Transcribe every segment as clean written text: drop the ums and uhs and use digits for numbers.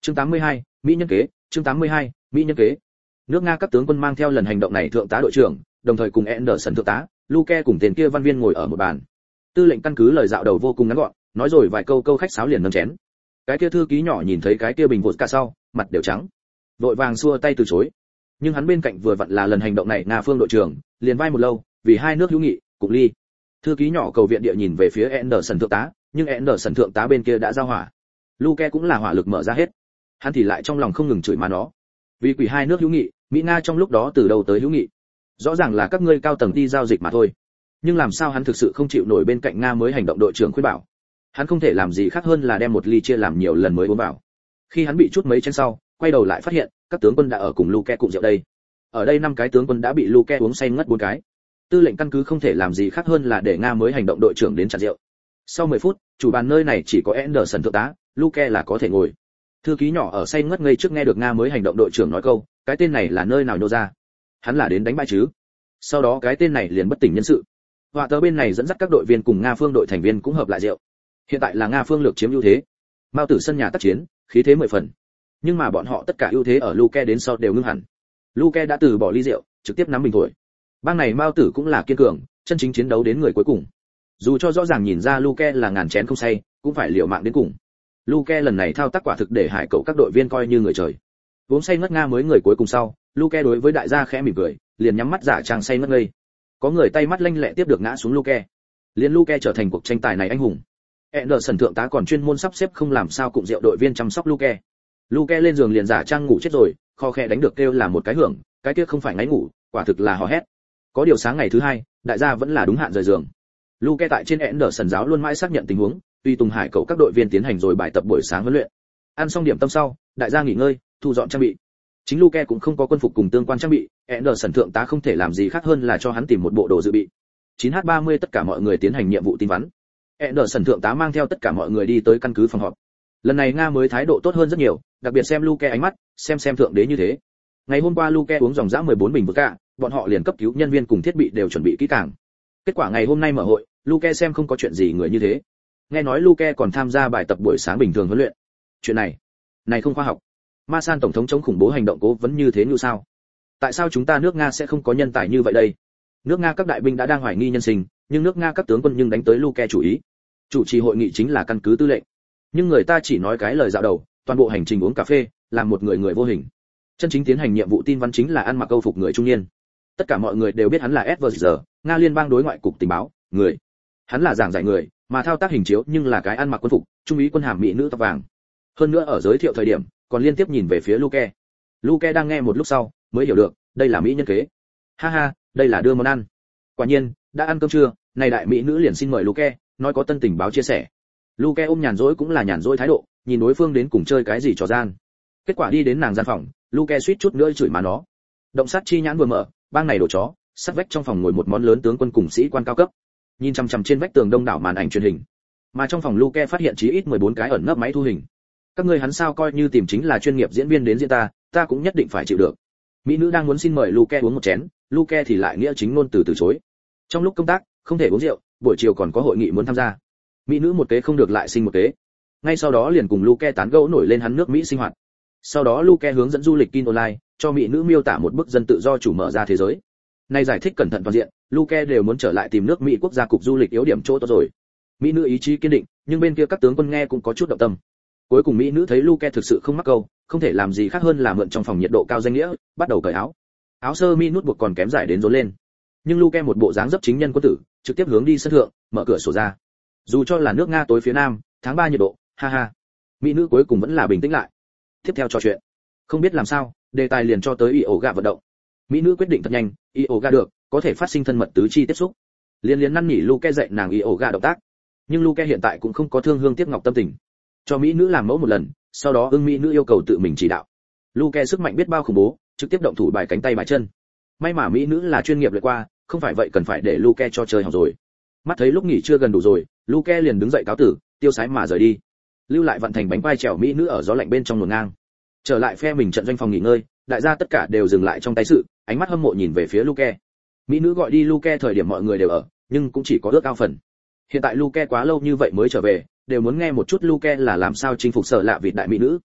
Chương 82, Mỹ nhân kế, chương 82, Mỹ nhân kế. Nước Nga các tướng quân mang theo lần hành động này thượng tá đội trưởng, đồng thời cùng Anderson thượng tá, Luke cùng tên kia văn viên ngồi ở một bàn. Tư lệnh căn cứ lời dạo đầu vô cùng ngắn gọn, nói rồi vài câu khách sáo liền nâng chén. Cái kia thư ký nhỏ nhìn thấy cái kia bình vụt cả sau, mặt đều trắng, vội vàng xua tay từ chối. Nhưng hắn bên cạnh vừa vặn là lần hành động này Nga phương đội trưởng, liền vai một lâu, vì hai nước hữu nghị, cùng ly. Thư ký nhỏ cầu viện địa nhìn về phía Anderson thượng tá, nhưng Anderson thượng tá bên kia đã giao hỏa. Luke cũng là hỏa lực mở ra hết. Hắn thì lại trong lòng không ngừng chửi mà nó. Vì quỷ hai nước hữu nghị, Mỹ Nga trong lúc đó từ đầu tới hữu nghị. Rõ ràng là các ngươi cao tầng đi giao dịch mà thôi. Nhưng làm sao hắn thực sự không chịu nổi bên cạnh Nga mới hành động đội trưởng khuyên bảo. Hắn không thể làm gì khác hơn là đem một ly chia làm nhiều lần mới uống vào. Khi hắn bị chút mấy chén sau, quay đầu lại phát hiện, các tướng quân đã ở cùng Luke cùng rượu đây. Ở đây 5 cái tướng quân đã bị Luke uống say ngất 4 cái. Tư lệnh căn cứ không thể làm gì khác hơn là để Nga mới hành động đội trưởng đến chặt rượu. Sau 10 phút, chủ bàn nơi này chỉ có Anderson thượng tá, Luke là có thể ngồi. Thư ký nhỏ ở say ngất ngây trước nghe được Nga mới hành động đội trưởng nói câu, cái tên này là nơi nào nhô ra? Hắn là đến đánh bại chứ? Sau đó cái tên này liền bất tỉnh nhân sự. Họa tờ bên này dẫn dắt các đội viên cùng Nga phương đội thành viên cũng hợp lại rượu. Hiện tại là Nga phương lược chiếm ưu thế. Mao Tử sân nhà tác chiến, khí thế 10 phần. Nhưng mà bọn họ tất cả ưu thế ở Luke đến sau đều ngưng hẳn. Luke đã từ bỏ ly rượu, trực tiếp nắm bình thổi. Bang này Mao Tử cũng là kiên cường, chân chính chiến đấu đến người cuối cùng. Dù cho rõ ràng nhìn ra Luke là ngàn chén không say, cũng phải liều mạng đến cùng. Luke lần này thao tác quả thực để hải cậu các đội viên coi như người trời. Uống say ngất Nga mới người cuối cùng sau, Luke đối với đại gia khẽ mỉm cười, liền nhắm mắt giả trang say ngất ngây. Có người tay mắt lanh lẹ tiếp được ngã xuống Luke. Liền Luke trở thành cuộc tranh tài này anh hùng. Anderson thượng tá còn chuyên môn sắp xếp không làm sao cùng rượu đội viên chăm sóc Luke. Luke lên giường liền giả trang ngủ chết rồi, kho khẽ đánh được kêu là một cái hưởng, cái kia không phải ngáy ngủ, quả thực là hò hét. Có điều sáng ngày thứ 2, đại gia vẫn là đúng hạn rời giường. Luke tại trên Anderson giáo luôn mãi xác nhận tình huống, tùy tùng hải cậu các đội viên tiến hành rồi bài tập buổi sáng huấn luyện. Ăn xong điểm tâm sau, đại gia nghỉ ngơi, thu dọn trang bị. Chính Luke cũng không có quân phục cùng tương quan trang bị, Anderson thượng tá không thể làm gì khác hơn là cho hắn tìm một bộ đồ dự bị. 9h30 tất cả mọi người tiến hành nhiệm vụ tin vắn. Anderson thượng tá mang theo tất cả mọi người đi tới căn cứ phòng họp. Lần này Nga mới thái độ tốt hơn rất nhiều, đặc biệt xem Luke ánh mắt, xem thượng đế như thế. Ngày hôm qua Luke uống dòng dã 14 bình vodka, bọn họ liền cấp cứu nhân viên cùng thiết bị đều chuẩn bị kỹ càng. Kết quả ngày hôm nay mở hội, Luke xem không có chuyện gì người như thế. Nghe nói Luke còn tham gia bài tập buổi sáng bình thường huấn luyện. Chuyện này không khoa học. Ma San tổng thống chống khủng bố hành động cố vấn như thế như sao? Tại sao chúng ta nước Nga sẽ không có nhân tài như vậy đây? Nước Nga các đại binh đã đang hoài nghi nhân sinh, nhưng nước Nga các tướng quân nhưng đánh tới Luke chủ ý. Chủ trì hội nghị chính là căn cứ tư lệnh. Nhưng người ta chỉ nói cái lời dạo đầu, toàn bộ hành trình uống cà phê, làm một người vô hình. Chân chính tiến hành nhiệm vụ tin vắn chính là ăn mặc câu phục người trung niên. Tất cả mọi người đều biết hắn là Edward, Nga liên bang đối ngoại cục tình báo, người. Hắn là giảng giải người, mà thao tác hình chiếu nhưng là cái ăn mặc quân phục, trung úy quân hàm mỹ nữ tóc vàng. Hơn nữa ở giới thiệu thời điểm, còn liên tiếp nhìn về phía Luke. Luke đang nghe một lúc sau, mới hiểu được, đây là mỹ nhân kế. Ha ha, đây là đưa món ăn. Quả nhiên, đã ăn cơm trưa, này đại mỹ nữ liền xin mời Luke, nói có tân tình báo chia sẻ. Luke ôm nhàn rỗi cũng là nhàn rỗi thái độ, nhìn đối phương đến cùng chơi cái gì trò gian. Kết quả đi đến nàng gian phòng, Luke suýt chút nữa chửi má nó. Động sát chi nhãn vừa mở, bang này đồ chó, sát vách trong phòng ngồi một món lớn tướng quân cùng sĩ quan cao cấp. Nhìn chằm chằm trên vách tường đông đảo màn ảnh truyền hình. Mà trong phòng Luke phát hiện chí ít 14 cái ẩn nấp máy thu hình. Các ngươi hắn sao coi như tìm chính là chuyên nghiệp diễn viên đến diễn ta cũng nhất định phải chịu được. Mỹ nữ đang muốn xin mời Luke uống một chén, Luke thì lại nghĩa chính ngôn từ từ chối. Trong lúc công tác, không thể uống rượu, buổi chiều còn có hội nghị muốn tham gia. Mỹ nữ một kế không được lại sinh một kế. Ngay sau đó liền cùng Luke tán gẫu nổi lên hắn nước Mỹ sinh hoạt. Sau đó Luke hướng dẫn du lịch Kin Online, cho Mỹ nữ miêu tả một bức dân tự do chủ mở ra thế giới. Nay giải thích cẩn thận toàn diện, Luke đều muốn trở lại tìm nước Mỹ quốc gia cục du lịch yếu điểm chỗ tốt rồi. Mỹ nữ ý chí kiên định, nhưng bên kia các tướng quân nghe cũng có chút động tâm. Cuối cùng Mỹ nữ thấy Luke thực sự không mắc câu, không thể làm gì khác hơn là mượn trong phòng nhiệt độ cao danh nghĩa, bắt đầu cởi áo. Áo sơ mi nút buộc còn kém giải đến rốn lên. Nhưng Luke một bộ dáng dấp chính nhân quân tử, trực tiếp hướng đi sân thượng, mở cửa sổ ra. Dù cho là nước Nga tối phía nam, tháng 3 nhiệt độ, ha ha. Mỹ nữ cuối cùng vẫn là bình tĩnh lại. Tiếp theo trò chuyện. Không biết làm sao, đề tài liền cho tới yoga vận động. Mỹ nữ quyết định thật nhanh, yoga được, có thể phát sinh thân mật tứ chi tiếp xúc. Liên năn nỉ Luke dạy nàng yoga động tác. Nhưng Luke hiện tại cũng không có thương hương tiếc ngọc tâm tình. Cho Mỹ nữ làm mẫu một lần, sau đó Mỹ nữ yêu cầu tự mình chỉ đạo. Luke sức mạnh biết bao khủng bố, trực tiếp động thủ bài cánh tay bài chân. May mà Mỹ nữ là chuyên nghiệp luyện qua, không phải vậy cần phải để Luke cho chơi học rồi. Mắt thấy lúc nghỉ trưa gần đủ rồi, Luke liền đứng dậy cáo tử, tiêu sái mà rời đi. Lưu lại vận thành bánh quai trèo Mỹ nữ ở gió lạnh bên trong luồng ngang. Trở lại phe mình trận doanh phòng nghỉ ngơi, đại gia tất cả đều dừng lại trong tay sự, ánh mắt hâm mộ nhìn về phía Luke. Mỹ nữ gọi đi Luke thời điểm mọi người đều ở, nhưng cũng chỉ có ước ao phần. Hiện tại Luke quá lâu như vậy mới trở về, đều muốn nghe một chút Luke là làm sao chinh phục Sở Lạ Vịt đại mỹ nữ.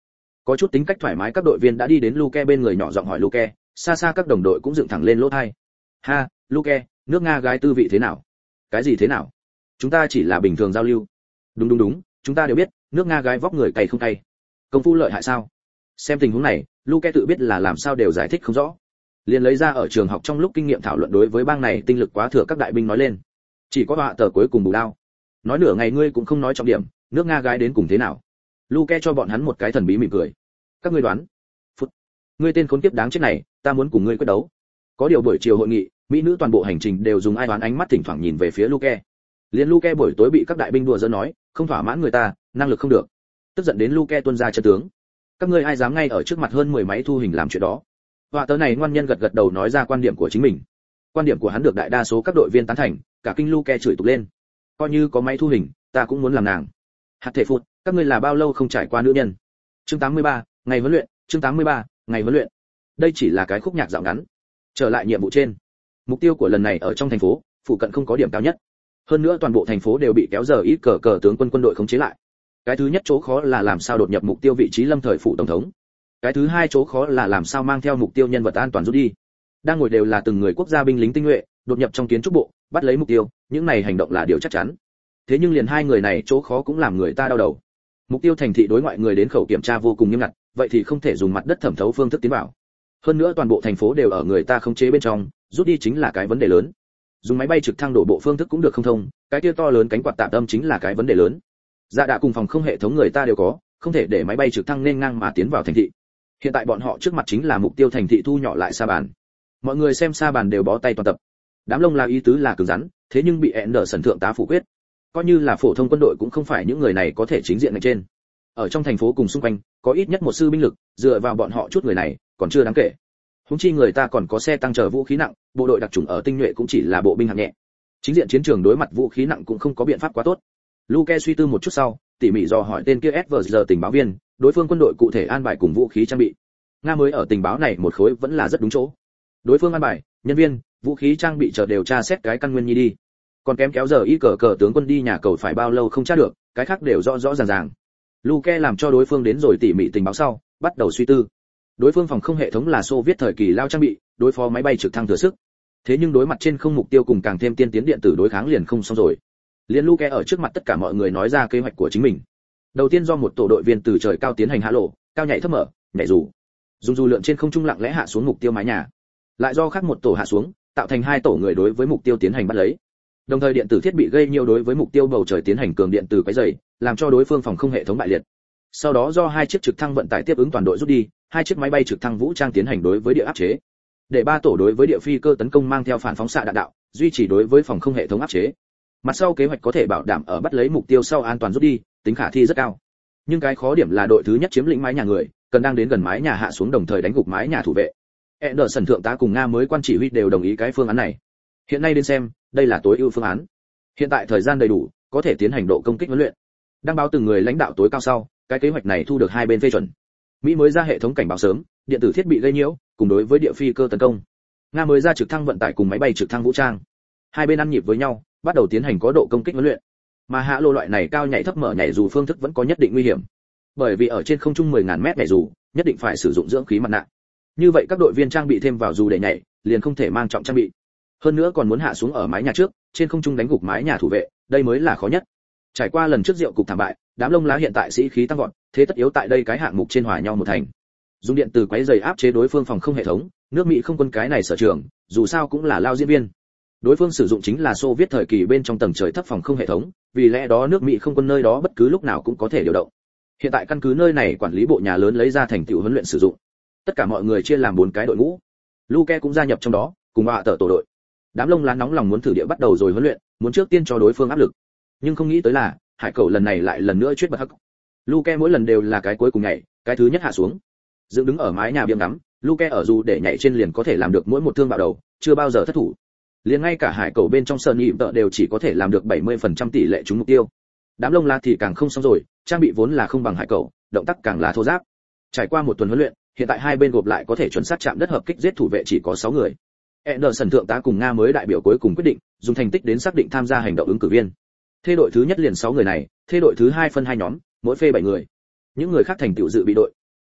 Có chút tính cách thoải mái các đội viên đã đi đến Luke bên người nhỏ giọng hỏi Luke, xa xa các đồng đội cũng dựng thẳng lên lỗ tai. Ha, Luke, nước Nga gái tư vị thế nào? Cái gì thế nào? Chúng ta chỉ là bình thường giao lưu. Đúng, chúng ta đều biết, nước Nga gái vóc người cày không cày. Công phu lợi hại sao? Xem tình huống này, Luke tự biết là làm sao đều giải thích không rõ. Liền lấy ra ở trường học trong lúc kinh nghiệm thảo luận đối với bang này tinh lực quá thừa các đại binh nói lên. Chỉ có họa tờ cuối cùng bù đao. Nói nửa ngày ngươi cũng không nói trọng điểm, nước Nga gái đến cùng thế nào? Luke cho bọn hắn một cái thần bí mỉm cười. Các ngươi đoán? Phút. Ngươi tên khốn kiếp đáng chết này, ta muốn cùng ngươi quyết đấu. Có điều buổi chiều hội nghị, mỹ nữ toàn bộ hành trình đều dùng ai đoán ánh mắt thỉnh thoảng nhìn về phía Luke. Liên Luke buổi tối bị các đại binh đùa giỡn nói, không thỏa mãn người ta, năng lực không được. Tức giận đến Luke tuôn ra chân tướng. Các ngươi ai dám ngay ở trước mặt hơn 10 máy thu hình làm chuyện đó? Họa tớ này ngoan nhân gật gật đầu nói ra quan điểm của chính mình. Quan điểm của hắn được đại đa số các đội viên tán thành, cả kinh Luke chửi tục lên. Coi như có máy thu hình, ta cũng muốn làm nàng. Hạt thể phụt, các ngươi là bao lâu không trải qua nữ nhân? Chương 83, ngày huấn luyện, chương 83, ngày huấn luyện. Đây chỉ là cái khúc nhạc dạo ngắn. Trở lại nhiệm vụ trên. Mục tiêu của lần này ở trong thành phố, phụ cận không có điểm cao nhất. Hơn nữa toàn bộ thành phố đều bị kéo giờ ít cờ tướng quân đội khống chế lại. Cái thứ nhất chỗ khó là làm sao đột nhập mục tiêu vị trí lâm thời phủ tổng thống. Cái thứ hai chỗ khó là làm sao mang theo mục tiêu nhân vật an toàn rút đi. Đang ngồi đều là từng người quốc gia binh lính tinh nhuệ, đột nhập trong kiến trúc bộ, bắt lấy mục tiêu, những này hành động là điều chắc chắn. Thế nhưng liền hai người này chỗ khó cũng làm người ta đau đầu. Mục tiêu thành thị đối ngoại người đến khẩu kiểm tra vô cùng nghiêm ngặt, vậy thì không thể dùng mặt đất thẩm thấu phương thức tiến vào. Hơn nữa toàn bộ thành phố đều ở người ta khống chế bên trong, rút đi chính là cái vấn đề lớn. Dùng máy bay trực thăng đổ bộ phương thức cũng được không thông, cái kia to lớn cánh quạt tạm tâm chính là cái vấn đề lớn. Dạ đã cùng phòng không hệ thống người ta đều có, không thể để máy bay trực thăng nên ngang mà tiến vào thành thị. Hiện tại bọn họ trước mặt chính là mục tiêu thành thị thu nhỏ lại sa bàn. Mọi người xem sa bàn đều bó tay toàn tập. Đám lông la ý tứ là cứng rắn, thế nhưng bị Anderson thượng tá phủ quyết. Coi như là phổ thông quân đội cũng không phải những người này có thể chính diện lên trên. Ở trong thành phố cùng xung quanh, có ít nhất một sư binh lực, dựa vào bọn họ chút người này, còn chưa đáng kể. Huống chi người ta còn có xe tăng chở vũ khí nặng, bộ đội đặc chủng ở tinh nhuệ cũng chỉ là bộ binh hạng nhẹ. Chính diện chiến trường đối mặt vũ khí nặng cũng không có biện pháp quá tốt. Luke suy tư một chút sau, tỉ mỉ dò hỏi tên kia SVR tình báo viên, đối phương quân đội cụ thể an bài cùng vũ khí trang bị. Nga mới ở tình báo này một khối vẫn là rất đúng chỗ. Đối phương an bài, nhân viên, vũ khí trang bị chờ đều tra xét cái căn nguyên nhi đi. Còn kém kéo giờ y cờ tướng quân đi nhà cầu phải bao lâu không tra được, cái khác đều rõ rõ ràng. Luke làm cho đối phương đến rồi tỉ mỉ tình báo sau, bắt đầu suy tư. Đối phương phòng không hệ thống là Xô Viết thời kỳ lao trang bị, đối phó máy bay trực thăng thừa sức. Thế nhưng đối mặt trên không mục tiêu cùng càng thêm tiên tiến điện tử đối kháng liền không xong rồi. Liên Luke ở trước mặt tất cả mọi người nói ra kế hoạch của chính mình. Đầu tiên do một tổ đội viên từ trời cao tiến hành hạ lộ, cao nhảy thấp mở, nhảy dù. Dùng dù lượn trên không trung lặng lẽ hạ xuống mục tiêu mái nhà. Lại do khác một tổ hạ xuống, tạo thành hai tổ người đối với mục tiêu tiến hành bắt lấy. Đồng thời điện tử thiết bị gây nhiều đối với mục tiêu bầu trời tiến hành cường điện từ quấy rầy, làm cho đối phương phòng không hệ thống bại liệt. Sau đó do hai chiếc trực thăng vận tải tiếp ứng toàn đội rút đi, hai chiếc máy bay trực thăng vũ trang tiến hành đối với địa áp chế. Để ba tổ đối với địa phi cơ tấn công mang theo phản phóng xạ đạn đạo, duy trì đối với phòng không hệ thống áp chế. Mặt sau kế hoạch có thể bảo đảm ở bắt lấy mục tiêu sau an toàn rút đi, tính khả thi rất cao. Nhưng cái khó điểm là đội thứ nhất chiếm lĩnh mái nhà người, cần đang đến gần mái nhà hạ xuống đồng thời đánh gục mái nhà thủ vệ. Anderson thượng tá cùng Nga mới quan chỉ huy đều đồng ý cái phương án này. Hiện nay đến xem, đây là tối ưu phương án. Hiện tại thời gian đầy đủ, có thể tiến hành độ công kích huấn luyện. Đăng báo từng người lãnh đạo tối cao sau, cái kế hoạch này thu được hai bên phê chuẩn. Mỹ mới ra hệ thống cảnh báo sớm, điện tử thiết bị gây nhiễu, cùng đối với địa phi cơ tấn công. Nga mới ra trực thăng vận tải cùng máy bay trực thăng vũ trang. Hai bên ăn nhịp với nhau, bắt đầu tiến hành có độ công kích huấn luyện. Mà hạ lô loại này cao nhảy thấp mở nhảy dù phương thức vẫn có nhất định nguy hiểm. Bởi vì ở trên không trung 10.000 mét nhảy dù, nhất định phải sử dụng dưỡng khí mặt nạ. Như vậy các đội viên trang bị thêm vào dù để nhảy, liền không thể mang trọng trang bị. Hơn nữa còn muốn hạ xuống ở mái nhà trước, trên không trung đánh gục mái nhà thủ vệ, đây mới là khó nhất. Trải qua lần trước rượu cục thảm bại, đám lông lá hiện tại sĩ khí tăng vọt, thế tất yếu tại đây cái hạng mục trên hòa nhau một thành. Dùng điện từ quấy giày áp chế đối phương phòng không hệ thống, nước Mỹ không quân cái này sở trường, dù sao cũng là lao diễn viên. Đối phương sử dụng chính là Xô Viết thời kỳ bên trong tầng trời thấp phòng không hệ thống, vì lẽ đó nước Mỹ không quân nơi đó bất cứ lúc nào cũng có thể điều động. Hiện tại căn cứ nơi này quản lý bộ nhà lớn lấy ra thành tựu huấn luyện sử dụng. Tất cả mọi người chia làm 4 cái đội ngũ. Luke cũng gia nhập trong đó, cùng họa tờ tổ đội. Đám lông lá nóng lòng muốn thử địa bắt đầu rồi huấn luyện, muốn trước tiên cho đối phương áp lực. Nhưng không nghĩ tới là, hải cẩu lần này lại lần nữa chuyết bật hắc. Luke mỗi lần đều là cái cuối cùng nhảy, cái thứ nhất hạ xuống. Dựng đứng ở mái nhà biếng ngắm, Luke ở dù để nhảy trên liền có thể làm được mỗi một thương bạo đầu, chưa bao giờ thất thủ. Liền ngay cả hải cẩu bên trong sơn nhị tợ đều chỉ có thể làm được 70% tỷ lệ trúng mục tiêu. Đám lông lá thì càng không xong rồi, trang bị vốn là không bằng hải cẩu, động tác càng là thô ráp. Trải qua một tuần huấn luyện, hiện tại hai bên gộp lại có thể chuẩn xác chạm đất hợp kích giết thủ vệ chỉ có 6 người. Anderson thượng tá cùng Nga mới đại biểu cuối cùng quyết định, dùng thành tích đến xác định tham gia hành động ứng cử viên. Thê đội thứ nhất liền 6 người này, thê đội thứ hai phân 2 nhóm, mỗi phê 7 người. Những người khác thành tựu dự bị đội.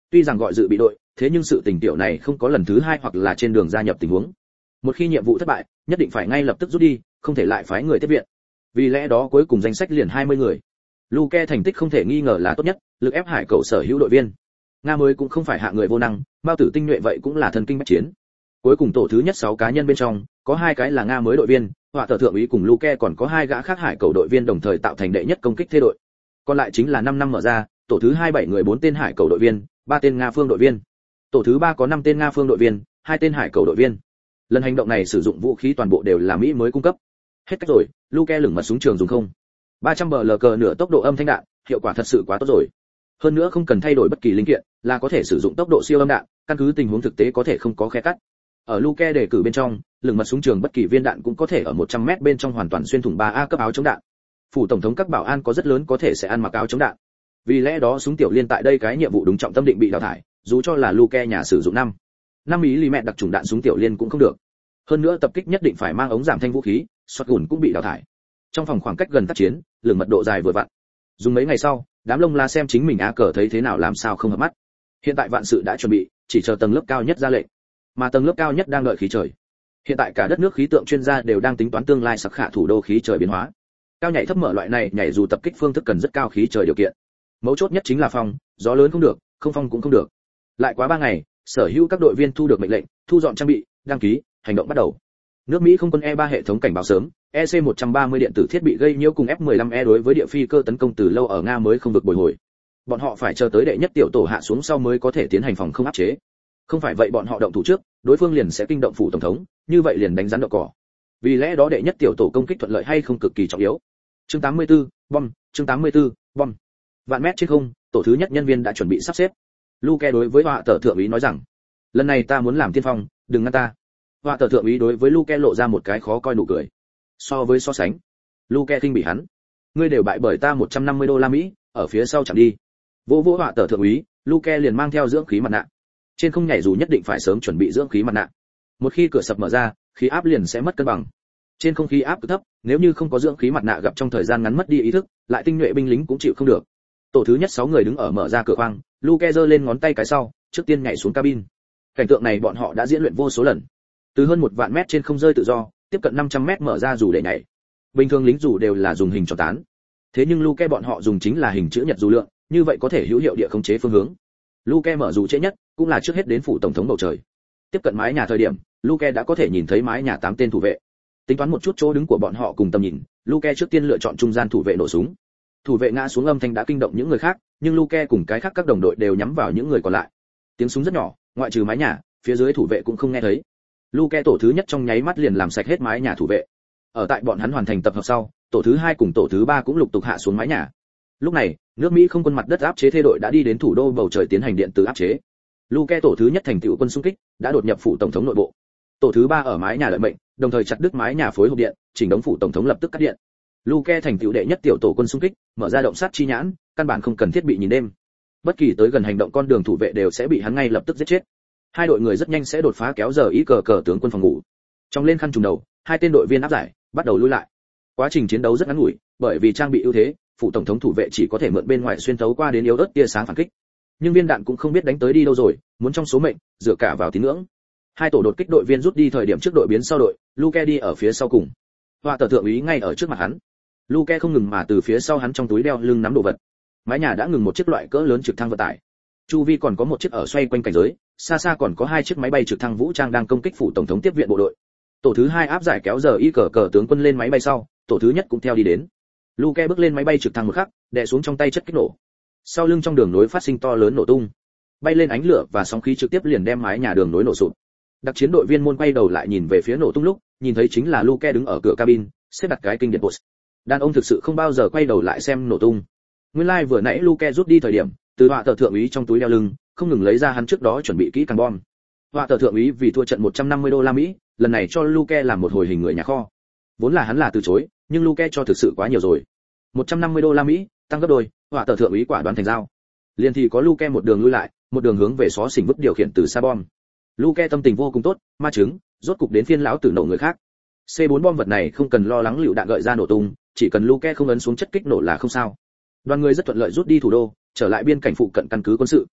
Tuy rằng gọi dự bị đội, thế nhưng sự tình tiểu này không có lần thứ 2 hoặc là trên đường gia nhập tình huống. Một khi nhiệm vụ thất bại, nhất định phải ngay lập tức rút đi, không thể lại phái người tiếp viện. Vì lẽ đó cuối cùng danh sách liền 20 người. Luke thành tích không thể nghi ngờ là tốt nhất, lực ép hải cầu sở hữu đội viên. Nga mới cũng không phải hạ người vô năng, Mao Tử tinh nhuệ vậy cũng là thần kinh bách chiến. Cuối cùng tổ thứ nhất 6 cá nhân bên trong, có 2 cái là Nga mới đội viên, họa tờ thượng úy cùng Luke còn có 2 gã khác hải cầu đội viên đồng thời tạo thành đệ nhất công kích thế đội. Còn lại chính là 5 năm mở ra, tổ thứ 2 7 người 4 tên hải cầu đội viên, 3 tên Nga phương đội viên. Tổ thứ 3 có 5 tên Nga phương đội viên, 2 tên hải cầu đội viên. Lần hành động này sử dụng vũ khí toàn bộ đều là Mỹ mới cung cấp. Hết cách rồi, Luke lửng mật súng trường dùng không. 300 BLK nửa tốc độ âm thanh đạn, hiệu quả thật sự quá tốt rồi. Hơn nữa không cần thay đổi bất kỳ linh kiện, là có thể sử dụng tốc độ siêu âm đạn, căn cứ tình huống thực tế có thể không có khe cắt. Ở Luke đề cử bên trong, lửng mật súng trường bất kỳ viên đạn cũng có thể ở 100m bên trong hoàn toàn xuyên thủng 3A cấp áo chống đạn. Phủ tổng thống các bảo an có rất lớn có thể sẽ ăn mặc áo chống đạn. Vì lẽ đó súng tiểu liên tại đây cái nhiệm vụ đúng trọng tâm định bị đào thải, dù cho là Luke nhà sử dụng 5 mm đặc trùng đạn súng tiểu liên cũng không được. Hơn nữa tập kích nhất định phải mang ống giảm thanh vũ khí, shotgun cũng bị đào thải. Trong phòng khoảng cách gần tác chiến, lửng mật độ dài vừa vặn. Dùng mấy ngày sau, đám lông la xem chính mình á cờ thấy thế nào làm sao không hợp mắt. Hiện tại vạn sự đã chuẩn bị, chỉ chờ tầng lớp cao nhất ra lệnh. Mà tầng lớp cao nhất đang đợi khí trời. Hiện tại cả đất nước khí tượng chuyên gia đều đang tính toán tương lai sặc khả thủ đô khí trời biến hóa. Cao nhảy thấp mở loại này nhảy dù tập kích phương thức cần rất cao khí trời điều kiện. Mấu chốt nhất chính là phong, gió lớn không được, không phong cũng không được. Lại quá 3 ngày, sở hữu các đội viên thu được mệnh lệnh, thu dọn trang bị, đăng ký, hành động bắt đầu. Nước Mỹ không quân E3 hệ thống cảnh báo sớm, EC-130 điện tử thiết bị gây nhiễu cùng F-15E đối với địa phi cơ tấn công từ lâu ở Nga mới không được bồi hồi. Bọn họ phải chờ tới đệ nhất tiểu tổ hạ xuống sau mới có thể tiến hành phòng không áp chế. Không phải vậy bọn họ động thủ trước, đối phương liền sẽ kinh động phủ tổng thống, như vậy liền đánh rắn đậu cỏ. Vì lẽ đó đệ nhất tiểu tổ công kích thuận lợi hay không cực kỳ trọng yếu. Chương 84, bom, chương 84, bom. Vạn mét trên không, tổ thứ nhất nhân viên đã chuẩn bị sắp xếp. Luke đối với họa tờ thượng úy nói rằng, lần này ta muốn làm tiên phong, đừng ngăn ta. Họa tờ thượng úy đối với Luke lộ ra một cái khó coi nụ cười. So sánh, Luke khinh bỉ hắn. Ngươi đều bại bởi ta 150 đô la Mỹ, ở phía sau chẳng đi. Vỗ họa tờ thượng úy, Luke liền mang theo dưỡng khí mặt nạ. Trên không nhảy dù nhất định phải sớm chuẩn bị dưỡng khí mặt nạ. Một khi cửa sập mở ra, khí áp liền sẽ mất cân bằng. Trên không khí áp cực thấp, nếu như không có dưỡng khí mặt nạ gặp trong thời gian ngắn mất đi ý thức, lại tinh nhuệ binh lính cũng chịu không được. Tổ thứ nhất 6 người đứng ở mở ra cửa khoang, Luke giơ lên ngón tay cái sau, trước tiên nhảy xuống cabin. Cảnh tượng này bọn họ đã diễn luyện vô số lần. Từ hơn 1 vạn mét trên không rơi tự do, tiếp cận 500 mét mở ra dù để nhảy. Bình thường lính dù đều là dùng hình tròn tán. Thế nhưng Luke bọn họ dùng chính là hình chữ nhật dù lượng, như vậy có thể hữu hiệu địa khống chế phương hướng. Luke mở dù trễ nhất, cũng là trước hết đến phủ tổng thống bầu trời. Tiếp cận mái nhà thời điểm, Luke đã có thể nhìn thấy mái nhà 8 tên thủ vệ. Tính toán một chút chỗ đứng của bọn họ cùng tầm nhìn, Luke trước tiên lựa chọn trung gian thủ vệ nổ súng. Thủ vệ ngã xuống âm thanh đã kinh động những người khác, nhưng Luke cùng cái khác các đồng đội đều nhắm vào những người còn lại. Tiếng súng rất nhỏ, ngoại trừ mái nhà, phía dưới thủ vệ cũng không nghe thấy. Luke tổ thứ nhất trong nháy mắt liền làm sạch hết mái nhà thủ vệ. Ở tại bọn hắn hoàn thành tập hợp sau, tổ thứ 2 cùng tổ thứ 3 cũng lục tục hạ xuống mái nhà. Lúc này, nước Mỹ không quân mặt đất áp chế thế đội đã đi đến thủ đô bầu trời tiến hành điện tử áp chế. Luke tổ thứ nhất thành tựu quân xung kích, đã đột nhập phủ tổng thống nội bộ. Tổ thứ 3 ở mái nhà đợi mệnh, đồng thời chặt đứt mái nhà phối hợp điện, chỉnh đống phủ tổng thống lập tức cắt điện. Luke thành tựu đệ nhất tiểu tổ quân xung kích, mở ra động sát chi nhãn, căn bản không cần thiết bị nhìn đêm. Bất kỳ tới gần hành động con đường thủ vệ đều sẽ bị hắn ngay lập tức giết chết. Hai đội người rất nhanh sẽ đột phá kéo giờ ý cờ tướng quân phòng ngủ. Trong lên khăn trùng đầu, hai tên đội viên áp giải, bắt đầu lui lại. Quá trình chiến đấu rất ngắn ngủi, bởi vì trang bị ưu thế, phủ tổng thống thủ vệ chỉ có thể mượn bên ngoài xuyên thấu qua đến yếu ớt tia sáng phản kích. Nhưng viên đạn cũng không biết đánh tới đi đâu rồi, muốn trong số mệnh, dựa cả vào tín ngưỡng. Hai tổ đột kích đội viên rút đi thời điểm trước đội biến sau đội, Luke đi ở phía sau cùng. Họa tờ thượng úy ngay ở trước mặt hắn. Luke không ngừng mà từ phía sau hắn trong túi đeo lưng nắm đồ vật. Mái nhà đã ngừng một chiếc loại cỡ lớn trực thăng vận tải. Chu vi còn có một chiếc ở xoay quanh cảnh giới, xa xa còn có 2 chiếc máy bay trực thăng vũ trang đang công kích phủ tổng thống tiếp viện bộ đội. Tổ thứ 2 áp giải kéo giờ y cờ tướng quân lên máy bay sau, tổ thứ nhất cũng theo đi đến. Luke bước lên máy bay trực thăng một khắc, đè xuống trong tay chất kích nổ. Sau lưng trong đường nối phát sinh to lớn nổ tung, bay lên ánh lửa và sóng khí trực tiếp liền đem mái nhà đường nối nổ sụp. Đặc chiến đội viên môn quay đầu lại nhìn về phía nổ tung lúc, nhìn thấy chính là Luke đứng ở cửa cabin, xếp đặt cái kinh điện post. Đàn ông thực sự không bao giờ quay đầu lại xem nổ tung. Nguyên lai vừa nãy Luke rút đi thời điểm, từ họa tờ thượng úy trong túi đeo lưng, không ngừng lấy ra hắn trước đó chuẩn bị kỹ càng bom. Họa tờ thượng úy vì thua trận 150 đô la Mỹ, lần này cho Luke làm một hồi hình người nhà kho. Vốn là hắn là từ chối, nhưng Luke cho thực sự quá nhiều rồi. 150 đô la Mỹ, tăng gấp đôi, họa tờ thượng úy quả đoán thành giao. Liền thì có Luke một đường lui lại, một đường hướng về xó xỉnh vứt điều khiển từ xa bom. Luke tâm tình vô cùng tốt, ma chứng, rốt cục đến phiên lão tử nổ người khác. C4 bom vật này không cần lo lắng lựu đạn gợi ra nổ tung, chỉ cần Luke không ấn xuống chất kích nổ là không sao. Đoàn người rất thuận lợi rút đi thủ đô, trở lại biên cảnh phụ cận căn cứ quân sự.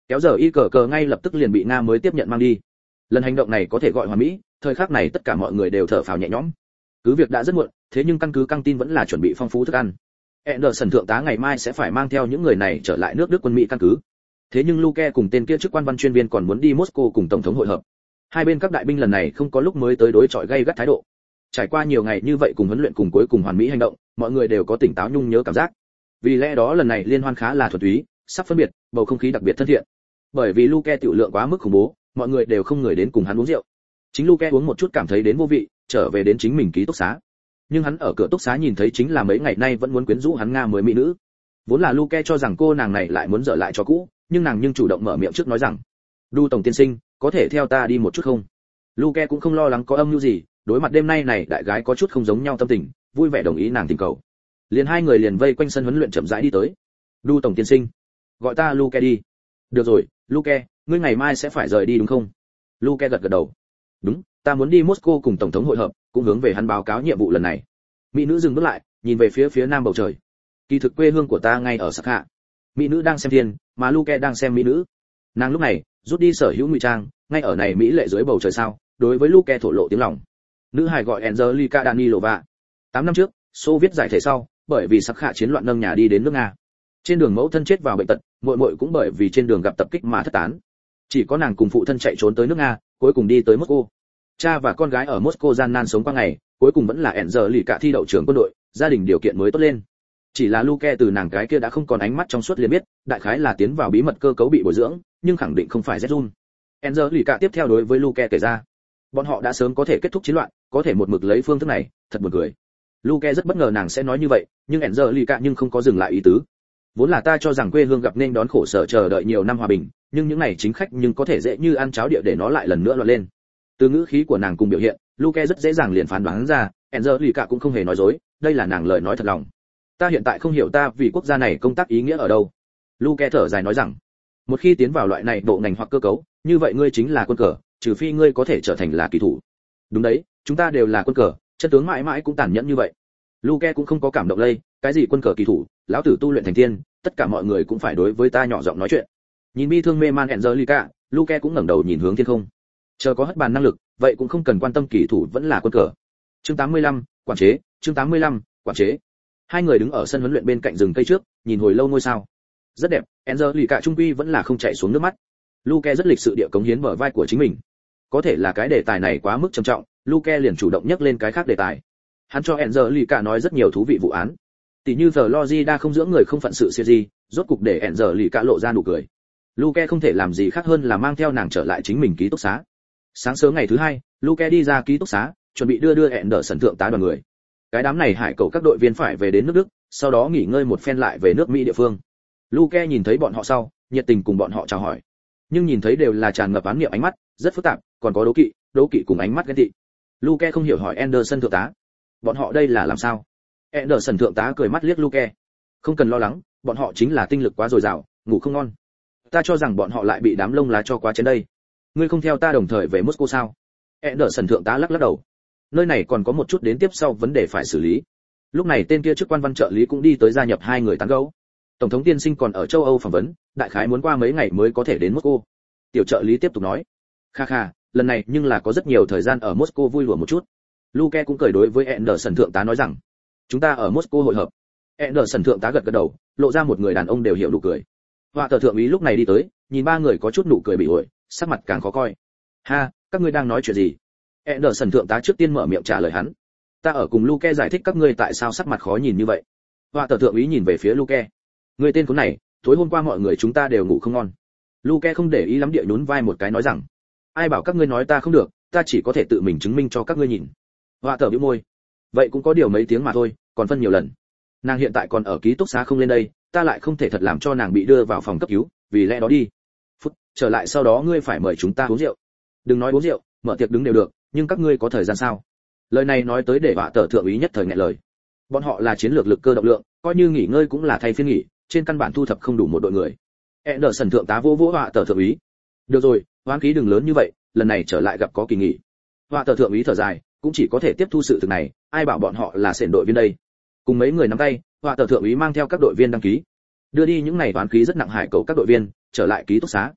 Kéo giờ y cờ ngay lập tức liền bị Nga mới tiếp nhận mang đi. Lần hành động này có thể gọi hoàn mỹ, thời khắc này tất cả mọi người đều thở phào nhẹ nhõm. Cứ việc đã rất muộn, thế nhưng căn cứ căng tin vẫn là chuẩn bị phong phú thức ăn. Anderson thượng tá ngày mai sẽ phải mang theo những người này trở lại nước Đức quân Mỹ căn cứ. Thế nhưng Luke cùng tên kia chức quan văn chuyên viên còn muốn đi Moscow cùng tổng thống hội hợp. Hai bên các đại binh lần này không có lúc mới tới đối chọi gay gắt thái độ. Trải qua nhiều ngày như vậy cùng huấn luyện cùng cuối cùng hoàn mỹ hành động, mọi người đều có tỉnh táo nhung nhớ cảm giác. Vì lẽ đó lần này liên hoan khá là thuần túy, sắp phân biệt, bầu không khí đặc biệt thân thiện. Bởi vì Luke tiểu lượng quá mức khủng bố, mọi người đều không người đến cùng hắn uống rượu. Chính Luke uống một chút cảm thấy đến vô vị, trở về đến chính mình ký túc xá. Nhưng hắn ở cửa túc xá nhìn thấy chính là mấy ngày nay vẫn muốn quyến rũ hắn Nga mới mỹ nữ. Vốn là Luke cho rằng cô nàng này lại muốn dở lại cho cũ, nhưng nàng nhưng chủ động mở miệng trước nói rằng: "Du tổng tiên sinh, có thể theo ta đi một chút không?" Luke cũng không lo lắng có âm mưu gì, đối mặt đêm nay này đại gái có chút không giống nhau tâm tình, vui vẻ đồng ý nàng thỉnh cầu. Liền hai người liền vây quanh sân huấn luyện chậm rãi đi tới. "Du tổng tiên sinh, gọi ta Luke đi." "Được rồi, Luke, ngươi ngày mai sẽ phải rời đi đúng không?" Luke gật gật đầu. "Đúng, ta muốn đi Moscow cùng tổng thống hội hợp, cũng hướng về hắn báo cáo nhiệm vụ lần này." Mỹ nữ dừng bước lại, nhìn về phía nam bầu trời. "Kỳ thực quê hương của ta ngay ở Sắc Hạ." Mỹ nữ đang xem thiên, mà Luke đang xem mỹ nữ. Nàng lúc này rút đi sở hữu ngụy trang, ngay ở này mỹ lệ dưới bầu trời sao, đối với Luke thổ lộ tiếng lòng. Nữ hài gọi Angelica Danilova. 8 năm trước, Xô viết giải thể sau, bởi vì Sắc Hạ chiến loạn nâng nhà đi đến nước Nga. Trên đường mẫu thân chết vào bệnh tật, muội muội cũng bởi vì trên đường gặp tập kích mà thất tán. Chỉ có nàng cùng phụ thân chạy trốn tới nước Nga, cuối cùng đi tới Moscow. Cha và con gái ở Moscow gian nan sống qua ngày, cuối cùng vẫn là Angelica thi đậu trường quân đội, gia đình điều kiện mới tốt lên. Chỉ là Luke từ nàng cái kia đã không còn ánh mắt trong suốt liền biết, đại khái là tiến vào bí mật cơ cấu bị bồi dưỡng, nhưng khẳng định không phải Zhun. Angelica tiếp theo đối với Luke kể ra, bọn họ đã sớm có thể kết thúc chiến loạn, có thể một mực lấy phương thức này, thật buồn cười. Luke rất bất ngờ nàng sẽ nói như vậy, nhưng Angelica nhưng không có dừng lại ý tứ. Vốn là ta cho rằng quê hương gặp nên đón khổ sở chờ đợi nhiều năm hòa bình, nhưng những này chính khách nhưng có thể dễ như ăn cháo địa để nó lại lần nữa loạn lên. Từ ngữ khí của nàng cùng biểu hiện, Luke rất dễ dàng liền phán đoán ra, Angelica cũng không hề nói dối, đây là nàng lời nói thật lòng. Ta hiện tại không hiểu ta vì quốc gia này công tác ý nghĩa ở đâu. Luke thở dài nói rằng, một khi tiến vào loại này bộ ngành hoặc cơ cấu, như vậy ngươi chính là quân cờ, trừ phi ngươi có thể trở thành là kỳ thủ. Đúng đấy, chúng ta đều là quân cờ, chân tướng mãi mãi cũng tàn nhẫn như vậy. Luke cũng không có cảm động lây, cái gì quân cờ kỳ thủ, lão tử tu luyện thành tiên, tất cả mọi người cũng phải đối với ta nhỏ giọng nói chuyện. Nhìn bi thương mê man Angelica, Luke cũng ngẩng đầu nhìn hướng thiên không. Chờ có hất bàn năng lực, vậy cũng không cần quan tâm kỳ thủ vẫn là quân cờ. Chương 85, quản chế, chương 85, quản chế. Hai người đứng ở sân huấn luyện bên cạnh rừng cây trước, nhìn hồi lâu ngôi sao. Rất đẹp, Angelica trung quy vẫn là không chảy xuống nước mắt. Luke rất lịch sự địa cống hiến bờ vai của chính mình. Có thể là cái đề tài này quá mức trầm trọng, Luke liền chủ động nhắc lên cái khác đề tài. Hắn cho Angelica nói rất nhiều thú vị vụ án. Tỷ như Florida không dưỡng người không phận sự gì, rốt cục để Angelica lộ ra nụ cười. Luke không thể làm gì khác hơn là mang theo nàng trở lại chính mình ký túc xá. Sáng sớm ngày thứ hai, Luke đi ra ký túc xá, chuẩn bị đưa Anderson thượng tá đoàn người. Cái đám này hải cầu các đội viên phải về đến nước Đức, sau đó nghỉ ngơi một phen lại về nước Mỹ địa phương. Luke nhìn thấy bọn họ sau, nhiệt tình cùng bọn họ chào hỏi. Nhưng nhìn thấy đều là tràn ngập oán niệm ánh mắt, rất phức tạp, còn có đố kỵ cùng ánh mắt ghen tị. Luke không hiểu hỏi Anderson thượng tá, bọn họ đây là làm sao? Anderson thượng tá cười mắt liếc Luke. Không cần lo lắng, bọn họ chính là tinh lực quá dồi dào, ngủ không ngon. Ta cho rằng bọn họ lại bị đám lông lá cho quá chén đây. Ngươi không theo ta đồng thời về Moscow sao? Anderson thượng tá lắc lắc đầu. Nơi này còn có một chút đến tiếp sau vấn đề phải xử lý. Lúc này tên kia chức quan văn trợ lý cũng đi tới gia nhập hai người tán gẫu. Tổng thống tiên sinh còn ở châu Âu phỏng vấn, đại khái muốn qua mấy ngày mới có thể đến Moscow. Tiểu trợ lý tiếp tục nói. Kha kha, lần này nhưng là có rất nhiều thời gian ở Moscow vui lùa một chút. Luke cũng cười đối với Anderson thượng tá nói rằng, chúng ta ở Moscow hội hợp. Anderson thượng tá gật gật đầu, lộ ra một người đàn ông đều hiểu nụ cười. Họa tờ thượng úy lúc này đi tới, nhìn ba người có chút nụ cười bị ổi, sắc mặt càng khó coi. Ha, các ngươi đang nói chuyện gì? Anderson thượng tá trước tiên mở miệng trả lời hắn. Ta ở cùng Luke giải thích các ngươi tại sao sắc mặt khó nhìn như vậy. Họa tờ thượng úy nhìn về phía Luke. Người tên khốn này, tối hôm qua mọi người chúng ta đều ngủ không ngon. Luke không để ý lắm địa nhún vai một cái nói rằng, ai bảo các ngươi nói ta không được, ta chỉ có thể tự mình chứng minh cho các ngươi nhìn. Họa tờ bĩu môi. Vậy cũng có điều mấy tiếng mà thôi, còn phân nhiều lần. Nàng hiện tại còn ở ký túc xá không lên đây, ta lại không thể thật làm cho nàng bị đưa vào phòng cấp cứu, vì lẽ đó đi. Phút, trở lại sau đó ngươi phải mời chúng ta uống rượu. Đừng nói uống rượu, mở tiệc đứng đều được, nhưng các ngươi có thời gian sao? Lời này nói tới để Họa tờ thượng úy nhất thời nghẹn lời. Bọn họ là chiến lược lực cơ động lượng, coi như nghỉ ngơi cũng là thay phiên nghỉ, trên căn bản thu thập không đủ một đội người. Anderson thượng tá vô Họa tờ thượng úy. Được rồi, hoán khí đừng lớn như vậy, lần này trở lại gặp có kỳ nghỉ. Họa tờ thượng úy thở dài, cũng chỉ có thể tiếp thu sự thực này, ai bảo bọn họ là sển đội viên đây. Cùng mấy người nắm tay, Họa tờ thượng úy mang theo các đội viên đăng ký, đưa đi những này toán khí rất nặng hải cầu các đội viên trở lại ký túc xá.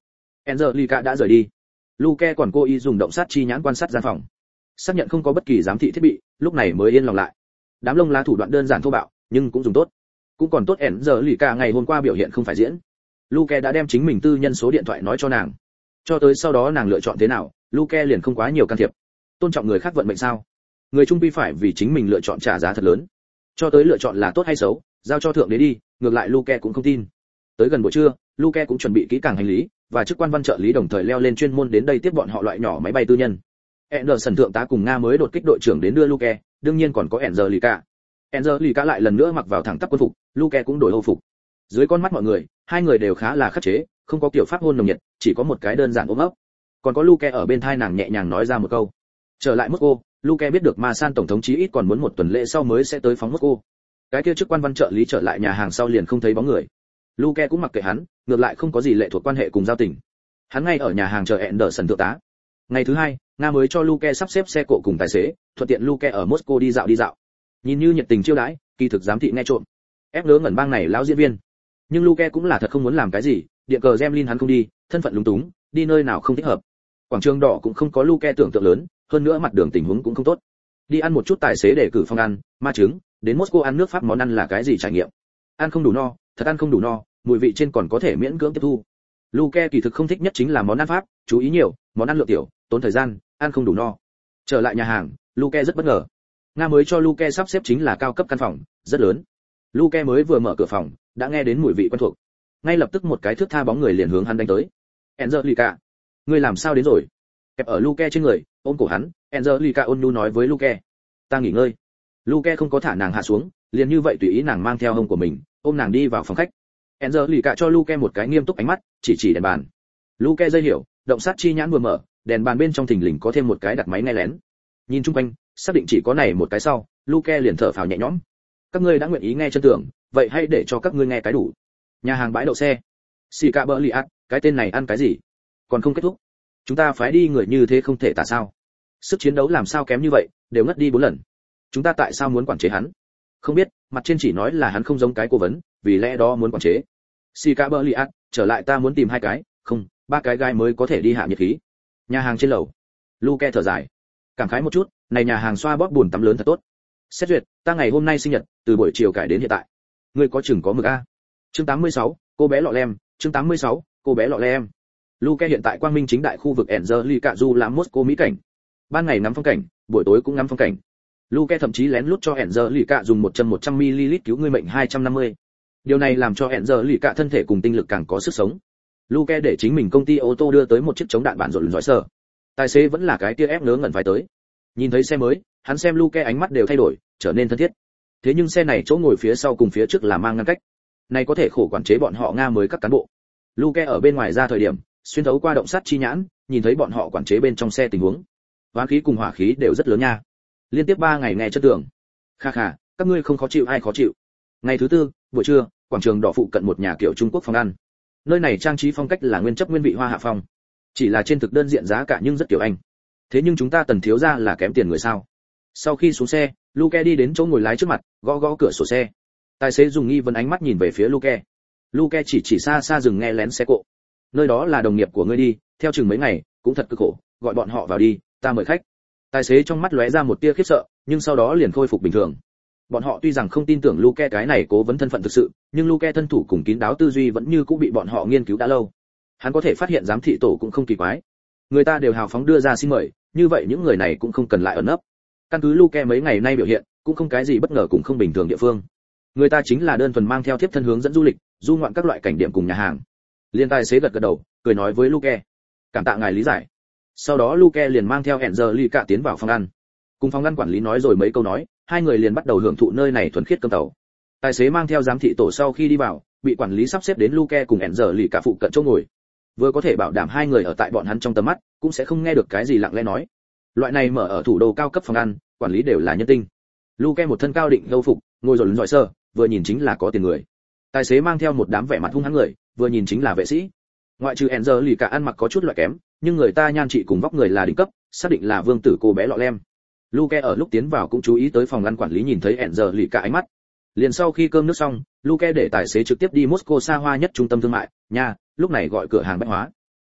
Angelica đã rời đi. Luke còn cố ý dùng động sát chi nhãn quan sát gian phòng, xác nhận không có bất kỳ giám thị thiết bị, lúc này mới yên lòng lại. Đám lông lá thủ đoạn đơn giản thô bạo, nhưng cũng dùng tốt. Cũng còn tốt Angelica ngày hôm qua biểu hiện không phải diễn. Luke đã đem chính mình tư nhân số điện thoại nói cho nàng. Cho tới sau đó nàng lựa chọn thế nào, Luke liền không quá nhiều can thiệp. Tôn trọng người khác vận mệnh sao? Người trung quy phải vì chính mình lựa chọn trả giá thật lớn. Cho tới lựa chọn là tốt hay xấu, giao cho thượng đế đi, ngược lại Luke cũng không tin. Tới gần buổi trưa, Luke cũng chuẩn bị kỹ càng hành lý, và chức quan văn trợ lý đồng thời leo lên chuyên môn đến đây tiếp bọn họ loại nhỏ máy bay tư nhân. Anderson thượng tá cùng Nga mới đột kích đội trưởng đến đưa Luke, đương nhiên còn có Angelica. Angelica lại lần nữa mặc vào thẳng tắp quân phục, Luke cũng đổi hô phục. Dưới con mắt mọi người, hai người đều khá là khắc chế, không có kiểu pháp hôn nồng nhiệt, chỉ có một cái đơn giản ôm ấp. Còn có Luke ở bên tai nàng nhẹ nhàng nói ra một câu. Trở lại Moscow, Luke biết được Ma San tổng thống chí ít còn muốn một tuần lễ sau mới sẽ tới phóng Moscow. Cái kia chức quan văn trợ lý trở lại nhà hàng sau liền không thấy bóng người. Luke cũng mặc kệ hắn, ngược lại không có gì lệ thuộc quan hệ cùng giao tình. Hắn ngay ở nhà hàng chờ Anderson thượng tá. Ngày thứ hai, Nga mới cho Luke sắp xếp xe cộ cùng tài xế, thuận tiện Luke ở Moscow đi dạo. Nhìn như nhiệt tình chiêu đãi, kỳ thực giám thị nghe trộm. Ép ngớ ngẩn bang này lão diễn viên. Nhưng Luke cũng là thật không muốn làm cái gì, điện cờ Kremlin hắn không đi, thân phận lúng túng, đi nơi nào không thích hợp. Quảng trường đỏ cũng không có Luke tưởng tượng lớn, hơn nữa mặt đường tình huống cũng không tốt. Đi ăn một chút tài xế để cử phòng ăn, ma trứng, đến Moscow ăn nước Pháp món ăn là cái gì trải nghiệm. Ăn không đủ no, thật ăn không đủ no, mùi vị trên còn có thể miễn cưỡng tiếp thu. Luke kỳ thực không thích nhất chính là món ăn Pháp, chú ý nhiều, món ăn lượng tiểu, tốn thời gian, ăn không đủ no. Trở lại nhà hàng, Luke rất bất ngờ. Nga mới cho Luke sắp xếp chính là cao cấp căn phòng, rất lớn. Luke mới vừa mở cửa phòng, đã nghe đến mùi vị quen thuộc. Ngay lập tức một cái thước tha bóng người liền hướng hắn đánh tới. Angelica, ngươi làm sao đến rồi? Kẹp ở Luke trên người, ôm cổ hắn, Angelica ôn nhu nói với Luke. Ta nghỉ ngơi. Luke không có thả nàng hạ xuống, liền như vậy tùy ý nàng mang theo hông của mình, ôm nàng đi vào phòng khách. Angelica cho Luke một cái nghiêm túc ánh mắt, chỉ đèn bàn. Luke dây hiểu, động sát chi nhãn vừa mở, đèn bàn bên trong thình lình có thêm một cái đặt máy nghe lén. Nhìn chung quanh, xác định chỉ có này một cái sau, Luke liền thở phào nhẹ nhõm. Các ngươi đã nguyện ý nghe chân tưởng, vậy hãy để cho các ngươi nghe cái đủ. Nhà hàng bãi đậu xe. Sika Berliat, cái tên này ăn cái gì? Còn không kết thúc. Chúng ta phái đi người như thế không thể tả sao? Sức chiến đấu làm sao kém như vậy, đều ngất đi 4 lần. Chúng ta tại sao muốn quản chế hắn? Không biết, mặt trên chỉ nói là hắn không giống cái cố vấn, vì lẽ đó muốn quản chế. Sika Berliat, trở lại ta muốn tìm 2 cái, không, 3 cái gai mới có thể đi hạ nhiệt khí. Nhà hàng trên lầu. Luke thở dài. Cảm khái một chút, này nhà hàng xoa bóp buồn tắm lớn thật tốt. Xét duyệt, ta ngày hôm nay sinh nhật, từ buổi chiều cải đến hiện tại. Ngươi có chừng có mực a. Chương 86, cô bé lọ lem, chương 86, cô bé lọ lem. Luke hiện tại quang minh chính đại khu vực Angelica du lãm Moscow mỹ cảnh. Ban ngày ngắm phong cảnh, buổi tối cũng ngắm phong cảnh. Luke thậm chí lén lút cho Angelica dùng 100 ml cứu người mệnh 250. Điều này làm cho Angelica thân thể cùng tinh lực càng có sức sống. Luke để chính mình công ty ô tô đưa tới một chiếc chống đạn bản rộn rõi sở. Tài xế vẫn là cái kia ép ngớ ngẩn phải tới. Nhìn thấy xe mới, hắn xem Luke ánh mắt đều thay đổi, trở nên thân thiết. Thế nhưng xe này chỗ ngồi phía sau cùng phía trước là mang ngăn cách. Này có thể khổ quản chế bọn họ Nga mới các cán bộ. Luke ở bên ngoài ra thời điểm, xuyên thấu qua động sát chi nhãn, nhìn thấy bọn họ quản chế bên trong xe tình huống. Hoán khí cùng hỏa khí đều rất lớn nha. Liên tiếp 3 ngày nghe chất tưởng. Kha kha, các ngươi không khó chịu ai khó chịu. Ngày thứ tư, buổi trưa, quảng trường đỏ phụ cận một nhà kiểu Trung Quốc phòng ăn. Nơi này trang trí phong cách là nguyên chất nguyên vị hoa hạ phong. Chỉ là trên thực đơn diện giá cả nhưng rất kiểu Anh. Thế nhưng chúng ta Tần thiếu gia là kém tiền người sao? Sau khi xuống xe, Luke đi đến chỗ ngồi lái trước mặt, gõ gõ cửa sổ xe. Tài xế dùng nghi vấn ánh mắt nhìn về phía Luke. Luke chỉ xa xa dừng nghe lén xe cộ. Nơi đó là đồng nghiệp của ngươi đi, theo chừng mấy ngày, cũng thật cực khổ, gọi bọn họ vào đi, ta mời khách. Tài xế trong mắt lóe ra một tia khiếp sợ, nhưng sau đó liền khôi phục bình thường. Bọn họ tuy rằng không tin tưởng Luke cái này cố vấn thân phận thực sự, nhưng Luke thân thủ cùng kín đáo tư duy vẫn như cũng bị bọn họ nghiên cứu đã lâu. Hắn có thể phát hiện giám thị tổ cũng không kỳ quái. Người ta đều hào phóng đưa ra xin mời, như vậy những người này cũng không cần lại ẩn nấp. Căn cứ Luke mấy ngày nay biểu hiện, cũng không cái gì bất ngờ cũng không bình thường địa phương. Người ta chính là đơn thuần mang theo thiếp thân hướng dẫn du lịch, du ngoạn các loại cảnh điểm cùng nhà hàng. Liên tài xế gật gật đầu, cười nói với Luke, cảm tạ ngài lý giải. Sau đó Luke liền mang theo Angelica tiến vào phòng ăn. Cùng phòng ăn quản lý nói rồi mấy câu nói, hai người liền bắt đầu hưởng thụ nơi này thuần khiết cơm tàu. Tài xế mang theo giám thị tổ sau khi đi vào, bị quản lý sắp xếp đến Luke cùng Angelica phụ cận chỗ ngồi. Vừa có thể bảo đảm hai người ở tại bọn hắn trong tầm mắt, cũng sẽ không nghe được cái gì lặng lẽ nói. Loại này mở ở thủ đô cao cấp phòng ăn, quản lý đều là nhân tinh. Luke một thân cao định lâu phục, ngồi rồi giỏi sơ, vừa nhìn chính là có tiền người. Tài xế mang theo một đám vẻ mặt hung hăng người, vừa nhìn chính là vệ sĩ. Ngoại trừ Angelica ăn mặc có chút loại kém, nhưng người ta nhan trị cùng vóc người là đỉnh cấp, xác định là vương tử cô bé lọ lem. Luke ở lúc tiến vào cũng chú ý tới phòng ăn quản lý nhìn thấy Angelica ánh mắt. Liền sau khi cơm nước xong, Luke để tài xế trực tiếp đi Moscow xa hoa nhất trung tâm thương mại, nha, lúc này gọi cửa hàng bách hóa.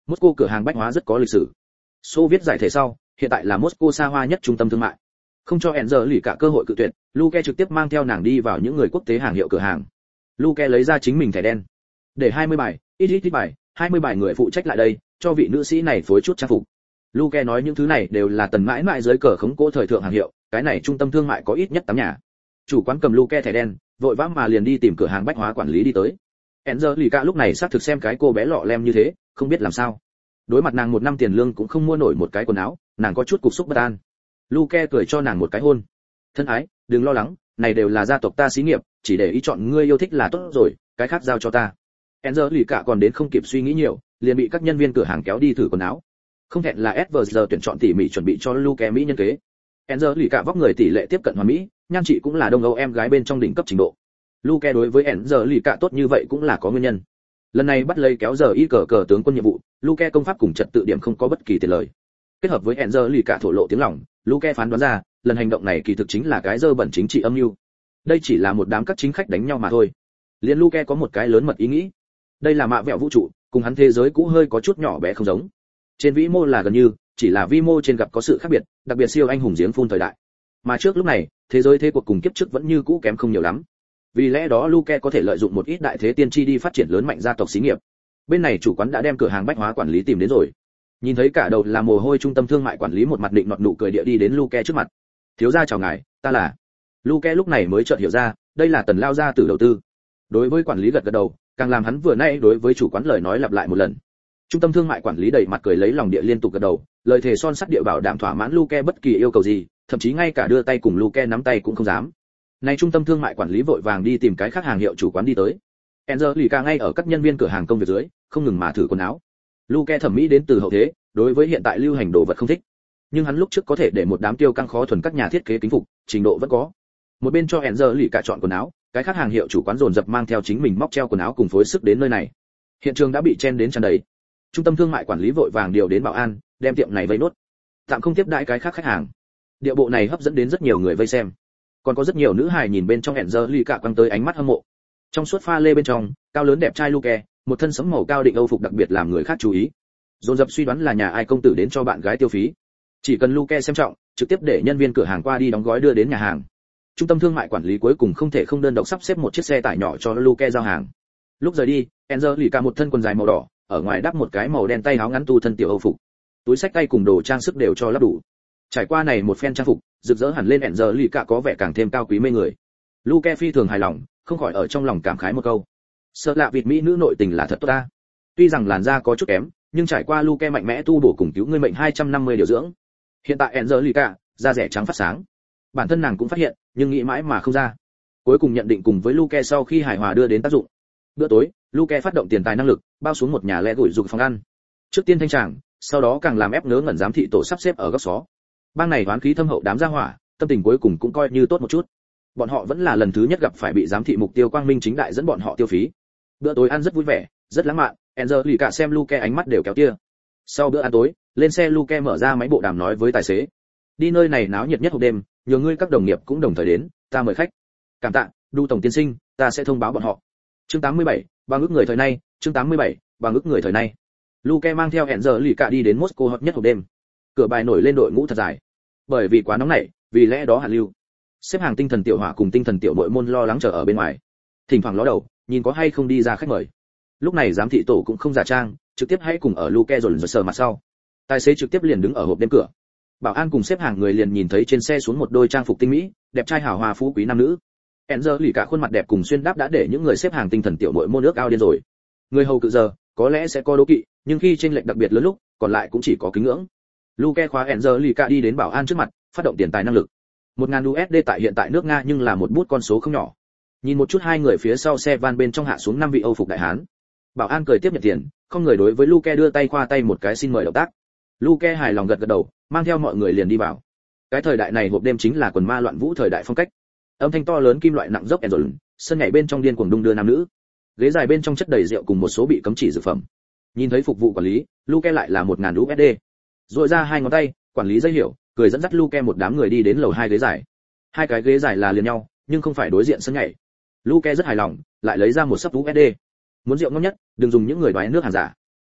Moscow cửa hàng bách hóa rất có lịch sử. Xô viết giải thể sau, hiện tại là Moscow xa hoa nhất trung tâm thương mại. Không cho Angelica cả cơ hội cự tuyệt, Luke trực tiếp mang theo nàng đi vào những người quốc tế hàng hiệu cửa hàng. Luke lấy ra chính mình thẻ đen, để 20 bài, ít bài, 20 bài người phụ trách lại đây, cho vị nữ sĩ này phối chút trang phục. Luke nói những thứ này đều là tần mãi mãi dưới cờ khống cố thời thượng hàng hiệu, cái này trung tâm thương mại có ít nhất 8 nhà. Chủ quán cầm Luke thẻ đen, vội vã mà liền đi tìm cửa hàng bách hóa quản lý đi tới. Angelica lúc này xác thực xem cái cô bé lọ lem như thế, không biết làm sao. Đối mặt nàng 1 năm tiền lương cũng không mua nổi một cái quần áo, nàng có chút cục xúc bất an. Luke cười cho nàng một cái hôn. Thân ái, đừng lo lắng, này đều là gia tộc ta xí nghiệp, chỉ để ý chọn ngươi yêu thích là tốt rồi, cái khác giao cho ta. Angelica còn đến không kịp suy nghĩ nhiều, liền bị các nhân viên cửa hàng kéo đi thử quần áo. Không hẹn là Edward giờ tuyển chọn tỉ mỉ chuẩn bị cho Luke mỹ nhân kế. Angelica vóc người tỷ lệ tiếp cận hoàn mỹ, nhan chị cũng là đông âu em gái bên trong đỉnh cấp trình độ. Luke đối với Angelica tốt như vậy cũng là có nguyên nhân. Lần này bắt lấy kéo giờ y cờ tướng quân nhiệm vụ, Luke công pháp cùng trật tự điểm không có bất kỳ tiền lời. Kết hợp với Angelica thổ lộ tiếng lòng, Luke phán đoán ra, lần hành động này kỳ thực chính là cái dơ bẩn chính trị âm mưu. Đây chỉ là một đám các chính khách đánh nhau mà thôi. Liên Luke có một cái lớn mật ý nghĩ. Đây là mạ vẹo vũ trụ, cùng hắn thế giới cũ hơi có chút nhỏ bé không giống. Trên vĩ mô là gần như, chỉ là vi mô trên gặp có sự khác biệt, đặc biệt siêu anh hùng giếng phun thời đại. Mà trước lúc này, thế giới thế cuộc cùng kiếp trước vẫn như cũ kém không nhiều lắm. Vì lẽ đó Luke có thể lợi dụng một ít đại thế tiên tri đi phát triển lớn mạnh gia tộc xí nghiệp. Bên này chủ quán đã đem cửa hàng bách hóa quản lý tìm đến rồi. Nhìn thấy cả đầu là mồ hôi trung tâm thương mại quản lý một mặt định nọt nụ cười địa đi đến Luke trước mặt. Thiếu gia chào ngài, ta là. Luke lúc này mới chợt hiểu ra, đây là Tần lao gia tử đầu tư. Đối với quản lý gật gật đầu, càng làm hắn vừa nãy đối với chủ quán lời nói lặp lại một lần. Trung tâm thương mại quản lý đầy mặt cười lấy lòng địa liên tục gật đầu, lời thề son sắt địa bảo đảm thỏa mãn Luke bất kỳ yêu cầu gì, thậm chí ngay cả đưa tay cùng Luke nắm tay cũng không dám. Này trung tâm thương mại quản lý vội vàng đi tìm cái khác hàng hiệu chủ quán đi tới. Angelica ngay ở các nhân viên cửa hàng công việc dưới, không ngừng mà thử quần áo. Luke thẩm mỹ đến từ hậu thế, đối với hiện tại lưu hành đồ vật không thích. Nhưng hắn lúc trước có thể để một đám tiêu căng khó thuần các nhà thiết kế kính phục, trình độ vẫn có. Một bên cho Angelica chọn quần áo, cái khác hàng hiệu chủ quán dồn dập mang theo chính mình móc treo quần áo cùng phối sức đến nơi này. Hiện trường đã bị chen đến tràn đầy. Trung tâm thương mại quản lý vội vàng điều đến bảo an, đem tiệm này vây nốt. Tạm không tiếp đãi cái khác khách hàng. Điệu bộ này hấp dẫn đến rất nhiều người vây xem. Còn có rất nhiều nữ hài nhìn bên trong Angelica quăng tới ánh mắt hâm mộ. Trong suốt pha lê bên trong, cao lớn đẹp trai Luke, một thân sẫm màu cao định âu phục đặc biệt làm người khác chú ý. Dồn dập suy đoán là nhà ai công tử đến cho bạn gái tiêu phí. Chỉ cần Luke xem trọng, trực tiếp để nhân viên cửa hàng qua đi đóng gói đưa đến nhà hàng. Trung tâm thương mại quản lý cuối cùng không thể không đơn độc sắp xếp một chiếc xe tải nhỏ cho Luke giao hàng. Lúc rời đi, Angelica một thân quần dài màu đỏ, ở ngoài đắp một cái màu đen tay áo ngắn tu thân tiểu âu phục. Túi xách tay cùng đồ trang sức đều cho lắp đủ. Trải qua này một phen trang phục, rực rỡ hẳn lên Angelica có vẻ càng thêm cao quý mê người. Luke phi thường hài lòng, không khỏi ở trong lòng cảm khái một câu. Sợ lạ vịt mỹ nữ nội tình là thật tốt ta. Tuy rằng làn da có chút kém, nhưng trải qua Luke mạnh mẽ tu bổ cùng cứu người mệnh 250 điều dưỡng. Hiện tại Angelica, da rẻ trắng phát sáng. Bản thân nàng cũng phát hiện, nhưng nghĩ mãi mà không ra. Cuối cùng nhận định cùng với Luke sau khi hài hòa đưa đến tác dụng. Bữa tối, Luke phát động tiền tài năng lực, bao xuống một nhà lẻ gửi dục phòng ăn. Trước tiên thanh tràng, sau đó càng làm ép ngớ ngẩn giám thị tổ sắp xếp ở góc xó. Bang này đoán khí thâm hậu đám gia hỏa, tâm tình cuối cùng cũng coi như tốt một chút. Bọn họ vẫn là lần thứ nhất gặp phải bị giám thị mục tiêu quang minh chính đại dẫn bọn họ tiêu phí. Bữa tối ăn rất vui vẻ, rất lãng mạn, Angelica xem Luke ánh mắt đều kéo tia. Sau bữa ăn tối, lên xe Luke mở ra máy bộ đàm nói với tài xế. Đi nơi này náo nhiệt nhất hộp đêm, nhờ ngươi các đồng nghiệp cũng đồng thời đến, ta mời khách. Cảm tạ, Đu tổng tiên sinh, ta sẽ thông báo bọn họ. Chương 87, bằng ước người thời nay, chương 87, bằng ước người thời nay. Luke mang theo Angelica đi đến Moscow hot nhất hộp đêm. Cửa bài nổi lên đội ngũ thật dài. Bởi vì quá nóng nảy, vì lẽ đó hàn lưu. Xếp hàng tinh thần tiểu hỏa cùng tinh thần tiểu muội môn lo lắng chờ ở bên ngoài. Thỉnh thoảng ló đầu, nhìn có hay không đi ra khách mời. Lúc này giám thị tổ cũng không giả trang, trực tiếp hãy cùng ở Luke rồi sờ mặt sau. Tài xế trực tiếp liền đứng ở hộp đêm cửa. Bảo an cùng xếp hàng người liền nhìn thấy trên xe xuống một đôi trang phục tinh mỹ, đẹp trai hào hoa phú quý nam nữ. Angelica khuôn mặt đẹp cùng xuyên đáp đã để những người xếp hàng tinh thần tiểu muội môn nước ao điên rồi. Người hầu cự giờ, có lẽ sẽ có đố kỵ, nhưng khi chênh lệch đặc biệt lớn lúc, còn lại cũng chỉ có kính ngưỡng. Luke khóa Angelica đi đến bảo an trước mặt, phát động tiền tài năng lực. 1000 USD tại hiện tại nước Nga nhưng là một bút con số không nhỏ. Nhìn một chút hai người phía sau xe van bên trong hạ xuống 5 vị Âu phục đại hán. Bảo an cười tiếp nhận tiền, không người đối với Luke đưa tay khoa tay một cái xin mời động tác. Luke hài lòng gật gật đầu, mang theo mọi người liền đi vào. Cái thời đại này hộp đêm chính là quần ma loạn vũ thời đại phong cách. Âm thanh to lớn kim loại nặng dốc enzol, sân nhảy bên trong điên cuồng đung đưa nam nữ. Ghế dài bên trong chất đầy rượu cùng một số bị cấm chỉ dược phẩm. Nhìn thấy phục vụ quản lý, Luke lại là 1000 USD. Rồi ra hai ngón tay, quản lý dây hiểu, cười dẫn dắt Luke một đám người đi đến lầu 2 ghế dài. Hai cái ghế dài là liền nhau, nhưng không phải đối diện sân nhảy. Luke rất hài lòng, lại lấy ra một sấp USD. Muốn rượu ngon nhất, đừng dùng những người đoái nước hàng giả.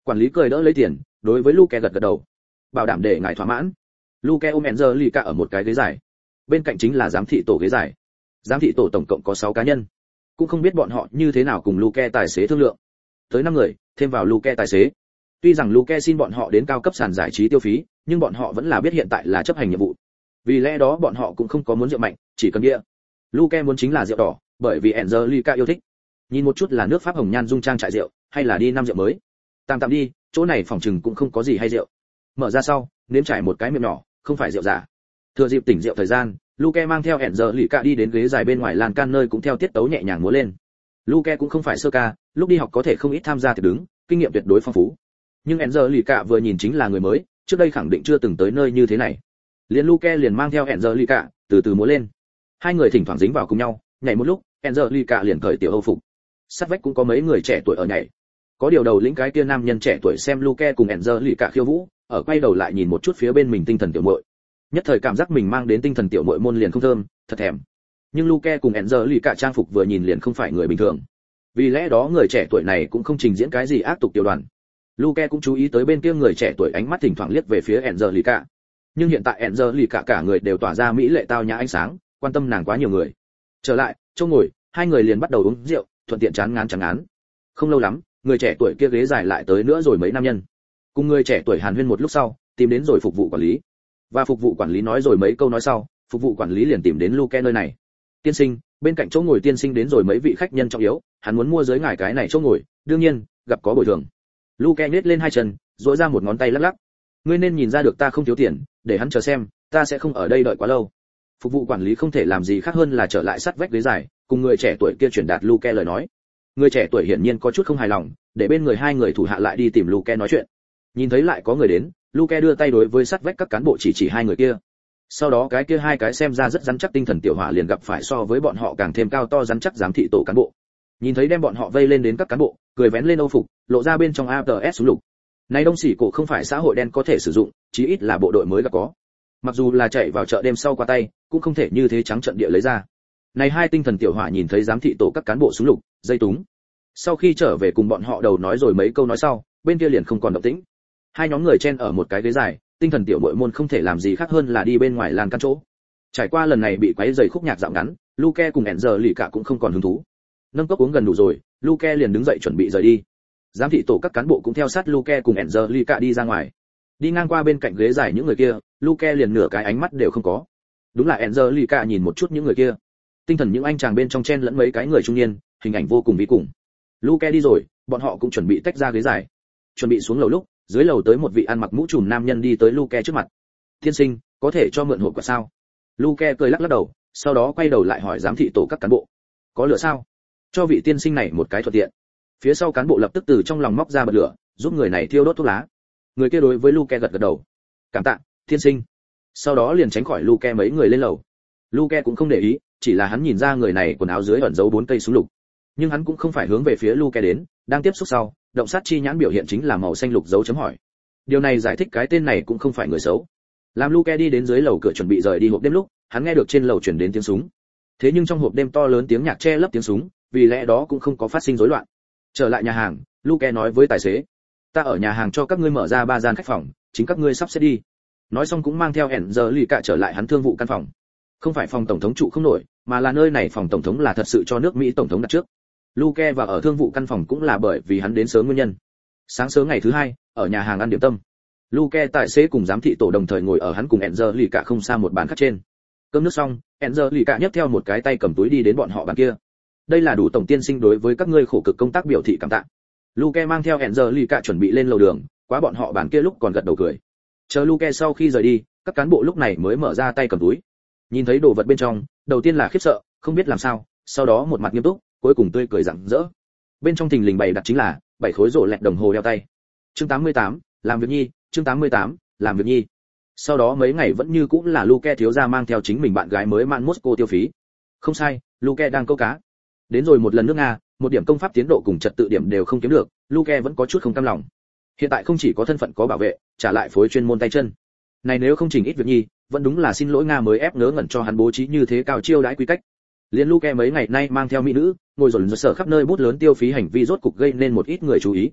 Quản lý cười đỡ lấy tiền, đối với Luke gật gật đầu. Bảo đảm để ngài thỏa mãn. Luke ôm Angelica ở một cái ghế dài. Bên cạnh chính là giám thị tổ ghế dài. Giám thị tổ tổng cộng có 6 cá nhân. Cũng không biết bọn họ như thế nào cùng Luke tài xế thương lượng. Tới 5 người, thêm vào Luke tài xế. Tuy rằng Luke xin bọn họ đến cao cấp sàn giải trí tiêu phí, nhưng bọn họ vẫn là biết hiện tại là chấp hành nhiệm vụ. Vì lẽ đó bọn họ cũng không có muốn rượu mạnh, chỉ cần bia. Luke muốn chính là rượu đỏ, bởi vì Angelica yêu thích. Nhìn một chút là nước Pháp hồng nhan dung trang trại rượu, hay là đi năm rượu mới. Tạm đi, chỗ này phòng trừng cũng không có gì hay rượu. Mở ra sau, nếm trải một cái miệng nhỏ, không phải rượu giả. Thừa dịp tỉnh rượu thời gian, Luke mang theo Angelica đi đến ghế dài bên ngoài lan can nơi cũng theo tiết tấu nhẹ nhàng múa lên. Luke cũng không phải sơ ca, lúc đi học có thể không ít tham gia tiệc đứng, kinh nghiệm tuyệt đối phong phú. Nhưng Angelica vừa nhìn chính là người mới, trước đây khẳng định chưa từng tới nơi như thế này. Liền Luke liền mang theo Angelica, từ từ múa lên. Hai người thỉnh thoảng dính vào cùng nhau, nhảy một lúc, Angelica liền cởi tiểu Âu phục. Sát vách cũng có mấy người trẻ tuổi ở nhảy. Có điều đầu lĩnh cái kia nam nhân trẻ tuổi xem Luke cùng Angelica khiêu vũ, ở quay đầu lại nhìn một chút phía bên mình tinh thần tiểu muội. Nhất thời cảm giác mình mang đến tinh thần tiểu muội môn liền không thơm, thật thèm. Nhưng Luke cùng Angelica trang phục vừa nhìn liền không phải người bình thường. Vì lẽ đó người trẻ tuổi này cũng không trình diễn cái gì ác tục tiểu đoàn. Luke cũng chú ý tới bên kia người trẻ tuổi ánh mắt thỉnh thoảng liếc về phía Angelica. Nhưng hiện tại Angelica cả người đều tỏa ra mỹ lệ tao nhã ánh sáng, quan tâm nàng quá nhiều người. Trở lại, chỗ ngồi, hai người liền bắt đầu uống rượu, thuận tiện chán ngán. Không lâu lắm, người trẻ tuổi kia ghế dài lại tới nữa rồi mấy nam nhân. Cùng người trẻ tuổi hàn huyên một lúc sau, tìm đến rồi phục vụ quản lý. Và phục vụ quản lý nói rồi mấy câu nói sau, phục vụ quản lý liền tìm đến Luke nơi này. Tiên sinh, bên cạnh chỗ ngồi tiên sinh đến rồi mấy vị khách nhân trọng yếu, hắn muốn mua dưới ngài cái này chỗ ngồi, đương nhiên, gặp có bồi thường. Luke nhếch lên hai chân, duỗi ra một ngón tay lắc lắc. Ngươi nên nhìn ra được ta không thiếu tiền, để hắn chờ xem, ta sẽ không ở đây đợi quá lâu. Phục vụ quản lý không thể làm gì khác hơn là trở lại sát vách ghế dài, cùng người trẻ tuổi kia truyền đạt Luke lời nói. Người trẻ tuổi hiển nhiên có chút không hài lòng, để bên người hai người thủ hạ lại đi tìm Luke nói chuyện. Nhìn thấy lại có người đến, Luke đưa tay đối với sát vách các cán bộ chỉ hai người kia. Sau đó cái kia hai cái xem ra rất rắn chắc tinh thần tiểu hỏa liền gặp phải so với bọn họ càng thêm cao to rắn chắc giám thị tổ cán bộ. Nhìn thấy đem bọn họ vây lên đến các cán bộ, cười vén lên Âu phục, lộ ra bên trong ATS súng lục. Này đông xỉ cổ không phải xã hội đen có thể sử dụng, chí ít là bộ đội mới gặp có. Mặc dù là chạy vào chợ đêm sau qua tay, cũng không thể như thế trắng trợn địa lấy ra. Này hai tinh thần tiểu hỏa nhìn thấy giám thị tổ các cán bộ súng lục, dây túng. Sau khi trở về cùng bọn họ đầu nói rồi mấy câu nói sau, bên kia liền không còn động tĩnh. Hai nhóm người chen ở một cái ghế dài, tinh thần tiểu muội môn không thể làm gì khác hơn là đi bên ngoài lan can chỗ. Trải qua lần này bị quấy rầy khúc nhạc dạo ngắn, Luke cùng Angelica cũng không còn hứng thú. Nâng cốc uống gần đủ rồi, Luke liền đứng dậy chuẩn bị rời đi. Giám thị tổ các cán bộ cũng theo sát Luke cùng Angelica đi ra ngoài. Đi ngang qua bên cạnh ghế dài những người kia, Luke liền nửa cái ánh mắt đều không có. Đúng là Angelica nhìn một chút những người kia. Tinh thần những anh chàng bên trong chen lẫn mấy cái người trung niên, hình ảnh vô cùng bí cùng. Luke đi rồi, bọn họ cũng chuẩn bị tách ra ghế dài. Chuẩn bị xuống lầu lúc, dưới lầu tới một vị ăn mặc mũ trùm nam nhân đi tới Luke trước mặt. "Tiên sinh, có thể cho mượn hộp quà sao?" Luke cười lắc lắc đầu, sau đó quay đầu lại hỏi giám thị tổ các cán bộ. "Có lửa sao? Cho vị tiên sinh này một cái thuận tiện." Phía sau cán bộ lập tức từ trong lòng móc ra bật lửa, giúp người này thiêu đốt thuốc lá. Người kia đối với Luke gật gật đầu. "Cảm tạ, tiên sinh." Sau đó liền tránh khỏi Luke mấy người lên lầu. Luke cũng không để ý, chỉ là hắn nhìn ra người này quần áo dưới ẩn giấu 4 cây súng lục. Nhưng hắn cũng không phải hướng về phía Luke đến, đang tiếp xúc sau, động sát chi nhãn biểu hiện chính là màu xanh lục dấu chấm hỏi. Điều này giải thích cái tên này cũng không phải người xấu. Làm Luke đi đến dưới lầu cửa chuẩn bị rời đi hộp đêm lúc, hắn nghe được trên lầu truyền đến tiếng súng. Thế nhưng trong hộp đêm to lớn tiếng nhạc che lấp tiếng súng, vì lẽ đó cũng không có phát sinh rối loạn. Trở lại nhà hàng, Luke nói với tài xế, "Ta ở nhà hàng cho các ngươi mở ra 3 gian khách phòng, chính các ngươi sắp xếp đi." Nói xong cũng mang theo Angelica trở lại hắn thương vụ căn phòng. Không phải phòng tổng thống trụ không nổi, mà là nơi này phòng tổng thống là thật sự cho nước Mỹ tổng thống đặt trước. Luke và ở thương vụ căn phòng cũng là bởi vì hắn đến sớm nguyên nhân. Sáng sớm ngày thứ hai, ở nhà hàng ăn điểm tâm, Luke tài xế cùng giám thị tổ đồng thời ngồi ở hắn cùng Angelica không xa một bàn khác trên. Cơm nước xong, Angelica nhấc theo một cái tay cầm túi đi đến bọn họ bàn kia. "Đây là đủ tổng tiên sinh đối với các ngươi khổ cực công tác biểu thị cảm tạ." Luke mang theo Angelica chuẩn bị lên lầu đường, quá bọn họ bàn kia lúc còn gật đầu cười. Chờ Luke sau khi rời đi, các cán bộ lúc này mới mở ra tay cầm túi. Nhìn thấy đồ vật bên trong, đầu tiên là khiếp sợ, không biết làm sao, sau đó một mặt nghiêm túc, cuối cùng tươi cười rạng rỡ. Bên trong thình lình bày đặt chính là 7 khối rổ lẹt đồng hồ đeo tay. Chương 88, làm việc nhi, chương 88, làm việc nhi. Sau đó mấy ngày vẫn như cũng là Luke thiếu gia mang theo chính mình bạn gái mới Man Moscow tiêu phí. Không sai, Luke đang câu cá. Đến rồi một lần nước Nga, một điểm công pháp tiến độ cùng trật tự điểm đều không kiếm được, Luke vẫn có chút không cam lòng. Hiện tại không chỉ có thân phận có bảo vệ, trả lại phối chuyên môn tay chân. Này nếu không chỉnh ít việc nhi, vẫn đúng là xin lỗi Nga mới ép ngớ ngẩn cho hắn bố trí như thế cao chiêu đãi quy cách. Liên Luke mấy ngày nay mang theo mỹ nữ, ngồi dồn dập sở khắp nơi bút lớn tiêu phí hành vi rốt cục gây nên một ít người chú ý.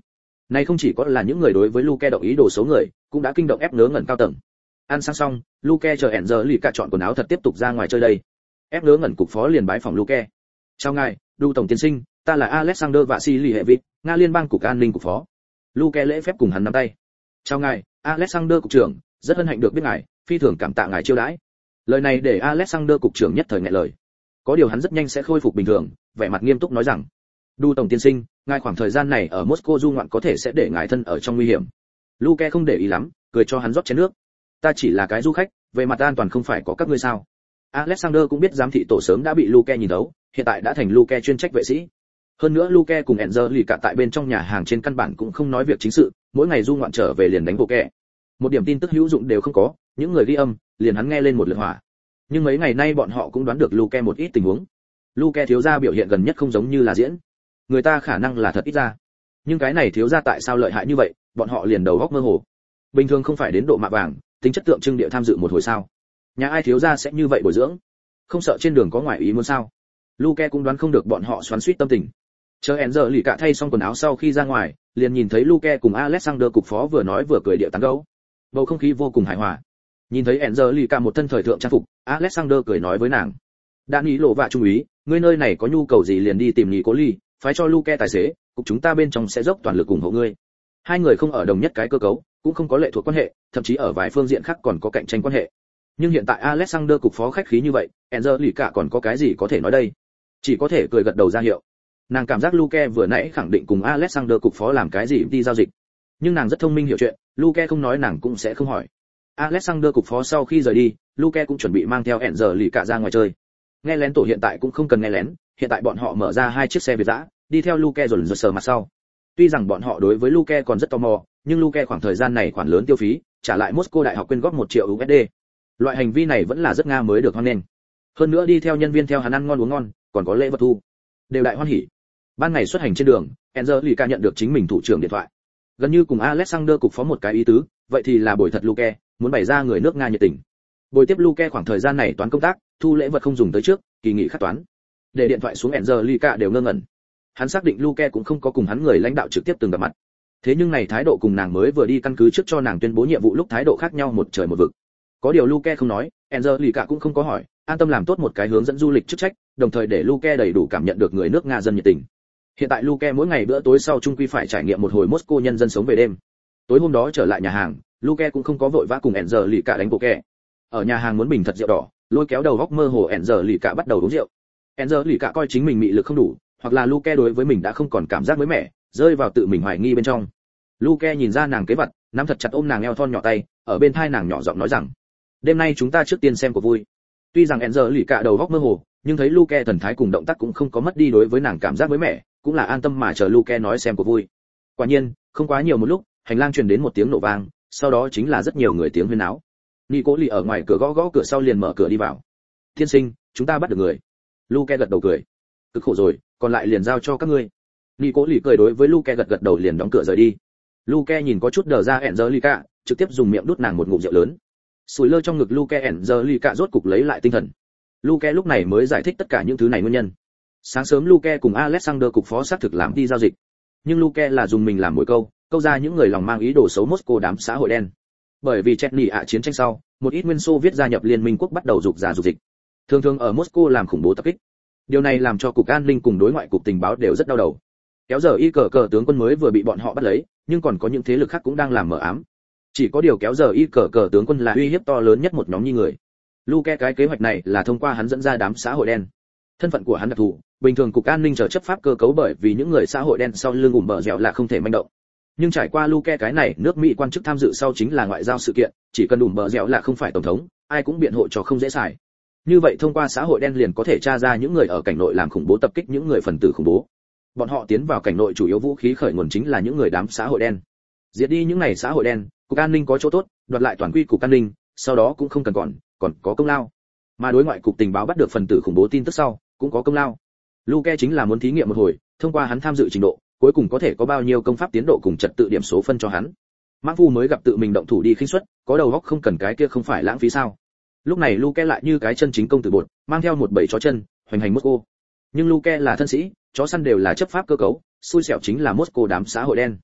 Này không chỉ có là những người đối với Luke động ý đồ xấu người, cũng đã kinh động ép ngớ ngẩn cao tầng. Ăn sáng xong, Luke chờ hẹn giờ lì cả chọn quần áo thật tiếp tục ra ngoài chơi đây. Ép ngớ ngẩn cục phó liền bái phòng Luke. Chào ngài, Đu tổng tiên sinh, ta là Alexander Vasilievich, Nga liên bang cục an ninh cục phó. Luke lễ phép cùng hắn nắm tay. Chào ngài, Alexander cục trưởng, rất hân hạnh được biết ngài, phi thường cảm tạ ngài chiêu đãi. Lời này để Alexander cục trưởng nhất thời nghẹn lời. Có điều hắn rất nhanh sẽ khôi phục bình thường, vẻ mặt nghiêm túc nói rằng: "Đu tổng tiên sinh, ngài khoảng thời gian này ở Moscow du ngoạn có thể sẽ để ngài thân ở trong nguy hiểm." Luke không để ý lắm, cười cho hắn rót chén nước. "Ta chỉ là cái du khách, về mặt an toàn không phải có các ngươi sao?" Alexander cũng biết giám thị tổ sớm đã bị Luke nhìn thấu, hiện tại đã thành Luke chuyên trách vệ sĩ. Hơn nữa Luke cùng Angelica tại bên trong nhà hàng trên căn bản cũng không nói việc chính sự, mỗi ngày du ngoạn trở về liền đánh bộ kẹ. Một điểm tin tức hữu dụng đều không có, những người ghi âm, liền hắn nghe lên một lượt hỏa. Nhưng mấy ngày nay bọn họ cũng đoán được Luke một ít tình huống. Luke thiếu gia biểu hiện gần nhất không giống như là diễn. Người ta khả năng là thật ít ra. Nhưng cái này thiếu gia tại sao lợi hại như vậy, bọn họ liền đầu óc mơ hồ. Bình thường không phải đến độ mạ vàng, tính chất tượng trưng địa tham dự một hồi sao? Nhà ai thiếu gia sẽ như vậy bồi dưỡng? Không sợ trên đường có ngoại ý muốn sao? Luke cũng đoán không được bọn họ xoắn xuýt tâm tình. Chờ Angelica thay xong quần áo sau khi ra ngoài, liền nhìn thấy Luke cùng Alexander cục phó vừa nói vừa cười điệu tán gẫu. Bầu không khí vô cùng hài hòa. Nhìn thấy Angelica một thân thời thượng trang phục, Alexander cười nói với nàng: "Đã nghĩ lộ vạ trung úy, ngươi nơi này có nhu cầu gì liền đi tìm Nicoli, phái cho Luke tài xế, cục chúng ta bên trong sẽ dốc toàn lực ủng hộ ngươi." Hai người không ở đồng nhất cái cơ cấu, cũng không có lệ thuộc quan hệ, thậm chí ở vài phương diện khác còn có cạnh tranh quan hệ. Nhưng hiện tại Alexander cục phó khách khí như vậy, Angelica còn có cái gì có thể nói đây? Chỉ có thể cười gật đầu ra hiệu. Nàng cảm giác Luke vừa nãy khẳng định cùng Alexander cục phó làm cái gì đi giao dịch. Nhưng nàng rất thông minh hiểu chuyện, Luke không nói nàng cũng sẽ không hỏi. Alexander cục phó sau khi rời đi, Luke cũng chuẩn bị mang theo Angelica ra ngoài chơi. Nghe lén tổ hiện tại cũng không cần nghe lén, hiện tại bọn họ mở ra hai chiếc xe Việt dã, đi theo Luke rồi sờ mặt sau. Tuy rằng bọn họ đối với Luke còn rất tò mò, nhưng Luke khoảng thời gian này khoản lớn tiêu phí, trả lại Moscow đại học quyên góp 1 triệu USD. Loại hành vi này vẫn là rất Nga mới được hoan nghênh. Hơn nữa đi theo nhân viên theo hắn ăn ngon uống ngon, còn có lễ vật thu, đều đại hoan hỉ. Ban ngày xuất hành trên đường, Angelica nhận được chính mình thủ trưởng điện thoại. Gần như cùng Alexander cục phó một cái ý tứ, vậy thì là bồi thật Luke, muốn bày ra người nước Nga nhiệt tình. Bồi tiếp Luke khoảng thời gian này toán công tác, thu lễ vật không dùng tới trước, kỳ nghỉ khắc toán. Để điện thoại xuống Angelica đều ngơ ngẩn. Hắn xác định Luke cũng không có cùng hắn người lãnh đạo trực tiếp từng gặp mặt. Thế nhưng này thái độ cùng nàng mới vừa đi căn cứ trước cho nàng tuyên bố nhiệm vụ lúc thái độ khác nhau một trời một vực. Có điều Luke không nói, Angelica cũng không có hỏi, an tâm làm tốt một cái hướng dẫn du lịch chức trách, đồng thời để Luke đầy đủ cảm nhận được người nước Nga dân nhiệt tình. Hiện tại Luke mỗi ngày bữa tối sau chung quy phải trải nghiệm một hồi Moscow nhân dân sống về đêm. Tối hôm đó trở lại nhà hàng, Luke cũng không có vội vã cùng Angelica đánh bộ kẹ. Ở nhà hàng muốn bình thật rượu đỏ, lôi kéo đầu góc mơ hồ Angelica bắt đầu uống rượu. Angelica coi chính mình mị lực không đủ, hoặc là Luke đối với mình đã không còn cảm giác mới mẻ, rơi vào tự mình hoài nghi bên trong. Luke nhìn ra nàng kế vật, nắm thật chặt ôm nàng eo thon nhỏ tay, ở bên tai nàng nhỏ giọng nói rằng: "Đêm nay chúng ta trước tiên xem cuộc vui." Tuy rằng Angelica đầu góc mơ hồ, nhưng thấy Luke thần thái cùng động tác cũng không có mất đi đối với nàng cảm giác mới mẻ, cũng là an tâm mà chờ Luke nói xem cuộc vui. Quả nhiên, không quá nhiều một lúc, hành lang truyền đến một tiếng nổ vang, sau đó chính là rất nhiều người tiếng huyên náo. Nicoli ở ngoài cửa gõ gõ cửa sau liền mở cửa đi vào. "Tiên sinh, chúng ta bắt được người." Luke gật đầu cười. "Cực khổ rồi, còn lại liền giao cho các ngươi." Nicoli cười đối với Luke gật gật đầu liền đóng cửa rời đi. Luke nhìn có chút đờ ra Angelica, trực tiếp dùng miệng đút nàng một ngụm rượu lớn. Sủi lơ trong ngực Luke, Angelica rốt cục lấy lại tinh thần. Luke lúc này mới giải thích tất cả những thứ này nguyên nhân. Sáng sớm Luke cùng Alexander cục phó xác thực làm đi giao dịch, nhưng Luke là dùng mình làm mồi câu ra những người lòng mang ý đồ xấu Moscow đám xã hội đen. Bởi vì Chechnya chiến tranh sau, một ít nguyên Xô viết gia nhập Liên minh quốc bắt đầu dục dịch. Thường thường ở Moscow làm khủng bố tập kích. Điều này làm cho cục an ninh cùng đối ngoại cục tình báo đều rất đau đầu. Kéo giờ y cờ tướng quân mới vừa bị bọn họ bắt lấy, nhưng còn có những thế lực khác cũng đang làm mờ ám. Chỉ có điều kéo giờ y cờ tướng quân là uy hiếp to lớn nhất một nhóm như người. Luke cái kế hoạch này là thông qua hắn dẫn ra đám xã hội đen. Thân phận của hắn đặc thù, bình thường cục an ninh chờ chấp pháp cơ cấu bởi vì những người xã hội đen sau lưng ủng bờ dẻo là không thể manh động. Nhưng trải qua Luke cái này, nước Mỹ quan chức tham dự sau chính là ngoại giao sự kiện, chỉ cần ủng bờ dẻo là không phải tổng thống, ai cũng biện hộ cho không dễ xài. Như vậy thông qua xã hội đen liền có thể tra ra những người ở cảnh nội làm khủng bố tập kích những người phần tử khủng bố. Bọn họ tiến vào cảnh nội chủ yếu vũ khí khởi nguồn chính là những người đám xã hội đen. Diệt đi những này xã hội đen, cục an ninh có chỗ tốt, đoạt lại toàn quy cục an ninh, sau đó cũng không cần còn có công lao. Mà đối ngoại cục tình báo bắt được phần tử khủng bố tin tức sau, cũng có công lao. Luke chính là muốn thí nghiệm một hồi, thông qua hắn tham dự trình độ, cuối cùng có thể có bao nhiêu công pháp tiến độ cùng trật tự điểm số phân cho hắn. Mãng Phu mới gặp tự mình động thủ đi khinh suất, có đầu óc không cần cái kia không phải lãng phí sao? Lúc này Luke lại như cái chân chính công tử bột, mang theo một bầy chó chân, hoành hành Moscow. Nhưng Luke là thân sĩ, chó săn đều là chấp pháp cơ cấu, xui xẻo chính là Moscow đám xã hội đen.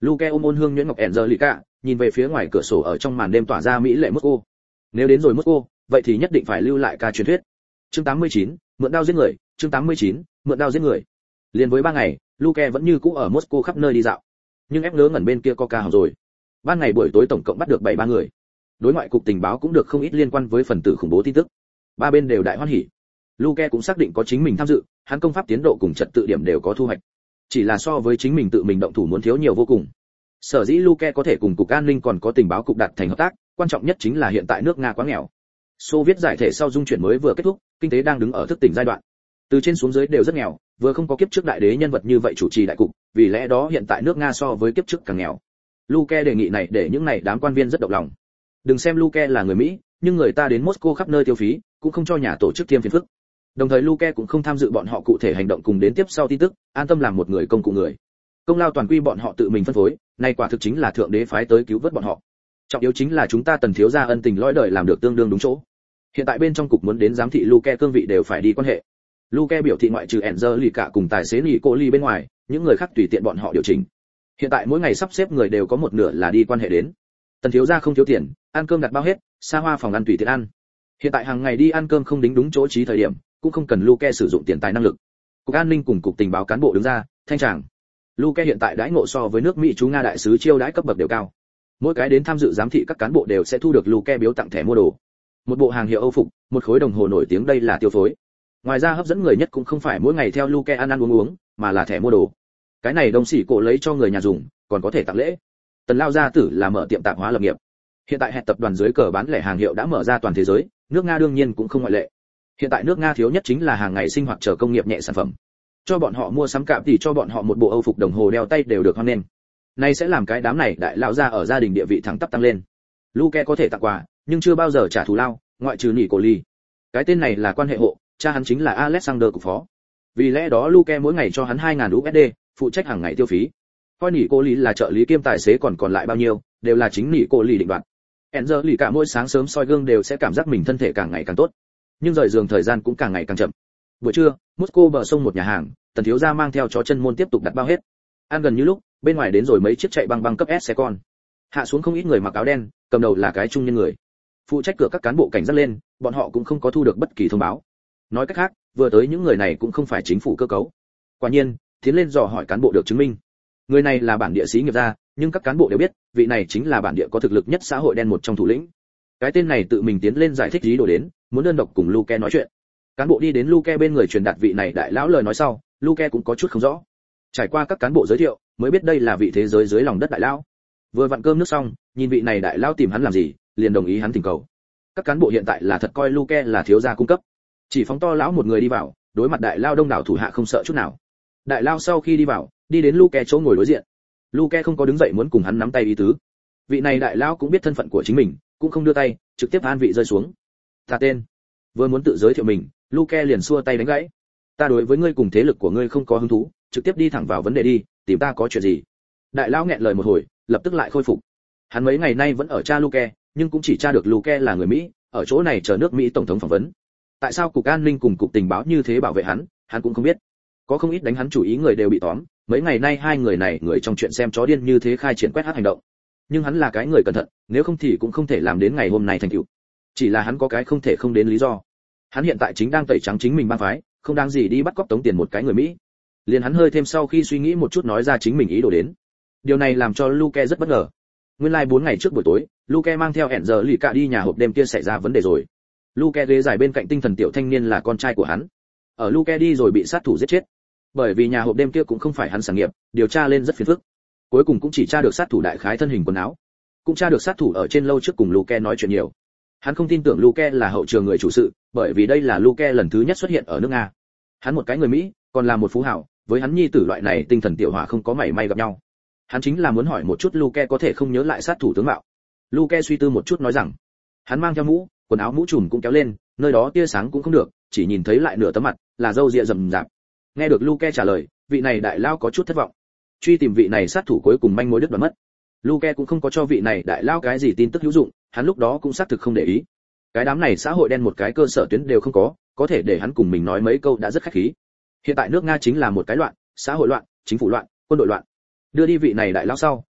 Luke ôm ôn hương nhuyễn ngọc Angelica, nhìn về phía ngoài cửa sổ ở trong màn đêm tỏa ra mỹ lệ Moscow. Nếu đến rồi Moscow, vậy thì nhất định phải lưu lại ca truyền thuyết. Chương 89, mượn đao giết người, chương 89, mượn đao giết người. Liên với 3 ngày, Luke vẫn như cũ ở Moscow khắp nơi đi dạo. Nhưng ép lớn ngẩn bên kia Coca hỏng rồi. Ban ngày buổi tối tổng cộng bắt được 7-3 người. Đối ngoại cục tình báo cũng được không ít liên quan với phần tử khủng bố tin tức. Ba bên đều đại hoan hỉ. Luke cũng xác định có chính mình tham dự, hắn công pháp tiến độ cùng trật tự điểm đều có thu hoạch. Chỉ là so với chính mình tự mình động thủ muốn thiếu nhiều vô cùng. Sở dĩ Luke có thể cùng cục an ninh còn có tình báo cục đạt thành hợp tác, quan trọng nhất chính là hiện tại nước Nga quá nghèo. Xô Viết giải thể sau dung chuyển mới vừa kết thúc, kinh tế đang đứng ở thức tỉnh giai đoạn. Từ trên xuống dưới đều rất nghèo, vừa không có kiếp trước đại đế nhân vật như vậy chủ trì đại cục, vì lẽ đó hiện tại nước Nga so với kiếp trước càng nghèo. Luke đề nghị này để những này đám quan viên rất động lòng. Đừng xem Luke là người Mỹ, nhưng người ta đến Moscow khắp nơi tiêu phí, cũng không cho nhà tổ chức thêm phiền phức. Đồng thời Luke cũng không tham dự bọn họ cụ thể hành động cùng đến tiếp sau tin tức, an tâm làm một người công cụ người. Công lao toàn quy bọn họ tự mình phân phối, nay quả thực chính là thượng đế phái tới cứu vớt bọn họ. Trọng yếu chính là chúng ta Tần thiếu gia ân tình lõi đời làm được tương đương đúng chỗ. Hiện tại bên trong cục muốn đến giám thị Luke cương vị đều phải đi quan hệ. Luke biểu thị ngoại trừ Angelica cùng tài xế Nicoli bên ngoài, những người khác tùy tiện bọn họ điều chỉnh. Hiện tại mỗi ngày sắp xếp người đều có một nửa là đi quan hệ đến. Tần thiếu gia không thiếu tiền, ăn cơm đặt bao hết, xa hoa phòng ăn tùy tiện ăn. Hiện tại hàng ngày đi ăn cơm không đính đúng chỗ trí thời điểm, cũng không cần Luke sử dụng tiền tài năng lực. Cục an ninh cùng cục tình báo cán bộ đứng ra, thanh tràng. Luke hiện tại đãi ngộ so với nước Mỹ chú Nga đại sứ chiêu đãi cấp bậc đều cao. Mỗi cái đến tham dự giám thị các cán bộ đều sẽ thu được Luke biếu tặng thẻ mua đồ. Một bộ hàng hiệu Âu phục, một khối đồng hồ nổi tiếng đây là tiêu phối. Ngoài ra hấp dẫn người nhất cũng không phải mỗi ngày theo Luke ăn ăn uống uống, mà là thẻ mua đồ. Cái này đồng sĩ cổ lấy cho người nhà dùng, còn có thể tặng lễ. Tần lao gia tử là mở tiệm tạp hóa lập nghiệp. Hiện tại hệ tập đoàn dưới cờ bán lẻ hàng hiệu đã mở ra toàn thế giới, nước Nga đương nhiên cũng không ngoại lệ. Hiện tại nước Nga thiếu nhất chính là hàng ngày sinh hoạt chờ công nghiệp nhẹ sản phẩm. Cho bọn họ mua sắm cạm thì cho bọn họ một bộ Âu phục đồng hồ đeo tay đều được hoan nghênh. Nay sẽ làm cái đám này đại lão gia ở gia đình địa vị thẳng tắp tăng lên. Luke có thể tặng quà, nhưng chưa bao giờ trả thù lao, ngoại trừ nỉ cổ ly. Cái tên này là quan hệ hộ, cha hắn chính là Alexander cục phó. Vì lẽ đó Luke mỗi ngày cho hắn 2000 USD, phụ trách hàng ngày tiêu phí. Coi nỉ cô lý là trợ lý kiêm tài xế còn lại bao nhiêu, đều là chính nỉ cô lý định đoạt. Angelica mỗi sáng sớm soi gương đều sẽ cảm giác mình thân thể càng ngày càng tốt, nhưng rời giường thời gian cũng càng ngày càng chậm. Buổi trưa, Moscow bờ sông một nhà hàng, Tần thiếu gia mang theo chó chân môn tiếp tục đặt bao hết. Ăn gần như lúc, bên ngoài đến rồi mấy chiếc chạy băng cấp S xe con. Hạ xuống không ít người mặc áo đen, cầm đầu là cái trung nhân người. Phụ trách cửa các cán bộ cảnh giác lên, bọn họ cũng không có thu được bất kỳ thông báo. Nói cách khác, vừa tới những người này cũng không phải chính phủ cơ cấu. Quả nhiên, tiến lên dò hỏi cán bộ được chứng minh. Người này là bản địa sĩ nghiệp gia, nhưng các cán bộ đều biết, vị này chính là bản địa có thực lực nhất xã hội đen một trong thủ lĩnh. Cái tên này tự mình tiến lên giải thích ý đồ đến, muốn đơn độc cùng Luke nói chuyện. Cán bộ đi đến Luke bên người truyền đạt vị này đại lão lời nói sau, Luke cũng có chút không rõ. Trải qua các cán bộ giới thiệu, mới biết đây là vị thế giới dưới lòng đất đại lão. Vừa vặn cơm nước xong, nhìn vị này đại lão tìm hắn làm gì, liền đồng ý hắn thỉnh cầu. Các cán bộ hiện tại là thật coi Luke là thiếu gia cung cấp. Chỉ phóng to lão một người đi vào, đối mặt đại lão đông đảo thủ hạ không sợ chút nào. Đại lão sau khi đi vào, đi đến Luke chỗ ngồi đối diện. Luke không có đứng dậy muốn cùng hắn nắm tay ý tứ. Vị này đại lão cũng biết thân phận của chính mình, cũng không đưa tay, trực tiếp an vị rơi xuống. Ta tên. Vừa muốn tự giới thiệu mình, Luke liền xua tay đánh gãy. Ta đối với ngươi cùng thế lực của ngươi không có hứng thú, trực tiếp đi thẳng vào vấn đề đi, tìm ta có chuyện gì? Đại lão nghẹn lời một hồi, lập tức lại khôi phục. Hắn mấy ngày nay vẫn ở tra Luke, nhưng cũng chỉ tra được Luke là người Mỹ, ở chỗ này chờ nước Mỹ tổng thống phỏng vấn. Tại sao cục an ninh cùng cục tình báo như thế bảo vệ hắn cũng không biết. Có không ít đánh hắn chủ ý người đều bị tóm, mấy ngày nay hai người này người trong chuyện xem chó điên như thế khai triển quét hát hành động. Nhưng hắn là cái người cẩn thận, nếu không thì cũng không thể làm đến ngày hôm nay thành tựu. Chỉ là hắn có cái không thể không đến lý do. Hắn hiện tại chính đang tẩy trắng chính mình bang phái, không đáng gì đi bắt cóc tống tiền một cái người Mỹ. Liền hắn hơi thêm sau khi suy nghĩ một chút nói ra chính mình ý đồ đến. Điều này làm cho Luke rất bất ngờ. Nguyên lai like 4 ngày trước buổi tối, Luke mang theo Angelica đi nhà hộp đêm kia xảy ra vấn đề rồi. Luke ghế dài bên cạnh tinh thần tiểu thanh niên là con trai của hắn. Ở Luke đi rồi bị sát thủ giết chết. Bởi vì nhà hộp đêm kia cũng không phải hắn sản nghiệp, điều tra lên rất phiền phức. Cuối cùng cũng chỉ tra được sát thủ đại khái thân hình quần áo, cũng tra được sát thủ ở trên lâu trước cùng Luke nói chuyện nhiều. Hắn không tin tưởng Luke là hậu trường người chủ sự, bởi vì đây là Luke lần thứ nhất xuất hiện ở nước Nga. Hắn một cái người Mỹ, còn là một phú hào, với hắn nhi tử loại này tinh thần tiểu hỏa không có mảy may gặp nhau. Hắn chính là muốn hỏi một chút Luke có thể không nhớ lại sát thủ tướng mạo. Luke suy tư một chút nói rằng, hắn mang theo mũ, quần áo mũ trùm cũng kéo lên, nơi đó tia sáng cũng không được, chỉ nhìn thấy lại nửa tấm mặt, là râu ria rậm rạp. Nghe được Luke trả lời, vị này đại lao có chút thất vọng. Truy tìm vị này sát thủ cuối cùng manh mối đứt đoạn mất. Luke cũng không có cho vị này đại lao cái gì tin tức hữu dụng, hắn lúc đó cũng xác thực không để ý. Cái đám này xã hội đen một cái cơ sở tuyến đều không có thể để hắn cùng mình nói mấy câu đã rất khách khí. Hiện tại nước Nga chính là một cái loạn, xã hội loạn, chính phủ loạn, quân đội loạn. Đưa đi vị này đại lao sau,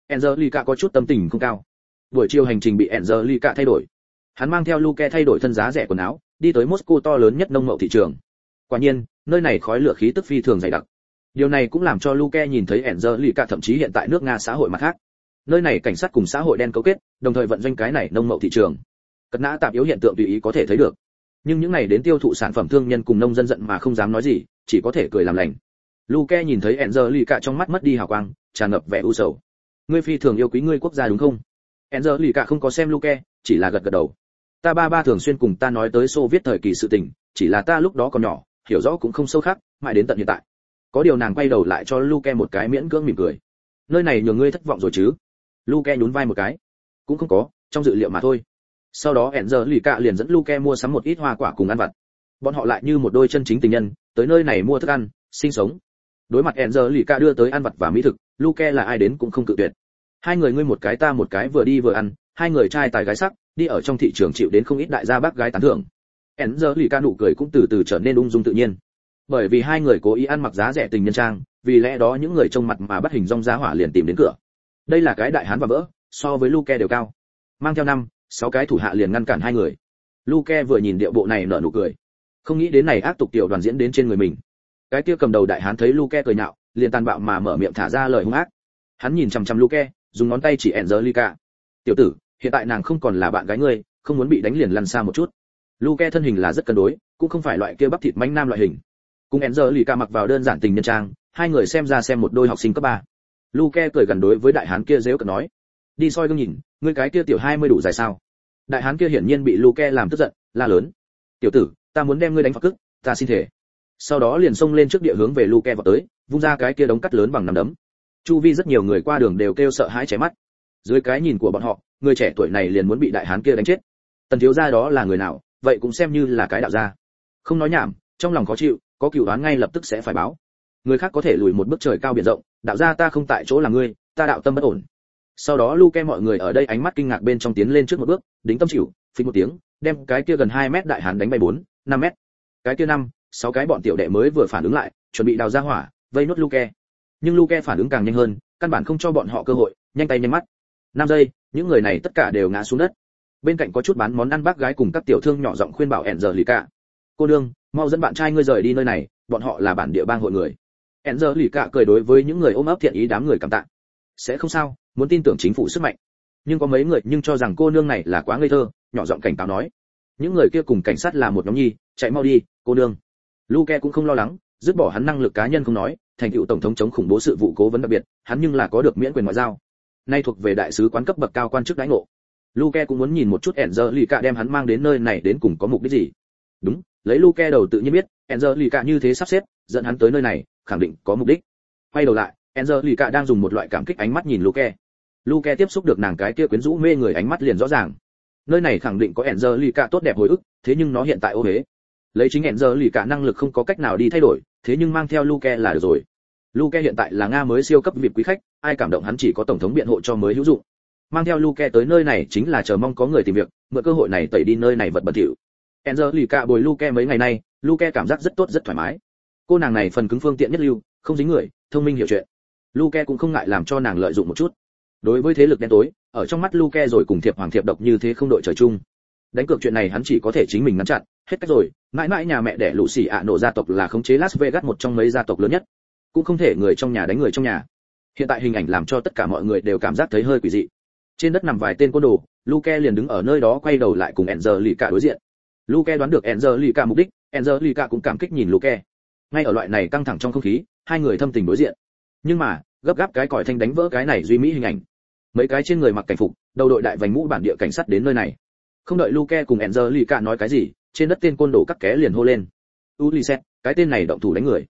Angelica có chút tâm tình không cao. Buổi chiều hành trình bị Angelica thay đổi. Hắn mang theo Luke thay đổi thân giá rẻ quần áo, đi tới Moscow to lớn nhất nông mậu thị trường. Quả nhiên, nơi này khói lửa khí tức phi thường dày đặc. Điều này cũng làm cho Luke nhìn thấy Angelica thậm chí hiện tại nước Nga xã hội mặt khác. Nơi này cảnh sát cùng xã hội đen cấu kết, đồng thời vận doanh cái này nông mậu thị trường. Cất nã tạp yếu hiện tượng tùy ý có thể thấy được. Nhưng những này đến tiêu thụ sản phẩm thương nhân cùng nông dân giận mà không dám nói gì, chỉ có thể cười làm lành. Luke nhìn thấy Angelica trong mắt mất đi hào quang, tràn ngập vẻ u sầu. Ngươi phi thường yêu quý ngươi quốc gia đúng không? Angelica không có xem Luke, chỉ là gật gật đầu. Ta ba thường xuyên cùng ta nói tới Xô Viết thời kỳ sự tình, chỉ là ta lúc đó còn nhỏ, hiểu rõ cũng không sâu khác, mãi đến tận hiện tại. Có điều nàng quay đầu lại cho Luke một cái miễn cưỡng mỉm cười. Nơi này nhường ngươi thất vọng rồi chứ? Luke nhún vai một cái. Cũng không có, trong dự liệu mà thôi. Sau đó Angelica liền dẫn Luke mua sắm một ít hoa quả cùng ăn vặt. Bọn họ lại như một đôi chân chính tình nhân, tới nơi này mua thức ăn, sinh sống. Đối mặt Angelica đưa tới ăn vặt và mỹ thực, Luke là ai đến cũng không cự tuyệt. Hai người ngươi một cái ta một cái vừa đi vừa ăn, hai người trai tài gái sắc, đi ở trong thị trường chịu đến không ít đại gia bác gái tán thưởng. Angelica nụ cười cũng từ từ trở nên ung dung tự nhiên. Bởi vì hai người cố ý ăn mặc giá rẻ tình nhân trang, vì lẽ đó những người trông mặt mà bắt hình rong giá hỏa liền tìm đến cửa. Đây là cái đại hán và vỡ, so với Luke đều cao. Mang theo 5-6 cái thủ hạ liền ngăn cản hai người. Luke vừa nhìn điệu bộ này nở nụ cười. Không nghĩ đến này ác tục tiểu đoàn diễn đến trên người mình. Cái kia cầm đầu đại hán thấy Luke cười nhạo, liền tàn bạo mà mở miệng thả ra lời hung ác. Hắn nhìn chằm chằm Luke, dùng ngón tay chỉ Angelica. "Tiểu tử, hiện tại nàng không còn là bạn gái ngươi, không muốn bị đánh liền lăn xa một chút." Luke thân hình là rất cân đối, cũng không phải loại kia bắp thịt manh nam loại hình. Cùng Angelica mặc vào đơn giản tình nhân trang, hai người xem ra xem một đôi học sinh cấp 3. Luke cười gần đối với đại hán kia giễu cợt nói: "Đi soi gương nhìn, ngươi cái kia tiểu 20 đủ dài sao?" Đại hán kia hiển nhiên bị Luke làm tức giận, la lớn: "Tiểu tử, ta muốn đem ngươi đánh phạt cức, ta xin thể." Sau đó liền xông lên trước địa hướng về Luke vọt tới, vung ra cái kia đống cắt lớn bằng nắm đấm. Chu vi rất nhiều người qua đường đều kêu sợ hãi chảy mắt. Dưới cái nhìn của bọn họ, người trẻ tuổi này liền muốn bị đại hán kia đánh chết. Tần thiếu gia đó là người nào, vậy cũng xem như là cái đạo gia. Không nói nhảm, trong lòng khó chịu, có cửu đoán ngay lập tức sẽ phải báo. Người khác có thể lùi một bước trời cao biển rộng, đạo gia ta không tại chỗ là ngươi, ta đạo tâm bất ổn. Sau đó Luke mọi người ở đây ánh mắt kinh ngạc bên trong tiến lên trước một bước, đính tâm chịu, phình một tiếng, đem cái kia gần 2 mét đại hán đánh bay 4-5 mét. Cái kia 5-6 cái bọn tiểu đệ mới vừa phản ứng lại, chuẩn bị đào ra hỏa, vây nốt Luke. Nhưng Luke phản ứng càng nhanh hơn, căn bản không cho bọn họ cơ hội, nhanh tay nhanh mắt. 5 giây, những người này tất cả đều ngã xuống đất. Bên cạnh có chút bán món ăn bác gái cùng các tiểu thương nhỏ giọng khuyên bảo Angelica: "Cô nương, mau dẫn bạn trai ngươi rời đi nơi này, bọn họ là bản địa bang hội người." Angelica cười đối với những người ôm ấp thiện ý đám người cảm tạ: "Sẽ không sao, muốn tin tưởng chính phủ sức mạnh." Nhưng có mấy người nhưng cho rằng cô nương này là quá ngây thơ, nhỏ giọng cảnh cáo nói: "Những người kia cùng cảnh sát là một nhóm nhi, chạy mau đi, cô nương." Luke cũng không lo lắng, dứt bỏ hắn năng lực cá nhân không nói, thành tựu tổng thống chống khủng bố sự vụ cố vấn đặc biệt, hắn nhưng là có được miễn quyền ngoại giao. Nay thuộc về đại sứ quán cấp bậc cao quan chức đãi ngộ. Luke cũng muốn nhìn một chút Angelica đem hắn mang đến nơi này đến cùng có mục đích gì. Đúng, lấy Luke đầu tự nhiên biết, Angelica như thế sắp xếp, dẫn hắn tới nơi này, khẳng định có mục đích. Quay đầu lại, Angelica đang dùng một loại cảm kích ánh mắt nhìn Luke. Luke tiếp xúc được nàng cái kia quyến rũ mê người ánh mắt liền rõ ràng. Nơi này khẳng định có Angelica tốt đẹp hồi ức, thế nhưng nó hiện tại ô uế. Lấy chính Angelica năng lực không có cách nào đi thay đổi, thế nhưng mang theo Luke là được rồi. Luke hiện tại là Nga mới siêu cấp VIP quý khách, ai cảm động hắn chỉ có tổng thống biện hộ cho mới hữu dụng. Mang theo Luke tới nơi này chính là chờ mong có người tìm việc, mượn cơ hội này tẩy đi nơi này vật bẩn thỉu. Angelica bồi Luke mấy ngày nay, Luke cảm giác rất tốt rất thoải mái. Cô nàng này phần cứng phương tiện nhất lưu, không dính người, thông minh hiểu chuyện. Luke cũng không ngại làm cho nàng lợi dụng một chút. Đối với thế lực đen tối, ở trong mắt Luke rồi cùng thiệp hoàng thiệp độc như thế không đội trời chung. Đánh cược chuyện này hắn chỉ có thể chính mình ngăn chặn, hết cách rồi, mãi mãi nhà mẹ đẻ lũ xỉ ạ nổ gia tộc là khống chế Las Vegas một trong mấy gia tộc lớn nhất. Cũng không thể người trong nhà đánh người trong nhà. Hiện tại hình ảnh làm cho tất cả mọi người đều cảm giác thấy hơi quỷ dị. Trên đất nằm vài tên côn đồ, Luke liền đứng ở nơi đó quay đầu lại cùng Angelica đối diện. Luke đoán được Angelica mục đích, Angelica cũng cảm kích nhìn Luke. Ngay ở loại này căng thẳng trong không khí, hai người thâm tình đối diện. Nhưng mà, gấp gáp cái còi thanh đánh vỡ cái này duy mỹ hình ảnh. Mấy cái trên người mặc cảnh phục, đầu đội đại vành mũ bản địa cảnh sát đến nơi này. Không đợi Luke cùng Angelica nói cái gì, trên đất tên côn đồ cắt ké liền hô lên: "Ulysses, cái tên này động thủ đánh người."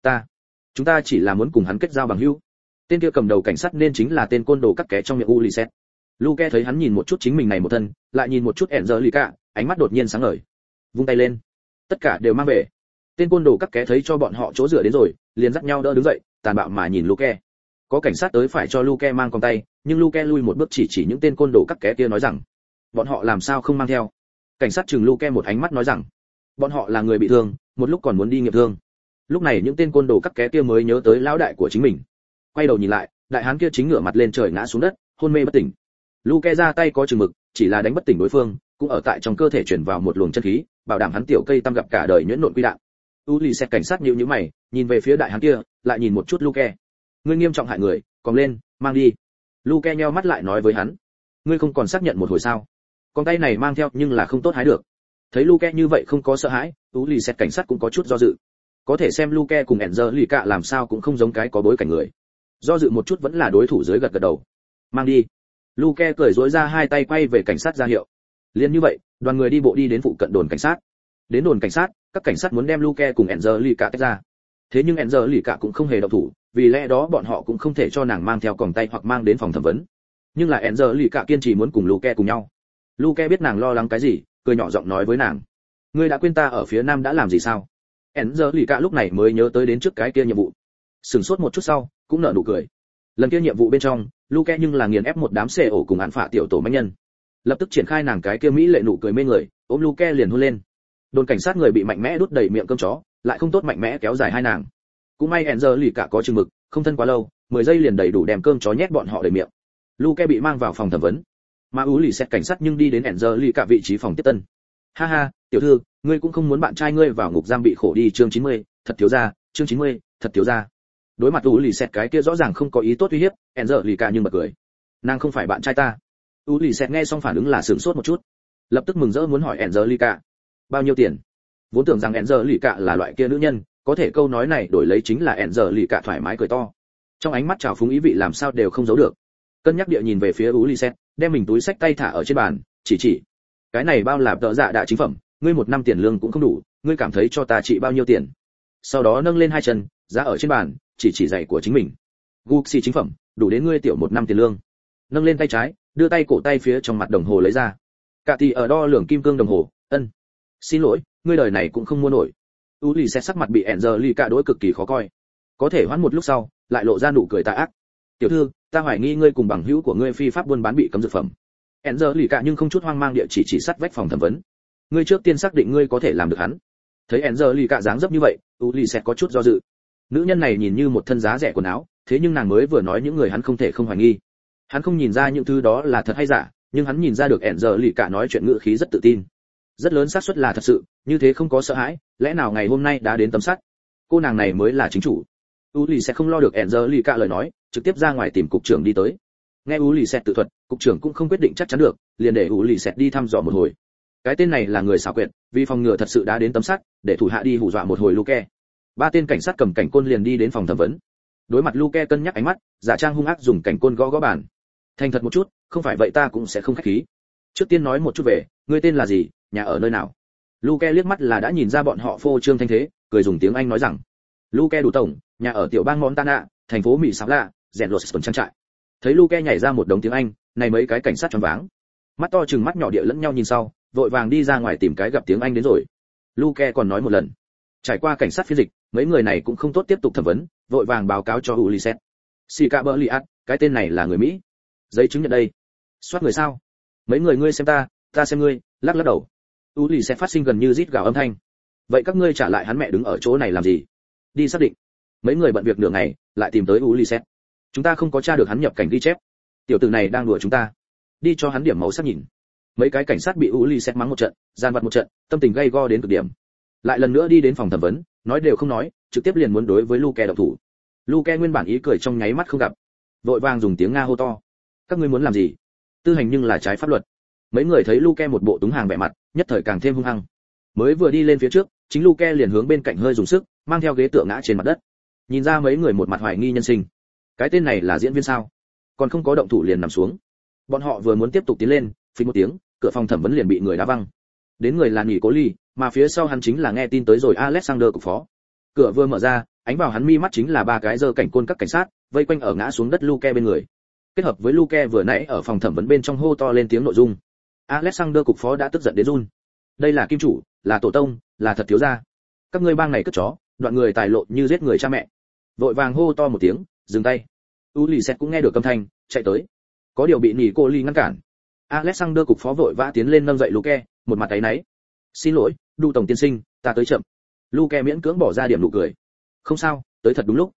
Chúng ta chỉ là muốn cùng hắn kết giao bằng hữu." Tên kia cầm đầu cảnh sát nên chính là tên côn đồ cắt ké trong miệng Ulysses. Luke thấy hắn nhìn một chút chính mình này một thân, lại nhìn một chút Angelica, ánh mắt đột nhiên sáng ngời. Vung tay lên, tất cả đều mang về. Tên côn đồ cắt ké thấy cho bọn họ chỗ dựa đến rồi, liền dắt nhau đỡ đứng dậy, tàn bạo mà nhìn Luke. Có cảnh sát tới phải cho Luke mang còng tay, nhưng Luke lui một bước chỉ những tên côn đồ cắt ké kia nói rằng: "Bọn họ làm sao không mang theo?" Cảnh sát chừng Luke một ánh mắt nói rằng: "Bọn họ là người bị thương, một lúc còn muốn đi nghiệm thương." Lúc này những tên côn đồ cắt ké kia mới nhớ tới lão đại của chính mình. Quay đầu nhìn lại, đại hán kia chính ngửa mặt lên trời ngã xuống đất, hôn mê bất tỉnh. Luke ra tay có chừng mực, chỉ là đánh bất tỉnh đối phương, cũng ở tại trong cơ thể chuyển vào một luồng chân khí, bảo đảm hắn tiểu cây tam gặp cả đời nhuyễn nộn quy đạn. Ulysses cảnh sát nhíu nhíu mày, nhìn về phía đại hán kia, lại nhìn một chút Luke. Ngươi nghiêm trọng hại người, còn lên, mang đi. Luke nheo mắt lại nói với hắn. Ngươi không còn xác nhận một hồi sao? Con tay này mang theo nhưng là không tốt hái được. Thấy Luke như vậy không có sợ hãi, Ulysses cảnh sát cũng có chút do dự. Có thể xem Luke cùng Angelica làm sao cũng không giống cái có bối cảnh người. Do dự một chút vẫn là đối thủ dưới gật gật đầu. Mang đi. Luke cởi rối ra hai tay quay về cảnh sát ra hiệu. Liên như vậy, đoàn người đi bộ đi đến phụ cận đồn cảnh sát. Đến đồn cảnh sát, các cảnh sát muốn đem Luke cùng Angelica tách ra. Thế nhưng Angelica cũng không hề động thủ, vì lẽ đó bọn họ cũng không thể cho nàng mang theo còng tay hoặc mang đến phòng thẩm vấn. Nhưng là Angelica kiên trì muốn cùng Luke cùng nhau. Luke biết nàng lo lắng cái gì, cười nhỏ giọng nói với nàng. Ngươi đã quên ta ở phía nam đã làm gì sao? Angelica lúc này mới nhớ tới đến trước cái kia nhiệm vụ. Sừng sốt một chút sau, cũng nở nụ cười. Lần kia nhiệm vụ bên trong, Luke nhưng là nghiền ép một đám xê ổ cùng án phạ tiểu tổ mãnh nhân. Lập tức triển khai nàng cái kia mỹ lệ nụ cười mê người, ôm Luke liền hôn lên. Đồn cảnh sát người bị mạnh mẽ đút đầy miệng cơm chó, lại không tốt mạnh mẽ kéo dài hai nàng. Cũng may Angelica có chừng mực, không thân quá lâu, 10 giây liền đầy đủ đem cơm chó nhét bọn họ đầy miệng. Luke bị mang vào phòng thẩm vấn. Mà Ulysses cảnh sát nhưng đi đến Angelica vị trí phòng tiếp tân. Ha ha, tiểu thư, ngươi cũng không muốn bạn trai ngươi vào ngục giam bị khổ đi chương 90, thật thiếu gia, chương 90, thật thiếu gia. Đối mặt Ulysses cái kia rõ ràng không có ý tốt uy hiếp, Angelica nhưng bật cười. Nàng không phải bạn trai ta. Ulysses nghe xong phản ứng là sửng sốt một chút, lập tức mừng rỡ muốn hỏi Angelica, bao nhiêu tiền? Vốn tưởng rằng Angelica là loại kia nữ nhân, có thể câu nói này đổi lấy chính là Angelica thoải mái cười to. Trong ánh mắt trào phúng ý vị làm sao đều không giấu được. Cân nhắc địa nhìn về phía Ulysses, đem mình túi sách tay thả ở trên bàn, chỉ. Cái này bao là tợ dạ đại chính phẩm, ngươi một năm tiền lương cũng không đủ, ngươi cảm thấy cho ta trị bao nhiêu tiền? Sau đó nâng lên hai chân, giá ở trên bàn, chỉ giày của chính mình. Gucci chính phẩm, đủ đến ngươi tiểu một năm tiền lương. Nâng lên tay trái, đưa tay cổ tay phía trong mặt đồng hồ lấy ra. Cả tỷ ở đo lường kim cương đồng hồ, ân. Xin lỗi, ngươi đời này cũng không mua nổi. Ulysses sắc mặt bị Angelica đối cực kỳ khó coi. Có thể hoãn một lúc sau, lại lộ ra nụ cười tà ác. Tiểu thư, ta hoài nghi ngươi cùng bằng hữu của ngươi phi pháp buôn bán bị cấm dược phẩm. Angelica nhưng không chút hoang mang địa chỉ sát vách phòng thẩm vấn. Ngươi trước tiên xác định ngươi có thể làm được hắn. Thấy Angelica dáng dấp như vậy, Ulysses có chút do dự. Nữ nhân này nhìn như một thân giá rẻ quần áo, thế nhưng nàng mới vừa nói những người hắn không thể không hoài nghi. Hắn không nhìn ra những thứ đó là thật hay giả, nhưng hắn nhìn ra được Angelica nói chuyện ngữ khí rất tự tin. Rất lớn xác suất là thật sự, như thế không có sợ hãi, lẽ nào ngày hôm nay đã đến tấm sắt. Cô nàng này mới là chính chủ. Ulysses không lo được Angelica lời nói, trực tiếp ra ngoài tìm cục trưởng đi tới. Nghe Ulysses tự thuật, cục trưởng cũng không quyết định chắc chắn được, liền để Ulysses đi thăm dò một hồi. Cái tên này là người xảo quyệt, vì phòng ngừa thật sự đã đến tấm sắt, để thủ hạ đi hù dọa một hồi Luke. Ba tên cảnh sát cầm cảnh côn liền đi đến phòng thẩm vấn. Đối mặt Luke cân nhắc ánh mắt, giả trang hung ác dùng cảnh côn gõ bàn. Thành thật một chút, không phải vậy ta cũng sẽ không khách khí. Trước tiên nói một chút về, ngươi tên là gì, nhà ở nơi nào? Luke liếc mắt là đã nhìn ra bọn họ phô trương thanh thế, cười dùng tiếng Anh nói rằng: Luke đủ tổng, nhà ở tiểu bang Montana, thành phố Mỹ Sáp lạ, rèn lột trang trại. Thấy Luke nhảy ra một đống tiếng Anh, này mấy cái cảnh sát choáng váng. Mắt to chừng mắt nhỏ địa lẫn nhau nhìn sau, vội vàng đi ra ngoài tìm cái gặp tiếng Anh đến rồi. Luke còn nói một lần. Trải qua cảnh sát phiên dịch, mấy người này cũng không tốt tiếp tục thẩm vấn, vội vàng báo cáo cho Ulysses. Sika Berliat, cái tên này là người Mỹ. Giấy chứng nhận đây. Soát người sao? Mấy người ngươi xem ta xem ngươi, lắc lắc đầu. Ulysses phát sinh gần như rít gào âm thanh. Vậy các ngươi trả lại hắn mẹ đứng ở chỗ này làm gì? Đi xác định. Mấy người bận việc nửa ngày, lại tìm tới Ulysses. Chúng ta không có tra được hắn nhập cảnh ghi chép. Tiểu tử này đang đùa chúng ta. Đi cho hắn điểm màu sắc nhìn. Mấy cái cảnh sát bị Ulysses mắng một trận, gian vặt một trận, tâm tình gay go đến cực điểm. Lại lần nữa đi đến phòng thẩm vấn, nói đều không nói, trực tiếp liền muốn đối với Luke động thủ. Luke nguyên bản ý cười trong nháy mắt không gặp, vội vàng dùng tiếng Nga hô to: các ngươi muốn làm gì? Tư hành nhưng là trái pháp luật. Mấy người thấy Luke một bộ túng hàng vẻ mặt, nhất thời càng thêm hung hăng. Mới vừa đi lên phía trước, chính Luke liền hướng bên cạnh hơi dùng sức, mang theo ghế tựa ngã trên mặt đất. Nhìn ra mấy người một mặt hoài nghi nhân sinh. Cái tên này là diễn viên sao? Còn không có động thủ liền nằm xuống. Bọn họ vừa muốn tiếp tục tiến lên, phình một tiếng, cửa phòng thẩm vấn liền bị người đá văng. Đến người là nghỉ cố ly, mà phía sau hắn chính là nghe tin tới rồi Alexander cục phó. Cửa vừa mở ra, ánh vào hắn mi mắt chính là ba cái giơ cảnh côn các cảnh sát, vây quanh ở ngã xuống đất Luke bên người. Kết hợp với Luke vừa nãy ở phòng thẩm vấn bên trong hô to lên tiếng nội dung, Alexander cục phó đã tức giận đến run. Đây là kim chủ, là tổ tông, là thật thiếu gia. Các ngươi bang này cất chó, đoạn người tài lộ như giết người cha mẹ. Vội vàng hô to một tiếng, dừng tay. Ulysses cũng nghe được âm thanh, chạy tới. Có điều bị nỉ cô ly ngăn cản. Alexander cục phó vội vã tiến lên nâng dậy Luke, một mặt áy náy. Xin lỗi, Đu tổng tiên sinh, ta tới chậm. Luke miễn cưỡng bỏ ra điểm nụ cười. Không sao, tới thật đúng lúc.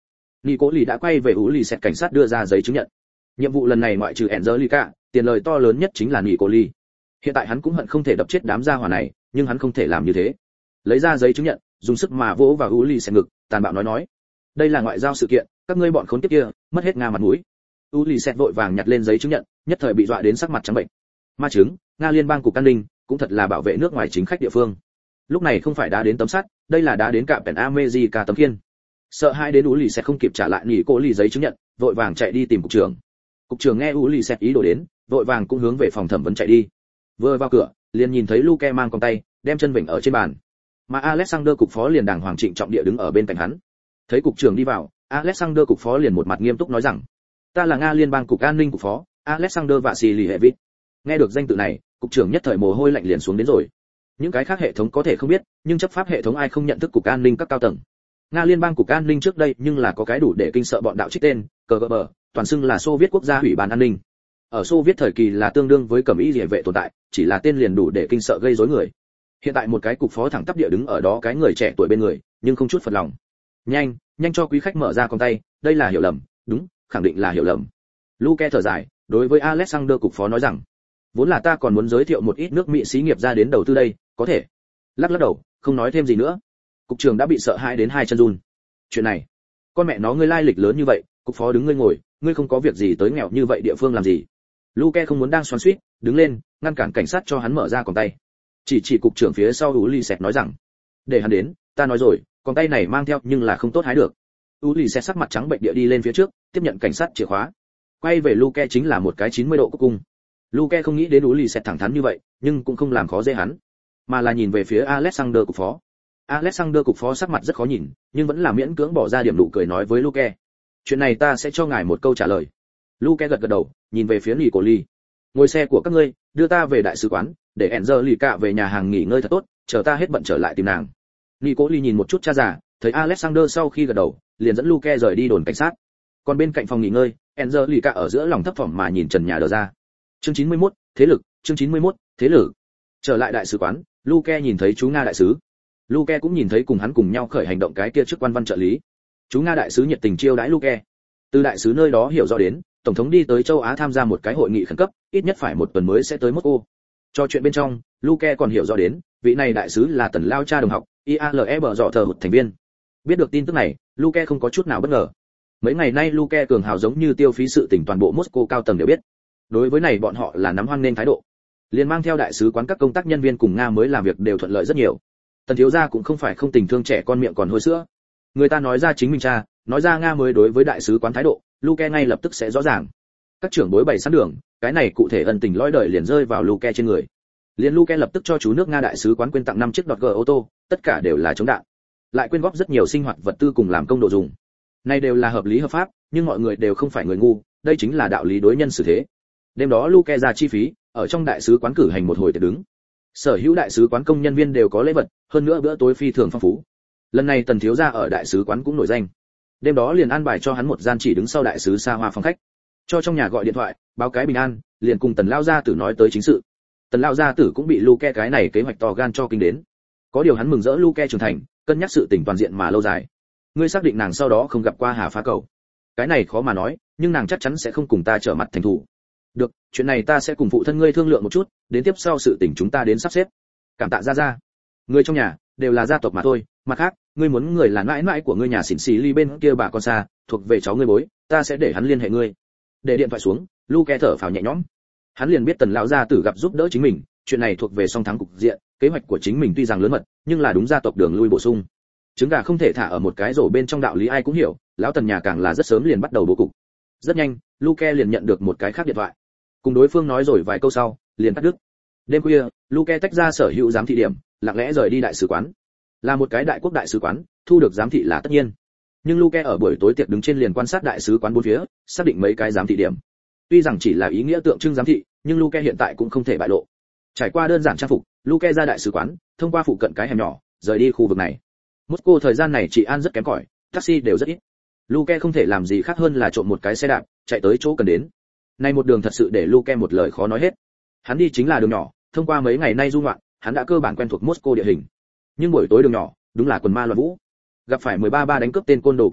Nicoli đã quay về Ulysses cảnh sát đưa ra giấy chứng nhận. Nhiệm vụ lần này ngoại trừ Angelica, tiền lời to lớn nhất chính là Nicoli. Hiện tại hắn cũng hận không thể đập chết đám gia hỏa này, nhưng hắn không thể làm như thế. Lấy ra giấy chứng nhận, dùng sức mà vỗ vào Ulysses ngực, tàn bạo nói: đây là ngoại giao sự kiện, các ngươi bọn khốn kiếp kia, mất hết Nga mặt mũi. Ulysses vội vàng nhặt lên giấy chứng nhận, nhất thời bị dọa đến sắc mặt trắng bệnh. Ma chứng, Nga liên bang cục an ninh, cũng thật là bảo vệ nước ngoài chính khách địa phương. Lúc này không phải đá đến tấm sắt, đây là đá đến cạm Pen America tấm khiên. Sợ hai đến Ulysses không kịp trả lại Nicoli giấy chứng nhận, vội vàng chạy đi tìm cục trưởng. Cục trưởng nghe Ulysses ý đồ đến, vội vàng cũng hướng về phòng thẩm vấn chạy đi. Vừa vào cửa, liền nhìn thấy Luke mang còng tay, đem chân vịnh ở trên bàn. Mà Alexander cục phó liền đàng hoàng trịnh trọng địa đứng ở bên cạnh hắn. Thấy cục trưởng đi vào, Alexander cục phó liền một mặt nghiêm túc nói rằng: ta là Nga liên bang cục an ninh cục phó, Alexander Vasilievich. Nghe được danh tự này, cục trưởng nhất thời mồ hôi lạnh liền xuống đến rồi. Những cái khác hệ thống có thể không biết, nhưng chấp pháp hệ thống ai không nhận thức cục an ninh các cao tầng. Nga liên bang cục an ninh trước đây nhưng là có cái đủ để kinh sợ bọn đạo trích tên, KGB, toàn xưng là Xô Viết quốc gia ủy ban an ninh. Ở Xô Viết thời kỳ là tương đương với cẩm y liề vệ tồn tại, chỉ là tên liền đủ để kinh sợ gây rối người. Hiện tại một cái cục phó thẳng tắp địa đứng ở đó cái người trẻ tuổi bên người, nhưng không chút phật lòng. Nhanh cho quý khách mở ra con tay, đây là hiểu lầm, đúng, khẳng định là hiểu lầm. Luke thở dài, đối với Alexander cục phó nói rằng: vốn là ta còn muốn giới thiệu một ít nước Mỹ xí nghiệp ra đến đầu tư đây, có thể. Lắc đầu, không nói thêm gì nữa. Cục trưởng đã bị sợ hãi đến hai chân run. Chuyện này, con mẹ nó ngươi lai lịch lớn như vậy, cục phó đứng ngươi ngồi, ngươi không có việc gì tới nghèo như vậy địa phương làm gì? Luke không muốn đang xoắn xuýt, đứng lên, ngăn cản cảnh sát cho hắn mở ra con tay. Chỉ cục trưởng phía sau Ulysses nói rằng: để hắn đến, ta nói rồi, con tay này mang theo nhưng là không tốt hái được. Ulysses sắc mặt trắng bệnh địa đi lên phía trước, tiếp nhận cảnh sát chìa khóa. Quay về Luke chính là một cái 90 độ cúc cung. Luke không nghĩ đến Ulysses thẳng thắn như vậy, nhưng cũng không làm khó dễ hắn, mà là nhìn về phía Alexander cục phó. Alexander cục phó sắc mặt rất khó nhìn, nhưng vẫn là miễn cưỡng bỏ ra điểm nụ cười nói với Luke: chuyện này ta sẽ cho ngài một câu trả lời. Luke gật đầu, nhìn về phía Nicoli: ngồi xe của các ngươi, đưa ta về đại sứ quán, để Angelica về nhà hàng nghỉ ngơi thật tốt, chờ ta hết bận trở lại tìm nàng. Nicoli nhìn một chút cha già, thấy Alexander sau khi gật đầu, liền dẫn Luke rời đi đồn cảnh sát. Còn bên cạnh phòng nghỉ ngơi, Angelica ở giữa lòng thấp thỏm mà nhìn trần nhà đờ ra. Chương 91, thế lực, chương 91, thế lực. Trở lại đại sứ quán, Luke nhìn thấy chú Nga đại sứ. Luke cũng nhìn thấy cùng hắn cùng nhau khởi hành động cái kia chức quan văn trợ lý. Chú Nga đại sứ nhiệt tình chiêu đãi Luke. Từ đại sứ nơi đó hiểu rõ đến, tổng thống đi tới châu Á tham gia một cái hội nghị khẩn cấp, ít nhất phải một tuần mới sẽ tới Moscow. Cho chuyện bên trong, Luke còn hiểu rõ đến, vị này đại sứ là Tần Lao cha đồng học, IALE bờ dọ thờ một thành viên. Biết được tin tức này, Luke không có chút nào bất ngờ. Mấy ngày nay Luke cường hào giống như tiêu phí sự tình toàn bộ Moscow cao tầng đều biết. Đối với này bọn họ là nắm hoan nên thái độ. Liên mang theo đại sứ quán các công tác nhân viên cùng Nga mới làm việc đều thuận lợi rất nhiều. Tần thiếu gia cũng không phải không tình thương trẻ con miệng còn hôi sữa. Người ta nói ra chính mình cha, nói ra Nga mới đối với đại sứ quán thái độ, Luke ngay lập tức sẽ rõ ràng. Các trưởng bối bày sẵn đường, cái này cụ thể ân tình lõi đời liền rơi vào Luke trên người. Liên Luke lập tức cho chú nước Nga đại sứ quán quyên tặng 5 chiếc Dodge ô tô, tất cả đều là chống đạn. Lại quyên góp rất nhiều sinh hoạt vật tư cùng làm công đồ dùng. Này đều là hợp lý hợp pháp, nhưng mọi người đều không phải người ngu, đây chính là đạo lý đối nhân xử thế. Đêm đó Luke ra chi phí, ở trong đại sứ quán cử hành một hồi tiệc đứng. Sở hữu đại sứ quán công nhân viên đều có lễ vật, hơn nữa bữa tối phi thường phong phú. Lần này Tần thiếu gia ở đại sứ quán cũng nổi danh. Đêm đó liền an bài cho hắn một gian chỉ đứng sau đại sứ xa hoa phòng khách. Cho trong nhà gọi điện thoại, báo cái bình an, liền cùng Tần lão gia tử nói tới chính sự. Tần lão gia tử cũng bị Luke cái này kế hoạch to gan cho kinh đến. Có điều hắn mừng rỡ Luke trưởng thành, cân nhắc sự tình toàn diện mà lâu dài. Ngươi xác định nàng sau đó không gặp qua Hà Phá Cầu? Cái này khó mà nói, nhưng nàng chắc chắn sẽ không cùng ta trở mặt thành thù. Được, chuyện này ta sẽ cùng phụ thân ngươi thương lượng một chút, đến tiếp sau sự tình chúng ta đến sắp xếp. Cảm tạ gia. Người trong nhà đều là gia tộc mà thôi, mặt khác, ngươi muốn người là mãi mãi của ngươi nhà xỉn xì ly bên kia bà con xa, thuộc về cháu ngươi bối, ta sẽ để hắn liên hệ ngươi. Để điện thoại xuống, Luke thở phào nhẹ nhõm. Hắn liền biết Tần lão gia tử gặp giúp đỡ chính mình, chuyện này thuộc về song thắng cục diện, kế hoạch của chính mình tuy rằng lớn mật, nhưng là đúng gia tộc đường lui bổ sung. Trứng gà không thể thả ở một cái rổ bên trong đạo lý ai cũng hiểu, lão Tần nhà càng là rất sớm liền bắt đầu bố cục. Rất nhanh, Luke liền nhận được một cái khác điện thoại. Cùng đối phương nói rồi vài câu sau, liền cắt đứt. Đêm khuya, Luke tách ra sở hữu giám thị điểm, lặng lẽ rời đi đại sứ quán. Là một cái đại quốc đại sứ quán, thu được giám thị là tất nhiên. Nhưng Luke ở buổi tối tiệc đứng trên liền quan sát đại sứ quán bốn phía, xác định mấy cái giám thị điểm. Tuy rằng chỉ là ý nghĩa tượng trưng giám thị, nhưng Luke hiện tại cũng không thể bại lộ. Trải qua đơn giản trang phục, Luke ra đại sứ quán, thông qua phụ cận cái hẻm nhỏ, rời đi khu vực này. Moscow thời gian này trị an rất kém cỏi, taxi đều rất ít. Luke không thể làm gì khác hơn là trộm một cái xe đạp, chạy tới chỗ cần đến. Này một đường thật sự để Luke một lời khó nói hết. Hắn đi chính là đường nhỏ, thông qua mấy ngày nay du ngoạn, hắn đã cơ bản quen thuộc Moscow địa hình. Nhưng buổi tối đường nhỏ, đúng là quần ma loạn vũ. Gặp phải 13 đánh cướp tên côn đồ các ké,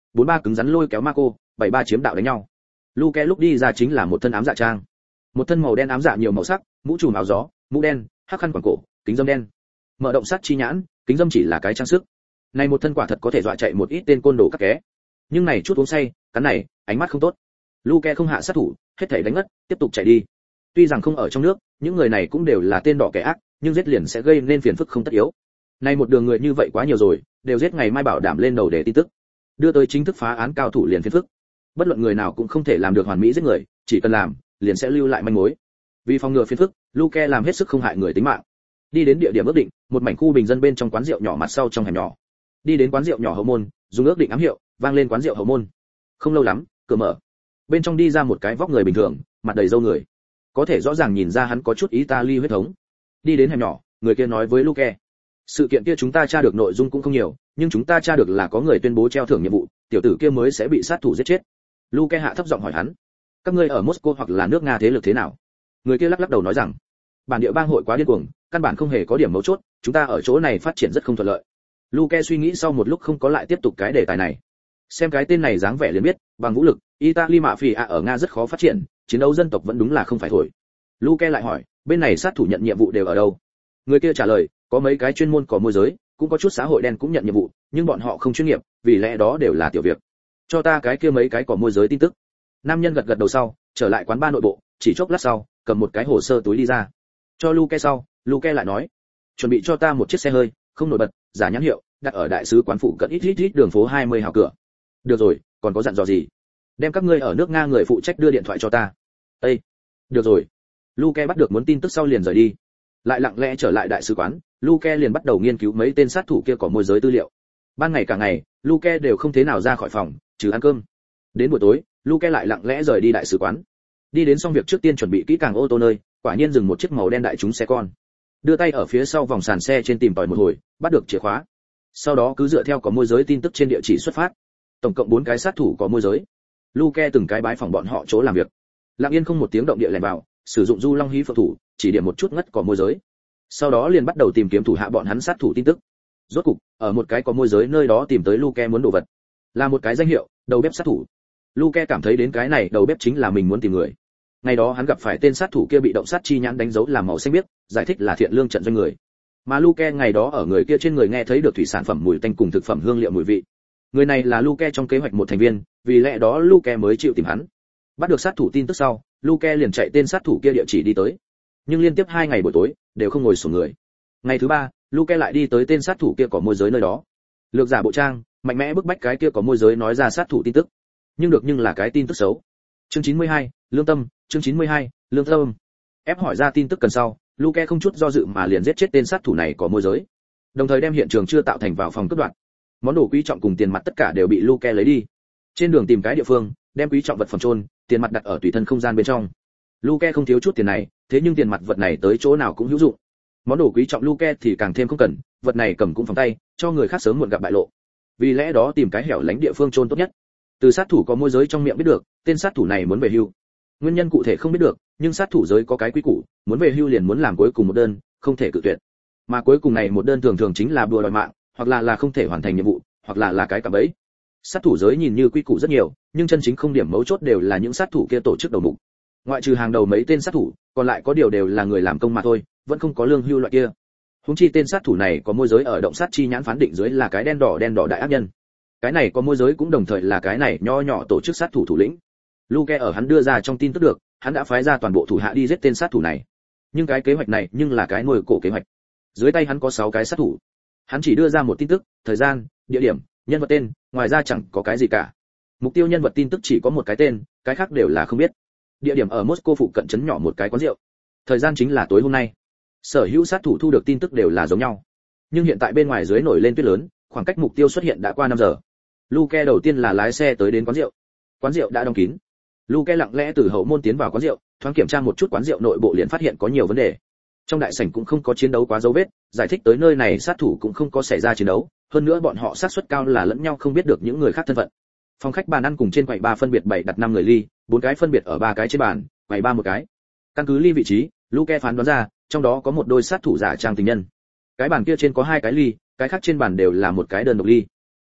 4-3 cứng rắn lôi kéo Marco, 7-3 chiếm đạo đánh nhau. Luke lúc đi ra chính là một thân ám dạ trang, một thân màu đen ám dạ nhiều màu sắc, mũ trùm áo gió, mũ đen, hắc khăn quàng cổ, kính dâm đen. Mở động sát chi nhãn, kính dâm chỉ là cái trang sức. Này một thân quả thật có thể dọa chạy một ít tên côn đồ các ké. Nhưng này chút uống say, cắn này, ánh mắt không tốt. Luke không hạ sát thủ, hết thảy đánh ngất, tiếp tục chạy đi. Tuy rằng không ở trong nước, những người này cũng đều là tên đỏ kẻ ác, nhưng giết liền sẽ gây nên phiền phức không tất yếu. Nay một đường người như vậy quá nhiều rồi, đều giết ngày mai bảo đảm lên đầu để tin tức. Đưa tới chính thức phá án cao thủ liền phiền phức. Bất luận người nào cũng không thể làm được hoàn mỹ giết người, chỉ cần làm, liền sẽ lưu lại manh mối. Vì phòng ngừa phiền phức, Luke làm hết sức không hại người tính mạng. Đi đến địa điểm ước định, một mảnh khu bình dân bên trong quán rượu nhỏ mặt sau trong hẻm nhỏ. Đi đến quán rượu nhỏ hậu môn, dùng ước định ám hiệu, vang lên quán rượu hậu môn. Không lâu lắm, cửa mở. Bên trong đi ra một cái vóc người bình thường, mặt đầy râu người. Có thể rõ ràng nhìn ra hắn có chút Italy huyết thống. Đi đến hẻm nhỏ, người kia nói với Luke: "Sự kiện kia chúng ta tra được nội dung cũng không nhiều, nhưng chúng ta tra được là có người tuyên bố treo thưởng nhiệm vụ, tiểu tử kia mới sẽ bị sát thủ giết chết." Luke hạ thấp giọng hỏi hắn: "Các ngươi ở Moscow hoặc là nước Nga thế lực thế nào?" Người kia lắc lắc đầu nói rằng: "Bản địa bang hội quá điên cuồng, căn bản không hề có điểm mấu chốt, chúng ta ở chỗ này phát triển rất không thuận lợi." Luke suy nghĩ sau một lúc không có lại tiếp tục cái đề tài này. Xem cái tên này dáng vẻ liền biết, bằng vũ lực, Italy mafia ở Nga rất khó phát triển, chiến đấu dân tộc vẫn đúng là không phải thổi. Luke lại hỏi: "Bên này sát thủ nhận nhiệm vụ đều ở đâu?" Người kia trả lời: "Có mấy cái chuyên môn có môi giới, cũng có chút xã hội đen cũng nhận nhiệm vụ, nhưng bọn họ không chuyên nghiệp, vì lẽ đó đều là tiểu việc. Cho ta cái kia mấy cái có môi giới tin tức." Nam nhân gật gật đầu sau, trở lại quán bar nội bộ, chỉ chốc lát sau, cầm một cái hồ sơ túi đi ra. Cho Luke sau, Luke lại nói: "Chuẩn bị cho ta một chiếc xe hơi, không nổi bật, giả nhãn hiệu, đặt ở đại sứ quán phụ cận ít đường phố 20 hào cửa." "Được rồi, còn có dặn dò gì?" "Đem các ngươi ở nước Nga người phụ trách đưa điện thoại cho ta." "Ê." "Được rồi." Luke bắt được muốn tin tức sau liền rời đi. Lại lặng lẽ trở lại đại sứ quán, Luke liền bắt đầu nghiên cứu mấy tên sát thủ kia có môi giới tư liệu. Ban ngày cả ngày, Luke đều không thế nào ra khỏi phòng, trừ ăn cơm. Đến buổi tối, Luke lại lặng lẽ rời đi đại sứ quán. Đi đến xong việc trước tiên chuẩn bị kỹ càng ô tô nơi, quả nhiên dừng một chiếc màu đen đại chúng xe con. Đưa tay ở phía sau vòng sàn xe trên tìm tòi một hồi, bắt được chìa khóa. Sau đó cứ dựa theo có môi giới tin tức trên địa chỉ xuất phát. Tổng cộng 4 cái sát thủ có môi giới. Luke từng cái bái phòng bọn họ chỗ làm việc. Lặng yên không một tiếng động địa lẻn vào, sử dụng du long hí phượng thủ, chỉ điểm một chút ngất có môi giới. Sau đó liền bắt đầu tìm kiếm thủ hạ bọn hắn sát thủ tin tức. Rốt cục, ở một cái có môi giới nơi đó tìm tới Luke muốn đồ vật. Là một cái danh hiệu, đầu bếp sát thủ. Luke cảm thấy đến cái này đầu bếp chính là mình muốn tìm người. Ngày đó hắn gặp phải tên sát thủ kia bị động sát chi nhãn đánh dấu làm màu xanh biếc, giải thích là thiện lương trận doanh người. Mà Luke ngày đó ở người kia trên người nghe thấy được thủy sản phẩm mùi tanh cùng thực phẩm hương liệu mùi vị. Người này là Luke trong kế hoạch một thành viên, vì lẽ đó Luke mới chịu tìm hắn. Bắt được sát thủ tin tức sau, Luke liền chạy tên sát thủ kia địa chỉ đi tới. Nhưng liên tiếp 2 ngày buổi tối đều không ngồi xuống người. Ngày thứ 3, Luke lại đi tới tên sát thủ kia có môi giới nơi đó. Lược giả bộ trang, mạnh mẽ bức bách cái kia có môi giới nói ra sát thủ tin tức. Nhưng là cái tin tức xấu. Chương 92, lương tâm, chương 92, lương tâm. Ép hỏi ra tin tức cần sau, Luke không chút do dự mà liền giết chết tên sát thủ này có môi giới. Đồng thời đem hiện trường chưa tạo thành vào phòng cướp đoạt. Món đồ quý trọng cùng tiền mặt tất cả đều bị Luke lấy đi. Trên đường tìm cái địa phương, đem quý trọng vật phẩm chôn, tiền mặt đặt ở tùy thân không gian bên trong. Luke không thiếu chút tiền này, thế nhưng tiền mặt vật này tới chỗ nào cũng hữu dụng. Món đồ quý trọng Luke thì càng thêm không cần, vật này cầm cũng phòng tay, cho người khác sớm muộn gặp bại lộ. Vì lẽ đó tìm cái hẻo lánh địa phương chôn tốt nhất. Từ sát thủ có môi giới trong miệng biết được, tên sát thủ này muốn về hưu. Nguyên nhân cụ thể không biết được, nhưng sát thủ giới có cái quy củ, muốn về hưu liền muốn làm cuối cùng một đơn, không thể cự tuyệt. Mà cuối cùng này một đơn thường thường chính là đùa đòi mạng, hoặc là không thể hoàn thành nhiệm vụ, hoặc là cái cạm bẫy. Sát thủ giới nhìn như quy củ rất nhiều, nhưng chân chính không điểm mấu chốt đều là những sát thủ kia tổ chức đầu mục. Ngoại trừ hàng đầu mấy tên sát thủ, còn lại có điều đều là người làm công mà thôi, vẫn không có lương hưu loại kia. Huống chi tên sát thủ này có môi giới ở động sát chi nhãn phán định dưới là cái đen đỏ đại ác nhân. Cái này có môi giới cũng đồng thời là cái này nho nhỏ tổ chức sát thủ thủ lĩnh. Luke ở hắn đưa ra trong tin tức được, hắn đã phái ra toàn bộ thủ hạ đi giết tên sát thủ này. Nhưng cái kế hoạch này nhưng là cái nuôi cổ kế hoạch. Dưới tay hắn có 6 cái sát thủ. Hắn chỉ đưa ra một tin tức, thời gian, địa điểm, nhân vật tên, ngoài ra chẳng có cái gì cả. Mục tiêu nhân vật tin tức chỉ có một cái tên, cái khác đều là không biết. Địa điểm ở Moscow phụ cận trấn nhỏ một cái quán rượu. Thời gian chính là tối hôm nay. Sở hữu sát thủ thu được tin tức đều là giống nhau. Nhưng hiện tại bên ngoài dưới nổi lên tuyết lớn, khoảng cách mục tiêu xuất hiện đã qua 5 giờ. Luke đầu tiên là lái xe tới đến quán rượu. Quán rượu đã đóng kín. Luke lặng lẽ từ hậu môn tiến vào quán rượu, thoáng kiểm tra một chút quán rượu nội bộ liền phát hiện có nhiều vấn đề. Trong đại sảnh cũng không có chiến đấu quá dấu vết, giải thích tới nơi này sát thủ cũng không có xảy ra chiến đấu, hơn nữa bọn họ xác suất cao là lẫn nhau không biết được những người khác thân phận. Phòng khách bàn ăn cùng trên quầy ba phân biệt bày đặt 5 người ly, 4 cái phân biệt ở 3 cái trên bàn, quầy ba một cái. Căn cứ ly vị trí, Luke phán đoán ra, trong đó có một đôi sát thủ giả trang tình nhân. Cái bàn kia trên có 2 cái ly, cái khác trên bàn đều là một cái đơn độc ly.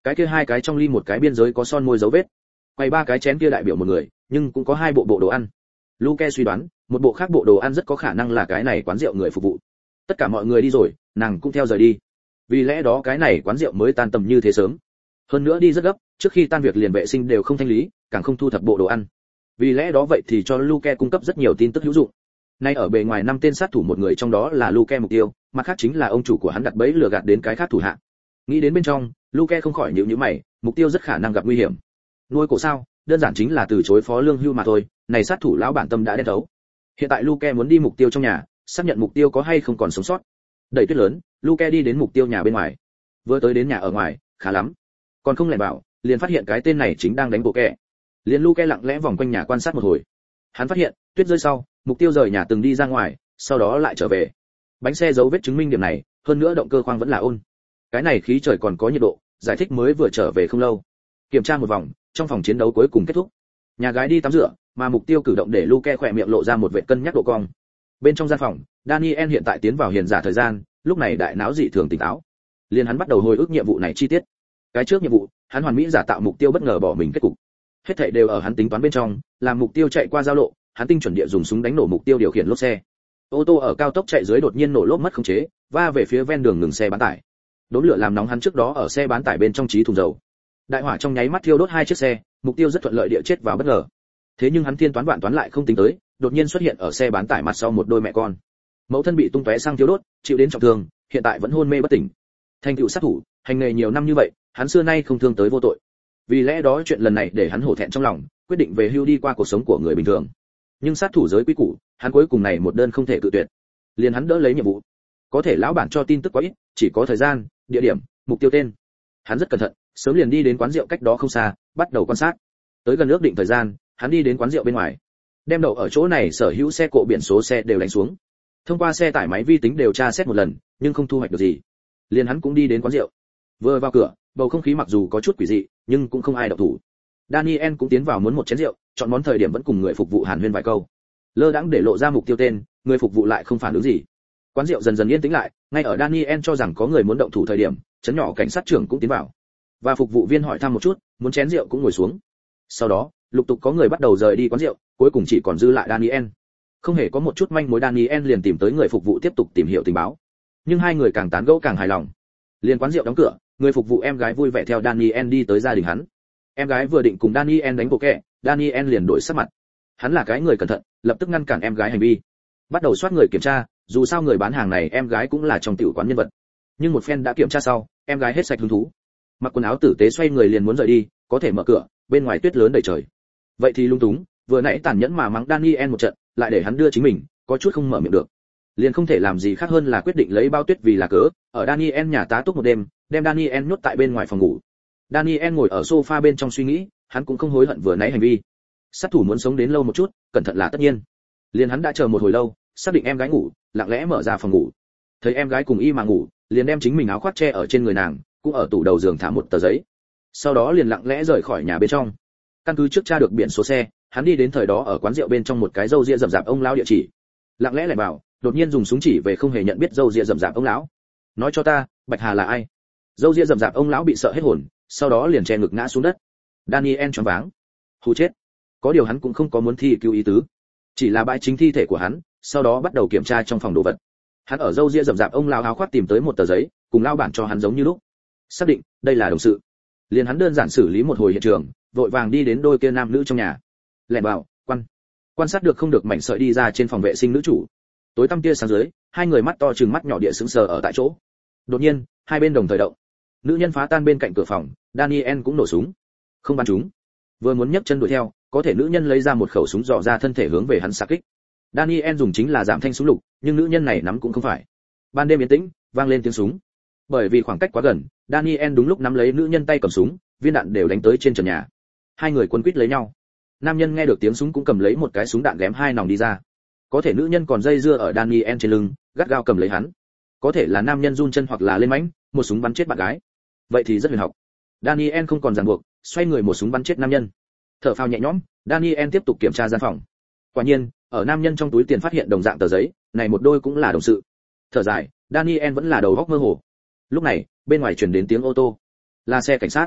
Cái kia hai cái trong ly một cái biên giới có son môi dấu vết, quay ba cái chén kia đại biểu một người, nhưng cũng có hai bộ đồ ăn. Luke suy đoán, một bộ khác bộ đồ ăn rất có khả năng là cái này quán rượu người phục vụ. Tất cả mọi người đi rồi, nàng cũng theo rời đi. Vì lẽ đó cái này quán rượu mới tan tầm như thế sớm. Hơn nữa đi rất gấp, trước khi tan việc liền vệ sinh đều không thanh lý, càng không thu thập bộ đồ ăn. Vì lẽ đó vậy thì cho Luke cung cấp rất nhiều tin tức hữu dụng. Nay ở bề ngoài 5 tên sát thủ một người trong đó là Luke mục tiêu, mặt khác chính là ông chủ của hắn đặt bẫy lừa gạt đến cái khác thủ hạ. Nghĩ đến bên trong, Luke không khỏi nhíu mày, mục tiêu rất khả năng gặp nguy hiểm. Nuôi cổ sao, đơn giản chính là từ chối phó lương hưu mà thôi, này sát thủ lão bản tâm đã đen thấu. Hiện tại Luke muốn đi mục tiêu trong nhà, xác nhận mục tiêu có hay không còn sống sót. Đẩy tuyết lớn, Luke đi đến mục tiêu nhà bên ngoài. Vừa tới đến nhà ở ngoài, khá lắm. Còn không lẻn bảo, liền phát hiện cái tên này chính đang đánh bộ kẹ. Liền Luke lặng lẽ vòng quanh nhà quan sát một hồi. Hắn phát hiện, tuyết rơi sau, mục tiêu rời nhà từng đi ra ngoài, sau đó lại trở về. Bánh xe dấu vết chứng minh điểm này, hơn nữa động cơ khoang vẫn là ôn. Cái này khí trời còn có nhiệt độ, giải thích mới vừa trở về không lâu. Kiểm tra một vòng, trong phòng chiến đấu cuối cùng kết thúc. Nhà gái đi tắm rửa, mà mục tiêu cử động để Luke khỏe miệng lộ ra một vệt cân nhắc độ cong. Bên trong gian phòng, Daniel hiện tại tiến vào hiền giả thời gian, lúc này đại não dị thường tỉnh táo. Liền hắn bắt đầu hồi ức nhiệm vụ này chi tiết. Cái trước nhiệm vụ, hắn hoàn mỹ giả tạo mục tiêu bất ngờ bỏ mình kết cục. Hết thảy đều ở hắn tính toán bên trong, làm mục tiêu chạy qua giao lộ, hắn tinh chuẩn địa dùng súng đánh nổ mục tiêu điều khiển lốp xe. Ô tô ở cao tốc chạy dưới đột nhiên nổ lốp mất khống chế, va về phía ven đường ngừng xe bán tải. Đốm lửa làm nóng hắn trước đó ở xe bán tải bên trong trí thùng dầu. Đại hỏa trong nháy mắt thiêu đốt hai chiếc xe, mục tiêu rất thuận lợi địa chết vào bất ngờ. Thế nhưng hắn thiên toán vạn toán lại không tính tới, đột nhiên xuất hiện ở xe bán tải mặt sau một đôi mẹ con. Mẫu thân bị tung tóe xăng thiêu đốt, chịu đến trọng thương, hiện tại vẫn hôn mê bất tỉnh. Thành tựu sát thủ, hành nghề nhiều năm như vậy, hắn xưa nay không thương tới vô tội. Vì lẽ đó chuyện lần này để hắn hổ thẹn trong lòng, quyết định về hưu đi qua cuộc sống của người bình thường. Nhưng sát thủ giới quý củ, hắn cuối cùng này một đơn không thể cự tuyệt. Liền hắn đỡ lấy nhiệm vụ. Có thể lão bản cho tin tức quá ít, chỉ có thời gian, địa điểm, mục tiêu tên. Hắn rất cẩn thận, sớm liền đi đến quán rượu cách đó không xa, bắt đầu quan sát. Tới gần ước định thời gian, hắn đi đến quán rượu bên ngoài, đem đậu ở chỗ này sở hữu xe cộ biển số xe đều đánh xuống. Thông qua xe tải máy vi tính đều tra xét một lần, nhưng không thu hoạch được gì. Liền hắn cũng đi đến quán rượu. Vừa vào cửa, bầu không khí mặc dù có chút quỷ dị, nhưng cũng không ai động thủ. Daniel cũng tiến vào muốn một chén rượu, chọn món thời điểm vẫn cùng người phục vụ hàn huyên vài câu. Lơ đãng để lộ ra mục tiêu tên, người phục vụ lại không phản ứng gì. Quán rượu dần dần yên tĩnh lại, ngay ở Daniel cho rằng có người muốn động thủ thời điểm, chấn nhỏ cảnh sát trưởng cũng tiến vào. Và phục vụ viên hỏi thăm một chút, muốn chén rượu cũng ngồi xuống. Sau đó, lục tục có người bắt đầu rời đi quán rượu, cuối cùng chỉ còn dư lại Daniel. Không hề có một chút manh mối, Daniel liền tìm tới người phục vụ tiếp tục tìm hiểu tình báo. Nhưng hai người càng tán gẫu càng hài lòng. Liền quán rượu đóng cửa, người phục vụ em gái vui vẻ theo Daniel đi tới gia đình hắn. Em gái vừa định cùng Daniel đánh bộ kẹ, Daniel liền đổi sắc mặt. Hắn là cái người cẩn thận, lập tức ngăn cản em gái hành vi. Bắt đầu soát người kiểm tra, dù sao người bán hàng này em gái cũng là trong tiểu quán nhân vật. Nhưng một phen đã kiểm tra sau, em gái hết sạch hứng thú. Mặc quần áo tử tế xoay người liền muốn rời đi, có thể mở cửa, bên ngoài tuyết lớn đầy trời. Vậy thì lung túng, vừa nãy tàn nhẫn mà mắng Daniel một trận, lại để hắn đưa chính mình, có chút không mở miệng được. Liền không thể làm gì khác hơn là quyết định lấy bao tuyết vì là cớ, ở Daniel nhà tá túc một đêm, đem Daniel nhốt tại bên ngoài phòng ngủ. Daniel ngồi ở sofa bên trong suy nghĩ, hắn cũng không hối hận vừa nãy hành vi. Sát thủ muốn sống đến lâu một chút, cẩn thận là tất nhiên. Liền hắn đã chờ một hồi lâu, xác định em gái ngủ, lặng lẽ mở ra phòng ngủ. Thấy em gái cùng y mà ngủ, liền đem chính mình áo khoác che ở trên người nàng, cũng ở tủ đầu giường thả một tờ giấy. Sau đó liền lặng lẽ rời khỏi nhà bên trong. Căn cứ trước tra được biển số xe, hắn đi đến thời đó ở quán rượu bên trong một cái râu ria rậm rạp ông lão địa chỉ. Lặng lẽ lại vào, đột nhiên dùng súng chỉ về không hề nhận biết râu ria rậm rạp ông lão. Nói cho ta, Bạch Hà là ai? Râu ria rậm rạp ông lão bị sợ hết hồn, sau đó liền che ngực ngã xuống đất. Daniel choáng váng. Hù chết. Có điều hắn cũng không có muốn thi cứu ý tứ, chỉ là bãi chính thi thể của hắn, sau đó bắt đầu kiểm tra trong phòng đồ vật. Hắn ở râu ria rậm rạp ông lão áo khoác tìm tới một tờ giấy, cùng lão bản cho hắn giống như lúc. Xác định, đây là đồng sự. Liền hắn đơn giản xử lý một hồi hiện trường, vội vàng đi đến đôi kia nam nữ trong nhà. Lẻn vào, quan sát được không được mảnh sợi đi ra trên phòng vệ sinh nữ chủ. Tối tăm tia sáng dưới, hai người mắt to trừng mắt nhỏ địa sững sờ ở tại chỗ. Đột nhiên, hai bên đồng thời động. Nữ nhân phá tan bên cạnh cửa phòng, Daniel cũng nổ súng. Không bắn trúng. Vừa muốn nhấc chân đuổi theo, có thể nữ nhân lấy ra một khẩu súng dò ra thân thể hướng về hắn xạ kích. Daniel dùng chính là giảm thanh súng lục, nhưng nữ nhân này nắm cũng không phải. Ban đêm yên tĩnh, vang lên tiếng súng. Bởi vì khoảng cách quá gần, Daniel đúng lúc nắm lấy nữ nhân tay cầm súng, viên đạn đều đánh tới trên trần nhà. Hai người quấn quýt lấy nhau. Nam nhân nghe được tiếng súng cũng cầm lấy một cái súng đạn ghém hai nòng đi ra. Có thể nữ nhân còn dây dưa ở Daniel trên lưng, gắt gao cầm lấy hắn. Có thể là nam nhân run chân hoặc là lên mãnh, một súng bắn chết bạn gái. Vậy thì rất huyền học. Daniel không còn ràng buộc, xoay người một súng bắn chết nam nhân. Thở phào nhẹ nhõm, Daniel tiếp tục kiểm tra gian phòng. Quả nhiên, ở nam nhân trong túi tiền phát hiện đồng dạng tờ giấy, này một đôi cũng là đồng sự. Thở dài, Daniel vẫn là đầu óc mơ hồ. Lúc này, bên ngoài truyền đến tiếng ô tô. Là xe cảnh sát.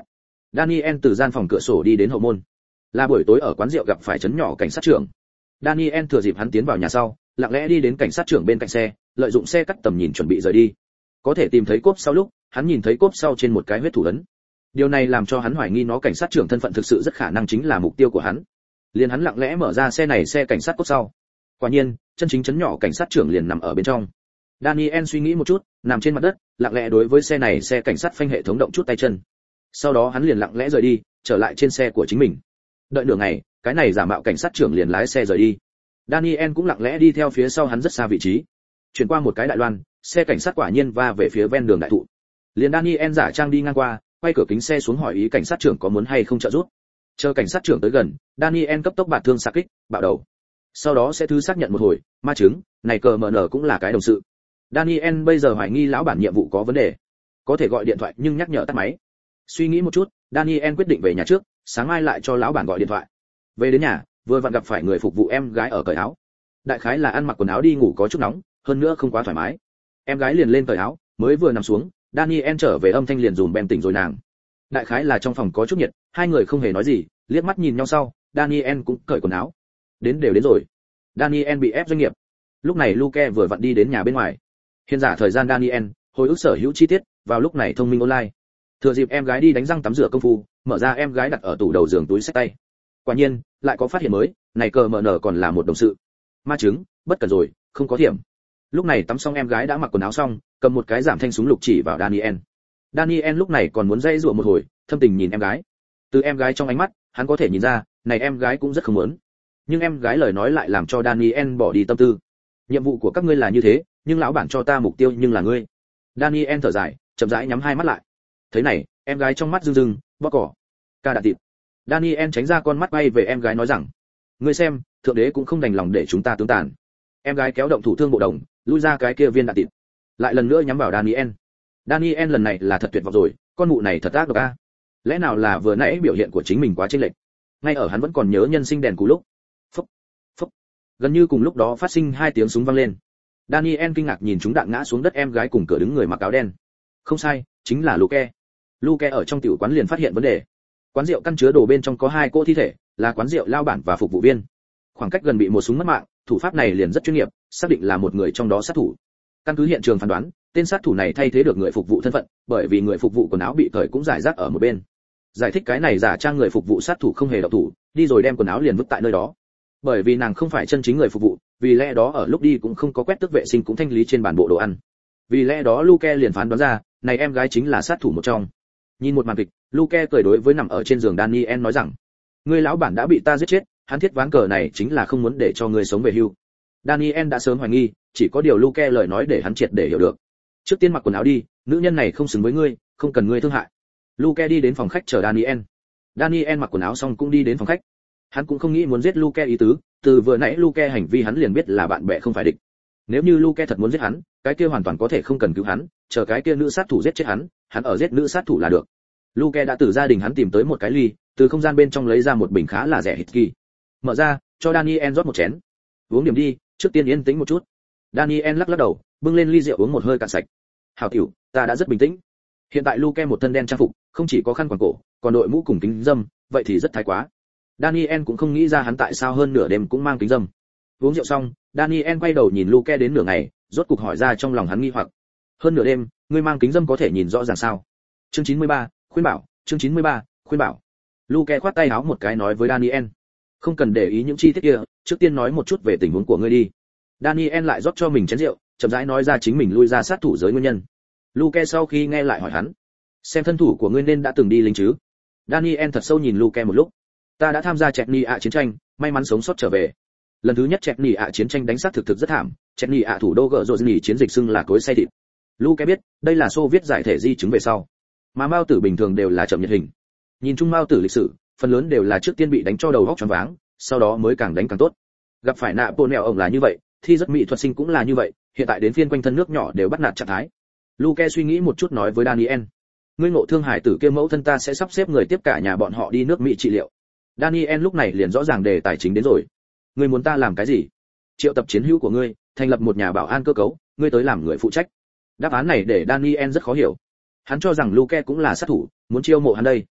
Daniel từ gian phòng cửa sổ đi đến hậu môn. Là buổi tối ở quán rượu gặp phải trấn nhỏ cảnh sát trưởng. Daniel thừa dịp hắn tiến vào nhà sau, lặng lẽ đi đến cảnh sát trưởng bên cạnh xe, lợi dụng xe cắt tầm nhìn chuẩn bị rời đi. Có thể tìm thấy cốp sau lúc, hắn nhìn thấy cốp sau trên một cái huyết thủ ấn. Điều này làm cho hắn hoài nghi nó cảnh sát trưởng thân phận thực sự rất khả năng chính là mục tiêu của hắn. Liền hắn lặng lẽ mở ra xe này, xe cảnh sát cốp sau. Quả nhiên, chân chính trấn nhỏ cảnh sát trưởng liền nằm ở bên trong. Daniel suy nghĩ một chút, nằm trên mặt đất, lặng lẽ đối với xe này, xe cảnh sát phanh hệ thống động chút tay chân. Sau đó hắn liền lặng lẽ rời đi, trở lại trên xe của chính mình. Đợi nửa ngày, cái này giả mạo cảnh sát trưởng liền lái xe rời đi. Daniel cũng lặng lẽ đi theo phía sau hắn rất xa vị trí. Chuyển qua một cái đại loan, xe cảnh sát quả nhiên va về phía ven đường đại thụ. Liền Daniel giả trang đi ngang qua, quay cửa kính xe xuống hỏi ý cảnh sát trưởng có muốn hay không trợ giúp. Chờ cảnh sát trưởng tới gần, Daniel cấp tốc bạt thương xạ kích, bạo đầu. Sau đó sẽ thứ xác nhận một hồi, ma chứng, này cờ mở nở cũng là cái đồng sự. Daniel bây giờ hoài nghi lão bản nhiệm vụ có vấn đề, có thể gọi điện thoại nhưng nhắc nhở tắt máy. Suy nghĩ một chút, Daniel quyết định về nhà trước, sáng mai lại cho lão bản gọi điện thoại. Về đến nhà, vừa vặn gặp phải người phục vụ em gái ở cởi áo. Đại khái là ăn mặc quần áo đi ngủ có chút nóng, hơn nữa không quá thoải mái. Em gái liền lên cởi áo, mới vừa nằm xuống, Daniel trở về âm thanh liền dùm bèn tỉnh rồi nàng. Đại khái là trong phòng có chút nhiệt, hai người không hề nói gì, liếc mắt nhìn nhau sau, Daniel cũng cởi quần áo. Đến rồi. Daniel bị ép doanh nghiệp. Lúc này Luke vừa vặn đi đến nhà bên ngoài. Hiện giả thời gian Daniel, hồi ức sở hữu chi tiết, vào lúc này thông minh online. Thừa dịp em gái đi đánh răng tắm rửa công phu, mở ra em gái đặt ở tủ đầu giường túi xách tay. Quả nhiên, lại có phát hiện mới, này cờ mở nở còn là một đồng sự. Ma chứng, bất cần rồi, không có thiểm. Lúc này tắm xong em gái đã mặc quần áo xong, cầm một cái giảm thanh súng lục chỉ vào Daniel. Daniel lúc này còn muốn dây dụa một hồi, thâm tình nhìn em gái. Từ em gái trong ánh mắt, hắn có thể nhìn ra, này em gái cũng rất không muốn. Nhưng em gái lời nói lại làm cho Daniel bỏ đi tâm tư. Nhiệm vụ của các ngươi là như thế, nhưng lão bản cho ta mục tiêu nhưng là ngươi. Daniel thở dài, chậm rãi nhắm hai mắt lại. Thế này, em gái trong mắt rưng rưng, bóc cỏ. Ca đạn tịt. Daniel tránh ra con mắt bay về em gái nói rằng, ngươi xem, thượng đế cũng không đành lòng để chúng ta tướng tàn. Em gái kéo động thủ thương bộ đồng, lui ra cái kia viên đạn tịt. Lại lần nữa nhắm vào Daniel. Daniel lần này là thật tuyệt vọng rồi, con mụ này thật ác độc a. Lẽ nào là vừa nãy biểu hiện của chính mình quá chênh lệch? Ngay ở hắn vẫn còn nhớ nhân sinh đèn cù lúc. Phốc, phốc. Gần như cùng lúc đó phát sinh hai tiếng súng vang lên. Daniel kinh ngạc nhìn chúng đạn ngã xuống đất em gái cùng cửa đứng người mặc áo đen. Không sai, chính là Luke. Luke ở trong tiểu quán liền phát hiện vấn đề. Quán rượu căn chứa đồ bên trong có hai cỗ thi thể, là quán rượu lao bản và phục vụ viên. Khoảng cách gần bị một súng mất mạng, thủ pháp này liền rất chuyên nghiệp, xác định là một người trong đó sát thủ. Căn cứ hiện trường phán đoán, tên sát thủ này thay thế được người phục vụ thân phận, bởi vì người phục vụ quần áo bị cởi cũng rải rác ở một bên. Giải thích cái này giả trang người phục vụ sát thủ không hề động thủ, đi rồi đem quần áo liền vứt tại nơi đó. Bởi vì nàng không phải chân chính người phục vụ, vì lẽ đó ở lúc đi cũng không có quét tước vệ sinh cũng thanh lý trên bàn bộ đồ ăn. Vì lẽ đó Luke liền phán đoán ra, này em gái chính là sát thủ một trong. Nhìn một màn kịch, Luke cười đối với nằm ở trên giường Daniel nói rằng, ngươi lão bản đã bị ta giết chết, hắn thiết ván cờ này chính là không muốn để cho ngươi sống về hưu. Daniel đã sớm hoài nghi, chỉ có điều Luke lời nói để hắn triệt để hiểu được. Trước tiên mặc quần áo đi, nữ nhân này không xứng với ngươi, không cần ngươi thương hại. Luke đi đến phòng khách chờ Daniel. Daniel mặc quần áo xong cũng đi đến phòng khách. Hắn cũng không nghĩ muốn giết Luke ý tứ, từ vừa nãy Luke hành vi hắn liền biết là bạn bè không phải địch. Nếu như Luke thật muốn giết hắn, cái kia hoàn toàn có thể không cần cứu hắn, chờ cái kia nữ sát thủ giết chết hắn ở giết nữ sát thủ là được. Luke đã từ gia đình hắn tìm tới một cái ly, từ không gian bên trong lấy ra một bình khá là rẻ whisky. Mở ra, cho Daniel rót một chén. Uống điểm đi, trước tiên yên tĩnh một chút. Daniel lắc lắc đầu, bưng lên ly rượu uống một hơi cạn sạch. Hảo tiểu, ta đã rất bình tĩnh. Hiện tại Luke một thân đen trang phục, không chỉ có khăn quàng cổ, còn đội mũ cùng kính dâm, vậy thì rất thái quá. Daniel cũng không nghĩ ra hắn tại sao hơn nửa đêm cũng mang kính dâm. Uống rượu xong, Daniel quay đầu nhìn Luke đến nửa ngày, rốt cục hỏi ra trong lòng hắn nghi hoặc. Hơn nửa đêm, ngươi mang kính dâm có thể nhìn rõ ràng sao? Chương 93, khuyên bảo, chương 93, khuyên bảo. Luke khoát tay áo một cái nói với Daniel. Không cần để ý những chi tiết kia, trước tiên nói một chút về tình huống của ngươi đi. Daniel lại rót cho mình chén rượu, chậm rãi nói ra chính mình lui ra sát thủ giới nguyên nhân. Luke sau khi nghe lại hỏi hắn, xem thân thủ của ngươi nên đã từng đi lính chứ? Daniel thật sâu nhìn Luke một lúc. Ta đã tham gia Chechnya chiến tranh, may mắn sống sót trở về. Lần thứ nhất Chechnya chiến tranh đánh sát thực rất thảm, Chechnya thủ đô Grozny chiến dịch xưng là cối xay thịt. Luke biết, đây là Xô viết giải thể di chứng về sau. Mà Mao Tử bình thường đều là chậm nhiệt hình. Nhìn chung Mao Tử lịch sử, phần lớn đều là trước tiên bị đánh cho đầu óc choáng váng, sau đó mới càng đánh càng tốt. Gặp phải Napoleon ông là như vậy, thi rất mỹ thuật sinh cũng là như vậy, hiện tại đến phiên quanh thân nước nhỏ đều bắt nạt trạng thái. Luke suy nghĩ một chút nói với Daniel, ngươi ngộ thương hải tử kia mẫu thân ta sẽ sắp xếp người tiếp cả nhà bọn họ đi nước Mỹ trị liệu. Daniel lúc này liền rõ ràng đề tài chính đến rồi. Ngươi muốn ta làm cái gì? Triệu tập chiến hữu của ngươi, thành lập một nhà bảo an cơ cấu, ngươi tới làm người phụ trách. Đáp án này để Daniel rất khó hiểu. Hắn cho rằng Luke cũng là sát thủ, muốn chiêu mộ hắn đây.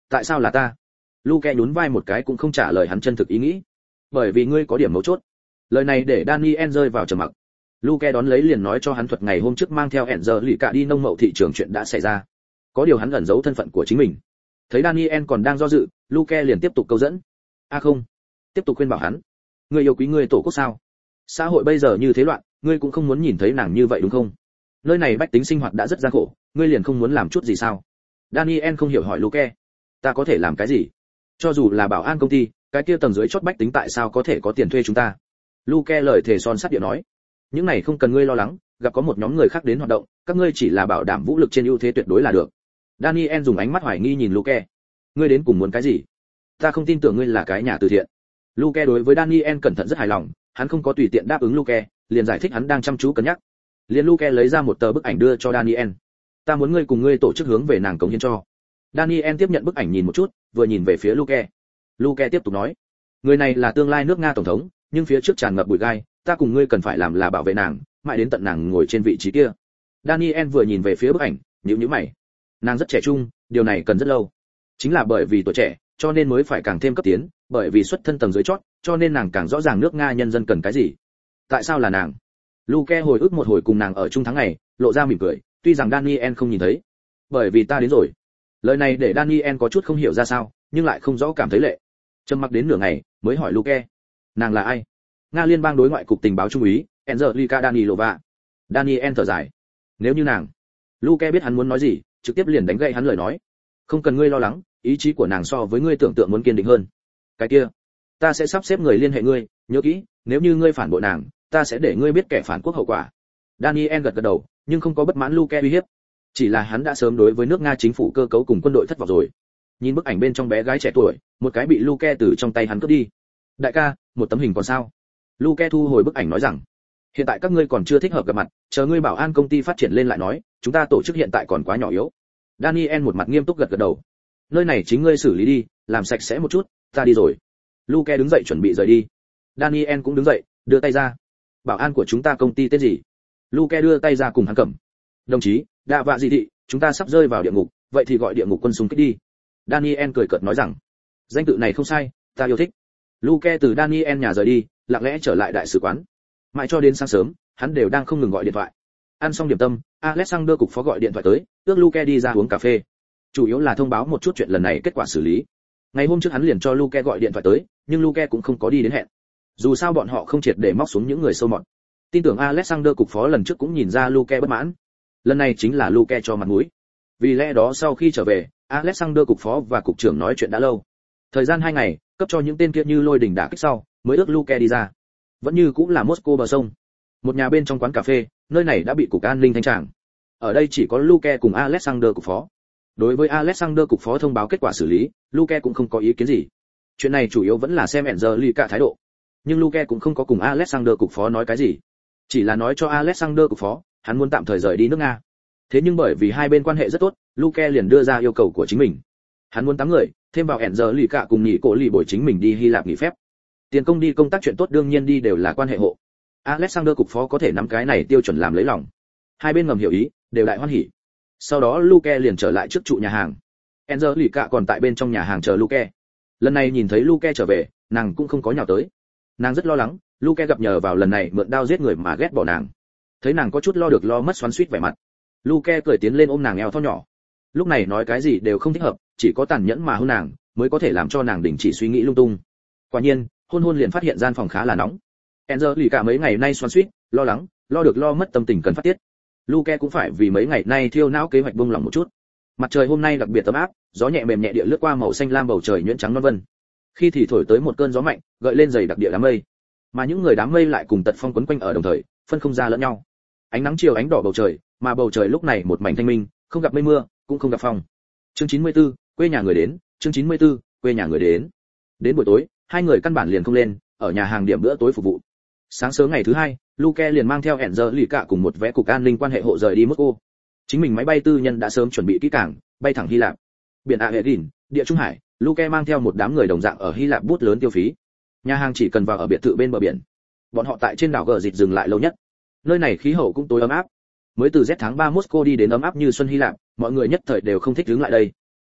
Tại sao là ta? Luke nhún vai một cái cũng không trả lời hắn chân thực ý nghĩ. Bởi vì ngươi có điểm mấu chốt. Lời này để Daniel rơi vào trầm mặc. Luke đón lấy liền nói cho hắn thuật ngày hôm trước mang theo Angelica đi nông mậu thị trường chuyện đã xảy ra. Có điều hắn ẩn giấu thân phận của chính mình. Thấy Daniel còn đang do dự, Luke liền tiếp tục câu dẫn. Không, tiếp tục khuyên bảo hắn. Ngươi yêu quý ngươi tổ quốc sao? Xã hội bây giờ như thế loạn, ngươi cũng không muốn nhìn thấy nàng như vậy đúng không? Nơi này bách tính sinh hoạt đã rất gian khổ, ngươi liền không muốn làm chút gì sao? Daniel không hiểu hỏi Luke. Ta có thể làm cái gì? Cho dù là bảo an công ty, cái kia tầng dưới chót bách tính tại sao có thể có tiền thuê chúng ta? Luke lời thề son sắt địa nói. Những này không cần ngươi lo lắng, gặp có một nhóm người khác đến hoạt động, các ngươi chỉ là bảo đảm vũ lực trên ưu thế tuyệt đối là được. Daniel dùng ánh mắt hoài nghi nhìn Luke. Ngươi đến cùng muốn cái gì? Ta không tin tưởng ngươi là cái nhà từ thiện. Luke đối với Daniel cẩn thận rất hài lòng, hắn không có tùy tiện đáp ứng Luke, liền giải thích hắn đang chăm chú cân nhắc. Liền Luke lấy ra một tờ bức ảnh đưa cho Daniel. Ta muốn ngươi cùng ngươi tổ chức hướng về nàng cống hiến cho. Daniel tiếp nhận bức ảnh nhìn một chút, vừa nhìn về phía Luke. Luke tiếp tục nói, người này là tương lai nước Nga tổng thống, nhưng phía trước tràn ngập bụi gai, ta cùng ngươi cần phải làm là bảo vệ nàng, mãi đến tận nàng ngồi trên vị trí kia. Daniel vừa nhìn về phía bức ảnh, nhíu mày. Nàng rất trẻ trung, điều này cần rất lâu. Chính là bởi vì tuổi trẻ, cho nên mới phải càng thêm cấp tiến, bởi vì xuất thân tầng dưới chót, cho nên nàng càng rõ ràng nước Nga nhân dân cần cái gì. Tại sao là nàng? Luke hồi ức một hồi cùng nàng ở chung tháng ngày, lộ ra mỉm cười, tuy rằng Daniel không nhìn thấy. Bởi vì ta đến rồi. Lời này để Daniel có chút không hiểu ra sao, nhưng lại không rõ cảm thấy lệ. Trầm mặc đến nửa ngày, mới hỏi Luke, nàng là ai? Nga liên bang đối ngoại cục tình báo trung úy, Angelica Danilova. Daniel thở dài. Nếu như nàng. Luke biết hắn muốn nói gì, trực tiếp liền đánh gậy hắn lời nói. Không cần ngươi lo lắng, ý chí của nàng so với ngươi tưởng tượng muốn kiên định hơn. Cái kia, ta sẽ sắp xếp người liên hệ ngươi, nhớ kỹ, nếu như ngươi phản bội nàng, ta sẽ để ngươi biết kẻ phản quốc hậu quả. Daniel gật gật đầu, nhưng không có bất mãn Luke uy hiếp. Chỉ là hắn đã sớm đối với nước Nga chính phủ cơ cấu cùng quân đội thất vọng rồi. Nhìn bức ảnh bên trong bé gái trẻ tuổi, một cái bị Luke từ trong tay hắn cướp đi. Đại ca, một tấm hình còn sao? Luke thu hồi bức ảnh nói rằng, hiện tại các ngươi còn chưa thích hợp gặp mặt, chờ ngươi bảo an công ty phát triển lên lại nói, chúng ta tổ chức hiện tại còn quá nhỏ yếu. Daniel một mặt nghiêm túc gật gật đầu. Nơi này chính ngươi xử lý đi, làm sạch sẽ một chút, ta đi rồi. Luke đứng dậy chuẩn bị rời đi. Daniel cũng đứng dậy, đưa tay ra. Bảo an của chúng ta công ty tên gì? Luke đưa tay ra cùng hắn cầm. Đồng chí, đạ vạ gì thị, chúng ta sắp rơi vào địa ngục, vậy thì gọi địa ngục quân xung kích đi. Daniel cười cợt nói rằng, danh tự này không sai, ta yêu thích. Luke từ Daniel nhà rời đi, lặng lẽ trở lại đại sứ quán. Mãi cho đến sáng sớm, hắn đều đang không ngừng gọi điện thoại. Ăn xong điểm tâm, Alexander cục phó gọi điện thoại tới, ước Luke đi ra uống cà phê. Chủ yếu là thông báo một chút chuyện lần này kết quả xử lý. Ngày hôm trước hắn liền cho Luke gọi điện thoại tới, nhưng Luke cũng không có đi đến hẹn. Dù sao bọn họ không triệt để móc xuống những người sâu mọt. Tin tưởng Alexander cục phó lần trước cũng nhìn ra Luke bất mãn. Lần này chính là Luke cho mặt mũi. Vì lẽ đó sau khi trở về, Alexander cục phó và cục trưởng nói chuyện đã lâu. Thời gian 2 ngày, cấp cho những tên kia như lôi đình đả kích sau, mới ước Luke đi ra. Vẫn như cũng là Moscow bờ sông. Một nhà bên trong quán cà phê, nơi này đã bị cục an ninh thanh tràng. Ở đây chỉ có Luke cùng Alexander cục phó. Đối với Alexander cục phó thông báo kết quả xử lý, Luke cũng không có ý kiến gì. Chuyện này chủ yếu vẫn là xem Angelica thái độ. Nhưng Luke cũng không có cùng Alexander cục phó nói cái gì, chỉ là nói cho Alexander cục phó, hắn muốn tạm thời rời đi nước Nga. Thế nhưng bởi vì hai bên quan hệ rất tốt, Luke liền đưa ra yêu cầu của chính mình. Hắn muốn 8 người, thêm vào Angelica cùng nghỉ cổ lì bồi chính mình đi Hy Lạp nghỉ phép. Tiền công đi công tác chuyện tốt đương nhiên đi đều là quan hệ hộ. Alexander cục phó có thể nắm cái này tiêu chuẩn làm lấy lòng. Hai bên ngầm hiểu ý, đều đại hoan hỉ. Sau đó Luke liền trở lại trước trụ nhà hàng. Angelica còn tại bên trong nhà hàng chờ Luke. Lần này nhìn thấy Luke trở về, nàng cũng không có nhào tới. Nàng rất lo lắng, Luke gặp nhờ vào lần này mượn đao giết người mà ghét bỏ nàng. Thấy nàng có chút lo được lo mất xoắn xuýt vẻ mặt, Luke cười tiến lên ôm nàng eo thon nhỏ. Lúc này nói cái gì đều không thích hợp, chỉ có tàn nhẫn mà hôn nàng mới có thể làm cho nàng đình chỉ suy nghĩ lung tung. Quả nhiên, hôn liền phát hiện gian phòng khá là nóng. Angelica mấy ngày nay xoắn xuýt, lo lắng, lo được lo mất tâm tình cần phát tiết. Luke cũng phải vì mấy ngày nay thiêu não kế hoạch buông lỏng một chút. Mặt trời hôm nay đặc biệt ấm áp, gió nhẹ mềm nhẹ địa lướt qua màu xanh lam bầu trời nhuyễn trắng non vân. Khi thì thổi tới một cơn gió mạnh, gợi lên dày đặc địa đám mây. Mà những người đám mây lại cùng tật phong quấn quanh ở đồng thời, phân không ra lẫn nhau. Ánh nắng chiều ánh đỏ bầu trời, mà bầu trời lúc này một mảnh thanh minh, không gặp mây mưa, cũng không gặp phong. Chương 94, quê nhà người đến, chương 94, quê nhà người đến. Đến buổi tối, hai người căn bản liền không lên, ở nhà hàng điểm bữa tối phục vụ. Sáng sớm ngày thứ hai, Luke liền mang theo Angelica cùng một vé cục an ninh quan hệ hộ rời đi Moscow. Chính mình máy bay tư nhân đã sớm chuẩn bị kỹ càng, bay thẳng Hy Lạp. Biển Aegean, địa Trung Hải, Luke mang theo một đám người đồng dạng ở Hy Lạp bút lớn tiêu phí. Nhà hàng chỉ cần vào ở biệt thự bên bờ biển. Bọn họ tại trên đảo Gờ Dịch dừng lại lâu nhất. Nơi này khí hậu cũng tối ấm áp. Mới từ Z tháng 3 Moscow đi đến ấm áp như xuân Hy Lạp, mọi người nhất thời đều không thích đứng lại đây.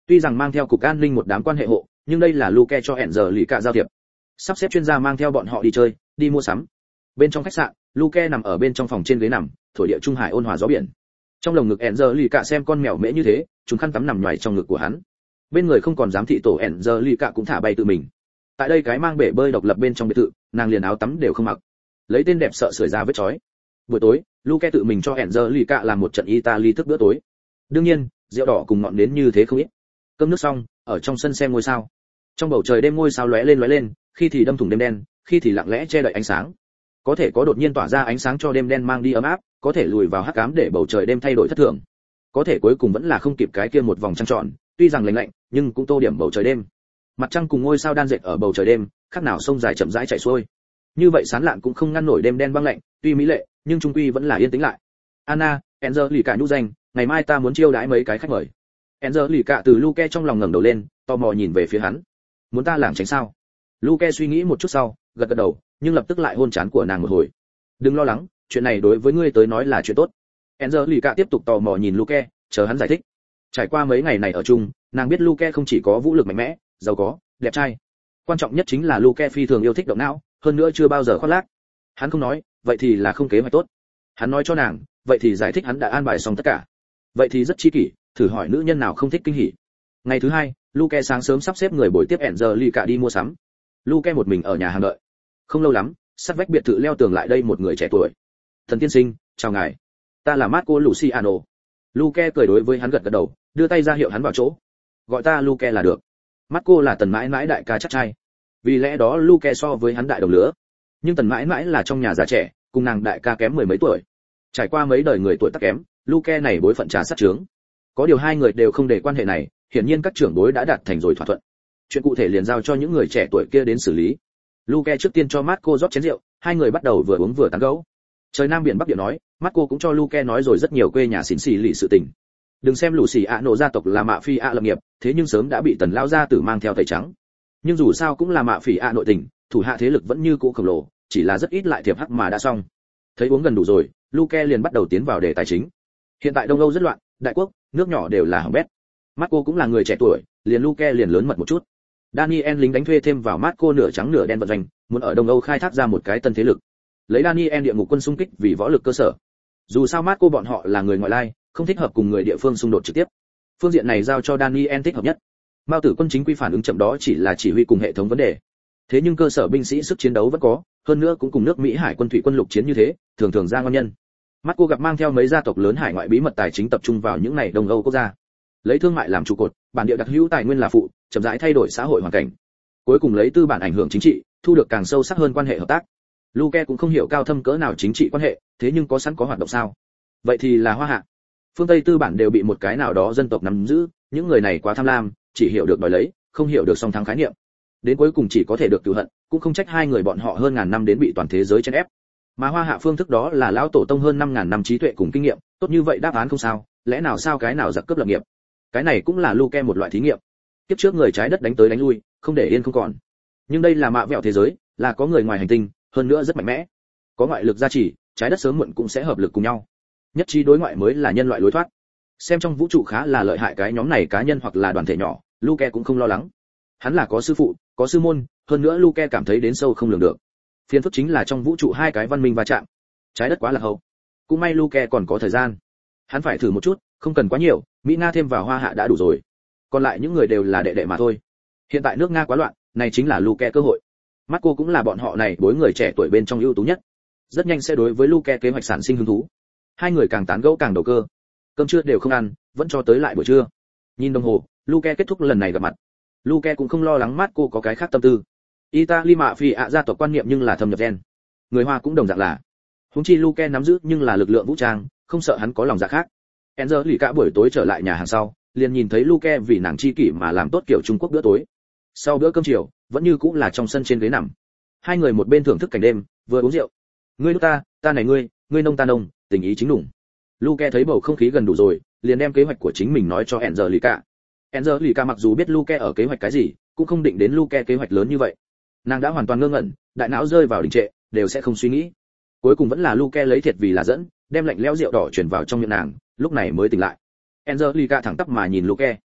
Tuy rằng mang theo cục an ninh một đám quan hệ hộ, nhưng đây là Luke cho Angelica giao thiệp. Sắp xếp chuyên gia mang theo bọn họ đi chơi, đi mua sắm. Bên trong khách sạn, Luke nằm ở bên trong phòng trên ghế nằm, thổi địa trung hải ôn hòa gió biển. Trong lồng ngực Angelica xem con mèo mễ như thế, chúng khăn tắm nằm nhoài trong ngực của hắn. Bên người không còn dám thị tổ Angelica cũng thả bay tự mình. Tại đây cái mang bể bơi độc lập bên trong biệt thự, nàng liền áo tắm đều không mặc, lấy tên đẹp sợ sưởi ra vết chói. Buổi tối, Luke tự mình cho Angelica làm một trận Italy thức bữa tối. Đương nhiên, rượu đỏ cùng ngọn nến như thế không ít. Cơm nước xong, ở trong sân xem ngôi sao. Trong bầu trời đêm ngôi sao lóe lên, khi thì đâm thủng đêm đen, khi thì lặng lẽ che đậy ánh sáng. Có thể có đột nhiên tỏa ra ánh sáng cho đêm đen mang đi ấm áp, có thể lùi vào hắc ám để bầu trời đêm thay đổi thất thường. Có thể cuối cùng vẫn là không kịp cái kia một vòng trăng tròn, tuy rằng lạnh, nhưng cũng tô điểm bầu trời đêm. Mặt trăng cùng ngôi sao đan dệt ở bầu trời đêm, khác nào sông dài chậm rãi chảy xuôi. Như vậy sán lạn cũng không ngăn nổi đêm đen băng lạnh, tuy mỹ lệ, nhưng trung quy vẫn là yên tĩnh lại. Anna, Angelica nhũ danh, ngày mai ta muốn chiêu đãi mấy cái khách mời. Angelica từ Luke trong lòng ngẩng đầu lên, tò mò nhìn về phía hắn. Muốn ta lảng tránh sao? Luke suy nghĩ một chút sau, gật gật đầu, nhưng lập tức lại hôn trán của nàng một hồi. Đừng lo lắng, chuyện này đối với ngươi tới nói là chuyện tốt. Angelica tiếp tục tò mò nhìn Luke, chờ hắn giải thích. Trải qua mấy ngày này ở chung, nàng biết Luke không chỉ có vũ lực mạnh mẽ, giàu có, đẹp trai. Quan trọng nhất chính là Luke phi thường yêu thích động não, hơn nữa chưa bao giờ khoác lác. Hắn không nói, vậy thì là không kế hoạch tốt. Hắn nói cho nàng, vậy thì giải thích hắn đã an bài xong tất cả. Vậy thì rất chi kỷ, thử hỏi nữ nhân nào không thích kinh hỉ. Ngày thứ hai, Luke sáng sớm sắp xếp người buổi tiếp Angelica đi mua sắm. Luke một mình ở nhà hàng đợi. Không lâu lắm, sát vách biệt thự leo tường lại đây một người trẻ tuổi. Thần tiên sinh, chào ngài. Ta là Marco Luciano. Luke cười đối với hắn gật gật đầu, đưa tay ra hiệu hắn vào chỗ. Gọi ta Luke là được. Marco là Tần mãi mãi đại ca chắc trai. Vì lẽ đó Luke so với hắn đại đồng lứa. Nhưng Tần mãi mãi là trong nhà già trẻ, cùng nàng đại ca kém mười mấy tuổi. Trải qua mấy đời người tuổi tác kém, Luke này bối phận trà sát trướng. Có điều hai người đều không để quan hệ này, hiển nhiên các trưởng bối đã đạt thành rồi thỏa thuận. Chuyện cụ thể liền giao cho những người trẻ tuổi kia đến xử lý. Luke trước tiên cho Marco rót chén rượu, hai người bắt đầu vừa uống vừa tán gẫu. Trời Nam biển Bắc điệu nói, Marco cũng cho Luke nói rồi rất nhiều quê nhà xỉn xì lì sự tình. Đừng xem Luciano gia tộc là mạ phi ạ lập nghiệp, thế nhưng sớm đã bị Tần lão gia tử mang theo tẩy trắng. Nhưng dù sao cũng là mạ phỉ ạ nội tình, thủ hạ thế lực vẫn như cũ khổng lồ, chỉ là rất ít lại thiệp hắc mà đã xong. Thấy uống gần đủ rồi, Luke liền bắt đầu tiến vào đề tài chính. Hiện tại Đông Âu rất loạn, đại quốc, nước nhỏ đều là hỏng bét. Marco cũng là người trẻ tuổi, liền Luke liền lớn mật một chút. Daniel lính đánh thuê thêm vào Marco nửa trắng nửa đen vận doanh, muốn ở Đông Âu khai thác ra một cái tân thế lực. Lấy Daniel địa ngục quân xung kích vì võ lực cơ sở. Dù sao Marco bọn họ là người ngoại lai, không thích hợp cùng người địa phương xung đột trực tiếp. Phương diện này giao cho Daniel thích hợp nhất. Mao Tử quân chính quy phản ứng chậm đó chỉ là chỉ huy cùng hệ thống vấn đề. Thế nhưng cơ sở binh sĩ sức chiến đấu vẫn có, hơn nữa cũng cùng nước Mỹ hải quân thủy quân lục chiến như thế, thường thường ra ngon nhân. Marco gặp mang theo mấy gia tộc lớn hải ngoại bí mật tài chính tập trung vào những này Đông Âu quốc gia. Lấy thương mại làm trụ cột, bản địa đặc hữu tài nguyên là phụ, chậm rãi thay đổi xã hội hoàn cảnh. Cuối cùng lấy tư bản ảnh hưởng chính trị, thu được càng sâu sắc hơn quan hệ hợp tác. Luke cũng không hiểu cao thâm cỡ nào chính trị quan hệ, thế nhưng có sẵn có hoạt động sao? Vậy thì là Hoa Hạ. Phương Tây tư bản đều bị một cái nào đó dân tộc nắm giữ, những người này quá tham lam, chỉ hiểu được đòi lấy, không hiểu được song thắng khái niệm. Đến cuối cùng chỉ có thể được cừu hận, cũng không trách hai người bọn họ hơn ngàn năm đến bị toàn thế giới chèn ép. Mà Hoa Hạ phương thức đó là lão tổ tông hơn 5000 năm trí tuệ cùng kinh nghiệm, tốt như vậy đáp án không sao, lẽ nào sao cái nào giặc cướp lập nghiệp. Cái này cũng là Luke một loại thí nghiệm. Tiếp trước người trái đất đánh tới đánh lui, không để yên không còn. Nhưng đây là mạ vẹo thế giới, là có người ngoài hành tinh, hơn nữa rất mạnh mẽ. Có ngoại lực gia trì, trái đất sớm muộn cũng sẽ hợp lực cùng nhau. Nhất trí đối ngoại mới là nhân loại lối thoát. Xem trong vũ trụ khá là lợi hại cái nhóm này cá nhân hoặc là đoàn thể nhỏ, Luke cũng không lo lắng. Hắn là có sư phụ, có sư môn, hơn nữa Luke cảm thấy đến sâu không lường được. Phiền phức chính là trong vũ trụ hai cái văn minh va chạm. Trái đất quá là hậu. Cũng may Luke còn có thời gian. Hắn phải thử một chút, không cần quá nhiều, Mỹ Nga thêm vào Hoa Hạ đã đủ rồi. Còn lại những người đều là đệ đệ mà thôi. Hiện tại nước Nga quá loạn, này chính là Luke cơ hội. Marco cũng là bọn họ này đối người trẻ tuổi bên trong ưu tú nhất. Rất nhanh sẽ đối với Luke kế hoạch sản sinh hứng thú. Hai người càng tán gẫu càng đầu cơ. Cơm trưa đều không ăn, vẫn cho tới lại buổi trưa. Nhìn đồng hồ, Luke kết thúc lần này gặp mặt. Luke cũng không lo lắng Marco có cái khác tâm tư. Italy mạ phi ạ gia tộc quan niệm nhưng là thâm nhập gen. Người Hoa cũng đồng dạng là. Huống chi Luke nắm giữ nhưng là lực lượng vũ trang, không sợ hắn có lòng dạ khác. Angelica buổi tối trở lại nhà hàng sau, liền nhìn thấy Luke vì nàng chi kỷ mà làm tốt kiểu Trung Quốc bữa tối. Sau bữa cơm chiều, vẫn như cũng là trong sân trên ghế nằm. Hai người một bên thưởng thức cảnh đêm, vừa uống rượu. Ngươi nước ta này ngươi nông ta nông, tình ý chính đủng. Luke thấy bầu không khí gần đủ rồi, liền đem kế hoạch của chính mình nói cho Angelica. Angelica mặc dù biết Luke ở kế hoạch cái gì, cũng không định đến Luke kế hoạch lớn như vậy. Nàng đã hoàn toàn ngơ ngẩn, đại não rơi vào đình trệ, đều sẽ không suy nghĩ. Cuối cùng vẫn là Luke lấy thiệt vì là dẫn, đem lạnh lẽo rượu đỏ chuyển vào trong miệng nàng, lúc này mới tỉnh lại. Angelica thẳng tắp mà nhìn Luke.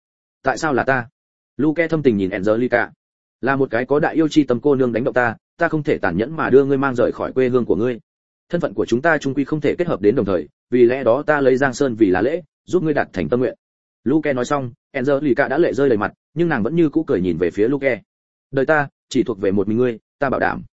Tại sao là ta? Luke thâm tình nhìn Angelica. Là một cái có đại yêu chi tâm cô nương đánh động ta, ta không thể tàn nhẫn mà đưa ngươi mang rời khỏi quê hương của ngươi. Thân phận của chúng ta chung quy không thể kết hợp đến đồng thời, vì lẽ đó ta lấy Giang Sơn vì là lễ, giúp ngươi đạt thành tâm nguyện. Luke nói xong, Angelica đã lệ rơi đầy mặt, nhưng nàng vẫn như cũ cười nhìn về phía Luke. Đời ta chỉ thuộc về một mình ngươi, ta bảo đảm.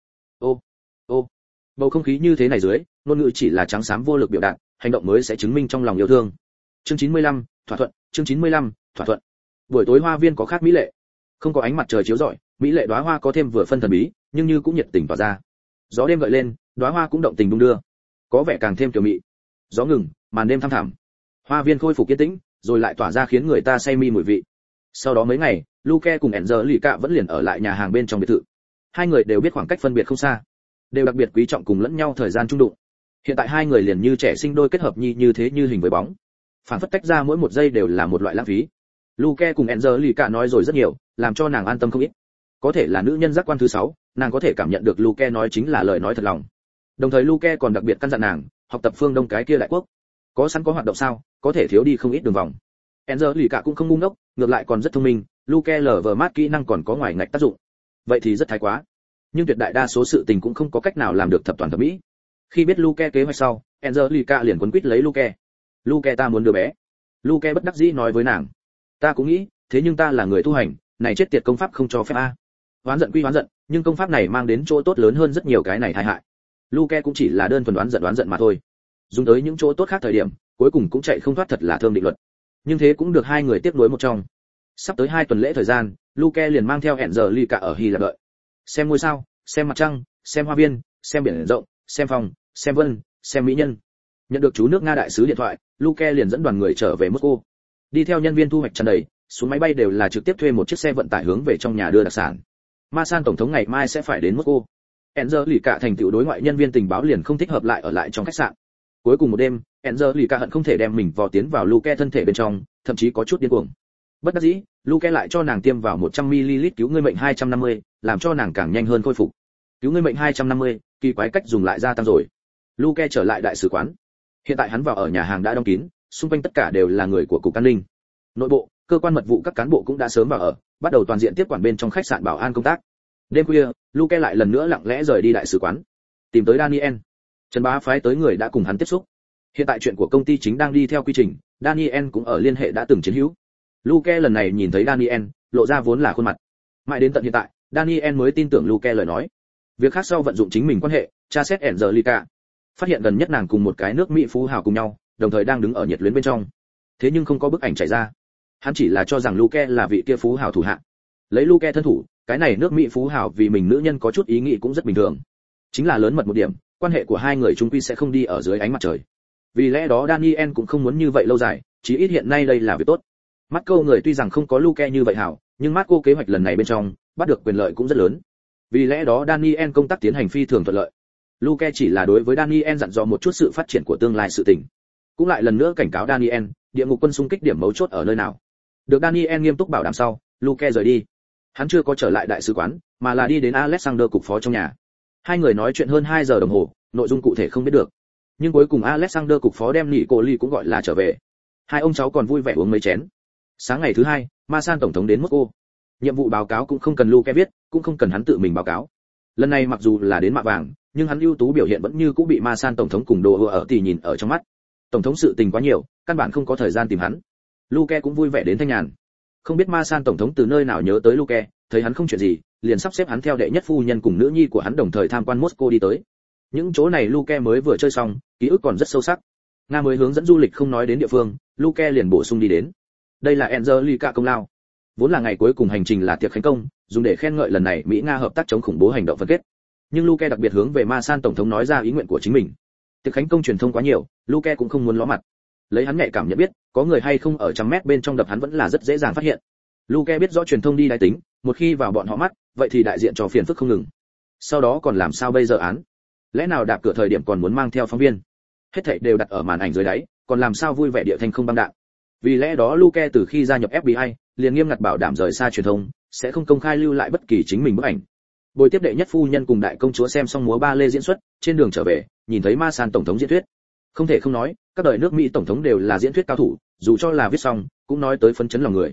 Ô, bầu không khí như thế này dưới, ngôn ngữ chỉ là trắng xám vô lực biểu đạt, hành động mới sẽ chứng minh trong lòng yêu thương. Chương 95, thỏa thuận, chương 95, thỏa thuận. Buổi tối hoa viên có khác mỹ lệ, không có ánh mặt trời chiếu rọi, mỹ lệ đóa hoa có thêm vừa phân thần bí, nhưng như cũng nhiệt tình tỏa ra. Gió đêm gợi lên, đóa hoa cũng động tình đung đưa, có vẻ càng thêm kiều mị. Gió ngừng, màn đêm thăm thẳm, hoa viên khôi phục yên tĩnh, rồi lại tỏa ra khiến người ta say mê mùi vị. Sau đó mấy ngày, Luke cùng Angelica vẫn liền ở lại nhà hàng bên trong biệt thự. Hai người đều biết khoảng cách phân biệt không xa, đều đặc biệt quý trọng cùng lẫn nhau thời gian chung đụng. Hiện tại hai người liền như trẻ sinh đôi kết hợp như thế như hình với bóng, phản phất tách ra mỗi một giây đều là một loại lãng phí. Luke cùng Angelica nói rồi rất nhiều, làm cho nàng an tâm không ít. Có thể là nữ nhân giác quan thứ 6, nàng có thể cảm nhận được Luke nói chính là lời nói thật lòng. Đồng thời Luke còn đặc biệt căn dặn nàng, học tập phương Đông cái kia đại quốc. Có sẵn có hoạt động sao, có thể thiếu đi không ít đường vòng. Angelica cũng không ngu ngốc, ngược lại còn rất thông minh, Luke lờ vờ mát kỹ năng còn có ngoài ngạch tác dụng. Vậy thì rất thái quá. Nhưng tuyệt đại đa số sự tình cũng không có cách nào làm được thập toàn thập mỹ. Khi biết Luke kế hoạch sau, Angelica liền quấn quýt lấy Luke. Luke ta muốn đứa bé. Luke bất đắc dĩ nói với nàng. Ta cũng nghĩ, thế nhưng ta là người tu hành, này chết tiệt công pháp không cho phép a. Oán giận quy oán giận, nhưng công pháp này mang đến chỗ tốt lớn hơn rất nhiều cái này tai hại. Luke cũng chỉ là đơn thuần đoán giận mà thôi. Dùng tới những chỗ tốt khác thời điểm, cuối cùng cũng chạy không thoát, thật là thương định luật. Nhưng thế cũng được hai người tiếp nối một trong. Sắp tới 2 tuần lễ thời gian, Luke liền mang theo Angelica ở Hy Lạp đợi. Xem ngôi sao, xem mặt trăng, xem hoa viên, xem biển rộng, xem phòng, xem vân, xem mỹ nhân. Nhận được chú nước Nga đại sứ điện thoại, Luke liền dẫn đoàn người trở về Moscow. Đi theo nhân viên thu hoạch tràn đầy, xuống máy bay đều là trực tiếp thuê một chiếc xe vận tải hướng về trong nhà đưa đặc sản. Masan tổng thống ngày mai sẽ phải đến Moscow. Angelica thành tựu đối ngoại nhân viên tình báo liền không thích hợp lại ở lại trong khách sạn. Cuối cùng một đêm, Angelica hận không thể đem mình vò tiến vào Luke thân thể bên trong, thậm chí có chút điên cuồng. Bất đắc dĩ, Luke lại cho nàng tiêm vào 100ml cứu ngươi mệnh 250, làm cho nàng càng nhanh hơn khôi phục. Cứu ngươi mệnh 250, kỳ quái cách dùng lại gia tăng rồi. Luke trở lại đại sứ quán. Hiện tại hắn vào ở nhà hàng đã đóng kín, xung quanh tất cả đều là người của cục an ninh. Nội bộ, cơ quan mật vụ các cán bộ cũng đã sớm vào ở, bắt đầu toàn diện tiếp quản bên trong khách sạn bảo an công tác. Đêm khuya, Luke lại lần nữa lặng lẽ rời đi đại sứ quán, tìm tới Daniel. Trần Bá phái tới người đã cùng hắn tiếp xúc. Hiện tại chuyện của công ty chính đang đi theo quy trình, Daniel cũng ở liên hệ đã từng chiến hữu. Luke lần này nhìn thấy Daniel, lộ ra vốn là khuôn mặt. Mãi đến tận hiện tại, Daniel mới tin tưởng Luke lời nói. Việc khác sau vận dụng chính mình quan hệ, tra xét Angelica, phát hiện gần nhất nàng cùng một cái nước Mỹ phú hào cùng nhau, đồng thời đang đứng ở nhiệt luyến bên trong. Thế nhưng không có bức ảnh chạy ra. Hắn chỉ là cho rằng Luke là vị kia phú hào thủ hạ. Lấy Luke thân thủ, cái này nước Mỹ phú hào vì mình nữ nhân có chút ý nghĩ cũng rất bình thường. Chính là lớn mật một điểm, quan hệ của hai người chung quy sẽ không đi ở dưới ánh mặt trời. Vì lẽ đó Daniel cũng không muốn như vậy lâu dài, chí ít hiện nay đây là việc tốt. Marco người tuy rằng không có Luke như vậy hảo, nhưng Marco kế hoạch lần này bên trong, bắt được quyền lợi cũng rất lớn. Vì lẽ đó Daniel công tác tiến hành phi thường thuận lợi. Luke chỉ là đối với Daniel dặn dò một chút sự phát triển của tương lai sự tình. Cũng lại lần nữa cảnh cáo Daniel, địa ngục quân xung kích điểm mấu chốt ở nơi nào. Được Daniel nghiêm túc bảo đảm sau, Luke rời đi. Hắn chưa có trở lại đại sứ quán, mà là đi đến Alexander cục phó trong nhà. Hai người nói chuyện hơn 2 giờ đồng hồ, nội dung cụ thể không biết được. Nhưng cuối cùng Alexander cục phó đem Nicoli cũng gọi là trở về. Hai ông cháu còn vui vẻ uống mấy chén. Sáng ngày thứ 2, Masan tổng thống đến Moscow. Nhiệm vụ báo cáo cũng không cần Luke viết, cũng không cần hắn tự mình báo cáo. Lần này mặc dù là đến mạ vàng, nhưng hắn ưu tú biểu hiện vẫn như cũ bị Masan tổng thống cùng đồ ở tỷ nhìn ở trong mắt. Tổng thống sự tình quá nhiều, căn bản không có thời gian tìm hắn. Luke cũng vui vẻ đến thanh nhàn. Không biết Masan tổng thống từ nơi nào nhớ tới Luke, thấy hắn không chuyện gì, liền sắp xếp hắn theo đệ nhất phu nhân cùng nữ nhi của hắn đồng thời tham quan Moscow đi tới. Những chỗ này Luke mới vừa chơi xong, ký ức còn rất sâu sắc. Nga mới hướng dẫn du lịch không nói đến địa phương, Luke liền bổ sung đi đến. Đây là Angelica công lao. Vốn là ngày cuối cùng hành trình là tiệc khánh công, dùng để khen ngợi lần này Mỹ Nga hợp tác chống khủng bố hành động phân kết. Nhưng Luke đặc biệt hướng về Masan tổng thống nói ra ý nguyện của chính mình. Tiệc khánh công truyền thông quá nhiều, Luke cũng không muốn ló mặt. Lấy hắn nhạy cảm nhận biết, có người hay không ở trăm mét bên trong đập hắn vẫn là rất dễ dàng phát hiện. Luke biết rõ truyền thông đi đài tính, một khi vào bọn họ mắt, vậy thì đại diện cho phiền phức không ngừng. Sau đó còn làm sao bây giờ án? Lẽ nào đạp cửa thời điểm còn muốn mang theo phóng viên? Hết thảy đều đặt ở màn ảnh dưới đáy, còn làm sao vui vẻ địa thanh không băng đạn? Vì lẽ đó Luke từ khi gia nhập FBI, liền nghiêm ngặt bảo đảm rời xa truyền thông, sẽ không công khai lưu lại bất kỳ chính mình bức ảnh. Buổi tiếp đệ nhất phu nhân cùng đại công chúa xem xong múa ba lê diễn xuất, trên đường trở về, nhìn thấy Masan tổng thống diễn thuyết. Không thể không nói, các đời nước Mỹ tổng thống đều là diễn thuyết cao thủ, dù cho là viết xong, cũng nói tới phấn chấn lòng người.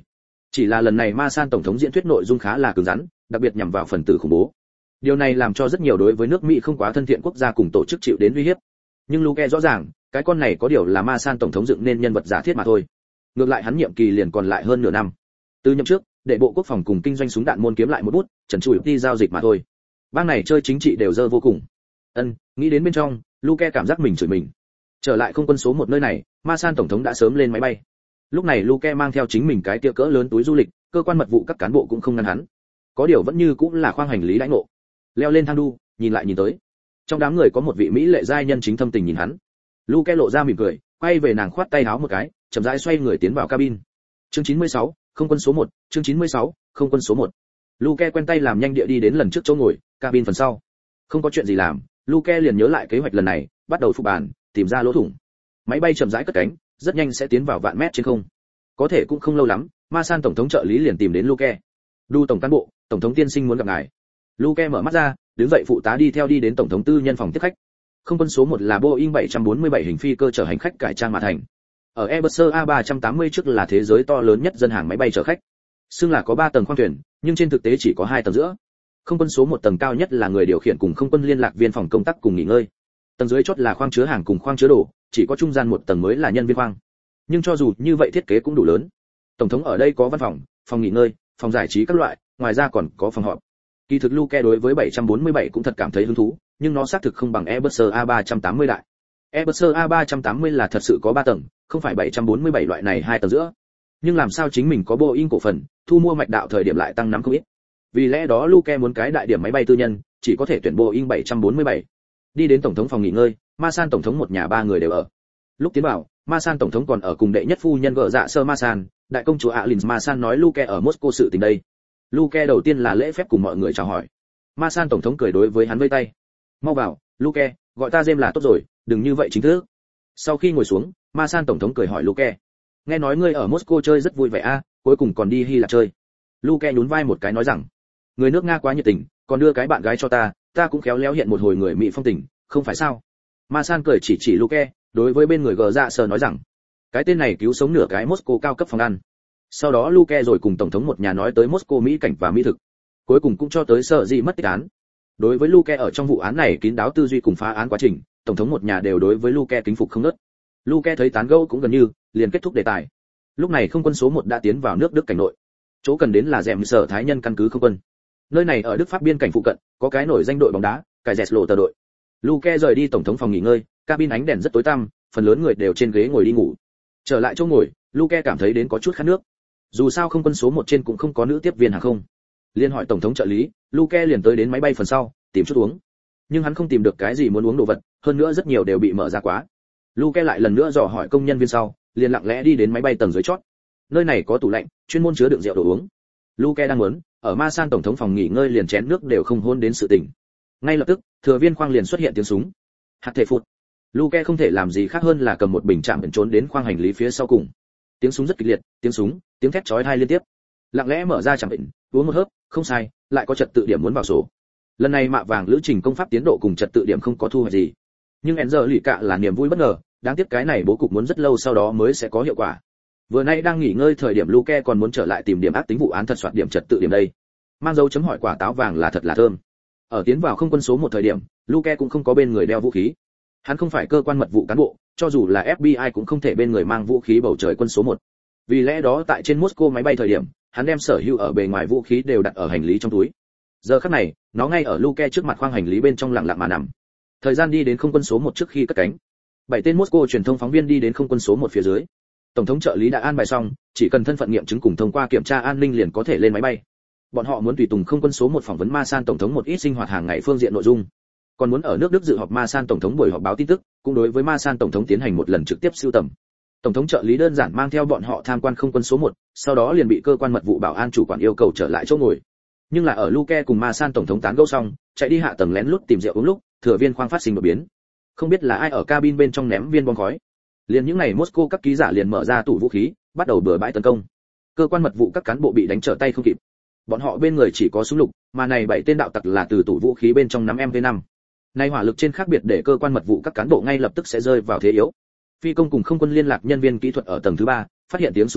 Chỉ là lần này Ma San tổng thống diễn thuyết nội dung khá là cứng rắn, đặc biệt nhằm vào phần tử khủng bố. Điều này làm cho rất nhiều đối với nước Mỹ không quá thân thiện quốc gia cùng tổ chức chịu đến uy hiếp. Nhưng Luke rõ ràng, cái con này có điều là Ma San tổng thống dựng nên nhân vật giả thiết mà thôi. Ngược lại hắn nhiệm kỳ liền còn lại hơn nửa năm. Từ nhậm trước, để bộ quốc phòng cùng kinh doanh súng đạn môn kiếm lại một bút, trần trụi đi giao dịch mà thôi. Bang này chơi chính trị đều dơ vô cùng. Nghĩ đến bên trong, Luke cảm giác mình chửi mình. Trở lại không quân số 1 nơi này, Ma San tổng thống đã sớm lên máy bay. Lúc này Luke mang theo chính mình cái tia cỡ lớn túi du lịch, cơ quan mật vụ các cán bộ cũng không ngăn hắn. Có điều vẫn như cũng là khoang hành lý đãi ngộ. Leo lên thang đu, nhìn lại nhìn tới. Trong đám người có một vị mỹ lệ giai nhân chính thâm tình nhìn hắn. Luke lộ ra mỉm cười, quay về nàng khoát tay háo một cái, chậm rãi xoay người tiến vào cabin. Chương 96, không quân số 1, chương 96, không quân số 1. Luke quen tay làm nhanh địa đi đến lần trước chỗ ngồi, cabin phần sau. Không có chuyện gì làm, Luke liền nhớ lại kế hoạch lần này, bắt đầu phục bàn, tìm ra lỗ thủng. Máy bay chậm rãi cất cánh, rất nhanh sẽ tiến vào vạn mét trên không. Có thể cũng không lâu lắm, Ma San tổng thống trợ lý liền tìm đến Luke. "Đu tổng cán bộ, tổng thống tiên sinh muốn gặp ngài." Luke mở mắt ra, đứng dậy phụ tá đi theo đi đến tổng thống tư nhân phòng tiếp khách. Không quân số 1 là Boeing 747 hình phi cơ chở hành khách cải trang mà thành. Ở Airbus A380 trước là thế giới to lớn nhất dân hàng máy bay chở khách. Xưng là có 3 tầng khoang thuyền, nhưng trên thực tế chỉ có 2 tầng giữa. Không quân số 1 tầng cao nhất là người điều khiển cùng không quân liên lạc viên phòng công tác cùng nghỉ ngơi. Tầng dưới chót là khoang chứa hàng cùng khoang chứa đồ, chỉ có trung gian một tầng mới là nhân viên khoang. Nhưng cho dù như vậy thiết kế cũng đủ lớn. Tổng thống ở đây có văn phòng, phòng nghỉ ngơi, phòng giải trí các loại, ngoài ra còn có phòng họp. Kỳ thực Luke đối với 747 cũng thật cảm thấy hứng thú, nhưng nó xác thực không bằng Airbus A380 đại. Airbus A380 là thật sự có 3 tầng, không phải 747 loại này 2 tầng giữa. Nhưng làm sao chính mình có Boeing cổ phần, thu mua mạch đạo thời điểm lại tăng nắm không ít. Vì lẽ đó Luke muốn cái đại điểm máy bay tư nhân, chỉ có thể tuyển Boeing 747. Đi đến tổng thống phòng nghỉ ngơi, Ma San tổng thống một nhà 3 người đều ở. Lúc tiến vào, Ma San tổng thống còn ở cùng đệ nhất phu nhân vợ dạ sơ Ma San, đại công chúa Alins Ma San nói Luke ở Moscow sự tình đây. Luke đầu tiên là lễ phép cùng mọi người chào hỏi. Ma San tổng thống cười đối với hắn vẫy tay. "Mau vào, Luke, gọi ta James là tốt rồi, đừng như vậy chính thức." Sau khi ngồi xuống, Ma San tổng thống cười hỏi Luke. "Nghe nói ngươi ở Moscow chơi rất vui vẻ a, cuối cùng còn đi Hy Lạp chơi." Luke nhún vai một cái nói rằng, "Người nước Nga quá nhiệt tình, còn đưa cái bạn gái cho ta cũng khéo léo hiện một hồi người Mỹ phong tình, không phải sao?" Ma San cười chỉ Luke, đối với bên người gờ dạ sờ nói rằng, "Cái tên này cứu sống nửa cái Moscow cao cấp phòng ăn." Sau đó Luke rồi cùng tổng thống một nhà nói tới Moscow mỹ cảnh và mỹ thực, cuối cùng cũng cho tới sợ gì mất tích án. Đối với Luke ở trong vụ án này kín đáo tư duy cùng phá án quá trình, tổng thống một nhà đều đối với Luke kính phục không ngớt. Luke thấy tán gẫu cũng gần như liền kết thúc đề tài. Lúc này không quân số 1 đã tiến vào nước Đức cảnh nội. Chỗ cần đến là Dẹm Sở Thái Nhân căn cứ không quân. Nơi này ở Đức Pháp biên cảnh phụ cận, có cái nổi danh đội bóng đá, cái Jeslo tờ đội. Luke rời đi tổng thống phòng nghỉ ngơi, cabin ánh đèn rất tối tăm, phần lớn người đều trên ghế ngồi đi ngủ. Trở lại chỗ ngồi, Luke cảm thấy đến có chút khát nước. Dù sao không quân số 1 trên cũng không có nữ tiếp viên hàng không. Liên hỏi tổng thống trợ lý, Luke liền tới đến máy bay phần sau, tìm chút uống. Nhưng hắn không tìm được cái gì muốn uống đồ vật, hơn nữa rất nhiều đều bị mở ra quá. Luke lại lần nữa dò hỏi công nhân viên sau, liền lặng lẽ đi đến máy bay tầng dưới chót. Nơi này có tủ lạnh, chuyên môn chứa đựng rượu đồ uống. Luke đang muốn, ở Ma San tổng thống phòng nghỉ ngơi liền chén nước đều không hôn đến sự tình. Ngay lập tức, thừa viên khoang liền xuất hiện tiếng súng. Hạt thể phụt. Luke không thể làm gì khác hơn là cầm một bình chạm ẩn trốn đến khoang hành lý phía sau cùng. Tiếng súng rất kịch liệt, tiếng súng, tiếng thét chói tai liên tiếp. Lặng lẽ mở ra chạm ẩn, uống một hớp, không sai, lại có trật tự điểm muốn vào sổ. Lần này mạ vàng lữ trình công pháp tiến độ cùng trật tự điểm không có thu hoạch gì. Nhưng Enzer lì cạ là niềm vui bất ngờ, đáng tiếc cái này bố cục muốn rất lâu sau đó mới sẽ có hiệu quả. Vừa nay đang nghỉ ngơi thời điểm Luke còn muốn trở lại tìm điểm ác tính vụ án thật soạt điểm trật tự điểm đây. Mang dấu chấm hỏi quả táo vàng là thật là thơm. Ở tiến vào không quân số 1 thời điểm, Luke cũng không có bên người đeo vũ khí. Hắn không phải cơ quan mật vụ cán bộ, cho dù là FBI cũng không thể bên người mang vũ khí bầu trời quân số 1. Vì lẽ đó tại trên Moscow máy bay thời điểm, hắn đem sở hữu ở bề ngoài vũ khí đều đặt ở hành lý trong túi. Giờ khắc này, nó ngay ở Luke trước mặt khoang hành lý bên trong lặng lặng mà nằm. Thời gian đi đến không quân số 1 trước khi cất cánh. 7 tên Moscow truyền thông phóng viên đi đến không quân số 1 phía dưới. Tổng thống trợ lý đã an bài xong, chỉ cần thân phận nghiệm chứng cùng thông qua kiểm tra an ninh liền có thể lên máy bay. Bọn họ muốn tùy tùng không quân số 1 phỏng vấn Ma San tổng thống một ít sinh hoạt hàng ngày phương diện nội dung. Còn muốn ở nước Đức dự họp Ma San tổng thống buổi họp báo tin tức, cũng đối với Ma San tổng thống tiến hành một lần trực tiếp sưu tầm. Tổng thống trợ lý đơn giản mang theo bọn họ tham quan không quân số 1, sau đó liền bị cơ quan mật vụ bảo an chủ quản yêu cầu trở lại chỗ ngồi. Nhưng là ở Luke cùng Ma San tổng thống tán gẫu xong, chạy đi hạ tầng lén lút tìm rượu uống lúc, thừa viên khoang phát sinh đột biến. Không biết là ai ở cabin bên trong ném viên bom khói. Liền những ngày Moscow các ký giả liền mở ra tủ vũ khí, bắt đầu bừa bãi tấn công. Cơ quan mật vụ các cán bộ bị đánh trở tay không kịp. Bọn họ bên người chỉ có súng lục, mà này 7 tên đạo tặc là từ tủ vũ khí bên trong nắm MP5. Nay hỏa lực trên khác biệt để cơ quan mật vụ các cán bộ ngay lập tức sẽ rơi vào thế yếu. Phi công cùng không quân liên lạc nhân viên kỹ thuật ở tầng thứ 3, phát hiện tiếng súng sau,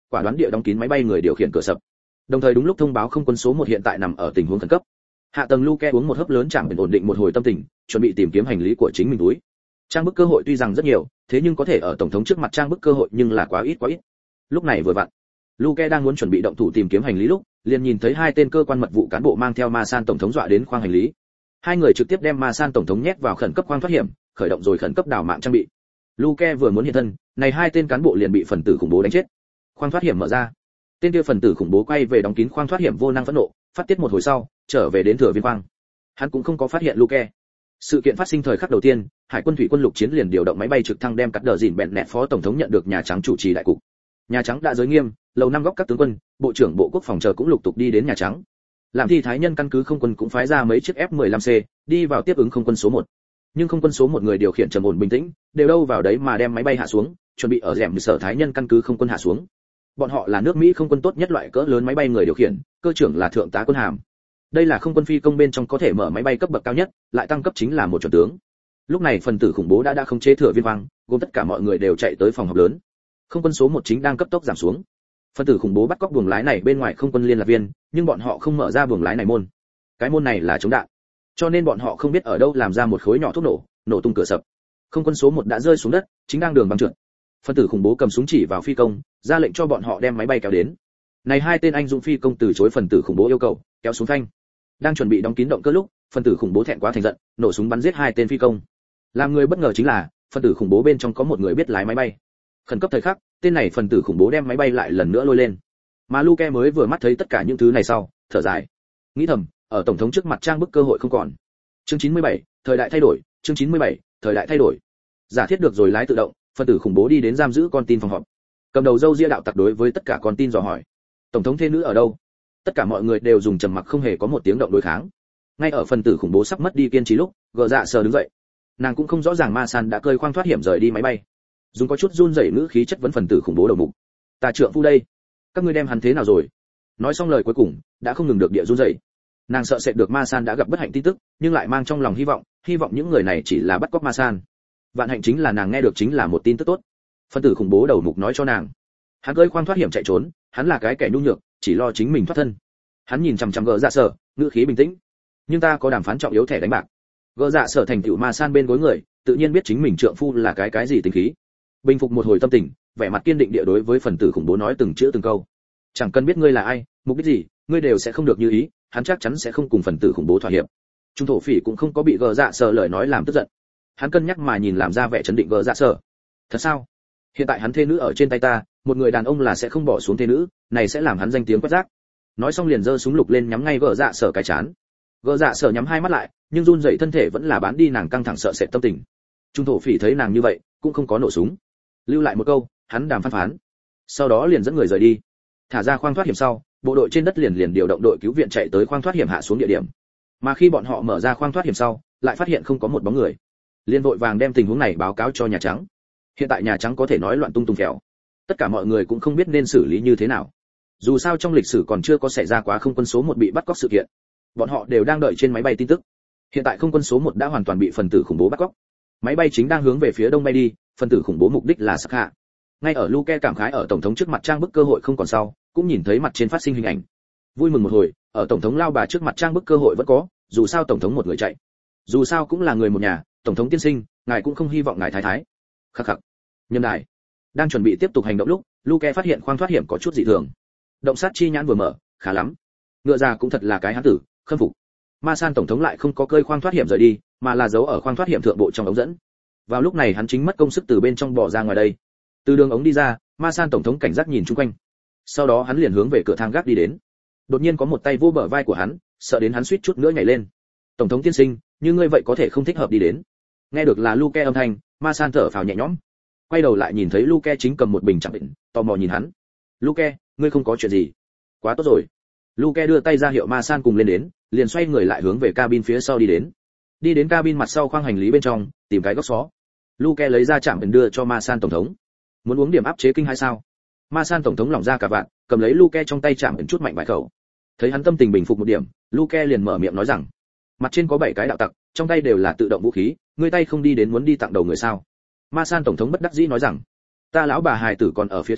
quả đoán địa đóng kín máy bay người điều khiển cửa sập. Đồng thời đúng lúc thông báo không quân số 1 hiện tại nằm ở tình huống khẩn cấp. Hạ tầng Luke uống một hớp lớn chạm ổn định một hồi tâm tình, chuẩn bị tìm kiếm hành lý của chính mình túi. Trang bức cơ hội tuy rằng rất nhiều, thế nhưng có thể ở tổng thống trước mặt trang bức cơ hội nhưng là quá ít quá ít. Lúc này vừa vặn, Luke đang muốn chuẩn bị động thủ tìm kiếm hành lý lúc, liền nhìn thấy hai tên cơ quan mật vụ cán bộ mang theo Ma San tổng thống dọa đến khoang hành lý. Hai người trực tiếp đem Ma San tổng thống nhét vào khẩn cấp khoang thoát hiểm, khởi động rồi khẩn cấp đào mạng trang bị. Luke vừa muốn hiện thân, này hai tên cán bộ liền bị phần tử khủng bố đánh chết. Khoang thoát hiểm mở ra. Tên kia phần tử khủng bố quay về đóng kín khoang thoát hiểm vô năng phẫn nộ, phát tiết một hồi sau, trở về đến thừa viên khoang. Hắn cũng không có phát hiện Luke. Sự kiện phát sinh thời khắc đầu tiên, Hải quân thủy quân lục chiến liền điều động máy bay trực thăng đem cắt đờ dìn bẹn nẹt phó tổng thống nhận được Nhà Trắng chủ trì đại cục. Nhà Trắng đã giới nghiêm, lầu năm góc các tướng quân, bộ trưởng bộ quốc phòng chờ cũng lục tục đi đến Nhà Trắng. Làm thi thái nhân căn cứ không quân cũng phái ra mấy chiếc F-15C đi vào tiếp ứng không quân số 1. Nhưng không quân số 1 người điều khiển trầm ổn bình tĩnh, đều đâu vào đấy mà đem máy bay hạ xuống, chuẩn bị ở rèm sở thái nhân căn cứ không quân hạ xuống. Bọn họ là nước Mỹ không quân tốt nhất loại cỡ lớn máy bay người điều khiển, cơ trưởng là thượng tá quân hàm. Đây là không quân phi công bên trong có thể mở máy bay cấp bậc cao nhất, lại tăng cấp chính là một chuẩn tướng. Lúc này phần tử khủng bố đã khống chế thừa viên khoang, gồm tất cả mọi người đều chạy tới phòng họp lớn. Không quân số 1 chính đang cấp tốc giảm xuống. Phần tử khủng bố bắt cóc buồng lái này bên ngoài không quân liên lạc viên, nhưng bọn họ không mở ra buồng lái này môn. Cái môn này là chống đạn, cho nên bọn họ không biết ở đâu làm ra một khối nhỏ thuốc nổ, nổ tung cửa sập. Không quân số 1 đã rơi xuống đất, chính đang đường băng trượt. Phần tử khủng bố cầm súng chỉ vào phi công, ra lệnh cho bọn họ đem máy bay kéo đến. Này hai tên anh dũng phi công từ chối phần tử khủng bố yêu cầu, kéo xuống phanh. Đang chuẩn bị đóng kín động cơ lúc, phần tử khủng bố thẹn quá thành giận, nổ súng bắn giết hai tên phi công. Làm người bất ngờ chính là, phần tử khủng bố bên trong có một người biết lái máy bay. Khẩn cấp thời khắc, tên này phần tử khủng bố đem máy bay lại lần nữa lôi lên. Mà Luke mới vừa mắt thấy tất cả những thứ này sau, thở dài, nghĩ thầm, ở tổng thống trước mặt trang bức cơ hội không còn. Chương 97, thời đại thay đổi, chương 97, thời đại thay đổi. Giả thiết được rồi lái tự động, phần tử khủng bố đi đến giam giữ con tin phòng họp. Cầm đầu dâu ria đạo tặc đối với tất cả con tin dò hỏi, tổng thống thê nữ ở đâu? Tất cả mọi người đều dùng trầm mặc không hề có một tiếng động đối kháng. Ngay ở phần tử khủng bố sắp mất đi kiên trì lúc, gờ dạ sờ đứng dậy. Nàng cũng không rõ ràng Ma San đã cơi khoang thoát hiểm rời đi máy bay, dùng có chút run rẩy ngữ khí chất vấn phần tử khủng bố đầu mục. Ta trượng phu đây, các ngươi đem hắn thế nào rồi? Nói xong lời cuối cùng, đã không ngừng được địa run rẩy. Nàng sợ sệt được Ma San đã gặp bất hạnh tin tức, nhưng lại mang trong lòng hy vọng những người này chỉ là bắt cóc Ma San. Vạn hạnh chính là nàng nghe được chính là một tin tức tốt. Phần tử khủng bố đầu mục nói cho nàng, hắn cơi khoang thoát hiểm chạy trốn, hắn là cái kẻ nhu nhược, chỉ lo chính mình thoát thân. Hắn nhìn chằm chằm gờ dạ sở, ngữ khí bình tĩnh. Nhưng ta có đàm phán trọng yếu thẻ đánh bạc. Gờ dạ sở thành tựu Ma San bên gối người, tự nhiên biết chính mình trượng phu là cái gì tính khí. Bình phục một hồi tâm tình, vẻ mặt kiên định địa đối với phần tử khủng bố nói từng chữ từng câu. Chẳng cần biết ngươi là ai, mục đích gì, ngươi đều sẽ không được như ý, hắn chắc chắn sẽ không cùng phần tử khủng bố thỏa hiệp. Trung thổ phỉ cũng không có bị gờ dạ sở lời nói làm tức giận. Hắn cân nhắc mà nhìn làm ra vẻ trấn định gờ dạ sở. Thật sao? Hiện tại hắn thê nữ ở trên tay ta, một người đàn ông là sẽ không bỏ xuống thê nữ, này sẽ làm hắn danh tiếng quét rác. Nói xong liền giơ súng lục lên nhắm ngay gờ dạ sở cái chán. Gờ dạ sở nhắm hai mắt lại, nhưng run rẩy thân thể vẫn là bán đi nàng căng thẳng sợ sệt tâm tình. Trung thổ phỉ thấy nàng như vậy, cũng không có nổ súng, lưu lại một câu, hắn đàm phán. Sau đó liền dẫn người rời đi. Thả ra khoang thoát hiểm sau, bộ đội trên đất liền điều động đội cứu viện chạy tới khoang thoát hiểm hạ xuống địa điểm. Mà khi bọn họ mở ra khoang thoát hiểm sau, lại phát hiện không có một bóng người. Liên vội vàng đem tình huống này báo cáo cho Nhà Trắng. Hiện tại Nhà Trắng có thể nói loạn tung tung phèo. Tất cả mọi người cũng không biết nên xử lý như thế nào. Dù sao trong lịch sử còn chưa có xảy ra quá không quân số 1 bị bắt cóc sự kiện. Bọn họ đều đang đợi trên máy bay tin tức. Hiện tại không quân số 1 đã hoàn toàn bị phần tử khủng bố bắt cóc. Máy bay chính đang hướng về phía đông bay đi, phần tử khủng bố mục đích là Sắc Hạ. Ngay ở Luke cảm khái ở tổng thống trước mặt trang bức cơ hội không còn sau, cũng nhìn thấy mặt trên phát sinh hình ảnh. Vui mừng một hồi, ở tổng thống lao bà trước mặt trang bức cơ hội vẫn có, dù sao tổng thống một người chạy. Dù sao cũng là người một nhà, tổng thống tiên sinh, ngài cũng không hy vọng ngài thái thái. Khắc khắc. Nhân đại. Đang chuẩn bị tiếp tục hành động lúc, Luke phát hiện khoang thoát hiểm có chút dị thường. Động sát chi nhãn vừa mở, khá lắm. Ngựa ra cũng thật là cái hán tử, khâm phục. Ma San tổng thống lại không có cơi khoang thoát hiểm rời đi, mà là giấu ở khoang thoát hiểm thượng bộ trong ống dẫn. Vào lúc này hắn chính mất công sức từ bên trong bỏ ra ngoài đây. Từ đường ống đi ra, Ma San tổng thống cảnh giác nhìn chung quanh. Sau đó hắn liền hướng về cửa thang gác đi đến. Đột nhiên có một tay vô bờ vai của hắn, sợ đến hắn suýt chút nữa nhảy lên. Tổng thống tiên sinh, như ngươi vậy có thể không thích hợp đi đến. Nghe được là Luke âm thanh, Ma San thở phào nhẹ nhõm. Quay đầu lại nhìn thấy Luke chính cầm một bình chẳng định, tò mò nhìn hắn. Luke, ngươi không có chuyện gì? Quá tốt rồi. Luke đưa tay ra hiệu Ma San cùng lên đến, liền xoay người lại hướng về cabin phía sau đi đến. Đi đến cabin mặt sau khoang hành lý bên trong, tìm cái góc xó. Luke lấy ra chạm đưa cho Ma San tổng thống. Muốn uống điểm áp chế kinh hay sao? Ma San tổng thống lỏng ra cả vạn, cầm lấy Luke trong tay chạm chút mạnh vài khẩu. Thấy hắn tâm tình bình phục một điểm, Luke liền mở miệng nói rằng, mặt trên có 7 cái đạo tặc, trong tay đều là tự động vũ khí, ngươi tay không đi đến muốn đi tặng đầu người sao? Ma San tổng thống bất đắc dĩ nói rằng, ta lão bà hài tử còn ở phía trên,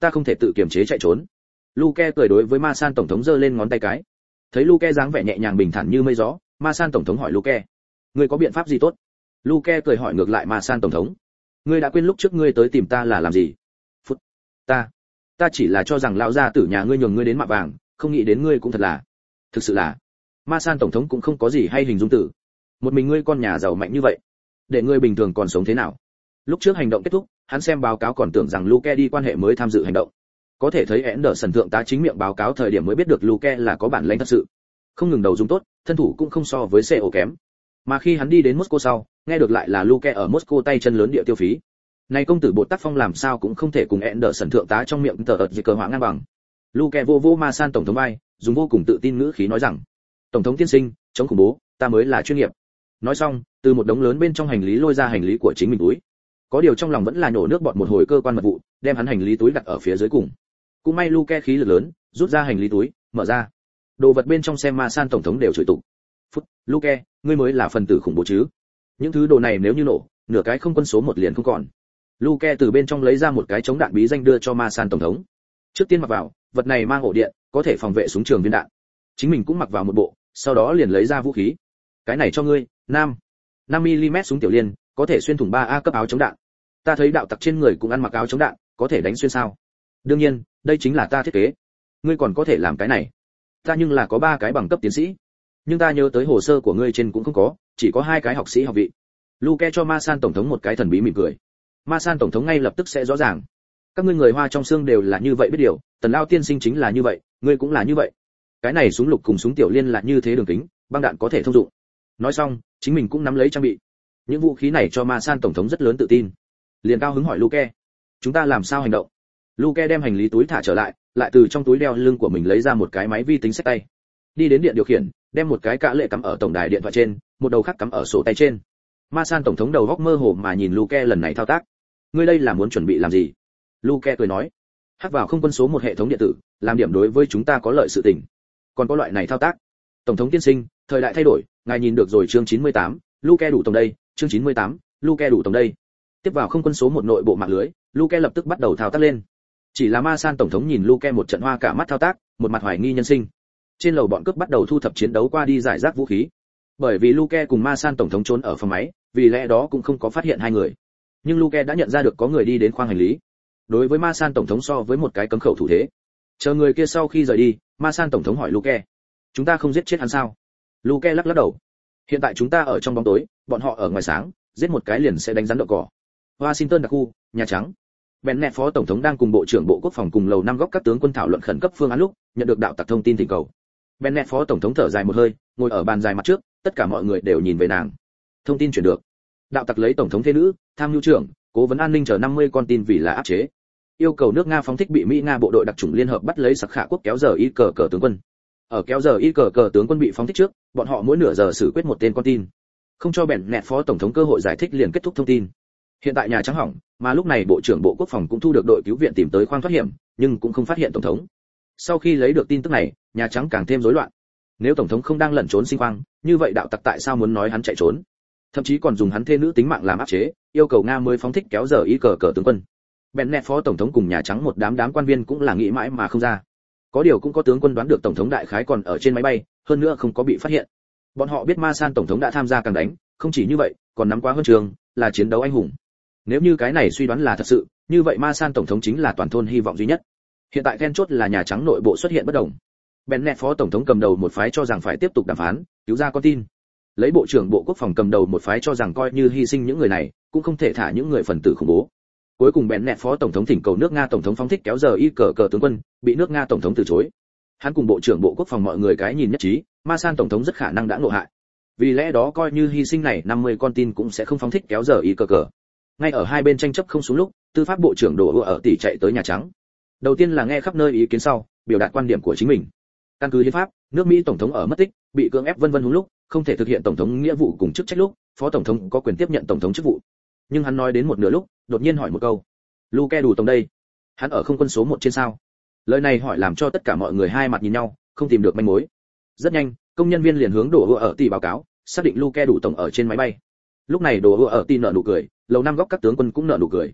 ta không thể tự kiềm chế chạy trốn. Luke cười đối với Ma San tổng thống giơ lên ngón tay cái. Thấy Luke dáng vẻ nhẹ nhàng bình thản như mây gió, Ma San tổng thống hỏi Luke, ngươi có biện pháp gì tốt? Luke cười hỏi ngược lại Ma San tổng thống, ngươi đã quên lúc trước ngươi tới tìm ta là làm gì? Phút, ta chỉ là cho rằng lão gia tử nhà ngươi nhường ngươi đến mạ vàng, không nghĩ đến ngươi cũng thật là, thực sự là. Ma San tổng thống cũng không có gì hay hình dung từ. Một mình ngươi con nhà giàu mạnh như vậy, để ngươi bình thường còn sống thế nào? Lúc trước hành động kết thúc, hắn xem báo cáo còn tưởng rằng Luke đi quan hệ mới tham dự hành động. Có thể thấy Anderson thượng tá chính miệng báo cáo thời điểm mới biết được Luke là có bản lĩnh thật sự. Không ngừng đầu dùng tốt, thân thủ cũng không so với CO kém. Mà khi hắn đi đến Moscow sau, nghe được lại là Luke ở Moscow tay chân lớn địa tiêu phí. Này công tử bột tác phong làm sao cũng không thể cùng Anderson thượng tá trong miệng tờ ợt gì cờ hỏa ngang bằng. Luke vô Ma San tổng thống vai, dùng vô cùng tự tin ngữ khí nói rằng, tổng thống tiên sinh, chống khủng bố, ta mới là chuyên nghiệp. Nói xong, từ một đống lớn bên trong hành lý lôi ra hành lý của chính mình túi. Có điều trong lòng vẫn là nhổ nước bọt một hồi cơ quan mật vụ, đem hắn hành lý túi đặt ở phía dưới cùng. Cũng may Luke khí lực lớn, rút ra hành lý túi, mở ra. Đồ vật bên trong xem Ma San tổng thống đều chửi tục. Phút, Luke, ngươi mới là phần tử khủng bố chứ? Những thứ đồ này nếu như nổ, nửa cái không quân số một liền không còn. Luke từ bên trong lấy ra một cái chống đạn bí danh đưa cho Ma San tổng thống. Trước tiên mặc vào, vật này mang ổ điện, có thể phòng vệ súng trường viên đạn. Chính mình cũng mặc vào một bộ, sau đó liền lấy ra vũ khí. Cái này cho ngươi, 5 mm súng tiểu liên, có thể xuyên thủng 3A cấp áo chống đạn. Ta thấy đạo tặc trên người cũng ăn mặc áo chống đạn, có thể đánh xuyên sao? Đương nhiên, đây chính là ta thiết kế. Ngươi còn có thể làm cái này. Ta nhưng là có 3 cái bằng cấp tiến sĩ. Nhưng ta nhớ tới hồ sơ của ngươi trên cũng không có, chỉ có 2 cái học sĩ học vị. Luke cho Ma San tổng thống một cái thần bí mỉm cười. Ma San tổng thống ngay lập tức sẽ rõ ràng. Các ngươi người Hoa trong xương đều là như vậy biết điều, Tần Lao tiên sinh chính là như vậy, ngươi cũng là như vậy. Cái này súng lục cùng súng tiểu liên là như thế đường kính, băng đạn có thể thông dụng. Nói xong, chính mình cũng nắm lấy trang bị. Những vũ khí này cho Ma San tổng thống rất lớn tự tin. Liền cao hứng hỏi Luke, chúng ta làm sao hành động? Luke đem hành lý túi thả trở lại, lại từ trong túi đeo lưng của mình lấy ra một cái máy vi tính xách tay. Đi đến điện điều khiển, đem một cái cạ lệ cắm ở tổng đài điện thoại trên, một đầu khác cắm ở sổ tay trên. Ma San tổng thống đầu góc mơ hồ mà nhìn Luke lần này thao tác. Ngươi đây là muốn chuẩn bị làm gì? Luke cười nói, hack vào không quân số một hệ thống điện tử, làm điểm đối với chúng ta có lợi sự tình. Còn có loại này thao tác. Tổng thống tiên sinh, thời đại thay đổi, ngài nhìn được rồi chương 98, Luke đủ tổng đây, chương 98, Luke đủ tổng đây. Tiếp vào không quân số một nội bộ mạng lưới, Luke lập tức bắt đầu thao tác lên. Chỉ là Ma San tổng thống nhìn Luke một trận hoa cả mắt thao tác, một mặt hoài nghi nhân sinh. Trên lầu bọn cướp bắt đầu thu thập chiến đấu qua đi giải rác vũ khí. Bởi vì Luke cùng Ma San tổng thống trốn ở phòng máy, vì lẽ đó cũng không có phát hiện hai người. Nhưng Luke đã nhận ra được có người đi đến khoang hành lý. Đối với Ma San tổng thống so với một cái cấm khẩu thủ thế. Chờ người kia sau khi rời đi, Ma San tổng thống hỏi Luke, chúng ta không giết chết hắn sao? Luke lắc lắc đầu. Hiện tại chúng ta ở trong bóng tối, bọn họ ở ngoài sáng, giết một cái liền sẽ đánh rắn đậu cỏ. Washington đặc khu, Nhà Trắng. Bennett phó tổng thống đang cùng bộ trưởng bộ quốc phòng cùng lầu năm góc các tướng quân thảo luận khẩn cấp phương án lúc nhận được đạo tặc thông tin thỉnh cầu. Bennett phó tổng thống thở dài một hơi, ngồi ở bàn dài mặt trước, tất cả mọi người đều nhìn về nàng. Thông tin chuyển được. Đạo tặc lấy tổng thống thế nữ, tham mưu trưởng, cố vấn an ninh chờ 50 con tin vì là áp chế. Yêu cầu nước Nga phóng thích bị Mỹ Nga bộ đội đặc chủng liên hợp bắt lấy Sặc Khả quốc kéo giờ y cờ tướng quân. Ở kéo giờ y cờ tướng quân bị phóng thích trước, bọn họ mỗi nửa giờ xử quyết một tên con tin. Không cho Bennett phó tổng thống cơ hội giải thích liền kết thúc thông tin. Hiện tại Nhà Trắng hỏng, mà lúc này bộ trưởng bộ quốc phòng cũng thu được đội cứu viện tìm tới khoang thoát hiểm, nhưng cũng không phát hiện tổng thống. Sau khi lấy được tin tức này, Nhà Trắng càng thêm rối loạn. Nếu tổng thống không đang lẩn trốn sinh khoang, như vậy đạo tặc tại sao muốn nói hắn chạy trốn? Thậm chí còn dùng hắn thê nữ tính mạng làm áp chế, yêu cầu Nga mới phóng thích kéo giờ y cờ tướng quân. Bennett phó tổng thống cùng Nhà Trắng một đám quan viên cũng là nghĩ mãi mà không ra. Có điều cũng có tướng quân đoán được tổng thống đại khái còn ở trên máy bay, hơn nữa không có bị phát hiện. Bọn họ biết Ma San tổng thống đã tham gia càng đánh, không chỉ như vậy, còn nắm quá huân trường, là chiến đấu anh hùng. Nếu như cái này suy đoán là thật sự, như vậy Ma San tổng thống chính là toàn thôn hy vọng duy nhất. Hiện tại then chốt là Nhà Trắng nội bộ xuất hiện bất đồng. Bennett phó tổng thống cầm đầu một phái cho rằng phải tiếp tục đàm phán, cứu ra con tin. Lấy bộ trưởng bộ quốc phòng cầm đầu một phái cho rằng coi như hy sinh những người này, cũng không thể thả những người phần tử khủng bố. Cuối cùng Bennett phó tổng thống thỉnh cầu nước Nga tổng thống phóng thích kéo giờ y cờ tướng quân, bị nước Nga tổng thống từ chối. Hắn cùng bộ trưởng bộ quốc phòng mọi người cái nhìn nhất trí, Ma San tổng thống rất khả năng đã ngộ hại. Vì lẽ đó coi như hy sinh này 50 con tin cũng sẽ không phóng thích kéo giờ y cờ. Ngay ở hai bên tranh chấp không xuống lúc, tư pháp bộ trưởng Đỗ ở tỷ chạy tới Nhà Trắng. Đầu tiên là nghe khắp nơi ý kiến sau, biểu đạt quan điểm của chính mình. Căn cứ hiến pháp, nước Mỹ tổng thống ở mất tích, bị cưỡng ép vân vân lúc, không thể thực hiện tổng thống nghĩa vụ cùng chức trách lúc, phó tổng thống có quyền tiếp nhận tổng thống chức vụ. Nhưng hắn nói đến một nửa lúc, đột nhiên hỏi một câu: "Luke đủ tổng đây, hắn ở không quân số 1 trên sao?" Lời này hỏi làm cho tất cả mọi người hai mặt nhìn nhau, không tìm được manh mối. Rất nhanh, công nhân viên liền hướng Đỗ ở tỷ báo cáo, xác định Luke đủ tổng ở trên máy bay. Lúc này Đỗ ở tỷ nở nụ cười, lầu năm góc các tướng quân cũng nở nụ cười.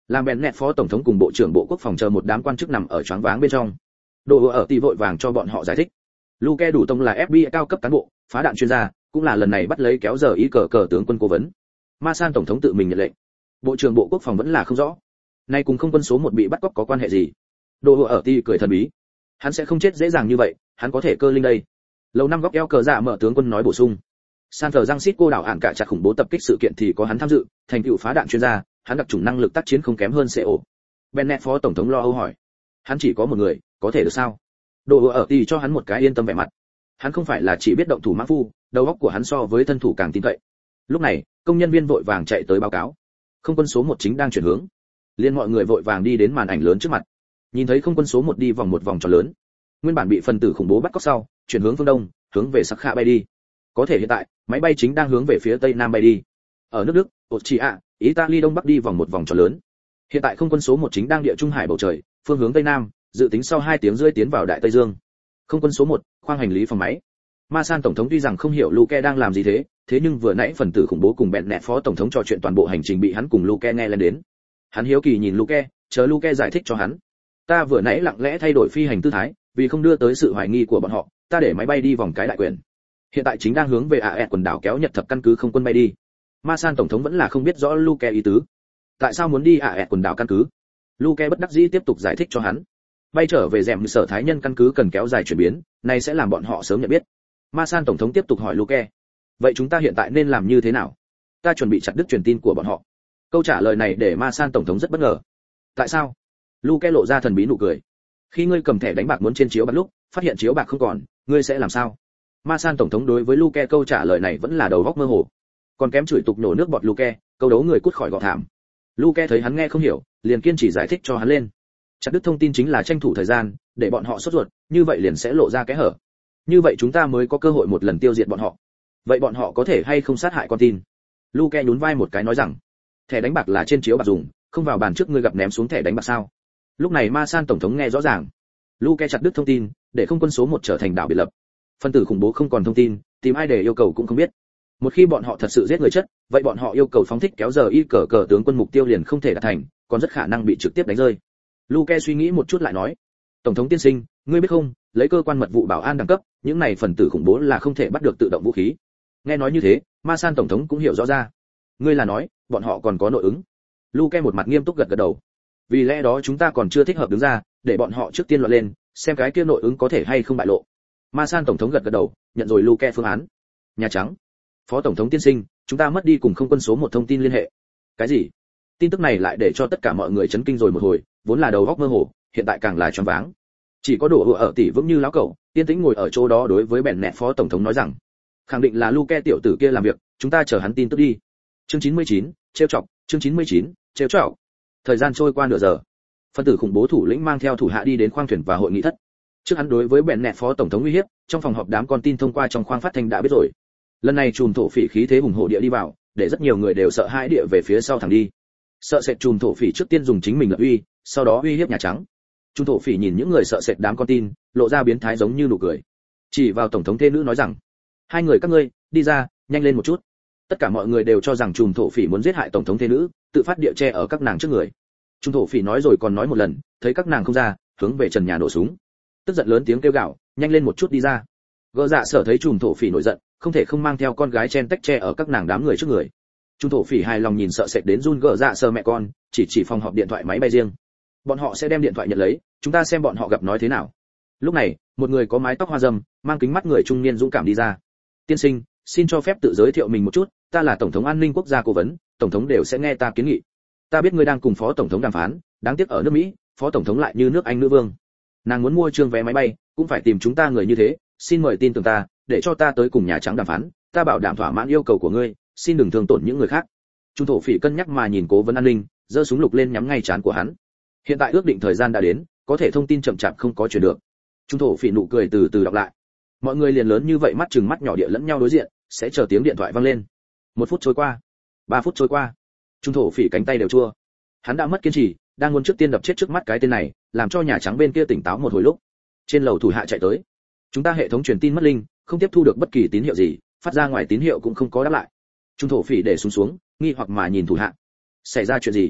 Làm bèn nẹt phó tổng thống cùng bộ trưởng bộ quốc phòng chờ một đám quan chức nằm ở choáng váng bên trong. Đồ ở tỷ vội vàng cho bọn họ giải thích. Luke đủ tông là FBI cao cấp cán bộ, phá đạn chuyên gia, cũng là lần này bắt lấy kéo giờ ý cờ tướng quân cố vấn. Masan tổng thống tự mình nhận lệnh. Bộ trưởng bộ quốc phòng vẫn là không rõ. Nay cùng không quân số 1 bị bắt cóc có quan hệ gì? Đồ ở tỷ cười thần bí. Hắn sẽ không chết dễ dàng như vậy, hắn có thể cơ linh đây. Lầu năm góc eo cờ dạ mở tướng quân nói bổ sung. San Francisco đảo ản cả chặt khủng bố tập kích sự kiện thì có hắn tham dự, thành tựu phá đạn chuyên gia, hắn đặc chủng năng lực tác chiến không kém hơn CO. Bennett phó tổng thống lo âu hỏi. Hắn chỉ có một người, có thể được sao? Đồ ở tỷ cho hắn một cái yên tâm vẻ mặt. Hắn không phải là chỉ biết động thủ mã phu, đầu óc của hắn so với thân thủ càng tin cậy. Lúc này, công nhân viên vội vàng chạy tới báo cáo. Không quân số 1 chính đang chuyển hướng. Liên mọi người vội vàng đi đến màn ảnh lớn trước mặt. Nhìn thấy không quân số 1 đi vòng một vòng tròn lớn. Nguyên bản bị phần tử khủng bố bắt cóc sau, chuyển hướng phương đông, hướng về Sắc Khạ bay đi. Có thể hiện tại, máy bay chính đang hướng về phía tây nam bay đi. Ở nước Đức, Austria, Italy đông bắc đi vòng một vòng tròn lớn. Hiện tại không quân số 1 chính đang địa trung hải bầu trời, phương hướng tây nam, dự tính sau 2 tiếng rưỡi tiến vào đại tây dương. Không quân số 1, khoang hành lý phòng máy. Masan tổng thống tuy rằng không hiểu Luke đang làm gì thế nhưng vừa nãy phần tử khủng bố cùng bẹn nẹt phó tổng thống trò chuyện toàn bộ hành trình bị hắn cùng Luke nghe lên đến. Hắn hiếu kỳ nhìn Luke, chờ Luke giải thích cho hắn. Ta vừa nãy lặng lẽ thay đổi phi hành tư thái, vì không đưa tới sự hoài nghi của bọn họ, ta để máy bay đi vòng cái đại quyền. Hiện tại chính đang hướng về AS quần đảo kéo Nhật thập căn cứ không quân bay đi. Masan tổng thống vẫn là không biết rõ Luke ý tứ. Tại sao muốn đi AS quần đảo căn cứ? Luke bất đắc dĩ tiếp tục giải thích cho hắn. Bay trở về dẻm sở thái nhân căn cứ cần kéo dài chuyển biến, này sẽ làm bọn họ sớm nhận biết. Masan tổng thống tiếp tục hỏi Luke. Vậy chúng ta hiện tại nên làm như thế nào? Ta chuẩn bị chặt đứt truyền tin của bọn họ. Câu trả lời này để Masan tổng thống rất bất ngờ. Tại sao? Luke lộ ra thần bí nụ cười. Khi ngươi cầm thẻ đánh bạc muốn trên chiếu bạc lúc, phát hiện chiếu bạc không còn, ngươi sẽ làm sao? Masan tổng thống đối với Luke câu trả lời này vẫn là đầu óc mơ hồ. Còn kém chửi tục nổ nước bọt Luke, câu đấu người cút khỏi gò thảm. Luke thấy hắn nghe không hiểu, liền kiên trì giải thích cho hắn lên. Chặt đứt thông tin chính là tranh thủ thời gian, để bọn họ sốt ruột, như vậy liền sẽ lộ ra cái hở. Như vậy chúng ta mới có cơ hội một lần tiêu diệt bọn họ. Vậy bọn họ có thể hay không sát hại con tin? Luke nhún vai một cái nói rằng, thẻ đánh bạc là trên chiếu bạc dùng, không vào bàn trước ngươi gặp ném xuống thẻ đánh bạc sao? Lúc này Masan tổng thống nghe rõ ràng. Luke chặt đứt thông tin, để không quân số 1 trở thành đảo biệt lập. Phân tử khủng bố không còn thông tin, tìm ai để yêu cầu cũng không biết. Một khi bọn họ thật sự giết người chất, vậy bọn họ yêu cầu phóng thích kéo giờ y cờ tướng quân mục tiêu liền không thể đạt thành, còn rất khả năng bị trực tiếp đánh rơi. Luke suy nghĩ một chút lại nói, tổng thống tiên sinh, ngươi biết không, lấy cơ quan mật vụ bảo an đẳng cấp, những này phần tử khủng bố là không thể bắt được tự động vũ khí. Nghe nói như thế, Masan tổng thống cũng hiểu rõ ra. Ngươi là nói, bọn họ còn có nội ứng? Luke một mặt nghiêm túc gật gật đầu. Vì lẽ đó chúng ta còn chưa thích hợp đứng ra, để bọn họ trước tiên loạn lên, xem cái kia nội ứng có thể hay không bại lộ. Masan tổng thống gật gật đầu, nhận rồi Luke phương án. Nhà Trắng, phó tổng thống tiên sinh, chúng ta mất đi cùng không quân số 1 thông tin liên hệ. Cái gì? Tin tức này lại để cho tất cả mọi người chấn kinh rồi một hồi, vốn là đầu óc mơ hồ, hiện tại càng là choáng váng. Chỉ có Đồ ở tỷ vững như lão cẩu, yên tĩnh ngồi ở chỗ đó đối với bèn nẹt phó tổng thống nói rằng, khẳng định là Luke tiểu tử kia làm việc, chúng ta chờ hắn tin tức đi. Chương 99, trêu chọc, chương 99, trêu chọc. Thời gian trôi qua nửa giờ. Phân tử khủng bố thủ lĩnh mang theo thủ hạ đi đến khoang thuyền và hội nghị thất. Trước hắn đối với bèn nẹt phó tổng thống uy hiếp, trong phòng họp đám con tin thông qua trong khoang phát thanh đã biết rồi. Lần này chùm thổ phỉ khí thế hùng hổ địa đi vào, để rất nhiều người đều sợ hãi địa về phía sau thẳng đi. Sợ sệt chùm thổ phỉ trước tiên dùng chính mình lập uy, sau đó uy hiếp Nhà Trắng. Chùm thổ phỉ nhìn những người sợ sệt đám con tin, lộ ra biến thái giống như nụ cười. Chỉ vào tổng thống thê nữ nói rằng, hai người các ngươi, đi ra, nhanh lên một chút. Tất cả mọi người đều cho rằng chùm thổ phỉ muốn giết hại tổng thống thê nữ, tự phát địa che ở các nàng trước người. Chùm thổ phỉ nói rồi còn nói một lần, thấy các nàng không ra, hướng về trần nhà nổ súng. Tức giận lớn tiếng kêu gào, nhanh lên một chút đi ra. Gỡ dạ sở thấy chùm thổ phỉ nổi giận, không thể không mang theo con gái chen tách che ở các nàng đám người trước người. Chùm thổ phỉ hài lòng nhìn sợ sệt đến run gỡ dạ sở mẹ con, chỉ phòng họp điện thoại máy bay riêng. Bọn họ sẽ đem điện thoại nhận lấy, chúng ta xem bọn họ gặp nói thế nào. Lúc này, một người có mái tóc hoa râm, mang kính mắt người trung niên dũng cảm đi ra. Tiên sinh, xin cho phép tự giới thiệu mình một chút, ta là tổng thống an ninh quốc gia cố vấn, tổng thống đều sẽ nghe ta kiến nghị. Ta biết ngươi đang cùng phó tổng thống đàm phán, đáng tiếc ở nước Mỹ, phó tổng thống lại như nước Anh nữ vương. Nàng muốn mua trương vé máy bay, cũng phải tìm chúng ta người như thế, xin mời tin tưởng ta, để cho ta tới cùng Nhà Trắng đàm phán, ta bảo đảm thỏa mãn yêu cầu của ngươi, xin đừng thương tổn những người khác. Trung thổ phỉ cân nhắc mà nhìn cố vấn an ninh, giơ súng lục lên nhắm ngay trán của hắn. Hiện tại ước định thời gian đã đến, có thể thông tin chậm chạp không có truyền được. Trung thổ phỉ nụ cười từ từ đọc lại. Mọi người liền lớn như vậy mắt chừng mắt nhỏ địa lẫn nhau đối diện, sẽ chờ tiếng điện thoại vang lên. 1 phút trôi qua, 3 phút trôi qua. Trung thổ phỉ cánh tay đều chua. Hắn đã mất kiên trì, đang muốn trước tiên đập chết trước mắt cái tên này, làm cho Nhà Trắng bên kia tỉnh táo một hồi lúc. Trên lầu thủ hạ chạy tới. Chúng ta hệ thống truyền tin mất linh, không tiếp thu được bất kỳ tín hiệu gì, phát ra ngoài tín hiệu cũng không có đáp lại. Trung thổ phỉ để xuống, nghi hoặc mà nhìn thủ hạ. Xảy ra chuyện gì?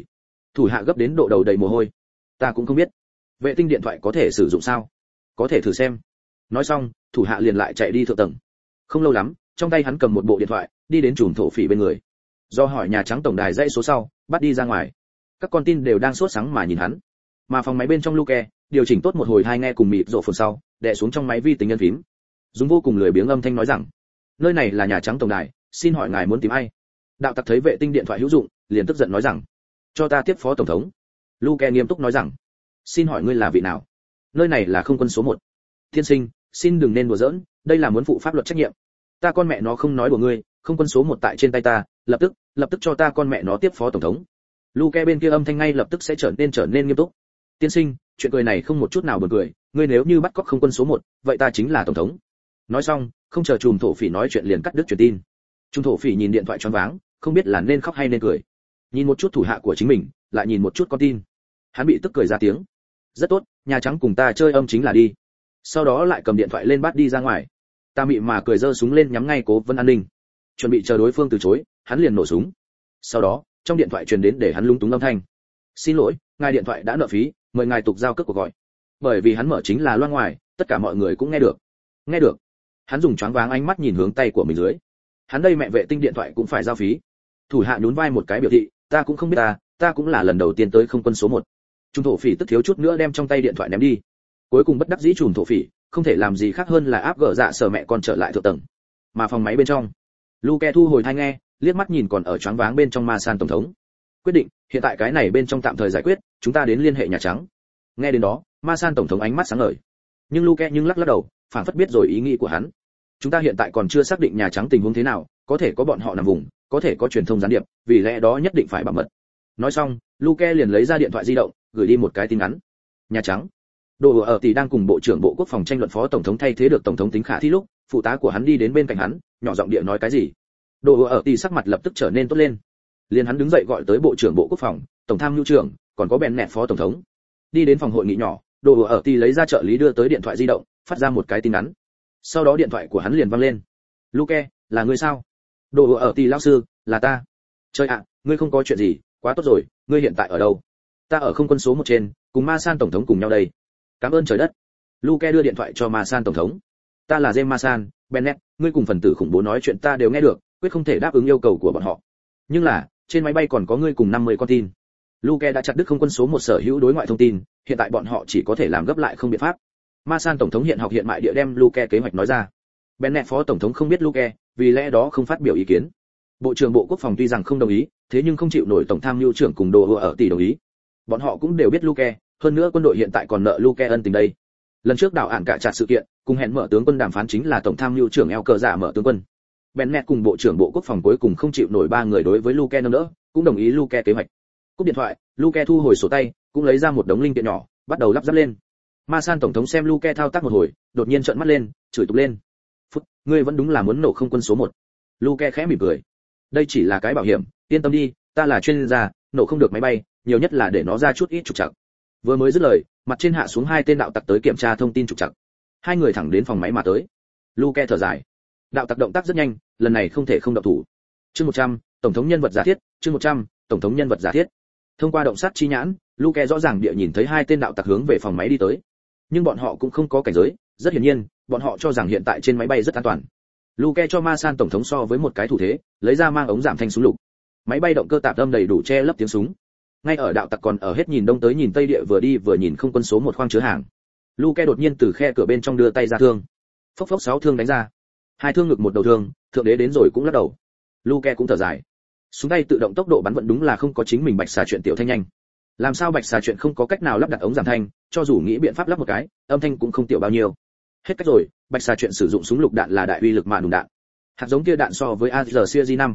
Thủ hạ gấp đến độ đầu đầy mồ hôi. Ta cũng không biết. Vệ tinh điện thoại có thể sử dụng sao? Có thể thử xem. Nói xong, thủ hạ liền lại chạy đi thượng tầng. Không lâu lắm, trong tay hắn cầm một bộ điện thoại, đi đến chùm thổ phỉ bên người. Do hỏi Nhà Trắng tổng đài dãy số sau, bắt đi ra ngoài. Các con tin đều đang sốt sắng mà nhìn hắn. Mà phòng máy bên trong Luke, điều chỉnh tốt một hồi hai nghe cùng mịt rộ phồn sau, đè xuống trong máy vi tính nhân phím. Dùng vô cùng lười biếng âm thanh nói rằng, nơi này là Nhà Trắng tổng đài, xin hỏi ngài muốn tìm ai? Đạo tặc thấy vệ tinh điện thoại hữu dụng, liền tức giận nói rằng, cho ta tiếp phó tổng thống. Luke nghiêm túc nói rằng, xin hỏi ngươi là vị nào? Nơi này là không quân số 1. Tiên sinh, xin đừng nên đùa giỡn, đây là muốn phụ pháp luật trách nhiệm. Ta con mẹ nó không nói đùa ngươi, không quân số 1 tại trên tay ta, lập tức cho ta con mẹ nó tiếp phó tổng thống. Luke bên kia âm thanh ngay lập tức sẽ trở nên nghiêm túc. Tiên sinh, chuyện cười này không một chút nào buồn cười, ngươi nếu như bắt cóc không quân số 1, vậy ta chính là tổng thống. Nói xong, không chờ chùm thổ phỉ nói chuyện liền cắt đứt truyền tin. Chùm thổ phỉ nhìn điện thoại choáng váng, không biết là nên khóc hay nên cười. Nhìn một chút thủ hạ của chính mình, lại nhìn một chút con tin. Hắn bị tức cười ra tiếng. Rất tốt, Nhà Trắng cùng ta chơi âm chính là đi. Sau đó lại cầm điện thoại lên bắt đi ra ngoài. Ta mị mà cười giơ súng lên nhắm ngay Cố Vấn An ninh. Chuẩn bị chờ đối phương từ chối, hắn liền nổ súng. Sau đó, trong điện thoại truyền đến để hắn lúng túng âm thanh. Xin lỗi, ngài điện thoại đã nợ phí, mời ngài tục giao cước cuộc gọi. Bởi vì hắn mở chính là loa ngoài, tất cả mọi người cũng nghe được. Nghe được. Hắn dùng choáng váng ánh mắt nhìn hướng tay của mình dưới. Hắn đây mẹ vệ tinh điện thoại cũng phải giao phí. Thủ hạ nhún vai một cái biểu thị, ta cũng không biết ta cũng là lần đầu tiên tới không quân số 1. Trùm thổ phỉ tức thiếu chút nữa đem trong tay điện thoại ném đi. Cuối cùng bất đắc dĩ trùm thổ phỉ, không thể làm gì khác hơn là áp gỡ dạ sở mẹ con trở lại thượng tầng. Mà phòng máy bên trong, Luke thu hồi tai nghe, liếc mắt nhìn còn ở choáng váng bên trong Ma San tổng thống. Quyết định, hiện tại cái này bên trong tạm thời giải quyết, chúng ta đến liên hệ Nhà Trắng. Nghe đến đó, Ma San tổng thống ánh mắt sáng ngời. Nhưng Luke lắc đầu, phảng phất biết rồi ý nghĩ của hắn. Chúng ta hiện tại còn chưa xác định Nhà Trắng tình huống thế nào, có thể có bọn họ nằm vùng, có thể có truyền thông gián điệp, vì lẽ đó nhất định phải bảo mật. Nói xong, Luke liền lấy ra điện thoại di động, gửi đi một cái tin ngắn. Nhà Trắng. Đồ ở tỷ đang cùng Bộ trưởng Bộ Quốc phòng tranh luận phó tổng thống thay thế được tổng thống tính khả thi lúc, phụ tá của hắn đi đến bên cạnh hắn, nhỏ giọng địa nói cái gì. Đồ ở tỷ sắc mặt lập tức trở nên tốt lên. Liền hắn đứng dậy gọi tới Bộ trưởng Bộ Quốc phòng, tổng tham mưu trưởng, còn có bèn nẹt phó tổng thống. Đi đến phòng hội nghị nhỏ, Đồ ở tỷ lấy ra trợ lý đưa tới điện thoại di động, phát ra một cái tin ngắn. Sau đó điện thoại của hắn liền vang lên. Luke, là ngươi sao? Đồ ở tỷ lão sư, là ta. Trời ạ, ngươi không có chuyện gì, quá tốt rồi, ngươi hiện tại ở đâu? Ta ở không quân số 1 trên, cùng Ma San tổng thống cùng nhau đây. Cảm ơn trời đất. Luke đưa điện thoại cho Ma San tổng thống. Ta là James Ma San, Bennett, ngươi cùng phần tử khủng bố nói chuyện ta đều nghe được, quyết không thể đáp ứng yêu cầu của bọn họ. Nhưng là, trên máy bay còn có ngươi cùng 50 con tin. Luke đã chặt đứt không quân số 1 sở hữu đối ngoại thông tin, hiện tại bọn họ chỉ có thể làm gấp lại không biện pháp. Ma San tổng thống hiện học hiện mại địa đem Luke kế hoạch nói ra. Bennett phó tổng thống không biết Luke, vì lẽ đó không phát biểu ý kiến. Bộ trưởng Bộ Quốc phòng tuy rằng không đồng ý, thế nhưng không chịu nổi tổng tham mưu trưởng cùng Đồ ở tỷ đồng ý. Bọn họ cũng đều biết Luke, hơn nữa quân đội hiện tại còn nợ Luke ân tình đây. Lần trước đảo ản cả chặt sự kiện, cùng hẹn mở tướng quân đàm phán chính là tổng tham mưu trưởng El Cờ giả mở tướng quân. Bennett cùng Bộ trưởng Bộ Quốc phòng cuối cùng không chịu nổi ba người đối với Luke nâng đỡ, cũng đồng ý Luke kế hoạch. Cúp điện thoại, Luke thu hồi sổ tay, cũng lấy ra một đống linh kiện nhỏ, bắt đầu lắp ráp lên. Ma San tổng thống xem Luke thao tác một hồi, đột nhiên trợn mắt lên, chửi tục lên. "Phút, ngươi vẫn đúng là muốn nổ không quân số 1." Luke khẽ mỉm cười. "Đây chỉ là cái bảo hiểm, yên tâm đi, ta là chuyên gia, nổ không được máy bay, nhiều nhất là để nó ra chút ít trục trặc." Vừa mới dứt lời, mặt trên hạ xuống hai tên đạo tặc tới kiểm tra thông tin trục trặc. Hai người thẳng đến phòng máy mà tới. Luke thở dài. Đạo tặc động tác rất nhanh, lần này không thể không động thủ. Chương 100, tổng thống nhân vật giả thiết, chương 100, tổng thống nhân vật giả thiết. Thông qua động sát chi nhãn, Luke rõ ràng địa nhìn thấy hai tên đạo tặc hướng về phòng máy đi tới. Nhưng bọn họ cũng không có cảnh giới, rất hiển nhiên, bọn họ cho rằng hiện tại trên máy bay rất an toàn. Luke cho Ma San tổng thống so với một cái thủ thế, lấy ra mang ống giảm thanh súng lục. Máy bay động cơ tạp âm đầy đủ che lấp tiếng súng. Ngay ở đạo tặc còn ở hết nhìn đông tới nhìn tây địa vừa đi vừa nhìn không quân số 1 khoang chứa hàng. Luke đột nhiên từ khe cửa bên trong đưa tay ra thương. Phốc phốc 6 thương đánh ra. Hai thương ngực một đầu thương, thượng đế đến rồi cũng lắc đầu. Luke cũng thở dài. Súng tay tự động tốc độ bắn vẫn đúng là không có chính mình bạch xà chuyện tiểu thanh nhanh. Làm sao bạch xà chuyện không có cách nào lắp đặt ống giảm thanh, cho dù nghĩ biện pháp lắp một cái, âm thanh cũng không tiểu bao nhiêu. Hết cách rồi, bạch xà chuyện sử dụng súng lục đạn là đại uy lực mà đùng đạn. Hạt giống kia đạn so với AR Series 5,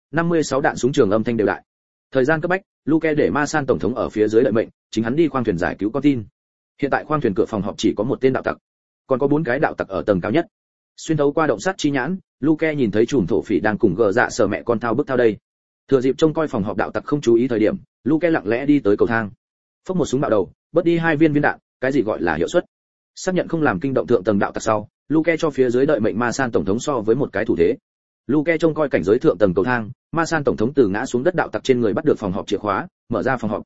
56 đạn súng trường âm thanh đều đại. Thời gian cấp bách, Luke để Ma San tổng thống ở phía dưới đợi mệnh, chính hắn đi khoang thuyền giải cứu con tin. Hiện tại khoang thuyền cửa phòng họp chỉ có một tên đạo tặc, còn có 4 cái đạo tặc ở tầng cao nhất. Xuyên thấu qua động sát chi nhãn, Luke nhìn thấy chùm thổ phỉ đang cùng gờ dạ sờ mẹ con thao bức thao đây. Thừa dịp trông coi phòng họp đạo tặc không chú ý thời điểm, Luke lặng lẽ đi tới cầu thang. Phốc một súng bạo đầu, bớt đi 2 viên đạn, cái gì gọi là hiệu suất. Xác nhận không làm kinh động thượng tầng đạo tặc sau, Luke cho phía dưới đợi mệnh Ma San tổng thống so với một cái thủ thế. Luke trông coi cảnh giới thượng tầng cầu thang, Ma San tổng thống từ ngã xuống đất đạo tặc trên người bắt được phòng họp chìa khóa, mở ra phòng họp.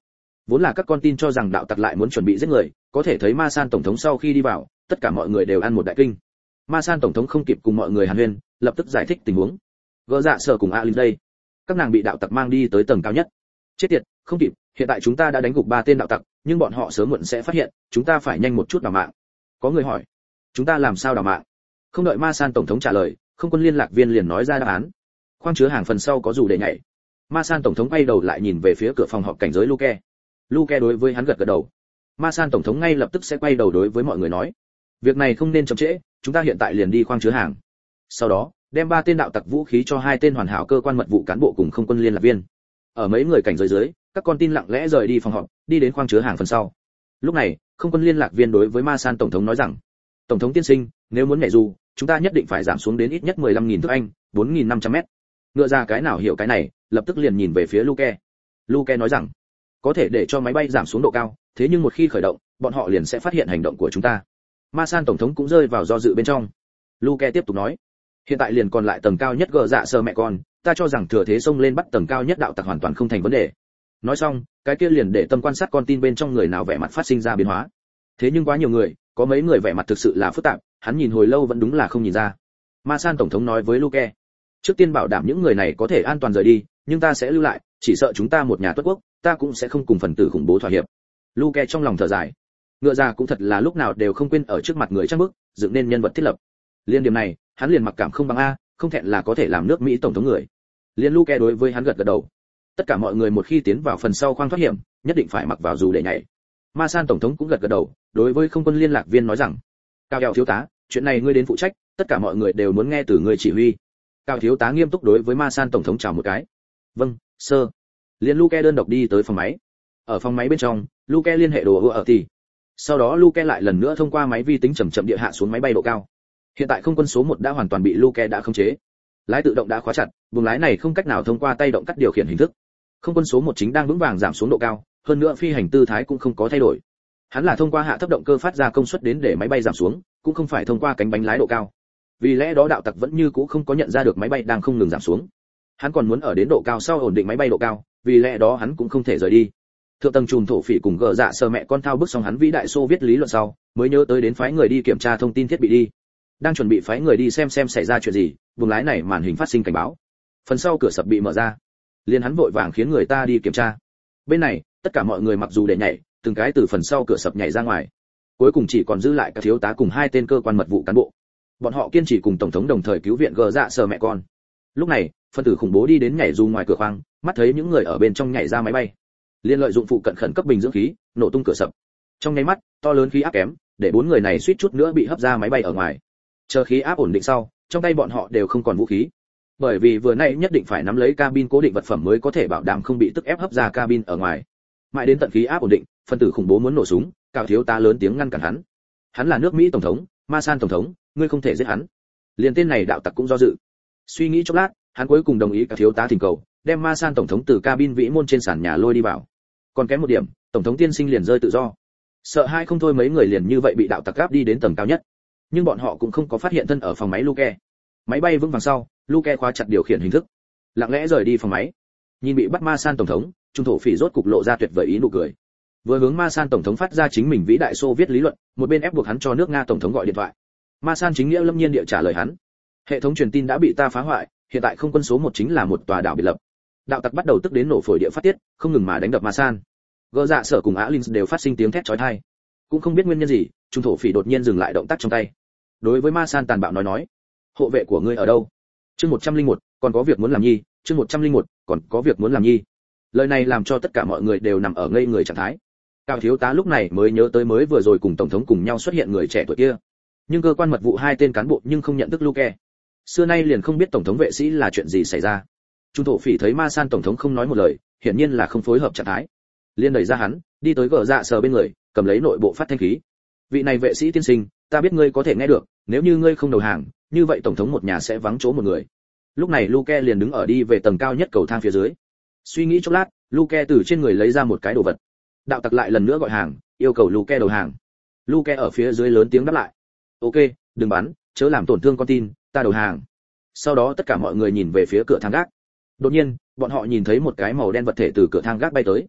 Vốn là các con tin cho rằng đạo tặc lại muốn chuẩn bị giết người, có thể thấy Ma San tổng thống sau khi đi vào, tất cả mọi người đều ăn một đại kinh. Ma San tổng thống không kịp cùng mọi người hàn huyên, lập tức giải thích tình huống. Gỡ dạ sở cùng Alin đây, các nàng bị đạo tặc mang đi tới tầng cao nhất. Chết tiệt, không kịp, hiện tại chúng ta đã đánh gục 3 tên đạo tặc, nhưng bọn họ sớm muộn sẽ phát hiện, chúng ta phải nhanh một chút đào mạng. Có người hỏi, chúng ta làm sao đào mạng? Không đợi Ma San tổng thống trả lời, không quân liên lạc viên liền nói ra đáp án. Khoang chứa hàng phần sau có dù để nhảy. Ma San tổng thống quay đầu lại nhìn về phía cửa phòng họp cảnh giới Luke. Luke đối với hắn gật gật đầu. Ma San tổng thống ngay lập tức sẽ quay đầu đối với mọi người nói, việc này không nên chậm trễ, chúng ta hiện tại liền đi khoang chứa hàng. Sau đó, đem 3 tên đạo tặc vũ khí cho 2 tên hoàn hảo cơ quan mật vụ cán bộ cùng không quân liên lạc viên. Ở mấy người cảnh giới dưới, các con tin lặng lẽ rời đi phòng họp, đi đến khoang chứa hàng phần sau. Lúc này, không quân liên lạc viên đối với Ma San tổng thống nói rằng, tổng thống tiên sinh, nếu muốn nhảy dù, chúng ta nhất định phải giảm xuống đến ít nhất 15.000 thước Anh, 4.500 mét. Ngựa ra cái nào hiểu cái này, lập tức liền nhìn về phía Luke. Luke nói rằng, có thể để cho máy bay giảm xuống độ cao, thế nhưng một khi khởi động, bọn họ liền sẽ phát hiện hành động của chúng ta. Ma San tổng thống cũng rơi vào do dự bên trong. Luke tiếp tục nói, hiện tại liền còn lại tầng cao nhất gờ dạ sơ mẹ con, ta cho rằng thừa thế xông lên bắt tầng cao nhất đạo tặc hoàn toàn không thành vấn đề. Nói xong, cái kia liền để tâm quan sát con tin bên trong người nào vẻ mặt phát sinh ra biến hóa. Thế nhưng quá nhiều người, có mấy người vẻ mặt thực sự là phức tạp, hắn nhìn hồi lâu vẫn đúng là không nhìn ra. Ma San tổng thống nói với Luke, trước tiên bảo đảm những người này có thể an toàn rời đi, nhưng ta sẽ lưu lại, chỉ sợ chúng ta một nhà tuất quốc, ta cũng sẽ không cùng phần tử khủng bố thỏa hiệp. Luke trong lòng thở dài, ngựa ra cũng thật là lúc nào đều không quên ở trước mặt người trang bức, dựng nên nhân vật thiết lập. Liên điểm này, hắn liền mặc cảm không bằng a, không thẹn là có thể làm nước Mỹ tổng thống người. Liên Luke đối với hắn gật gật đầu. Tất cả mọi người một khi tiến vào phần sau khoang thoát hiểm, nhất định phải mặc vào dù để nhảy. Ma San tổng thống cũng gật gật đầu, đối với không quân liên lạc viên nói rằng, cao eo thiếu tá, chuyện này ngươi đến phụ trách, tất cả mọi người đều muốn nghe từ ngươi chỉ huy. Cao thiếu tá nghiêm túc đối với Ma San tổng thống chào một cái. Vâng, sir. Liên Luke đơn độc đi tới phòng máy. Ở phòng máy bên trong, Luke liên hệ đồ ở thì. Sau đó Luke lại lần nữa thông qua máy vi tính chậm chậm địa hạ xuống máy bay độ cao. Hiện tại không quân số 1 đã hoàn toàn bị Luke đã khống chế. Lái tự động đã khóa chặt, buồng lái này không cách nào thông qua tay động cắt điều khiển hình thức. Không quân số 1 chính đang vững vàng giảm xuống độ cao, hơn nữa phi hành tư thái cũng không có thay đổi. Hắn là thông qua hạ thấp động cơ phát ra công suất đến để máy bay giảm xuống, cũng không phải thông qua cánh bánh lái độ cao. Vì lẽ đó đạo tặc vẫn như cũ không có nhận ra được máy bay đang không ngừng giảm xuống. Hắn còn muốn ở đến độ cao sau ổn định máy bay độ cao, vì lẽ đó hắn cũng không thể rời đi. Thượng tầng trùm thổ phỉ cùng gờ dạ sờ mẹ con thao bước xong hắn vĩ đại xô viết lý luận sau, mới nhớ tới đến phái người đi kiểm tra thông tin thiết bị đi. Đang chuẩn bị phái người đi xem xảy ra chuyện gì, buồng lái này màn hình phát sinh cảnh báo. Phần sau cửa sập bị mở ra. Liền hắn vội vàng khiến người ta đi kiểm tra. Bên này, tất cả mọi người mặc dù để nhảy, từng cái từ phần sau cửa sập nhảy ra ngoài. Cuối cùng chỉ còn giữ lại các thiếu tá cùng 2 tên cơ quan mật vụ cán bộ. Bọn họ kiên trì cùng tổng thống đồng thời cứu viện gờ dạ sờ mẹ con. Lúc này, phân tử khủng bố đi đến nhảy dù ngoài cửa khoang, mắt thấy những người ở bên trong nhảy ra máy bay. Liên lợi dụng phụ cận khẩn cấp bình dưỡng khí, nổ tung cửa sập. Trong nháy mắt, to lớn khí áp kém, để 4 người này suýt chút nữa bị hất ra máy bay ở ngoài. Chờ khí áp ổn định sau, trong tay bọn họ đều không còn vũ khí. Bởi vì vừa nãy nhất định phải nắm lấy cabin cố định vật phẩm mới có thể bảo đảm không bị tức ép hấp ra cabin ở ngoài. Mãi đến tận khí áp ổn định, phân tử khủng bố muốn nổ súng, Cao thiếu tá lớn tiếng ngăn cản hắn. Hắn là nước Mỹ tổng thống, Ma San tổng thống, ngươi không thể giết hắn. Liền tên này đạo tặc cũng do dự. Suy nghĩ chốc lát, hắn cuối cùng đồng ý Cao thiếu tá thỉnh cầu, đem Ma San tổng thống từ cabin vĩ môn trên sàn nhà lôi đi vào. Còn kém một điểm, tổng thống tiên sinh liền rơi tự do. Sợ hai không thôi mấy người liền như vậy bị đạo tặc gáp đi đến tầng cao nhất. Nhưng bọn họ cũng không có phát hiện thân ở phòng máy Luke. Máy bay vững vàng sau, Luke khóa chặt điều khiển hình thức, lặng lẽ rời đi phòng máy. Nhìn bị bắt Ma San tổng thống, trung thổ phỉ rốt cục lộ ra tuyệt vời ý nụ cười. Vừa hướng Ma San tổng thống phát ra chính mình vĩ đại xô viết lý luận, một bên ép buộc hắn cho nước Nga tổng thống gọi điện thoại. Ma San chính nghĩa lâm nhiên địa trả lời hắn. Hệ thống truyền tin đã bị ta phá hoại, hiện tại không quân số 1 chính là một tòa đảo biệt lập. Đạo tặc bắt đầu tức đến nổ phổi địa phát tiết, không ngừng mà đánh đập Ma San. Gỡ dạ sở cùng Alin đều phát sinh tiếng thét chói tai. Cũng không biết nguyên nhân gì, trung thổ phỉ đột nhiên dừng lại động tác trong tay. Đối với Ma San tàn bạo nói, hộ vệ của ngươi ở đâu? Chương 101, còn có việc muốn làm nhi, chương 101, còn có việc muốn làm nhi. Lời này làm cho tất cả mọi người đều nằm ở ngây người trạng thái. Cao thiếu tá lúc này mới nhớ tới mới vừa rồi cùng tổng thống cùng nhau xuất hiện người trẻ tuổi kia. Nhưng cơ quan mật vụ 2 tên cán bộ nhưng không nhận thức Luke. Xưa nay liền không biết tổng thống vệ sĩ là chuyện gì xảy ra. Trung thổ phỉ thấy Ma San tổng thống không nói một lời, hiển nhiên là không phối hợp trạng thái. Liên đẩy ra hắn, đi tới gờ dạ sờ bên người, cầm lấy nội bộ phát thanh khí. Vị này vệ sĩ tiên sinh, ta biết ngươi có thể nghe được, nếu như ngươi không đầu hàng, như vậy tổng thống một nhà sẽ vắng chỗ một người. Lúc này Luke liền đứng ở đi về tầng cao nhất cầu thang phía dưới. Suy nghĩ chốc lát, Luke từ trên người lấy ra một cái đồ vật. Đạo tặc lại lần nữa gọi hàng, yêu cầu Luke đầu hàng. Luke ở phía dưới lớn tiếng đáp lại. Ok, đừng bắn, chớ làm tổn thương con tin, ta đầu hàng. Sau đó tất cả mọi người nhìn về phía cửa thang gác. Đột nhiên, bọn họ nhìn thấy một cái màu đen vật thể từ cửa thang gác bay tới.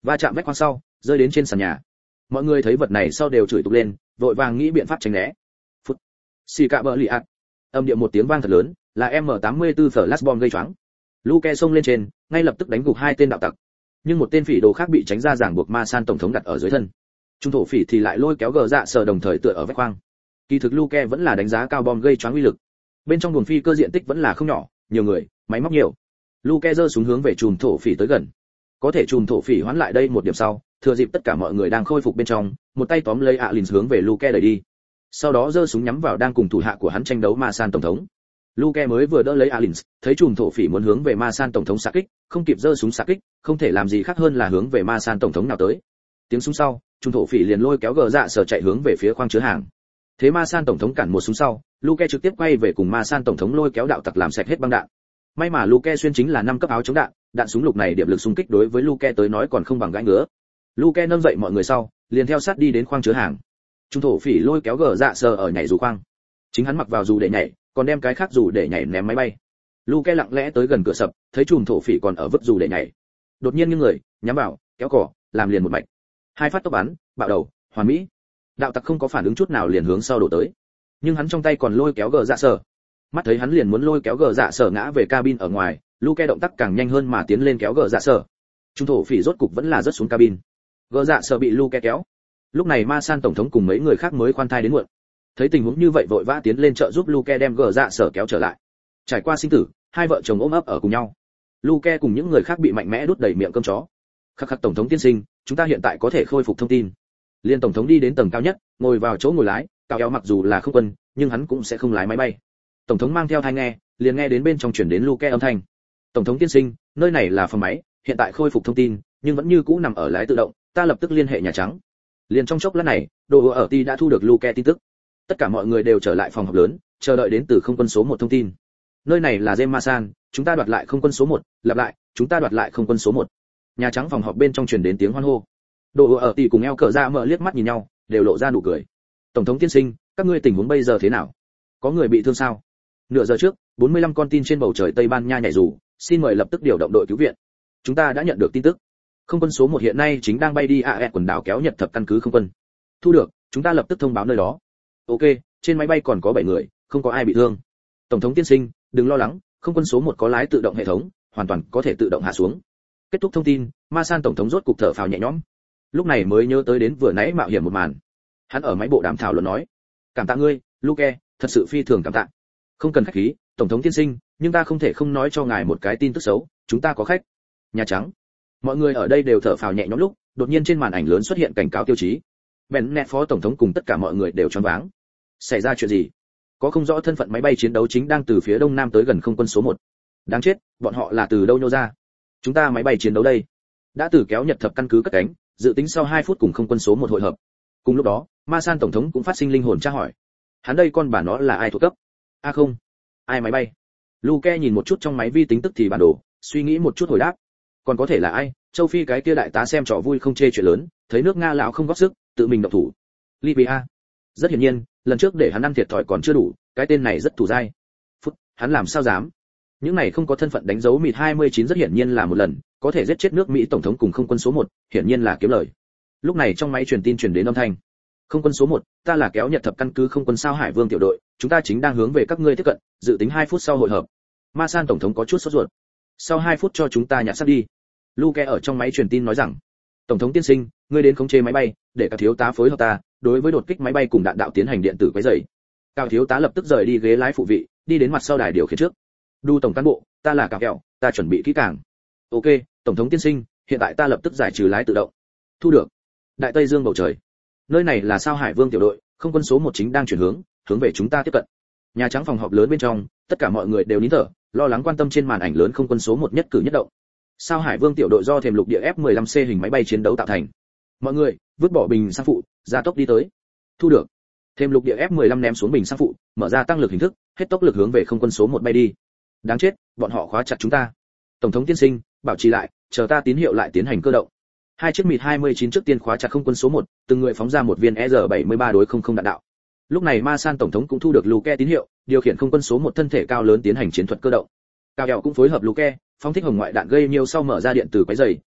Va chạm vách khoang sau, rơi đến trên sàn nhà. Mọi người thấy vật này sau đều chửi tục lên, vội vàng nghĩ biện pháp tránh né. Phút. Xì cạ bờ lì ạt. Âm điệu một tiếng vang thật lớn, là M84 flashbomb gây choáng. Luke xông lên trên, ngay lập tức đánh gục hai tên đạo tặc. Nhưng một tên phỉ đồ khác bị tránh ra ràng buộc ma san tổng thống đặt ở dưới thân. Trung thổ phỉ thì lại lôi kéo gờ dạ sở đồng thời tựa ở vách khoang. Kỳ thực Luke vẫn là đánh giá cao bom gây choáng uy lực. Bên trong buồng phi cơ diện tích vẫn là không nhỏ, nhiều người, máy móc nhiều. Luke giơ súng hướng về chùm thổ phỉ tới gần. Có thể chùm thổ phỉ hoán lại đây một điểm sau, thừa dịp tất cả mọi người đang khôi phục bên trong, một tay tóm lấy Alins hướng về Luke đẩy đi. Sau đó giơ súng nhắm vào đang cùng thủ hạ của hắn tranh đấu ma san tổng thống. Luke mới vừa đỡ lấy Alins, thấy chùm thổ phỉ muốn hướng về ma san tổng thống xạ kích, không kịp giơ súng xạ kích, không thể làm gì khác hơn là hướng về ma san tổng thống nào tới. Tiếng súng sau, chùm thổ phỉ liền lôi kéo gờ dạ sở chạy hướng về phía khoang chứa hàng. Thế ma san tổng thống cản một súng sau, Luke trực tiếp quay về cùng ma san tổng thống lôi kéo đạo tặc làm sạch hết băng đạn. May mà Luke xuyên chính là 5 cấp áo chống đạn, đạn súng lục này điểm lực xung kích đối với Luke tới nói còn không bằng gãi ngứa. Luke nâng dậy mọi người sau, liền theo sát đi đến khoang chứa hàng. Trung thổ phỉ lôi kéo gờ dạ sờ ở nhảy dù khoang. Chính hắn mặc vào dù để nhảy, còn đem cái khác dù để nhảy ném máy bay. Luke lặng lẽ tới gần cửa sập, thấy chùm thổ phỉ còn ở vứt dù để nhảy. Đột nhiên những người nhắm vào, kéo cỏ, làm liền một mạch. Hai phát tốc bắn, bạo đầu, hoàn mỹ. Đạo tặc không có phản ứng chút nào liền hướng sau đổ tới. Nhưng hắn trong tay còn lôi kéo gờ dạ sờ. Mắt thấy hắn liền muốn lôi kéo gờ dạ sở ngã về cabin ở ngoài, Luke động tác càng nhanh hơn mà tiến lên kéo gờ dạ sở. Trung thổ phỉ rốt cục vẫn là rớt xuống cabin. Gờ dạ sở bị Luke kéo. Lúc này ma san tổng thống cùng mấy người khác mới khoan thai đến muộn. Thấy tình huống như vậy vội vã tiến lên trợ giúp Luke đem gờ dạ sở kéo trở lại. Trải qua sinh tử, hai vợ chồng ôm ấp ở cùng nhau. Luke cùng những người khác bị mạnh mẽ đút đầy miệng cơm chó. Khắc khắc tổng thống tiên sinh, chúng ta hiện tại có thể khôi phục thông tin. Liên tổng thống đi đến tầng cao nhất, ngồi vào chỗ ngồi lái, cao eo mặc dù là không quân, nhưng hắn cũng sẽ không lái máy bay. Tổng thống mang theo tai nghe, liền nghe đến bên trong truyền đến Luke âm thanh. Tổng thống tiên sinh, nơi này là phòng máy, hiện tại khôi phục thông tin, nhưng vẫn như cũ nằm ở lái tự động, ta lập tức liên hệ Nhà Trắng. Liền trong chốc lát này, đồ ở ti đã thu được Luke tin tức. Tất cả mọi người đều trở lại phòng họp lớn, chờ đợi đến từ không quân số 1 thông tin. Nơi này là Masan, chúng ta đoạt lại không quân số 1, lặp lại, chúng ta đoạt lại không quân số 1. Nhà Trắng phòng họp bên trong truyền đến tiếng hoan hô. Đồ ở ti cùng eo cờ ra mở liếc mắt nhìn nhau, đều lộ ra nụ cười. Tổng thống tiên sinh, các ngươi tình huống bây giờ thế nào? Có người bị thương sao? Nửa giờ trước, 45 con tin trên bầu trời Tây Ban Nha nhảy dù, xin mời lập tức điều động đội cứu viện. Chúng ta đã nhận được tin tức. Không quân số 1 hiện nay chính đang bay đi AS quần đảo kéo Nhật thập căn cứ không quân. Thu được, chúng ta lập tức thông báo nơi đó. Ok, trên máy bay còn có 7 người, không có ai bị thương. Tổng thống tiên sinh, đừng lo lắng, không quân số 1 có lái tự động hệ thống, hoàn toàn có thể tự động hạ xuống. Kết thúc thông tin, Masan tổng thống rốt cục thở phào nhẹ nhõm. Lúc này mới nhớ tới đến vừa nãy mạo hiểm một màn. Hắn ở máy bộ đàm thảo luận nói: "Cảm tạ ngươi, Luke, thật sự phi thường cảm tạ." Không cần khách khí, tổng thống tiên sinh, nhưng ta không thể không nói cho ngài một cái tin tức xấu, chúng ta có khách. Nhà Trắng. Mọi người ở đây đều thở phào nhẹ nhõm lúc, đột nhiên trên màn ảnh lớn xuất hiện cảnh cáo tiêu chí. Bennett phó tổng thống cùng tất cả mọi người đều choáng váng. Xảy ra chuyện gì? Có không rõ thân phận máy bay chiến đấu chính đang từ phía đông nam tới gần không quân số 1. Đáng chết, bọn họ là từ đâu nhô ra? Chúng ta máy bay chiến đấu đây. Đã từ kéo Nhật thập căn cứ cất cánh, dự tính sau 2 phút cùng không quân số 1 hội hợp. Cùng lúc đó, Masan tổng thống cũng phát sinh linh hồn tra hỏi. Hắn đây con bà nó là ai thuộc cấp? A không, ai máy bay? Luke nhìn một chút trong máy vi tính tức thì bản đồ, suy nghĩ một chút hồi đáp. Còn có thể là ai? Châu Phi cái kia đại tá xem trò vui không chê chuyện lớn, thấy nước Nga lão không góp sức, tự mình động thủ. Libya. Rất hiển nhiên, lần trước để hắn ăn thiệt thòi còn chưa đủ, cái tên này rất thủ dai. Phút, hắn làm sao dám? Những này không có thân phận đánh dấu mịt 29 rất hiển nhiên là một lần, có thể giết chết nước Mỹ tổng thống cùng không quân số 1, hiển nhiên là kiếm lời. Lúc này trong máy truyền tin truyền đến âm thanh. Không quân số 1, ta là kéo Nhật thập căn cứ không quân sao Hải Vương tiểu đội, chúng ta chính đang hướng về các ngươi tiếp cận, dự tính 2 phút sau hội hợp. Masan tổng thống có chút sốt ruột. Sau 2 phút cho chúng ta nhặt xác đi. Luke ở trong máy truyền tin nói rằng, tổng thống tiên sinh, ngươi đến khống chế máy bay, để các thiếu tá phối hợp ta, đối với đột kích máy bay cùng đạn đạo tiến hành điện tử quấy rầy. Cao thiếu tá lập tức rời đi ghế lái phụ vị, đi đến mặt sau đài điều khiển trước. Đu tổng cán bộ, ta là Cào Kẹo, ta chuẩn bị kỹ càng. Ok, tổng thống tiên sinh, hiện tại ta lập tức giải trừ lái tự động. Thu được. Đại Tây Dương bầu trời. Nơi này là sao Hải Vương tiểu đội, không quân số 1 chính đang chuyển hướng về chúng ta tiếp cận. Nhà Trắng phòng họp lớn bên trong, tất cả mọi người đều nín thở, lo lắng quan tâm trên màn ảnh lớn không quân số 1 nhất cử nhất động. Sao Hải Vương tiểu đội do thềm lục địa F-15C hình máy bay chiến đấu tạo thành. Mọi người, vứt bỏ bình xăng phụ, gia tốc đi tới. Thu được. Thềm lục địa F-15 ném xuống bình xăng phụ, mở ra tăng lực hình thức, hết tốc lực hướng về không quân số 1 bay đi. Đáng chết, bọn họ khóa chặt chúng ta. Tổng thống tiên sinh, bảo trì lại, chờ ta tín hiệu lại tiến hành cơ động. Hai chiếc mịt 29 trước tiên khóa chặt không quân số 1, từng người phóng ra một viên ER-73 đối 00 đạn đạo. Lúc này Masan tổng thống cũng thu được Luke tín hiệu, điều khiển không quân số 1 thân thể cao lớn tiến hành chiến thuật cơ động. Cao Kẹo cũng phối hợp Luke, phóng thích hồng ngoại đạn gây nhiều sau mở ra điện từ quấy rầy,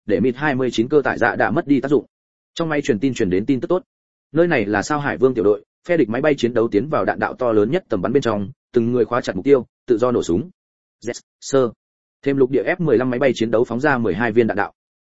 để MiG-29 cơ tải dạ đã mất đi tác dụng. Trong máy truyền tin truyền đến tin tức tốt. Nơi này là Sao Hải Vương tiểu đội, phe địch máy bay chiến đấu tiến vào đạn đạo to lớn nhất tầm bắn bên trong, từng người khóa chặt mục tiêu, tự do nổ súng. Yes, sir. Thêm lục địa F-15 máy bay chiến đấu phóng ra 12 viên đạn đạo.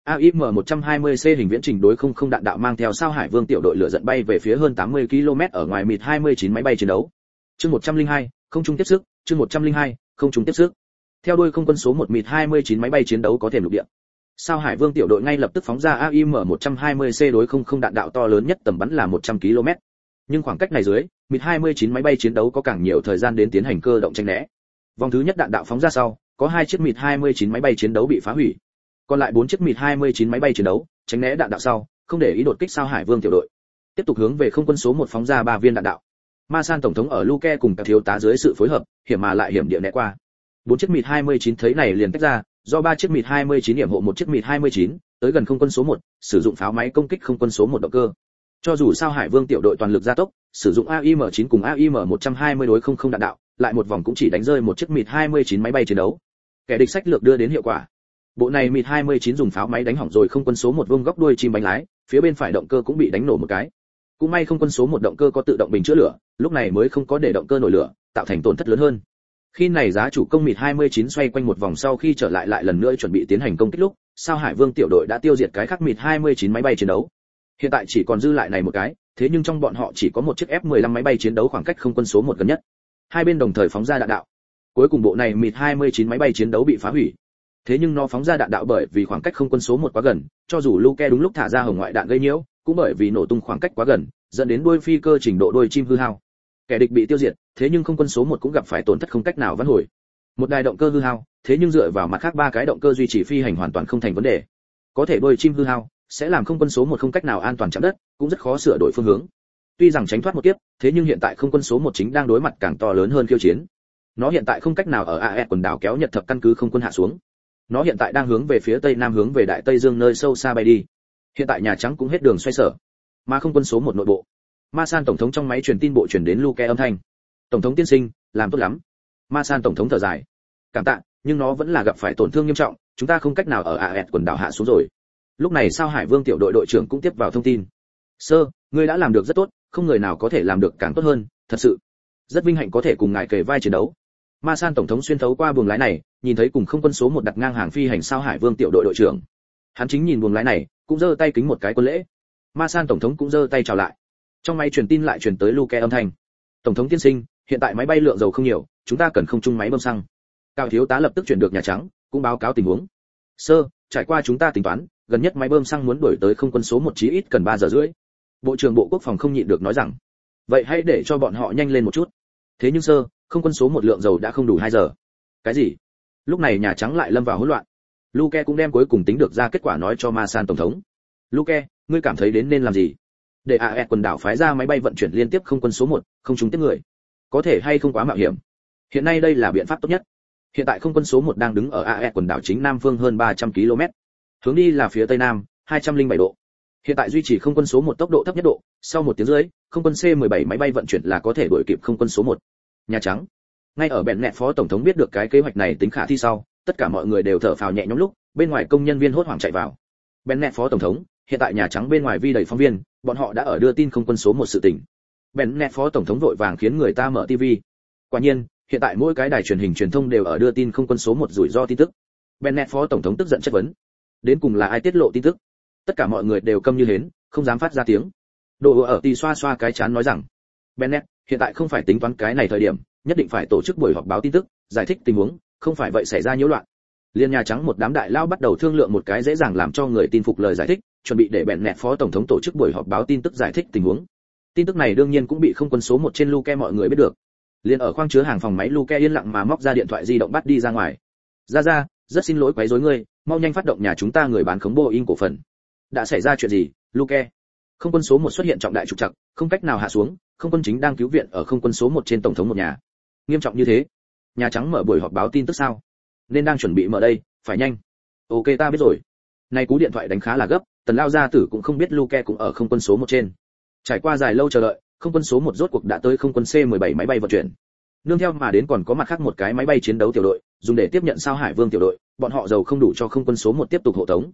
AIM-120C hình viễn trình đối không đạn đạo mang theo Sao Hải Vương tiểu đội lửa giận bay về phía hơn 80 km ở ngoài MiG-29 máy bay chiến đấu. Chương 102, không trung tiếp sức, chương 102, không trung tiếp sức. Theo đuôi không quân số 1 MiG-29 máy bay chiến đấu có thềm lục địa. Sao Hải Vương tiểu đội ngay lập tức phóng ra AIM-120C đối không đạn đạo to lớn nhất tầm bắn là 100 km. Nhưng khoảng cách này dưới, MiG-29 máy bay chiến đấu có càng nhiều thời gian đến tiến hành cơ động tránh né. Vòng thứ nhất đạn đạo phóng ra sau, có 2 chiếc MiG-29 máy bay chiến đấu bị phá hủy. Còn lại 4 chiếc MiG-29 máy bay chiến đấu, tránh né đạn đạo sau, không để ý đột kích Sao Hải Vương tiểu đội. Tiếp tục hướng về không quân số 1 phóng ra 3 viên đạn đạo. Ma San tổng thống ở Luke cùng các thiếu tá dưới sự phối hợp, hiểm mà lại hiểm địa né qua. 4 chiếc MiG-29 thấy này liền tách ra, do 3 chiếc MiG-29 hiểm hộ một chiếc MiG-29, tới gần không quân số 1, sử dụng pháo máy công kích không quân số 1 động cơ. Cho dù Sao Hải Vương tiểu đội toàn lực gia tốc, sử dụng AIM-9 cùng AIM-120 đối không đạn đạo, lại một vòng cũng chỉ đánh rơi một chiếc MiG-29 máy bay chiến đấu. Kẻ địch sách lược đưa đến hiệu quả. Bộ này MiG-29 dùng pháo máy đánh hỏng rồi không quân số 1 vuông góc đuôi chim bánh lái, phía bên phải động cơ cũng bị đánh nổ một cái. Cũng may không quân số 1 động cơ có tự động bình chữa lửa, lúc này mới không có để động cơ nổi lửa, tạo thành tổn thất lớn hơn. Khi này giá chủ công MiG-29 xoay quanh một vòng sau khi trở lại lần nữa chuẩn bị tiến hành công kích lúc, Sao Hải Vương tiểu đội đã tiêu diệt cái khác MiG-29 máy bay chiến đấu. Hiện tại chỉ còn dư lại này một cái, thế nhưng trong bọn họ chỉ có một chiếc F-15 máy bay chiến đấu khoảng cách không quân số 1 gần nhất. Hai bên đồng thời phóng ra đạn đạo. Cuối cùng bộ này MiG-29 máy bay chiến đấu bị phá hủy. Thế nhưng nó phóng ra đạn đạo bởi vì khoảng cách không quân số 1 quá gần, cho dù Luke đúng lúc thả ra hồng ngoại đạn gây nhiễu, cũng bởi vì nổ tung khoảng cách quá gần, dẫn đến đuôi phi cơ trình độ đuôi chim hư hao. Kẻ địch bị tiêu diệt, thế nhưng không quân số 1 cũng gặp phải tổn thất không cách nào vãn hồi. Một đài động cơ hư hao, thế nhưng dựa vào mặt khác 3 cái động cơ duy trì phi hành hoàn toàn không thành vấn đề. Có thể đuôi chim hư hao, sẽ làm không quân số 1 không cách nào an toàn chạm đất, cũng rất khó sửa đổi phương hướng. Tuy rằng tránh thoát một kiếp, thế nhưng hiện tại không quân số 1 chính đang đối mặt càng to lớn hơn khiêu chiến. Nó hiện tại không cách nào ở AE quần đảo kéo Nhật thập căn cứ không quân hạ xuống. Nó hiện tại đang hướng về phía tây nam hướng về đại tây dương nơi sâu xa bay đi. Hiện tại Nhà Trắng cũng hết đường xoay sở, mà không quân số 1 nội bộ. Ma San tổng thống trong máy truyền tin bộ truyền đến Luke âm thanh. Tổng thống tiên sinh, làm tốt lắm. Ma San tổng thống thở dài. Cảm tạ, nhưng nó vẫn là gặp phải tổn thương nghiêm trọng, chúng ta không cách nào ở AE quần đảo hạ xuống rồi. Lúc này Sao Hải Vương tiểu đội đội trưởng cũng tiếp vào thông tin. Sơ, ngươi đã làm được rất tốt, không người nào có thể làm được càng tốt hơn, thật sự. Rất vinh hạnh có thể cùng ngài kề vai chiến đấu. Ma San tổng thống xuyên thấu qua buồng lái này, nhìn thấy cùng không quân số 1 đặt ngang hàng phi hành Sao Hải Vương tiểu đội đội trưởng. Hắn chính nhìn buồng lái này, cũng giơ tay kính một cái quân lễ. Ma San tổng thống cũng giơ tay chào lại. Trong máy truyền tin lại truyền tới Luke âm thanh. Tổng thống tiên sinh, hiện tại máy bay lượng dầu không nhiều, chúng ta cần không trung máy bơm xăng. Cao thiếu tá lập tức chuyển được Nhà Trắng, cũng báo cáo tình huống. Sơ, trải qua chúng ta tính toán, gần nhất máy bơm xăng muốn đuổi tới không quân số 1 chí ít cần 3 giờ rưỡi. Bộ trưởng Bộ Quốc phòng không nhịn được nói rằng, vậy hãy để cho bọn họ nhanh lên một chút. Thế nhưng sơ, không quân số 1 lượng dầu đã không đủ 2 giờ. Cái gì? Lúc này Nhà Trắng lại lâm vào hỗn loạn. Luke cũng đem cuối cùng tính được ra kết quả nói cho Ma San tổng thống. Luke, ngươi cảm thấy đến nên làm gì? Để AE quần đảo phái ra máy bay vận chuyển liên tiếp không quân số 1, không trúng tiếp người. Có thể hay không quá mạo hiểm? Hiện nay đây là biện pháp tốt nhất. Hiện tại không quân số 1 đang đứng ở AE quần đảo chính nam phương hơn 300 km. Hướng đi là phía tây nam, 207 độ. Hiện tại duy trì không quân số 1 tốc độ thấp nhất độ, sau 1 tiếng rưỡi, không quân C-17 máy bay vận chuyển là có thể đuổi kịp không quân số 1. Nhà Trắng. Ngay ở bèn nẹt phó tổng thống biết được cái kế hoạch này tính khả thi sau, tất cả mọi người đều thở phào nhẹ nhõm lúc, bên ngoài công nhân viên hốt hoảng chạy vào. Bèn nẹt phó tổng thống, hiện tại Nhà Trắng bên ngoài vi đầy phóng viên, bọn họ đã ở đưa tin không quân số 1 sự tình. Bèn nẹt phó tổng thống vội vàng khiến người ta mở TV. Quả nhiên, hiện tại mỗi cái đài truyền hình truyền thông đều ở đưa tin không quân số 1 rủi ro tin tức. Bèn nẹt phó tổng thống tức giận chất vấn. Đến cùng là ai tiết lộ tin tức? Tất cả mọi người đều câm như hến, không dám phát ra tiếng. Đồ ở tì xoa xoa cái chán nói rằng, Bennett, hiện tại không phải tính toán cái này thời điểm, nhất định phải tổ chức buổi họp báo tin tức, giải thích tình huống, không phải vậy xảy ra nhiễu loạn. Liên Nhà Trắng một đám đại lao bắt đầu thương lượng một cái dễ dàng làm cho người tin phục lời giải thích, chuẩn bị để Bennett phó tổng thống tổ chức buổi họp báo tin tức giải thích tình huống. Tin tức này đương nhiên cũng bị không quân số 1 trên Luke mọi người biết được. Liên ở khoang chứa hàng phòng máy Luke yên lặng mà móc ra điện thoại di động bắt đi ra ngoài. Ra, rất xin lỗi quấy rối ngươi, mau nhanh phát động nhà chúng ta người bán khống Boeing cổ phần. Đã xảy ra chuyện gì, Luke? Không quân số 1 xuất hiện trọng đại trục trặc, không cách nào hạ xuống, không quân chính đang cứu viện ở không quân số 1 trên tổng thống một nhà. Nghiêm trọng như thế. Nhà Trắng mở buổi họp báo tin tức sao? Nên đang chuẩn bị mở đây, phải nhanh. Ok ta biết rồi. Này cú điện thoại đánh khá là gấp, Tần lao gia tử cũng không biết Luke cũng ở không quân số 1 trên. Trải qua dài lâu chờ đợi, không quân số 1 rốt cuộc đã tới không quân C-17 máy bay vận chuyển. Nương theo mà đến còn có mặt khác một cái máy bay chiến đấu tiểu đội, dùng để tiếp nhận Sao Hải Vương tiểu đội, bọn họ giàu không đủ cho không quân số 1 tiếp tục hộ tống.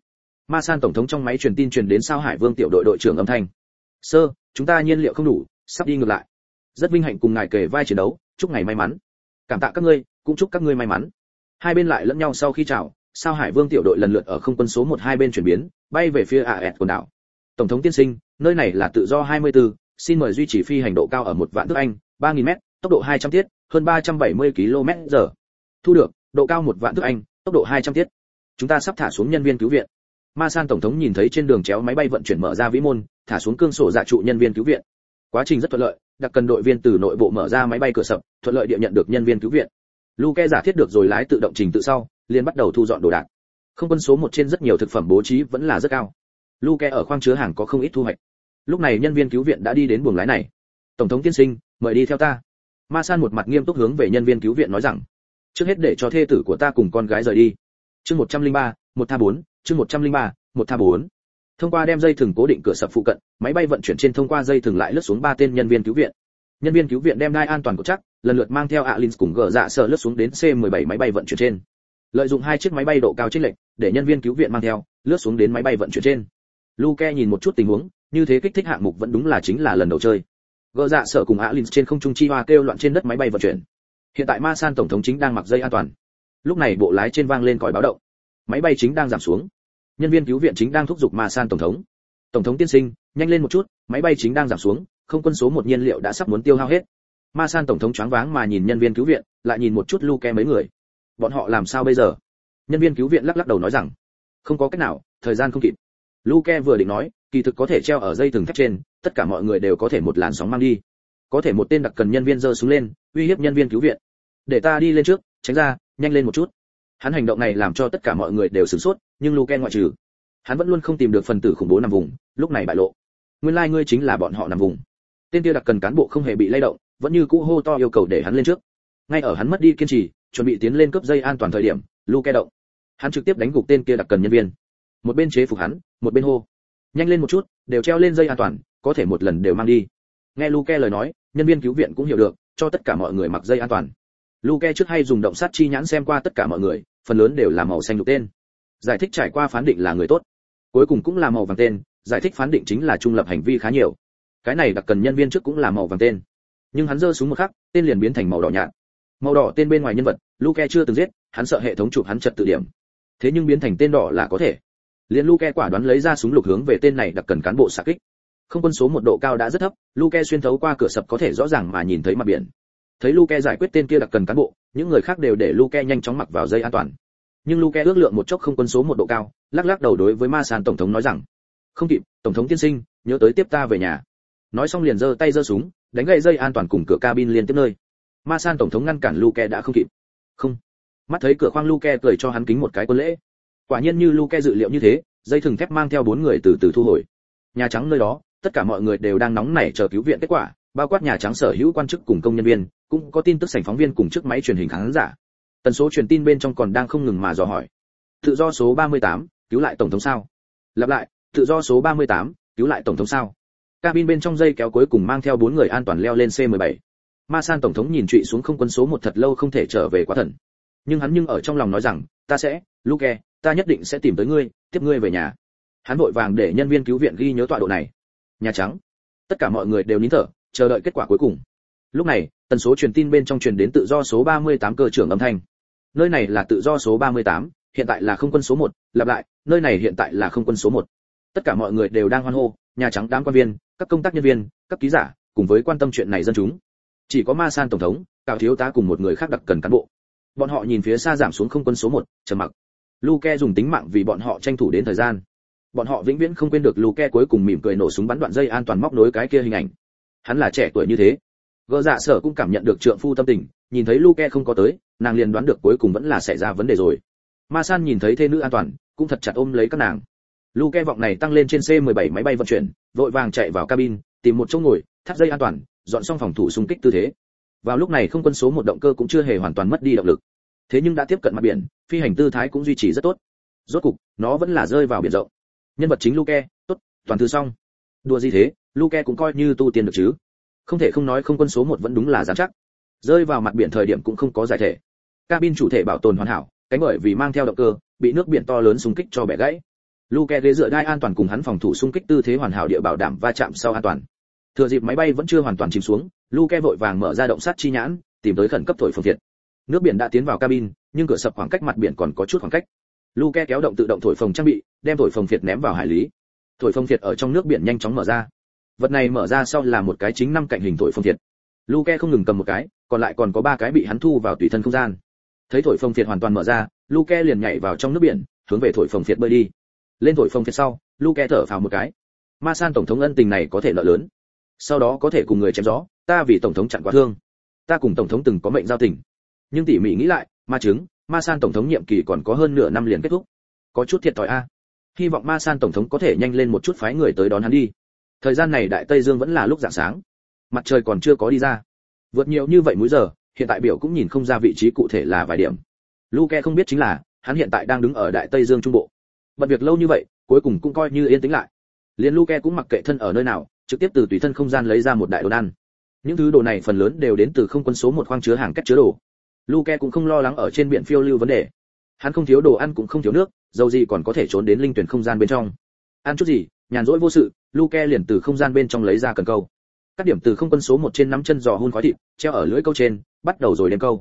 Ma San tổng thống trong máy truyền tin truyền đến Sao Hải Vương tiểu đội đội trưởng âm thanh. Sơ, chúng ta nhiên liệu không đủ, sắp đi ngược lại. Rất vinh hạnh cùng ngài kề vai chiến đấu, chúc ngài may mắn. Cảm tạ các ngươi, cũng chúc các ngươi may mắn. Hai bên lại lẫn nhau sau khi chào, Sao Hải Vương tiểu đội lần lượt ở không quân số 1 hai bên chuyển biến, bay về phía AS quần đảo. Tổng thống tiên sinh, nơi này là tự do 24, xin mời duy trì phi hành độ cao ở 1 vạn thước Anh, 3000 m, tốc độ 200 tiết, hơn 370 km/h. Thu được, độ cao 1 vạn thước Anh, tốc độ 200 tiết. Chúng ta sắp thả xuống nhân viên cứu viện. Ma San tổng thống nhìn thấy trên đường chéo máy bay vận chuyển mở ra vĩ môn, thả xuống cương sổ dạ trụ nhân viên cứu viện. Quá trình rất thuận lợi, đặc cần đội viên từ nội bộ mở ra máy bay cửa sập, thuận lợi địa nhận được nhân viên cứu viện. Luke giả thiết được rồi lái tự động trình tự sau, liền bắt đầu thu dọn đồ đạc. Không quân số 1 trên rất nhiều thực phẩm bố trí vẫn là rất cao. Luke ở khoang chứa hàng có không ít thu hoạch. Lúc này nhân viên cứu viện đã đi đến buồng lái này. Tổng thống tiên sinh, mời đi theo ta. Ma San một mặt nghiêm túc hướng về nhân viên cứu viện nói rằng, trước hết để cho thê tử của ta cùng con gái rời đi. Chương 103, 1/4, chương 103, 1/4. Thông qua đem dây thừng cố định cửa sập phụ cận, máy bay vận chuyển trên thông qua dây thừng lại lướt xuống 3 tên nhân viên cứu viện. Nhân viên cứu viện đem đai an toàn cột chắc, lần lượt mang theo Alins cùng gỡ dạ sợ lướt xuống đến C-17 máy bay vận chuyển trên. Lợi dụng hai chiếc máy bay độ cao chênh lệch, để nhân viên cứu viện mang theo, lướt xuống đến máy bay vận chuyển trên. Luke nhìn một chút tình huống, như thế kích thích hạng mục vẫn đúng là chính là lần đầu chơi. Gỡ dạ sợ cùng Alins trên không trung chi hoa kêu loạn trên đất máy bay vận chuyển. Hiện tại Ma San tổng thống chính đang mặc dây an toàn. Lúc này bộ lái trên vang lên còi báo động. Máy bay chính đang giảm xuống. Nhân viên cứu viện chính đang thúc giục Ma San tổng thống. Tổng thống tiên sinh, nhanh lên một chút, máy bay chính đang giảm xuống, không quân số 1 nhiên liệu đã sắp muốn tiêu hao hết. Ma San tổng thống choáng váng mà nhìn nhân viên cứu viện, lại nhìn một chút Luke mấy người. Bọn họ làm sao bây giờ? Nhân viên cứu viện lắc lắc đầu nói rằng, không có cách nào, thời gian không kịp. Luke vừa định nói, kỳ thực có thể treo ở dây thừng thép trên, tất cả mọi người đều có thể một làn sóng mang đi. Có thể một tên đặc cần nhân viên giơ súng lên, uy hiếp nhân viên cứu viện. Để ta đi lên trước, tránh ra, nhanh lên một chút. Hắn hành động này làm cho tất cả mọi người đều sửng sốt, nhưng Luke ngoại trừ. Hắn vẫn luôn không tìm được phần tử khủng bố nằm vùng, lúc này bại lộ. Nguyên lai ngươi chính là bọn họ nằm vùng. Tên kia đặc cần cán bộ không hề bị lay động, vẫn như cũ hô to yêu cầu để hắn lên trước. Ngay ở hắn mất đi kiên trì, chuẩn bị tiến lên cướp dây an toàn thời điểm, Luke động. Hắn trực tiếp đánh gục tên kia đặc cần nhân viên. Một bên chế phục hắn, một bên hô: nhanh lên một chút, đều treo lên dây an toàn, có thể một lần đều mang đi. Nghe Luke lời nói, nhân viên cứu viện cũng hiểu được, cho tất cả mọi người mặc dây an toàn. Luke trước hay dùng động sát chi nhãn xem qua tất cả mọi người, phần lớn đều là màu xanh lục tên. Giải thích trải qua phán định là người tốt. Cuối cùng cũng là màu vàng tên, giải thích phán định chính là trung lập hành vi khá nhiều. Cái này đặc cần nhân viên trước cũng là màu vàng tên, nhưng hắn giơ súng một khắc, tên liền biến thành màu đỏ nhạt. Màu đỏ tên bên ngoài nhân vật, Luke chưa từng giết, hắn sợ hệ thống chụp hắn trật tự điểm. Thế nhưng biến thành tên đỏ là có thể. Liên Luke quả đoán lấy ra súng lục hướng về tên này đặc cần cán bộ xạ kích. Không quân số 1 độ cao đã rất thấp, Luke xuyên thấu qua cửa sập có thể rõ ràng mà nhìn thấy mặt biển. Thấy Luke giải quyết tên kia đặc cần cán bộ, những người khác đều để Luke nhanh chóng mặc vào dây an toàn. Nhưng Luke ước lượng một chốc không quân số 1 độ cao, lắc lắc đầu đối với Ma San tổng thống nói rằng, không kịp, tổng thống tiên sinh, nhớ tới tiếp ta về nhà. Nói xong liền giơ tay giơ súng, đánh gãy dây an toàn cùng cửa cabin liên tiếp nơi. Ma San tổng thống ngăn cản Luke đã không kịp. Không. Mắt thấy cửa khoang Luke cười cho hắn kính một cái quân lễ. Quả nhiên như Luke dự liệu như thế, dây thừng thép mang theo 4 người từ từ thu hồi. Nhà Trắng nơi đó, tất cả mọi người đều đang nóng nảy chờ cứu viện kết quả, bao quát Nhà Trắng sở hữu quan chức cùng công nhân viên, cũng có tin tức sảnh phóng viên cùng chiếc máy truyền hình khán giả. Tần số truyền tin bên trong còn đang không ngừng mà dò hỏi. Tự do số 38, cứu lại tổng thống sao? Lặp lại, tự do số 38, cứu lại tổng thống sao? Cabin bên trong dây kéo cuối cùng mang theo 4 người an toàn leo lên C-17. Ma San tổng thống nhìn trụy xuống không quân số 1 thật lâu không thể trở về quá thần. Nhưng hắn ở trong lòng nói rằng, ta sẽ, Luke, ta nhất định sẽ tìm tới ngươi, tiếp ngươi về nhà. Hắn vội vàng để nhân viên cứu viện ghi nhớ tọa độ này. Nhà Trắng. Tất cả mọi người đều nín thở, chờ đợi kết quả cuối cùng. Lúc này, tần số truyền tin bên trong truyền đến tự do số 38 cơ trưởng âm thanh. Nơi này là tự do số 38, hiện tại là không quân số 1, lặp lại, nơi này hiện tại là không quân số 1. Tất cả mọi người đều đang hoan hô, Nhà Trắng đám quan viên, các công tác nhân viên, các ký giả, cùng với quan tâm chuyện này dân chúng. Chỉ có Ma San tổng thống, Cào thiếu tá cùng một người khác đặc cần cán bộ. Bọn họ nhìn phía xa giảm xuống không quân số 1, trầm mặc. Luke dùng tính mạng vì bọn họ tranh thủ đến thời gian. Bọn họ vĩnh viễn không quên được Luke cuối cùng mỉm cười nổ súng bắn đoạn dây an toàn móc nối cái kia hình ảnh. Hắn là trẻ tuổi như thế. Gỡ dạ sở cũng cảm nhận được trượng phu tâm tình, nhìn thấy Luke không có tới, nàng liền đoán được cuối cùng vẫn là xảy ra vấn đề rồi. Ma San nhìn thấy thê nữ an toàn, cũng thật chặt ôm lấy các nàng. Luke vọng này tăng lên trên C-17 máy bay vận chuyển, vội vàng chạy vào cabin, tìm một chỗ ngồi, thắt dây an toàn, dọn xong phòng thủ xung kích tư thế. Vào lúc này không quân số 1 động cơ cũng chưa hề hoàn toàn mất đi động lực. Thế nhưng đã tiếp cận mặt biển, phi hành tư thái cũng duy trì rất tốt. Rốt cục, nó vẫn là rơi vào biển rộng. Nhân vật chính Luke, tốt, toàn thư xong. Đùa gì thế, Luke cũng coi như tu tiên được chứ. Không thể không nói không quân số 1 vẫn đúng là dám chắc. Rơi vào mặt biển thời điểm cũng không có giải thể. Cabin chủ thể bảo tồn hoàn hảo, cánh bởi vì mang theo động cơ, bị nước biển to lớn xung kích cho bẻ gãy. Luke ghế dựa đai an toàn cùng hắn phòng thủ xung kích tư thế hoàn hảo địa bảo đảm va chạm sau an toàn. Thừa dịp máy bay vẫn chưa hoàn toàn chìm xuống, Luke vội vàng mở ra động sát chi nhãn, tìm tới khẩn cấp thổi phồng thiệt. Nước biển đã tiến vào cabin, nhưng cửa sập khoảng cách mặt biển còn có chút khoảng cách. Luke kéo động tự động thổi phồng trang bị, đem thổi phồng thiệt ném vào hải lý. Thổi phồng thiệt ở trong nước biển nhanh chóng mở ra. Vật này mở ra sau là một cái chính 5 cạnh hình thổi phồng thiệt. Luke không ngừng cầm một cái, còn lại còn có 3 cái bị hắn thu vào tùy thân không gian. Thấy thổi phồng thiệt hoàn toàn mở ra, Luke liền nhảy vào trong nước biển, hướng về thổi phồng thiệt bơi đi. Lên thổi phồng thiệt sau, Luke thở phào một cái. Ma San tổng thống ân tình này có thể nợ lớn. Sau đó có thể cùng người chém gió, ta vì tổng thống chặn quá thương. Ta cùng tổng thống từng có mệnh giao tình. Nhưng tỉ mỉ nghĩ lại, Ma San tổng thống nhiệm kỳ còn có hơn nửa năm liền kết thúc. Có chút thiệt thòi a. Hy vọng Ma San tổng thống có thể nhanh lên một chút phái người tới đón hắn đi. Thời gian này Đại Tây Dương vẫn là lúc rạng sáng. Mặt trời còn chưa có đi ra. Vượt nhiều như vậy múi giờ, hiện tại biểu cũng nhìn không ra vị trí cụ thể là vài điểm. Luke không biết chính là, hắn hiện tại đang đứng ở Đại Tây Dương trung bộ. Bận việc lâu như vậy, cuối cùng cũng coi như yên tĩnh lại. Liên Luke cũng mặc kệ thân ở nơi nào, trực tiếp từ tùy thân không gian lấy ra một đại đồ ăn. Những thứ đồ này phần lớn đều đến từ không quân số 1 khoang chứa hàng cách chứa đồ. Luke cũng không lo lắng ở trên biển phiêu lưu vấn đề. Hắn không thiếu đồ ăn cũng không thiếu nước, dầu gì còn có thể trốn đến linh tuyển không gian bên trong. Ăn chút gì, nhàn rỗi vô sự, Luke liền từ không gian bên trong lấy ra cần câu. Các điểm từ không quân số 1 trên nắm chân giò hun khói thịt, treo ở lưỡi câu trên, bắt đầu rồi đem câu.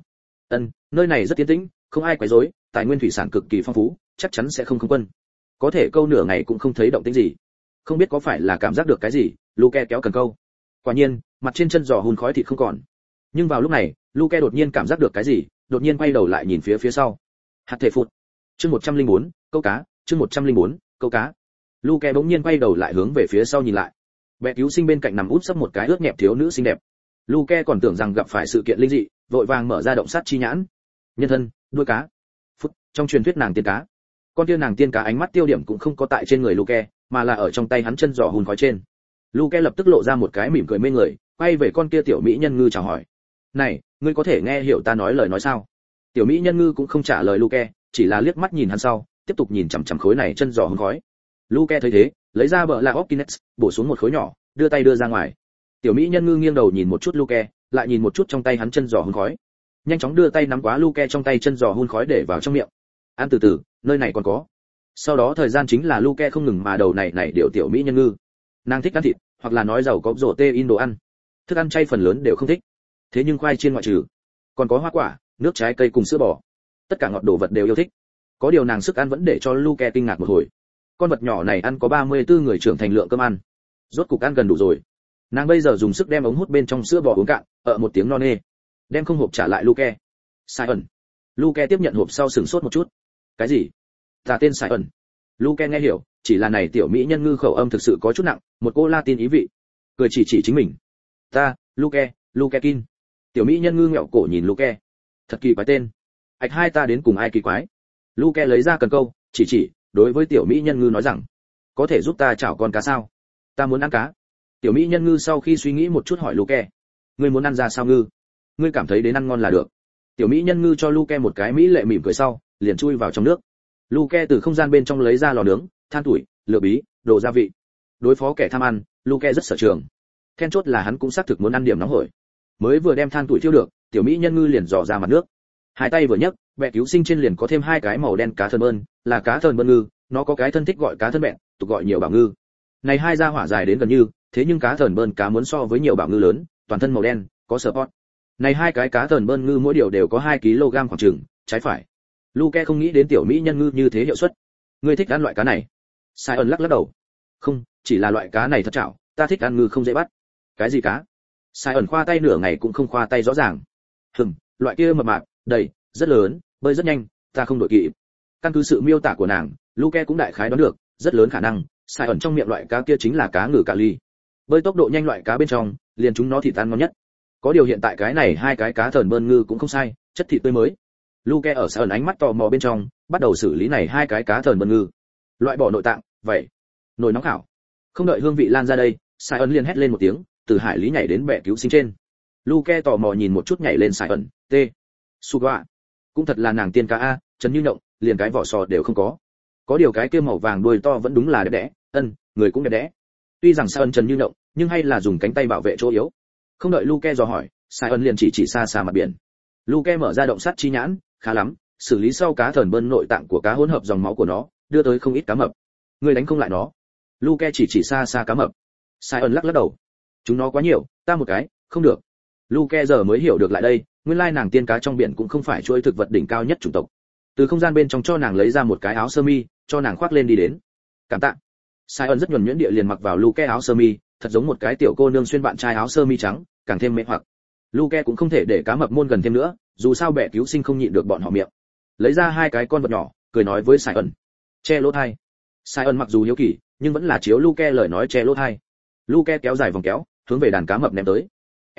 Nơi này rất yên tĩnh, không ai quấy rối, tài nguyên thủy sản cực kỳ phong phú, chắc chắn sẽ không quân. Có thể câu nửa ngày cũng không thấy động tĩnh gì. Không biết có phải là cảm giác được cái gì, Luke kéo cần câu. Quả nhiên, mặt trên chân giò hun khói thịt không còn. Nhưng vào lúc này, Luke đột nhiên cảm giác được cái gì, đột nhiên quay đầu lại nhìn phía sau. Hạt thể phụt. Chương 104, câu cá, chương 104, câu cá. Luke bỗng nhiên quay đầu lại hướng về phía sau nhìn lại. Bè cứu sinh bên cạnh nằm úp sấp một cái ướt nhẹp thiếu nữ xinh đẹp. Luke còn tưởng rằng gặp phải sự kiện linh dị, vội vàng mở ra động sát chi nhãn. Nhân thân, đuôi cá. Phút, trong truyền thuyết nàng tiên cá. Con tiên nàng tiên cá ánh mắt tiêu điểm cũng không có tại trên người Luke, mà là ở trong tay hắn chân giò hun khói trên. Luke lập tức lộ ra một cái mỉm cười mê người, quay về con kia tiểu mỹ nhân ngư chào hỏi. "Này, ngươi có thể nghe hiểu ta nói lời nói sao?" Tiểu mỹ nhân ngư cũng không trả lời Luke, chỉ là liếc mắt nhìn hắn sau, tiếp tục nhìn chằm chằm khối này chân giò hun khói. Luke thấy thế, lấy ra bờ là Optinex, bổ xuống một khối nhỏ, đưa tay đưa ra ngoài. Tiểu mỹ nhân ngư nghiêng đầu nhìn một chút Luke, lại nhìn một chút trong tay hắn chân giò hun khói. Nhanh chóng đưa tay nắm quá Luke trong tay chân giò hun khói để vào trong miệng. "Ăn từ từ, nơi này còn có." Sau đó thời gian chính là Luke không ngừng mà đầu này điều tiểu mỹ nhân ngư. Nàng thích ăn thịt, hoặc là nói giàu có protein đồ ăn. Thức ăn chay phần lớn đều không thích. Thế nhưng khoai chiên ngoại trừ, còn có hoa quả, nước trái cây cùng sữa bò. Tất cả ngọt đồ vật đều yêu thích. Có điều nàng sức ăn vẫn để cho Luke kinh ngạc một hồi. Con vật nhỏ này ăn có 34 người trưởng thành lượng cơm ăn. Rốt cục ăn gần đủ rồi. Nàng bây giờ dùng sức đem ống hút bên trong sữa bò uống cạn, một tiếng no nê. Đem không hộp trả lại Luke. Sion. Luke tiếp nhận hộp sau sửng sốt một chút. Cái gì? Ta tên Sion. Luke nghe hiểu, chỉ là này tiểu mỹ nhân ngư khẩu âm thực sự có chút nặng, một cô Latin ý vị. Cười chỉ chính mình. Ta, Luke Kin. Tiểu mỹ nhân ngư ngẹo cổ nhìn Luke. Thật kỳ quái tên. Ảch hai ta đến cùng ai kỳ quái? Luke lấy ra cần câu, chỉ, đối với tiểu mỹ nhân ngư nói rằng, có thể giúp ta chảo con cá sao? Ta muốn ăn cá. Tiểu mỹ nhân ngư sau khi suy nghĩ một chút hỏi Luke, ngươi muốn ăn ra sao ngư? Ngươi cảm thấy đến ăn ngon là được. Tiểu mỹ nhân ngư cho Luke một cái mỹ lệ mỉm cười sau, liền chui vào trong nước. Luke từ không gian bên trong lấy ra lò nướng, than tuổi, lửa bí, đồ gia vị. Đối phó kẻ tham ăn, Luke rất sở trường. Then chốt là hắn cũng xác thực muốn ăn điểm nóng hổi. Mới vừa đem than tuổi thiêu được, tiểu mỹ nhân ngư liền dò ra mặt nước. Hai tay vừa nhấc, bẹ cứu sinh trên liền có thêm 2 cái màu đen cá thờn bơn, là cá thờn bơn ngư, nó có cái thân thích gọi cá thân bẹn, tục gọi nhiều bảo ngư. Này hai gia hỏa dài đến gần như, thế nhưng cá thờn bơn cá muốn so với nhiều bảo ngư lớn, toàn thân màu đen, có support. Này 2 cái cá thờn bơn ngư mỗi điều đều có 2 kg khoảng chừng, trái phải. Luke không nghĩ đến tiểu mỹ nhân ngư như thế hiệu suất. Ngươi thích ăn loại cá này? Sion lắc đầu. Không, chỉ là loại cá này thật chảo, ta thích ăn ngư không dễ bắt. Cái gì cá? Sion khoa tay nửa ngày cũng không khoa tay rõ ràng. Loại kia mập mạp, đầy, rất lớn, bơi rất nhanh, ta không đội kịp. Căn cứ sự miêu tả của nàng, Luke cũng đại khái đoán được, rất lớn khả năng, Sion trong miệng loại cá kia chính là cá ngừ cà ly. Bơi tốc độ nhanh loại cá bên trong, liền chúng nó thịt ăn ngon nhất. Có điều hiện tại cái này 2 cái cá thờn bơn ngư cũng không sai, chất thịt tươi mới. Luke ở Sion ánh mắt tò mò bên trong, bắt đầu xử lý này 2 cái cá thờn bơn ngư. Loại bỏ nội tạng, vậy, nồi nóng khảo. Không đợi hương vị lan ra đây, Sion liền hét lên một tiếng, từ hải lý nhảy đến bệ cứu sinh trên. Luke tò mò nhìn một chút nhảy lên Sion, Suga. Cũng thật là nàng tiên cá a, trần như nhộng, liền cái vỏ sò đều không có. Có điều cái kia màu vàng đuôi to vẫn đúng là đẹp đẽ, người cũng đẹp đẽ. Tuy rằng Sion trần như nhộng, nhưng hay là dùng cánh tay bảo vệ chỗ yếu. Không đợi Luke dò hỏi, Sion liền chỉ xa xa mặt biển. Luke mở ra động sát chi nhãn, khá lắm, xử lý sau cá thờn bơn nội tạng của cá hỗn hợp dòng máu của nó, đưa tới không ít cá mập. Ngươi đánh không lại nó. Luke chỉ chỉ xa xa cá mập. Sion lắc lắc đầu. Chúng nó quá nhiều, ta một cái, không được. Luke giờ mới hiểu được lại đây, nguyên lai nàng tiên cá trong biển cũng không phải chuỗi thực vật đỉnh cao nhất chủng tộc. Từ không gian bên trong cho nàng lấy ra một cái áo sơ mi, cho nàng khoác lên đi đến. Cảm tạ. Sion rất nhuần nhuyễn địa liền mặc vào Luke áo sơ mi, thật giống một cái tiểu cô nương xuyên bạn trai áo sơ mi trắng, càng thêm mê hoặc. Luke cũng không thể để cá mập môn gần thêm nữa, dù sao bè cứu sinh không nhịn được bọn họ miệng. Lấy ra hai cái con vật nhỏ, cười nói với Sion. Che lỗ tai. Sion mặc dù hiếu kỳ, nhưng vẫn là chiếu Luke lời nói che lỗ tai. Luke kéo dài vòng kéo, hướng về đàn cá mập ném tới.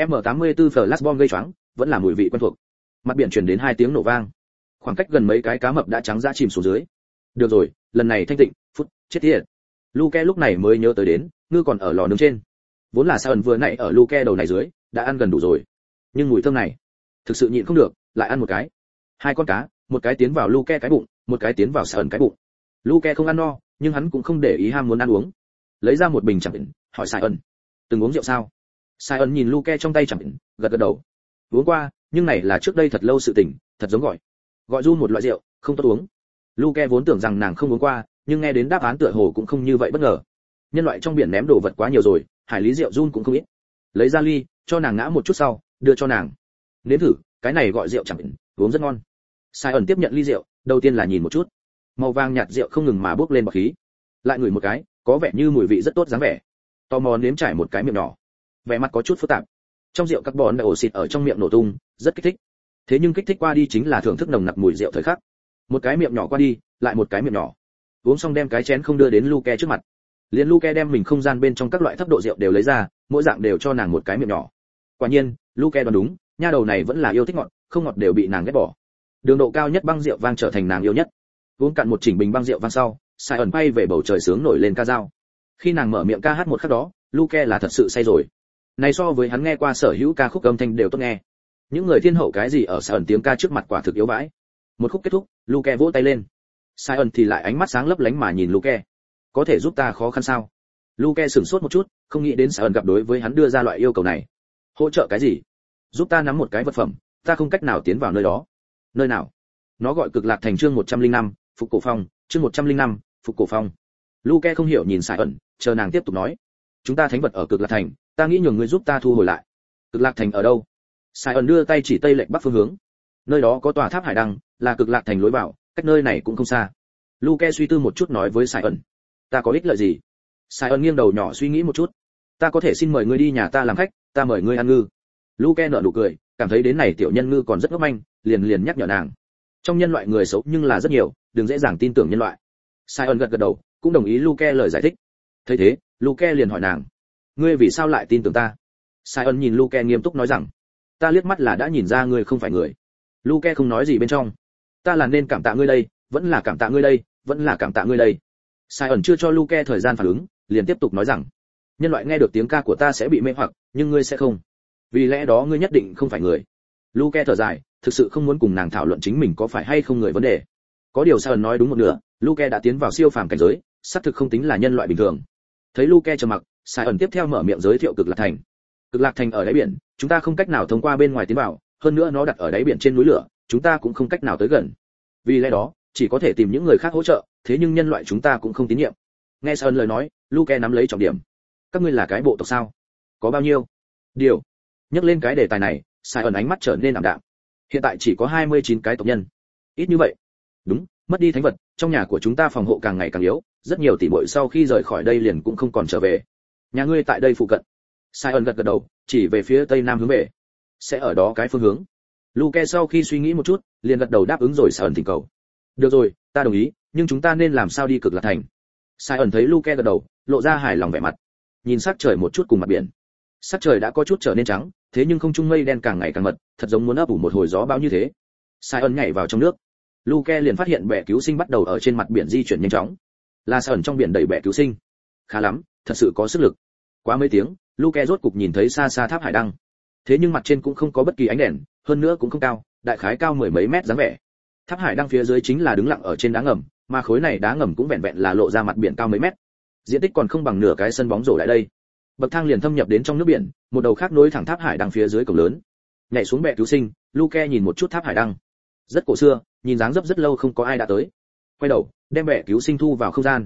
M84 Flash Bomb gây choáng, vẫn là mùi vị quen thuộc. Mặt biển truyền đến hai tiếng nổ vang. Khoảng cách gần mấy cái cá mập đã trắng ra chìm xuống dưới. Được rồi, lần này thanh tịnh, phút, chết tiệt. Luke lúc này mới nhớ tới đến, ngư còn ở lò nướng trên. Vốn là Sion vừa nãy ở Luke đầu này dưới, đã ăn gần đủ rồi. Nhưng mùi thơm này, thực sự nhịn không được, lại ăn một cái. Hai con cá, một cái tiến vào Luke cái bụng, một cái tiến vào Sion cái bụng. Luke không ăn no, nhưng hắn cũng không để ý ham muốn ăn uống. Lấy ra một bình chẳng định, hỏi Sion, từng uống rượu sao? Sion nhìn Luke trong tay chẳng định, gật gật đầu. Uống qua, nhưng này là trước đây thật lâu sự tình, thật giống gọi run một loại rượu, không tốt uống. Luke vốn tưởng rằng nàng không uống qua, nhưng nghe đến đáp án tựa hồ cũng không như vậy bất ngờ. Nhân loại trong biển ném đồ vật quá nhiều rồi, hải lý rượu run cũng không ít. Lấy ra ly, cho nàng ngã một chút sau, đưa cho nàng. Nếm thử, cái này gọi rượu chẳng định, uống rất ngon. Sion tiếp nhận ly rượu, đầu tiên là nhìn một chút. Màu vàng nhạt rượu không ngừng mà bốc lên bọt khí. Lại ngửi một cái, có vẻ như mùi vị rất tốt dáng vẻ. Tò mò nếm trải một cái miệng nhỏ. Vẻ mặt có chút phức tạp. Trong rượu carbon dioxide ở trong miệng nổ tung, rất kích thích. Thế nhưng kích thích qua đi chính là thưởng thức nồng nặc mùi rượu thời khắc. Một cái miệng nhỏ qua đi, lại một cái miệng nhỏ. Uống xong đem cái chén không đưa đến Luke trước mặt. Liên Luke đem mình không gian bên trong các loại thấp độ rượu đều lấy ra, mỗi dạng đều cho nàng một cái miệng nhỏ. Quả nhiên, Luke đoán đúng, nha đầu này vẫn là yêu thích ngọt, không ngọt đều bị nàng ghét bỏ. Đường độ cao nhất băng rượu vang trở thành nàng yêu nhất. Uống cạn một chỉnh bình băng rượu vang sau, Sion bay về bầu trời sướng nổi lên ca dao. Khi nàng mở miệng ca hát một khắc đó, Luke là thật sự say rồi. Này so với hắn nghe qua sở hữu ca khúc âm thanh đều tốt nghe. Những người thiên hậu cái gì ở Sion tiếng ca trước mặt quả thực yếu bãi. Một khúc kết thúc, Luke vỗ tay lên. Sion thì lại ánh mắt sáng lấp lánh mà nhìn Luke. Có thể giúp ta khó khăn sao? Luke sửng sốt một chút, không nghĩ đến Sion gặp đối với hắn đưa ra loại yêu cầu này. Hỗ trợ cái gì? Giúp ta nắm một cái vật phẩm, ta không cách nào tiến vào nơi đó. Nơi nào? Nó gọi Cực Lạc Thành chương 105, Phục Cổ Phong, chương 105, Phục Cổ Phong. Luke không hiểu nhìn Sion, chờ nàng tiếp tục nói. Chúng ta thánh vật ở Cực Lạc Thành, ta nghĩ nhường ngươi giúp ta thu hồi lại. Cực Lạc Thành ở đâu? Sion đưa tay chỉ tây lệch bắc phương hướng. Nơi đó có tòa tháp hải đăng, là Cực Lạc Thành lối vào, cách nơi này cũng không xa. Luke suy tư một chút nói với Sion. Ta có ích lợi gì? Sion nghiêng đầu nhỏ suy nghĩ một chút. Ta có thể xin mời ngươi đi nhà ta làm khách, ta mời ngươi ăn ngư. Luke nở nụ cười, cảm thấy đến này tiểu nhân ngư còn rất ngốc manh, liền nhắc nhở nàng. Trong nhân loại người xấu nhưng là rất nhiều, đừng dễ dàng tin tưởng nhân loại. Sion gật gật đầu, cũng đồng ý Luke lời giải thích. Thấy thế, Luke liền hỏi nàng, ngươi vì sao lại tin tưởng ta? Sion nhìn Luke nghiêm túc nói rằng, ta liếc mắt là đã nhìn ra ngươi không phải người. Luke không nói gì bên trong. Ta là nên cảm tạ ngươi đây, vẫn là cảm tạ ngươi đây, vẫn là cảm tạ ngươi đây. Sion chưa cho Luke thời gian phản ứng, liền tiếp tục nói rằng, nhân loại nghe được tiếng ca của ta sẽ bị mê hoặc, nhưng ngươi sẽ không. Vì lẽ đó ngươi nhất định không phải người. Luke thở dài, thực sự không muốn cùng nàng thảo luận chính mình có phải hay không người vấn đề. Có điều Sion nói đúng một nửa, Luke đã tiến vào siêu phàm cảnh giới, xác thực không tính là nhân loại bình thường. Thấy Luke trầm mặc, Sion tiếp theo mở miệng giới thiệu Cực Lạc Thành. Cực Lạc Thành ở đáy biển, chúng ta không cách nào thông qua bên ngoài tiến vào, hơn nữa nó đặt ở đáy biển trên núi lửa, chúng ta cũng không cách nào tới gần. Vì lẽ đó, chỉ có thể tìm những người khác hỗ trợ, thế nhưng nhân loại chúng ta cũng không tín nhiệm. Nghe Sion lời nói, Luke nắm lấy trọng điểm. Các ngươi là cái bộ tộc sao? Có bao nhiêu? Điều. Nhắc lên cái đề tài này, Sion ánh mắt trở nên ảm đạm. Hiện tại chỉ có 29 cái tộc nhân. Ít như vậy. Đúng, mất đi thánh vật, trong nhà của chúng ta phòng hộ càng ngày càng yếu, rất nhiều tỷ muội sau khi rời khỏi đây liền cũng không còn trở về. Nhà ngươi tại đây phụ cận. Sion gật gật đầu, chỉ về phía tây nam hướng về. Sẽ ở đó cái phương hướng. Luke sau khi suy nghĩ một chút, liền gật đầu đáp ứng rồi Sion thỉnh cầu. Được rồi, ta đồng ý, nhưng chúng ta nên làm sao đi Cực Lạc Thành? Sion thấy Luke gật đầu, lộ ra hài lòng vẻ mặt. Nhìn sắc trời một chút cùng mặt biển. Sắc trời đã có chút trở nên trắng, thế nhưng không trung mây đen càng ngày càng mật, thật giống muốn ấp ủ một hồi gió bão như thế. Sion nhảy vào trong nước. Luke liền phát hiện bè cứu sinh bắt đầu ở trên mặt biển di chuyển nhanh chóng. Là Sion trong biển đẩy bè cứu sinh. Khá lắm, thật sự có sức lực. Quá mấy tiếng, Luke rốt cục nhìn thấy xa xa tháp hải đăng. Thế nhưng mặt trên cũng không có bất kỳ ánh đèn, hơn nữa cũng không cao, đại khái cao mười mấy mét dáng vẻ. Tháp hải đăng phía dưới chính là đứng lặng ở trên đá ngầm, mà khối này đá ngầm cũng vẹn vẹn là lộ ra mặt biển cao mấy mét. Diện tích còn không bằng nửa cái sân bóng rổ lại đây. Bậc thang liền thâm nhập đến trong nước biển, một đầu khác nối thẳng tháp hải đăng phía dưới cổng lớn. Nhảy xuống bè cứu sinh, Luke nhìn một chút tháp hải đăng. Rất cổ xưa, nhìn dáng dấp rất lâu không có ai đã tới. Quay đầu, đem bè cứu sinh thu vào không gian.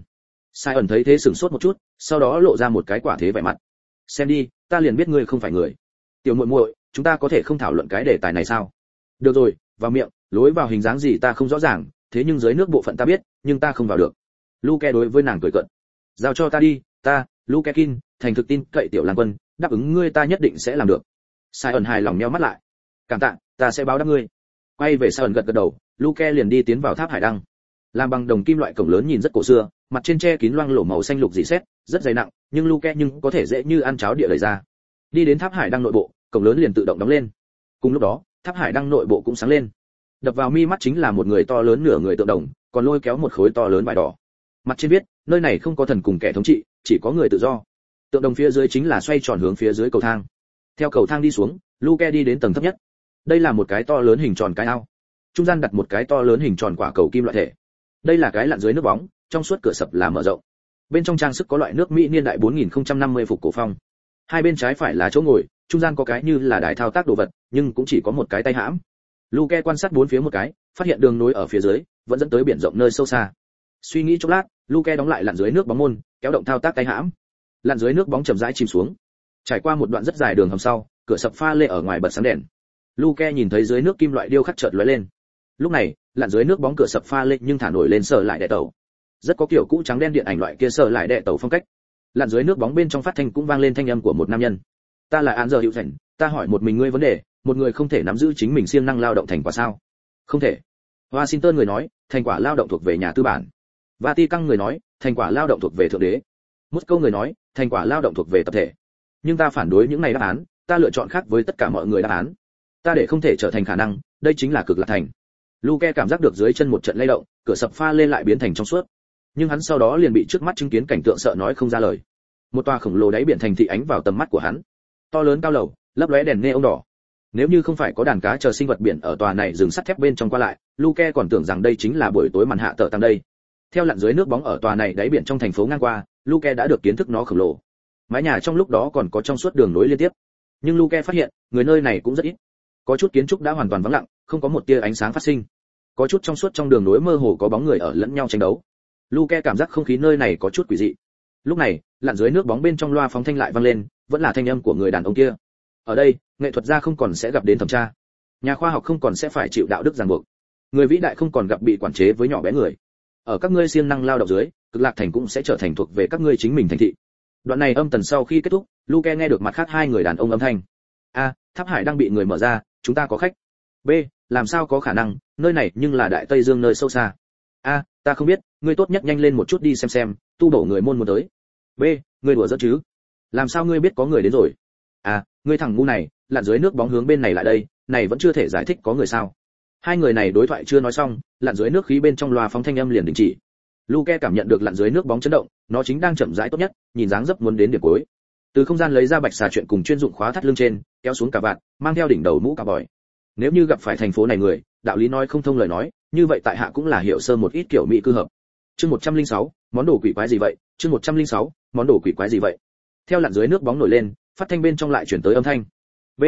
Sai ẩn thấy thế sửng sốt một chút, sau đó lộ ra một cái quả thế vẻ mặt. Xem đi, ta liền biết ngươi không phải người. Tiểu muội muội, chúng ta có thể không thảo luận cái đề tài này sao? Được rồi, vào miệng, lối vào hình dáng gì ta không rõ ràng, thế nhưng dưới nước bộ phận ta biết, nhưng ta không vào được. Luke đối với nàng cười cợt. Giao cho ta đi, ta, Luke Kin, thành thực tin cậy tiểu lang quân, đáp ứng ngươi ta nhất định sẽ làm được. Sai ẩn hài lòng nheo mắt lại. Cảm tạ, ta sẽ báo đáp ngươi. Quay về Sai ẩn gật gật đầu, Luke liền đi tiến vào tháp hải đăng. Làm bằng đồng kim loại cổng lớn nhìn rất cổ xưa, mặt trên che kín loang lổ màu xanh lục dị sét, rất dày nặng, nhưng Luke nhưng có thể dễ như ăn cháo địa lời ra. Đi đến tháp hải đăng nội bộ, cổng lớn liền tự động đóng lên. Cùng lúc đó, tháp hải đăng nội bộ cũng sáng lên. Đập vào mi mắt chính là một người to lớn nửa người tượng đồng, còn lôi kéo một khối to lớn vải đỏ. Mặt trên viết, nơi này không có thần cùng kẻ thống trị, chỉ có người tự do. Tượng đồng phía dưới chính là xoay tròn hướng phía dưới cầu thang. Theo cầu thang đi xuống, Luke đi đến tầng thấp nhất. Đây là một cái to lớn hình tròn cái ao. Trung gian đặt một cái to lớn hình tròn quả cầu kim loại thể. Đây là cái lặn dưới nước bóng, trong suốt cửa sập là mở rộng. Bên trong trang sức có loại nước Mỹ niên đại 4050 phục cổ phong. Hai bên trái phải là chỗ ngồi, trung gian có cái như là đài thao tác đồ vật, nhưng cũng chỉ có một cái tay hãm. Luke quan sát bốn phía một cái, phát hiện đường nối ở phía dưới, vẫn dẫn tới biển rộng nơi sâu xa. Suy nghĩ chốc lát, Luke đóng lại lặn dưới nước bóng môn, kéo động thao tác tay hãm. Lặn dưới nước bóng chậm rãi chìm xuống. Trải qua một đoạn rất dài đường hầm sau, cửa sập pha lê ở ngoài bật sáng đèn. Luke nhìn thấy dưới nước kim loại điêu khắc chợt lóe lên. Lúc này, lặn dưới nước bóng cửa sập pha lê nhưng thả nổi lên sở lại đệ tàu. Rất có kiểu cũ trắng đen điện ảnh loại kia sở lại đệ tàu phong cách. Lặn dưới nước bóng bên trong phát thanh cũng vang lên thanh âm của một nam nhân. Ta là Án giờ Hữu Thành, ta hỏi một mình ngươi vấn đề, một người không thể nắm giữ chính mình siêng năng lao động thành quả sao? Không thể. Washington người nói, thành quả lao động thuộc về nhà tư bản. Vatican người nói, thành quả lao động thuộc về thượng đế. Moscow người nói, thành quả lao động thuộc về tập thể. Nhưng ta phản đối những này đáp án, ta lựa chọn khác với tất cả mọi người đáp án. Ta để không thể trở thành khả năng, đây chính là cực lạc thành. Luke cảm giác được dưới chân một trận lay động, cửa sập pha lên lại biến thành trong suốt. Nhưng hắn sau đó liền bị trước mắt chứng kiến cảnh tượng sợ nói không ra lời. Một tòa khổng lồ đáy biển thành thị ánh vào tầm mắt của hắn. To lớn cao lầu, lấp lóe đèn neon đỏ. Nếu như không phải có đàn cá chờ sinh vật biển ở tòa này rừng sắt thép bên trong qua lại, Luke còn tưởng rằng đây chính là buổi tối màn hạ tờ tăng đây. Theo lặn dưới nước bóng ở tòa này đáy biển trong thành phố ngang qua, Luke đã được kiến thức nó khổng lồ. Mái nhà trong lúc đó còn có trong suốt đường nối liên tiếp. Nhưng Luke phát hiện, người nơi này cũng rất ít. Có chút kiến trúc đã hoàn toàn vắng lặng, không có một tia ánh sáng phát sinh. Có chút trong suốt trong đường nối mơ hồ có bóng người ở lẫn nhau tranh đấu. Luke cảm giác không khí nơi này có chút quỷ dị. Lúc này, lặn dưới nước bóng bên trong loa phóng thanh lại vang lên, vẫn là thanh âm của người đàn ông kia. Ở đây, nghệ thuật gia không còn sẽ gặp đến thẩm tra, nhà khoa học không còn sẽ phải chịu đạo đức ràng buộc, người vĩ đại không còn gặp bị quản chế với nhỏ bé người. Ở các ngươi siêng năng lao động dưới, cực lạc thành cũng sẽ trở thành thuộc về các ngươi chính mình thành thị. Đoạn này âm tần sau khi kết thúc, Luke nghe được mặt khác hai người đàn ông âm thanh. A, tháp hải đang bị người mở ra, chúng ta có khách. B, làm sao có khả năng, nơi này nhưng là đại tây dương nơi sâu xa. A, ta không biết, ngươi tốt nhất nhanh lên một chút đi xem, tu bổ người môn muốn tới. B, ngươi đùa giỡn chứ? Làm sao ngươi biết có người đến rồi? À, ngươi thằng ngu này, lặn dưới nước bóng hướng bên này lại đây, này vẫn chưa thể giải thích có người sao? Hai người này đối thoại chưa nói xong, lặn dưới nước khí bên trong loa phóng thanh âm liền đình chỉ. Luke cảm nhận được lặn dưới nước bóng chấn động, nó chính đang chậm rãi tốt nhất, nhìn dáng dấp muốn đến điểm cuối. Từ không gian lấy ra bạch xà chuyện cùng chuyên dụng khóa thắt lưng trên, kéo xuống cả vạt, mang theo đỉnh đầu mũ cà bòi. Nếu như gặp phải thành phố này người, đạo lý nói không thông lời nói, như vậy tại hạ cũng là hiểu sơ một ít kiểu mỹ cư hợp. Chương 106, món đồ quỷ quái gì vậy? Chương 106, món đồ quỷ quái gì vậy? Theo lặn dưới nước bóng nổi lên, phát thanh bên trong lại chuyển tới âm thanh. B,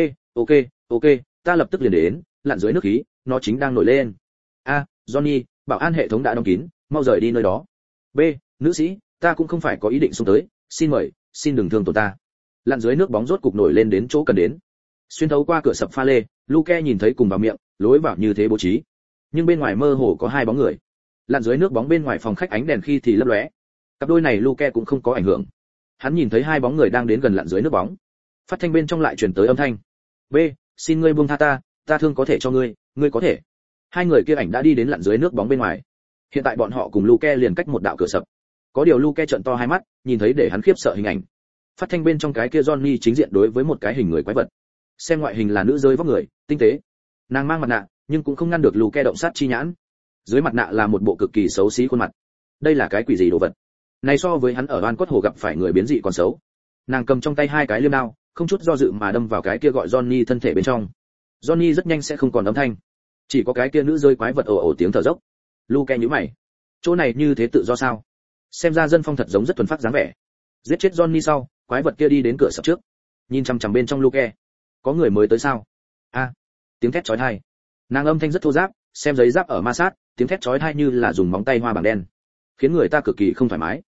ok, ta lập tức liền đến, lặn dưới nước khí, nó chính đang nổi lên. A, Johnny, bảo an hệ thống đã đóng kín, mau rời đi nơi đó. B, nữ sĩ, ta cũng không phải có ý định xông tới, xin mời, xin đừng thương tổn ta. Lặn dưới nước bóng rốt cục nổi lên đến chỗ cần đến. Xuyên thấu qua cửa sập pha lê, Luke nhìn thấy cùng vào miệng, lối vào như thế bố trí. Nhưng bên ngoài mơ hồ có hai bóng người. Lặn dưới nước bóng bên ngoài phòng khách ánh đèn khi thì lấp lóe. Cặp đôi này Luke cũng không có ảnh hưởng. Hắn nhìn thấy hai bóng người đang đến gần lặn dưới nước bóng. Phát thanh bên trong lại truyền tới âm thanh. B, xin ngươi buông tha ta thương có thể cho ngươi có thể. Hai người kia ảnh đã đi đến lặn dưới nước bóng bên ngoài. Hiện tại bọn họ cùng Luke liền cách một đạo cửa sập. Có điều Luke trợn to hai mắt, nhìn thấy để hắn khiếp sợ hình ảnh. Phát thanh bên trong cái kia Johnny chính diện đối với một cái hình người quái vật. Xem ngoại hình là nữ giới vóc người, tinh tế. Nàng mang mặt nạ, nhưng cũng không ngăn được Luke động sát chi nhãn. Dưới mặt nạ là một bộ cực kỳ xấu xí khuôn mặt. Đây là cái quỷ gì đồ vật? Này so với hắn ở Oan Cốt Hồ gặp phải người biến dị còn xấu. Nàng cầm trong tay hai cái liêm đao, không chút do dự mà đâm vào cái kia gọi Johnny thân thể bên trong. Johnny rất nhanh sẽ không còn âm thanh, chỉ có cái kia nữ rơi quái vật ồ ồ tiếng thở dốc. Luke nhíu mày, chỗ này như thế tự do sao? Xem ra dân phong thật giống rất thuần phát dáng vẻ. Giết chết Johnny sau, quái vật kia đi đến cửa sập trước, nhìn chằm chằm bên trong Luke. Có người mới tới sao? A, tiếng thét chói tai. Nàng âm thanh rất thô ráp, xem giấy giáp ở ma sát, tiếng thét chói tai như là dùng móng tay hoa bằng đen, khiến người ta cực kỳ không thoải mái.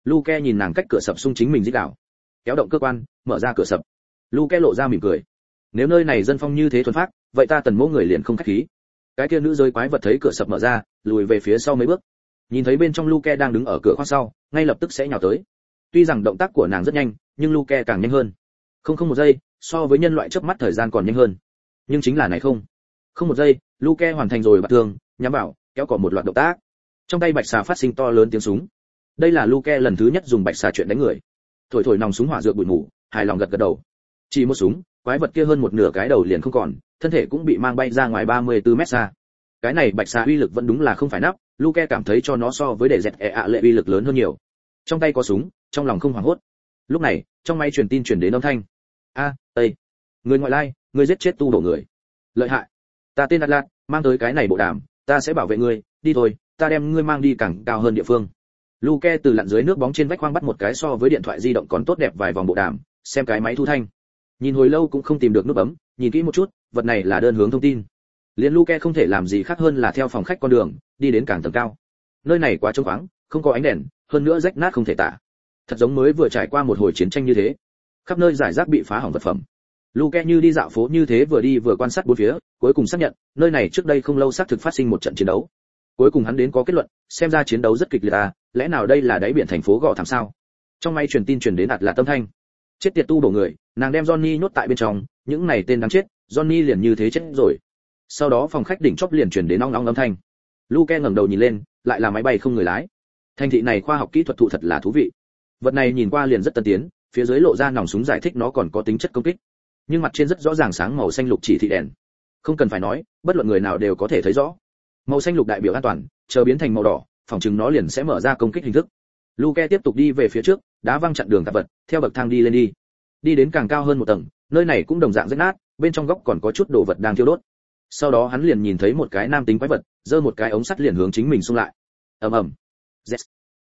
Luke nhìn nàng cách cửa sập xung chính mình dít đảo, kéo động cơ quan, mở ra cửa sập. Luke lộ ra mỉm cười. Nếu nơi này dân phong như thế thuần phát, vậy ta Tần Mỗ người liền không khách khí. Cái kia nữ giới quái vật thấy cửa sập mở ra, lùi về phía sau mấy bước. Nhìn thấy bên trong Luke đang đứng ở cửa khoang sau, ngay lập tức sẽ nhào tới. Tuy rằng động tác của nàng rất nhanh, nhưng Luke càng nhanh hơn. Không một giây, so với nhân loại chớp mắt thời gian còn nhanh hơn. Nhưng chính là này không một giây, Luke hoàn thành rồi bạt thương, nhắm vào, kéo cỏ một loạt động tác. Trong tay bạch xà phát sinh to lớn tiếng súng. Đây là Luke lần thứ nhất dùng bạch xà chuyện đánh người. Thổi thổi nòng súng hỏa dược bụi mù, hài lòng gật gật đầu. Chỉ một súng, quái vật kia hơn một nửa cái đầu liền không còn, thân thể cũng bị mang bay ra ngoài 34 mét xa. Cái này bạch xà uy lực vẫn đúng là không phải nắp, Luke cảm thấy cho nó so với để dẹt lệ uy lực lớn hơn nhiều. Trong tay có súng, trong lòng không hoảng hốt. Lúc này, trong máy truyền tin truyền đến âm thanh. Tây, người ngoại lai, người giết chết tu đổ người. Lợi hại. Ta tên Atlas, mang tới cái này bộ đàm, ta sẽ bảo vệ ngươi, đi thôi, ta đem ngươi mang đi càng cao hơn địa phương. Luke từ lặn dưới nước bóng trên vách khoang bắt một cái so với điện thoại di động còn tốt đẹp vài vòng bộ đàm, xem cái máy thu thanh. Nhìn hồi lâu cũng không tìm được nút bấm, nhìn kỹ một chút, vật này là đơn hướng thông tin. Liên Luke không thể làm gì khác hơn là theo phòng khách con đường, đi đến càng tầng cao. Nơi này quá trống vắng, không có ánh đèn, hơn nữa rách nát không thể tả. Thật giống mới vừa trải qua một hồi chiến tranh như thế. Khắp nơi rải rác bị phá hỏng vật phẩm. Luke như đi dạo phố như thế vừa đi vừa quan sát bốn phía, cuối cùng xác nhận, nơi này trước đây không lâu xác thực phát sinh một trận chiến đấu. Cuối cùng hắn đến có kết luận, xem ra chiến đấu rất kịch liệt à, lẽ nào đây là đáy biển thành phố gò thảm sao? Trong máy truyền tin truyền đến ạt là tâm thanh. Chết tiệt tu đổ người, nàng đem Johnny nhốt tại bên trong, những này tên đáng chết, Johnny liền như thế chết rồi. Sau đó phòng khách đỉnh chóp liền truyền đến ong ong âm thanh. Luke ngẩng đầu nhìn lên, lại là máy bay không người lái. Thành thị này khoa học kỹ thuật thụ thật là thú vị. Vật này nhìn qua liền rất tân tiến, phía dưới lộ ra nòng súng giải thích nó còn có tính chất công kích. Nhưng mặt trên rất rõ ràng sáng màu xanh lục chỉ thị đèn. Không cần phải nói, bất luận người nào đều có thể thấy rõ. Màu xanh lục đại biểu an toàn, chờ biến thành màu đỏ, phòng chừng nó liền sẽ mở ra công kích hình thức. Luke tiếp tục đi về phía trước, đá văng chặn đường tạp vật, theo bậc thang đi lên đi. Đi đến càng cao hơn một tầng, nơi này cũng đồng dạng rách nát, bên trong góc còn có chút đồ vật đang thiêu đốt. Sau đó hắn liền nhìn thấy một cái nam tính quái vật, giơ một cái ống sắt liền hướng chính mình xung lại. Ầm ầm. Yes.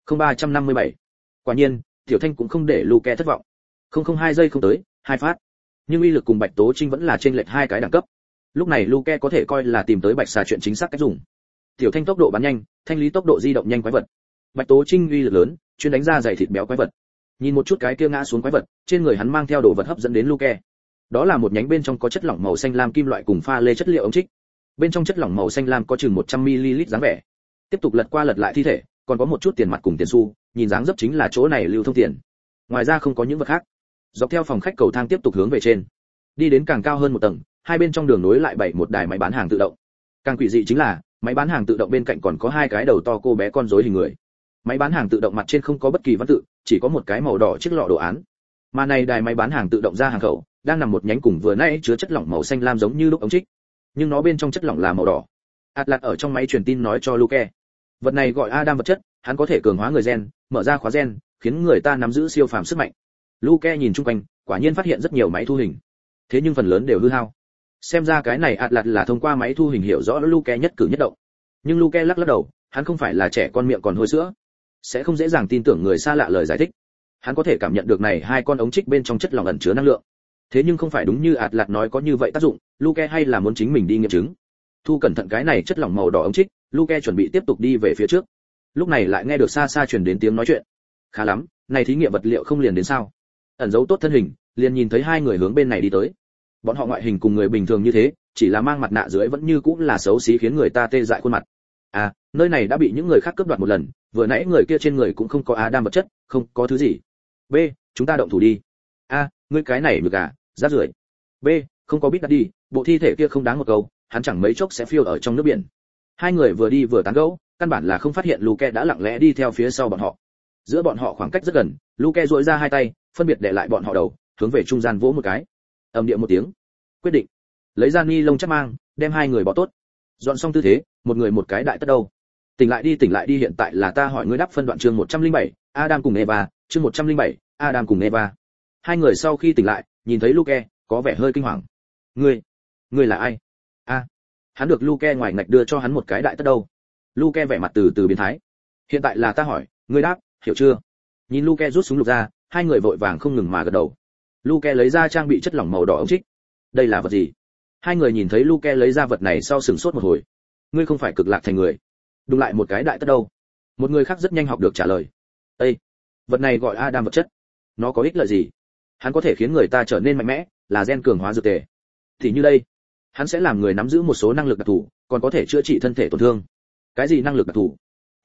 0357. Quả nhiên, Tiểu Thanh cũng không để Luke thất vọng. 002 giây không tới, hai phát. Nhưng uy lực cùng Bạch Tố Trinh vẫn là chênh lệch hai cái đẳng cấp. Lúc này Luke có thể coi là tìm tới Bạch Xà chuyện chính xác cách dùng. Tiểu Thanh tốc độ bắn nhanh, thanh lý tốc độ di động nhanh quái vật. Bạch Tố Trinh uy lực lớn, chuyên đánh ra dày thịt béo quái vật. Nhìn một chút cái kia ngã xuống quái vật, trên người hắn mang theo đồ vật hấp dẫn đến Luke. Đó là một nhánh bên trong có chất lỏng màu xanh lam kim loại cùng pha lê chất liệu ống trích. Bên trong chất lỏng màu xanh lam có chừng 100 ml dáng vẻ. Tiếp tục lật qua lật lại thi thể, còn có một chút tiền mặt cùng tiền xu, nhìn dáng dấp chính là chỗ này lưu thông tiền. Ngoài ra không có những vật khác. Dọc theo phòng khách cầu thang tiếp tục hướng về trên. Đi đến càng cao hơn một tầng, hai bên trong đường nối lại bảy một đài máy bán hàng tự động. Càng quỷ dị chính là, máy bán hàng tự động bên cạnh còn có hai cái đầu to cô bé con rối hình người. Máy bán hàng tự động mặt trên không có bất kỳ văn tự, chỉ có một cái màu đỏ chiếc lọ đồ án. Mà này đài máy bán hàng tự động ra hàng khẩu, đang nằm một nhánh cùng vừa nãy chứa chất lỏng màu xanh lam giống như lúc ống trích, nhưng nó bên trong chất lỏng là màu đỏ. Atlas ở trong máy truyền tin nói cho Luke, vật này gọi Adam vật chất, hắn có thể cường hóa người gen, mở ra khóa gen, khiến người ta nắm giữ siêu phàm sức mạnh. Luke nhìn chung quanh, quả nhiên phát hiện rất nhiều máy thu hình, thế nhưng phần lớn đều hư hao. Xem ra cái này Atlas là thông qua máy thu hình hiểu rõ Luke nhất cử nhất động. Nhưng Luke lắc lắc đầu, hắn không phải là trẻ con miệng còn hôi sữa, sẽ không dễ dàng tin tưởng người xa lạ lời giải thích. Hắn có thể cảm nhận được này hai con ống trích bên trong chất lỏng ẩn chứa năng lượng. Thế nhưng không phải đúng như Atlas nói có như vậy tác dụng, Luke hay là muốn chính mình đi nghiệm chứng. Thu cẩn thận cái này chất lỏng màu đỏ ống trích, Luke chuẩn bị tiếp tục đi về phía trước. Lúc này lại nghe được xa xa truyền đến tiếng nói chuyện. Khá lắm, này thí nghiệm vật liệu không liền đến sao? Ẩn giấu tốt thân hình, liền nhìn thấy hai người hướng bên này đi tới. Bọn họ ngoại hình cùng người bình thường như thế, chỉ là mang mặt nạ dưới vẫn như cũng là xấu xí khiến người ta tê dại khuôn mặt. À, nơi này đã bị những người khác cướp đoạt một lần, vừa nãy người kia trên người cũng không có Adam vật chất, không có thứ gì. B, chúng ta động thủ đi. A, ngươi cái này được à, rác rưởi. B, không có biết đã đi, bộ thi thể kia không đáng một câu, hắn chẳng mấy chốc sẽ phiêu ở trong nước biển. Hai người vừa đi vừa tán gẫu, căn bản là không phát hiện Luke đã lặng lẽ đi theo phía sau bọn họ. Giữa bọn họ khoảng cách rất gần, Luke duỗi ra hai tay, phân biệt để lại bọn họ đầu, hướng về trung gian vỗ một cái. Ầm điệu một tiếng. Quyết định. Lấy ra ni lông chắc mang, đem hai người bỏ tốt. Dọn xong tư thế, một người một cái đại tất đầu. Tỉnh lại đi hiện tại là ta hỏi ngươi đáp phân đoạn chương 107, Adam cùng Eva, chương 107, Adam cùng Eva. Hai người sau khi tỉnh lại, nhìn thấy Luke, có vẻ hơi kinh hoàng. Ngươi là ai? A. Hắn được Luke ngoài ngạch đưa cho hắn một cái đại tất đầu. Luke vẻ mặt từ từ biến thái. Hiện tại là ta hỏi, ngươi đáp, hiểu chưa? Nhìn Luke rút súng lục ra, hai người vội vàng không ngừng mà gật đầu. Luke lấy ra trang bị chất lỏng màu đỏ ống trích. Đây là vật gì? Hai người nhìn thấy Luke lấy ra vật này sau sửng sốt một hồi. Ngươi không phải cực lạc thành người? Đụng lại một cái đại tất đâu? Một người khác rất nhanh học được trả lời. Ê, Vật này gọi Adam vật chất. Nó có ích lợi gì? Hắn có thể khiến người ta trở nên mạnh mẽ, là gen cường hóa dược tề. Thì như đây, hắn sẽ làm người nắm giữ một số năng lực đặc thù, còn có thể chữa trị thân thể tổn thương. Cái gì năng lực đặc thù?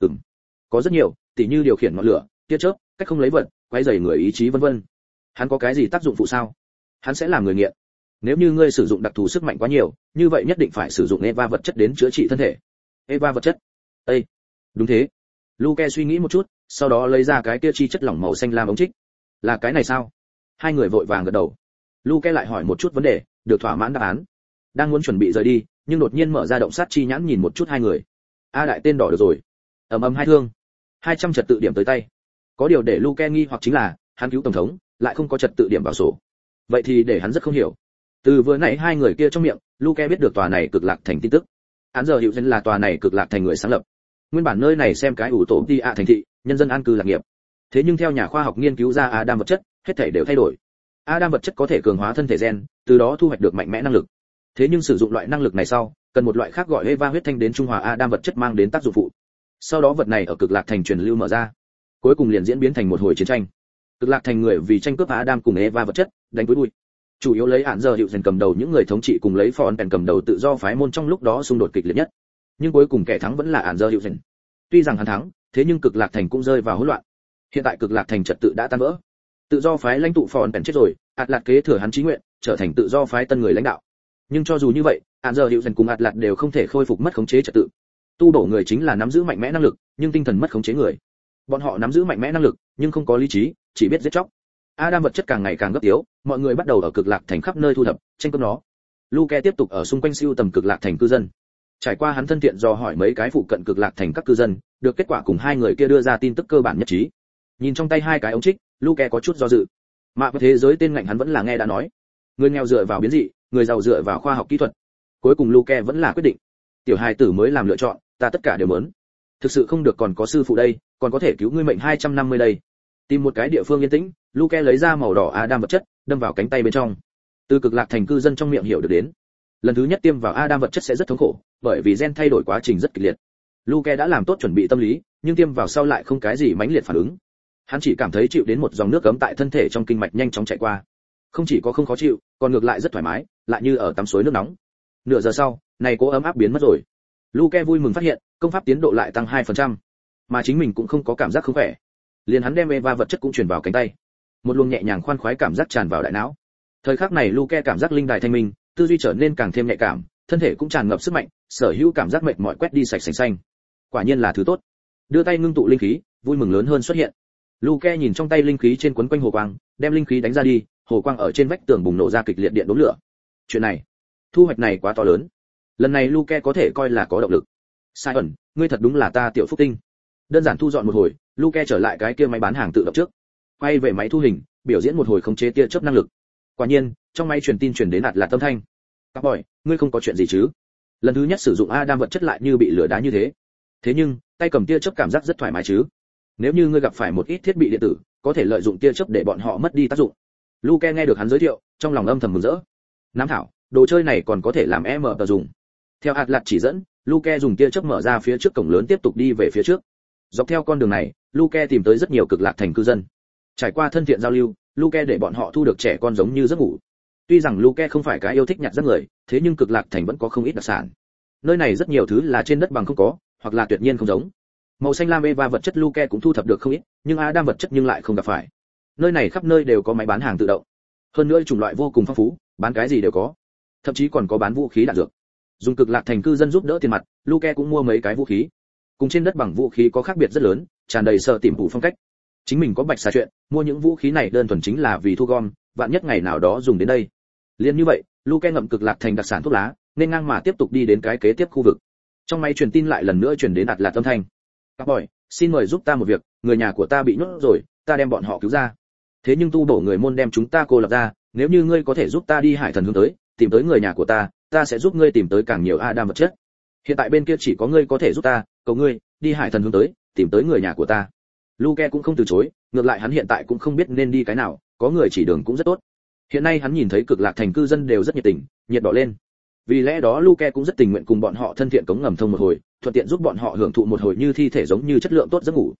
Có rất nhiều, tỉ như điều khiển ngọn lửa, tia chớp, cách không lấy vật, quấy rầy người ý chí vân vân. Hắn có cái gì tác dụng phụ sao? Hắn sẽ làm người nghiện. Nếu như ngươi sử dụng đặc thù sức mạnh quá nhiều, như vậy nhất định phải sử dụng Eva vật chất đến chữa trị thân thể. Eva vật chất? Ê, đúng thế. Luke suy nghĩ một chút, sau đó lấy ra cái kia chi chất lỏng màu xanh lam ống trích. Là cái này sao? Hai người vội vàng gật đầu. Luke lại hỏi một chút vấn đề, được thỏa mãn đáp án. Đang muốn chuẩn bị rời đi, nhưng đột nhiên mở ra động sát chi nhãn nhìn một chút hai người. A đại tên đỏ được rồi. Ầm hai thương. 200 trật tự điểm tới tay. Có điều để Luke nghi hoặc chính là, hắn cứu tổng thống, lại không có trật tự điểm vào sổ. Vậy thì để hắn rất không hiểu. Từ vừa nãy hai người kia trong miệng, Luke biết được tòa này cực lạc thành tin tức. Án giờ hiệu dân là tòa này cực lạc thành người sáng lập. Nguyên bản nơi này xem cái ủ tổ đi ạ thành thị, nhân dân an cư lạc nghiệp. Thế nhưng theo nhà khoa học nghiên cứu ra Adam vật chất, hết thảy đều thay đổi. Adam vật chất có thể cường hóa thân thể gen, từ đó thu hoạch được mạnh mẽ năng lực. Thế nhưng sử dụng loại năng lực này sau, cần một loại khác gọi Eva huyết thanh đến trung hòa Adam vật chất mang đến tác dụng phụ. Sau đó vật này ở cực lạc thành truyền lưu mở ra, cuối cùng liền diễn biến thành một hồi chiến tranh. Cực lạc thành người vì tranh cướp Adam cùng Eva vật chất, đánh với đuôi. Chủ yếu lấy án giờ hiệu dần cầm đầu những người thống trị cùng lấy Phòn cầm đầu tự do phái môn trong lúc đó xung đột kịch liệt nhất. Nhưng cuối cùng kẻ thắng vẫn là án giờ hiệu dần. Tuy rằng hắn thắng, thế nhưng cực lạc thành cũng rơi vào hỗn loạn. Hiện tại cực lạc thành trật tự đã tan vỡ. Tự do phái lãnh tụ Phòn chết rồi, ạt lạt kế thừa hắn chí nguyện, trở thành tự do phái tân người lãnh đạo. Nhưng cho dù như vậy, án giờ hiệu dần cùng ạt lạt đều không thể khôi phục mất khống chế trật tự. Tu bổ người chính là nắm giữ mạnh mẽ năng lực, nhưng tinh thần mất khống chế người. Bọn họ nắm giữ mạnh mẽ năng lực, nhưng không có lý trí, chỉ biết giết chóc. Adam vật chất càng ngày càng gấp yếu, mọi người bắt đầu ở cực lạc thành khắp nơi thu thập, tranh cướp nó. Luke tiếp tục ở xung quanh siêu tầm cực lạc thành cư dân. Trải qua hắn thân thiện dò hỏi mấy cái phụ cận cực lạc thành các cư dân, được kết quả cùng hai người kia đưa ra tin tức cơ bản nhất trí. Nhìn trong tay hai cái ống trích, Luke có chút do dự. Mạ với thế giới tên ngành hắn vẫn là nghe đã nói. Người nghèo dựa vào biến dị, người giàu dựa vào khoa học kỹ thuật. Cuối cùng Luke vẫn là quyết định. Tiểu hài tử mới làm lựa chọn, ta tất cả đều muốn. Thực sự không được còn có sư phụ đây, còn có thể cứu ngươi mệnh 250 đây. Tìm một cái địa phương yên tĩnh, Luke lấy ra màu đỏ Adam vật chất, đâm vào cánh tay bên trong. Từ cực lạc thành cư dân trong miệng hiểu được đến, lần thứ nhất tiêm vào Adam vật chất sẽ rất thống khổ, bởi vì gen thay đổi quá trình rất kịch liệt. Luke đã làm tốt chuẩn bị tâm lý, nhưng tiêm vào sau lại không cái gì mãnh liệt phản ứng. Hắn chỉ cảm thấy chịu đến một dòng nước ấm tại thân thể trong kinh mạch nhanh chóng chạy qua. Không chỉ có không khó chịu, còn ngược lại rất thoải mái, lại như ở tắm suối nước nóng. Nửa giờ sau, này cố ấm áp biến mất rồi. Luke vui mừng phát hiện, công pháp tiến độ lại tăng 2%, mà chính mình cũng không có cảm giác không khỏe. Liền hắn đem Eva vật chất cũng truyền vào cánh tay. Một luồng nhẹ nhàng khoan khoái cảm giác tràn vào đại não. Thời khắc này Luke cảm giác linh đài thanh minh, tư duy trở nên càng thêm nhạy cảm, thân thể cũng tràn ngập sức mạnh, sở hữu cảm giác mệt mỏi quét đi sạch sành xanh. Quả nhiên là thứ tốt. Đưa tay ngưng tụ linh khí, vui mừng lớn hơn xuất hiện. Luke nhìn trong tay linh khí trên quấn quanh hồ quang, đem linh khí đánh ra đi, hồ quang ở trên vách tường bùng nổ ra kịch liệt điện đốm lửa. Chuyện này, thu hoạch này quá to lớn. Lần này Luke có thể coi là có động lực. Simon, ngươi thật đúng là ta tiểu phúc tinh. Đơn giản thu dọn một hồi, Luke trở lại cái kia máy bán hàng tự động trước. Quay về máy thu hình, biểu diễn một hồi khống chế tia chớp năng lực. Quả nhiên, trong máy truyền tin truyền đến ạt là âm thanh. "Các boy, ngươi không có chuyện gì chứ?" Lần thứ nhất sử dụng Adam vật chất lại như bị lửa đá như thế. Thế nhưng, tay cầm tia chớp cảm giác rất thoải mái chứ. Nếu như ngươi gặp phải một ít thiết bị điện tử, có thể lợi dụng tia chớp để bọn họ mất đi tác dụng. Luke nghe được hắn giới thiệu, trong lòng âm thầm mừng rỡ. Nám thảo, đồ chơi này còn có thể làm em mở dùng. Theo ạt lạt chỉ dẫn, Luke dùng tia chớp mở ra phía trước cổng lớn tiếp tục đi về phía trước. Dọc theo con đường này, Luke tìm tới rất nhiều cực lạc thành cư dân. Trải qua thân thiện giao lưu, Luke để bọn họ thu được trẻ con giống như giấc ngủ. Tuy rằng Luke không phải cái yêu thích nhặt rác người, thế nhưng cực lạc thành vẫn có không ít đặc sản. Nơi này rất nhiều thứ là trên đất bằng không có, hoặc là tuyệt nhiên không giống. Màu xanh lam Eva vật chất Luke cũng thu thập được không ít, nhưng Adam vật chất nhưng lại không gặp phải. Nơi này khắp nơi đều có máy bán hàng tự động. Hơn nữa chủng loại vô cùng phong phú, bán cái gì đều có. Thậm chí còn có bán vũ khí đạn dược. Dùng cực lạc thành cư dân giúp đỡ tiền mặt, Luke cũng mua mấy cái vũ khí. Cùng trên đất bằng vũ khí có khác biệt rất lớn, tràn đầy sợ tìm phủ phong cách. Chính mình có bạch xà chuyện, mua những vũ khí này đơn thuần chính là vì thu gom, vạn nhất ngày nào đó dùng đến đây. Liên như vậy, Luke ngậm cực lạc thành đặc sản thuốc lá, nên ngang mà tiếp tục đi đến cái kế tiếp khu vực. Trong máy truyền tin lại lần nữa truyền đến ạt là âm thanh. "Các boy, xin mời giúp ta một việc, người nhà của ta bị nhốt rồi, ta đem bọn họ cứu ra. Thế nhưng tu bổ người môn đem chúng ta cô lập ra, nếu như ngươi có thể giúp ta đi Hải Thần hướng tới, tìm tới người nhà của ta, ta sẽ giúp ngươi tìm tới càng nhiều Adam vật chất. Hiện tại bên kia chỉ có ngươi có thể giúp ta, cầu ngươi, đi Hải Thần hướng tới, tìm tới người nhà của ta." Luke cũng không từ chối, ngược lại hắn hiện tại cũng không biết nên đi cái nào, có người chỉ đường cũng rất tốt. Hiện nay hắn nhìn thấy cực lạc thành cư dân đều rất nhiệt tình, nhiệt đỏ lên. Vì lẽ đó Luke cũng rất tình nguyện cùng bọn họ thân thiện cống ngầm thông một hồi, thuận tiện giúp bọn họ hưởng thụ một hồi như thi thể giống như chất lượng tốt giấc ngủ.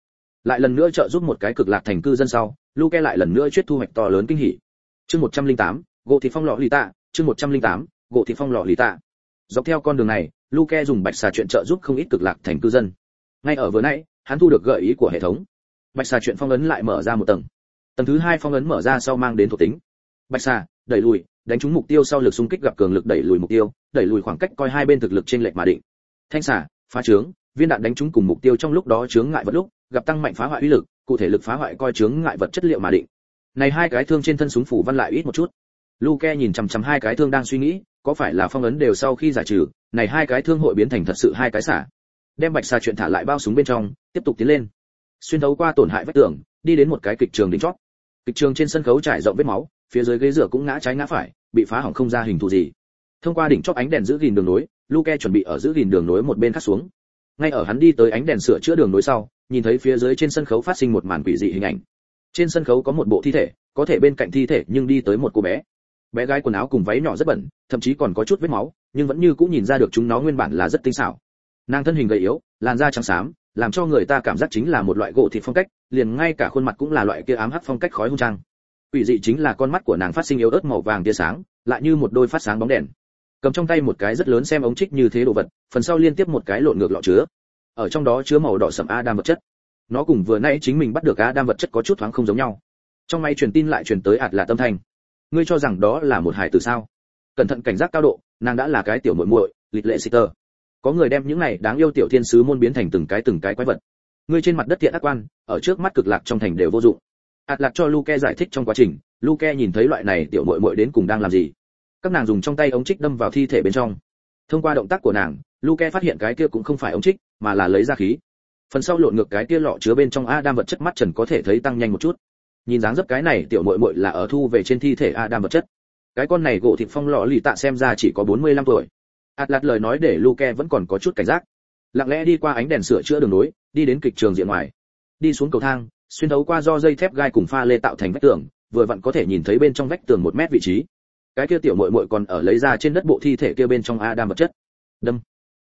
Lại lần nữa trợ giúp một cái cực lạc thành cư dân sau, Luke lại lần nữa chuyết thu hoạch to lớn kinh hỉ. Chương 108, gỗ thịt phong lọ lì tạ, chương 108, gỗ thịt phong lọ lì tạ. Dọc theo con đường này, Luke dùng bạch xà chuyện trợ giúp không ít cực lạc thành cư dân. Ngay ở vừa nãy, hắn thu được gợi ý của hệ thống. Bạch xà chuyện phong ấn lại mở ra một tầng. Tầng thứ 2 phong ấn mở ra sau mang đến thuộc tính. Bạch xà, đẩy lùi, đánh trúng mục tiêu sau lực xung kích gặp cường lực đẩy lùi mục tiêu, đẩy lùi khoảng cách coi hai bên thực lực chênh lệch mà định. Thanh xà, phá trướng, viên đạn đánh trúng cùng mục tiêu trong lúc đó chướng ngại vật lúc, gặp tăng mạnh phá hoại uy lực, cụ thể lực phá hoại coi chướng ngại vật chất liệu mà định. Này hai cái thương trên thân súng phủ văn lại ít một chút. Luke nhìn chằm chằm hai cái thương đang suy nghĩ, có phải là phong ấn đều sau khi giải trừ, này hai cái thương hội biến thành thật sự hai cái xả. Đem bạch xà chuyện thả lại bao súng bên trong, tiếp tục tiến lên. Xuyên thấu qua tổn hại vách tường, đi đến một cái kịch trường đỉnh chót. Kịch trường trên sân khấu trải rộng vết máu, phía dưới ghế dựa cũng ngã trái ngã phải, bị phá hỏng không ra hình thù gì. Thông qua đỉnh chót ánh đèn giữ gìn đường nối, Luke chuẩn bị ở giữ gìn đường nối một bên cắt xuống. Ngay ở hắn đi tới ánh đèn sửa chữa đường nối sau, nhìn thấy phía dưới trên sân khấu phát sinh một màn quỷ dị hình ảnh. Trên sân khấu có một bộ thi thể, có thể bên cạnh thi thể nhưng đi tới một cô bé. Bé gái quần áo cùng váy nhỏ rất bẩn, thậm chí còn có chút vết máu, nhưng vẫn như cũng nhìn ra được chúng nó nguyên bản là rất tinh xảo. Nàng thân hình gầy yếu, làn da trắng xám, làm cho người ta cảm giác chính là một loại gỗ thịt phong cách, liền ngay cả khuôn mặt cũng là loại kia ám hắc phong cách khói hung trang. Quỷ dị chính là con mắt của nàng phát sinh yếu ớt màu vàng tia sáng, lại như một đôi phát sáng bóng đèn. Cầm trong tay một cái rất lớn xem ống trích như thế đồ vật, phần sau liên tiếp một cái lộn ngược lọ chứa. Ở trong đó chứa màu đỏ sẫm Adam vật chất. Nó cùng vừa nãy chính mình bắt được Adam vật chất có chút thoáng không giống nhau. Trong máy truyền tin lại truyền tới ạt là tâm thanh. Ngươi cho rằng đó là một hài tử sao? Cẩn thận cảnh giác cao độ, nàng đã là cái tiểu muội muội, lịch lệ Sitter. Có người đem những này đáng yêu tiểu thiên sứ môn biến thành từng cái quái vật. Ngươi trên mặt đất thiện ác quan, ở trước mắt cực lạc trong thành đều vô dụng. Ạt lạc cho Luke giải thích trong quá trình, Luke nhìn thấy loại này tiểu muội muội đến cùng đang làm gì. Các nàng dùng trong tay ống trích đâm vào thi thể bên trong. Thông qua động tác của nàng, Luke phát hiện cái kia cũng không phải ống trích, mà là lấy ra khí. Phần sau lộn ngược cái kia lọ chứa bên trong Adam vật chất mắt trần có thể thấy tăng nhanh một chút. Nhìn dáng dấp cái này tiểu muội muội là ở thu về trên thi thể Adam vật chất. Cái con này gỗ thịt phong lọ lì tạ xem ra chỉ có 45 tuổi. Atlas lời nói để Luke vẫn còn có chút cảnh giác. Lặng lẽ đi qua ánh đèn sửa chữa đường nối, đi đến kịch trường diện ngoài. Đi xuống cầu thang, xuyên thấu qua do dây thép gai cùng pha lê tạo thành vách tường, vừa vặn có thể nhìn thấy bên trong vách tường 1 mét vị trí. Cái kia tiểu muội muội còn ở lấy ra trên đất bộ thi thể kia bên trong Adam vật chất. Đâm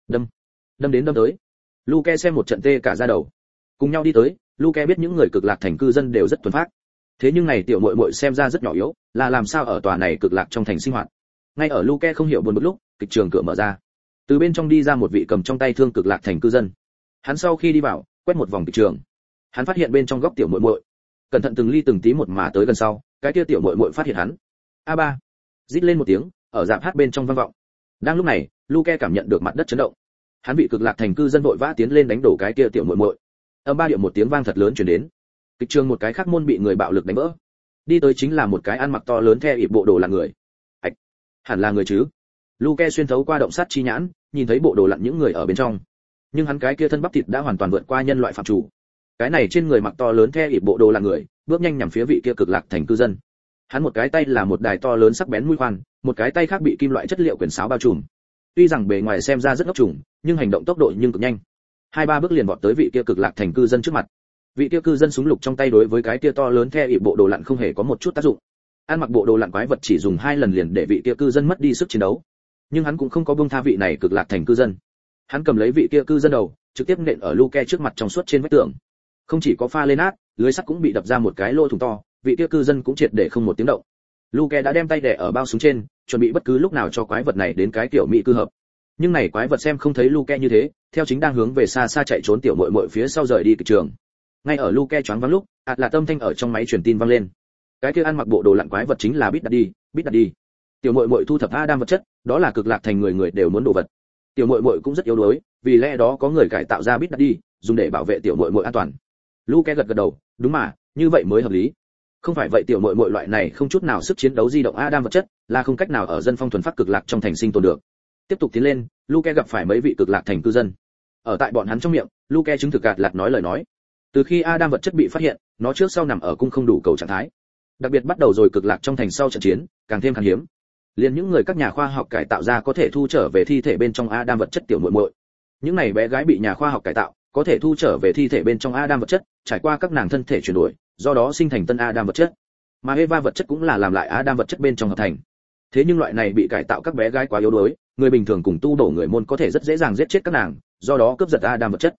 đến đâm tới. Luke xem một trận tê cả da đầu. Cùng nhau đi tới, Luke biết những người cực lạc thành cư dân đều rất thuần phác. Thế nhưng này tiểu muội muội xem ra rất nhỏ yếu, là làm sao ở tòa này cực lạc trong thành sinh hoạt. Ngay ở Luke không hiểu buồn bực lúc, kịch trường cửa mở ra. Từ bên trong đi ra một vị cầm trong tay thương cực lạc thành cư dân. Hắn sau khi đi vào, quét một vòng kịch trường. Hắn phát hiện bên trong góc tiểu muội muội. Cẩn thận từng ly từng tí một mà tới gần sau, cái kia tiểu muội muội phát hiện hắn. A3. Rít lên một tiếng, ở dạp hát bên trong vang vọng. Đang lúc này, Luke cảm nhận được mặt đất chấn động. Hắn bị cực lạc thành cư dân vội vã tiến lên đánh đổ cái kia tiểu muội muội. Âm ba điệu một tiếng vang thật lớn truyền đến. Kịch trường một cái khác môn bị người bạo lực đánh vỡ. Đi tới chính là một cái ăn mặc to lớn theo ịp bộ đồ là người. Ảch, hẳn là người chứ. Luke xuyên thấu qua động sát chi nhãn, nhìn thấy bộ đồ lặn những người ở bên trong. Nhưng hắn cái kia thân bắp thịt đã hoàn toàn vượt qua nhân loại phạm chủ. Cái này trên người mặc to lớn theo ịp bộ đồ là người, bước nhanh nhằm phía vị kia cực lạc thành cư dân. Hắn một cái tay là một đài to lớn sắc bén mũi khoan, một cái tay khác bị kim loại chất liệu quyển sáo bao trùm. Tuy rằng bề ngoài xem ra rất ngốc trùng, nhưng hành động tốc độ nhưng cực nhanh. 2-3 bước liền vọt tới vị kia cực lạc thành cư dân trước mặt. Vị kia cư dân súng lục trong tay đối với cái kia to lớn theo ịp bộ đồ lặn không hề có một chút tác dụng. Ăn mặc bộ đồ lặn quái vật chỉ dùng 2 lần liền để vị kia cư dân mất đi sức chiến đấu. Nhưng hắn cũng không có buông tha vị này cực lạc thành cư dân. Hắn cầm lấy vị kia cư dân đầu, trực tiếp nện ở Luke trước mặt trong suốt trên vách tường. Không chỉ có pha lên nát, lưới sắt cũng bị đập ra một cái lỗ thủng to, vị kia cư dân cũng triệt để không một tiếng động. Luke đã đem tay đè ở bao súng trên, chuẩn bị bất cứ lúc nào cho quái vật này đến cái kiểu mỹ cư hợp. Nhưng này quái vật xem không thấy Luke như thế, theo chính đang hướng về xa xa chạy trốn tiểu muội muội phía sau rời đi kịch trường. Ngay ở Luke choáng váng lúc, là tâm thanh ở trong máy truyền tin vang lên. Cái kia ăn mặc bộ đồ lặn quái vật chính là Bit Daddy. Tiểu muội muội thu thập Adam vật chất, đó là cực lạc thành người đều muốn đồ vật. Tiểu muội muội cũng rất yếu đuối, vì lẽ đó có người cải tạo ra Bit Daddy, dùng để bảo vệ tiểu muội muội an toàn. Luke gật đầu, đúng mà, như vậy mới hợp lý. Không phải vậy tiểu muội muội loại này không chút nào sức chiến đấu di động Adam vật chất, là không cách nào ở dân phong thuần phát cực lạc trong thành sinh tồn được. Tiếp tục tiến lên, Luke gặp phải mấy vị cực lạc thành cư dân. Ở tại bọn hắn trong miệng, Luke chứng thực gạt lạt nói lời nói. Từ khi Adam vật chất bị phát hiện, nó trước sau nằm ở cung không đủ cầu trạng thái. Đặc biệt bắt đầu rồi cực lạc trong thành sau trận chiến, càng thêm khan hiếm. Liên những người các nhà khoa học cải tạo ra có thể thu trở về thi thể bên trong Adam vật chất tiểu muội muội. Những này bé gái bị nhà khoa học cải tạo, có thể thu trở về thi thể bên trong Adam vật chất, trải qua các nàng thân thể chuyển đổi, do đó sinh thành tân Adam vật chất. Mà Eva vật chất cũng là làm lại Adam vật chất bên trong hợp thành. Thế nhưng loại này bị cải tạo các bé gái quá yếu đuối, người bình thường cùng tu đổ người môn có thể rất dễ dàng giết chết các nàng, do đó cướp giật Adam vật chất.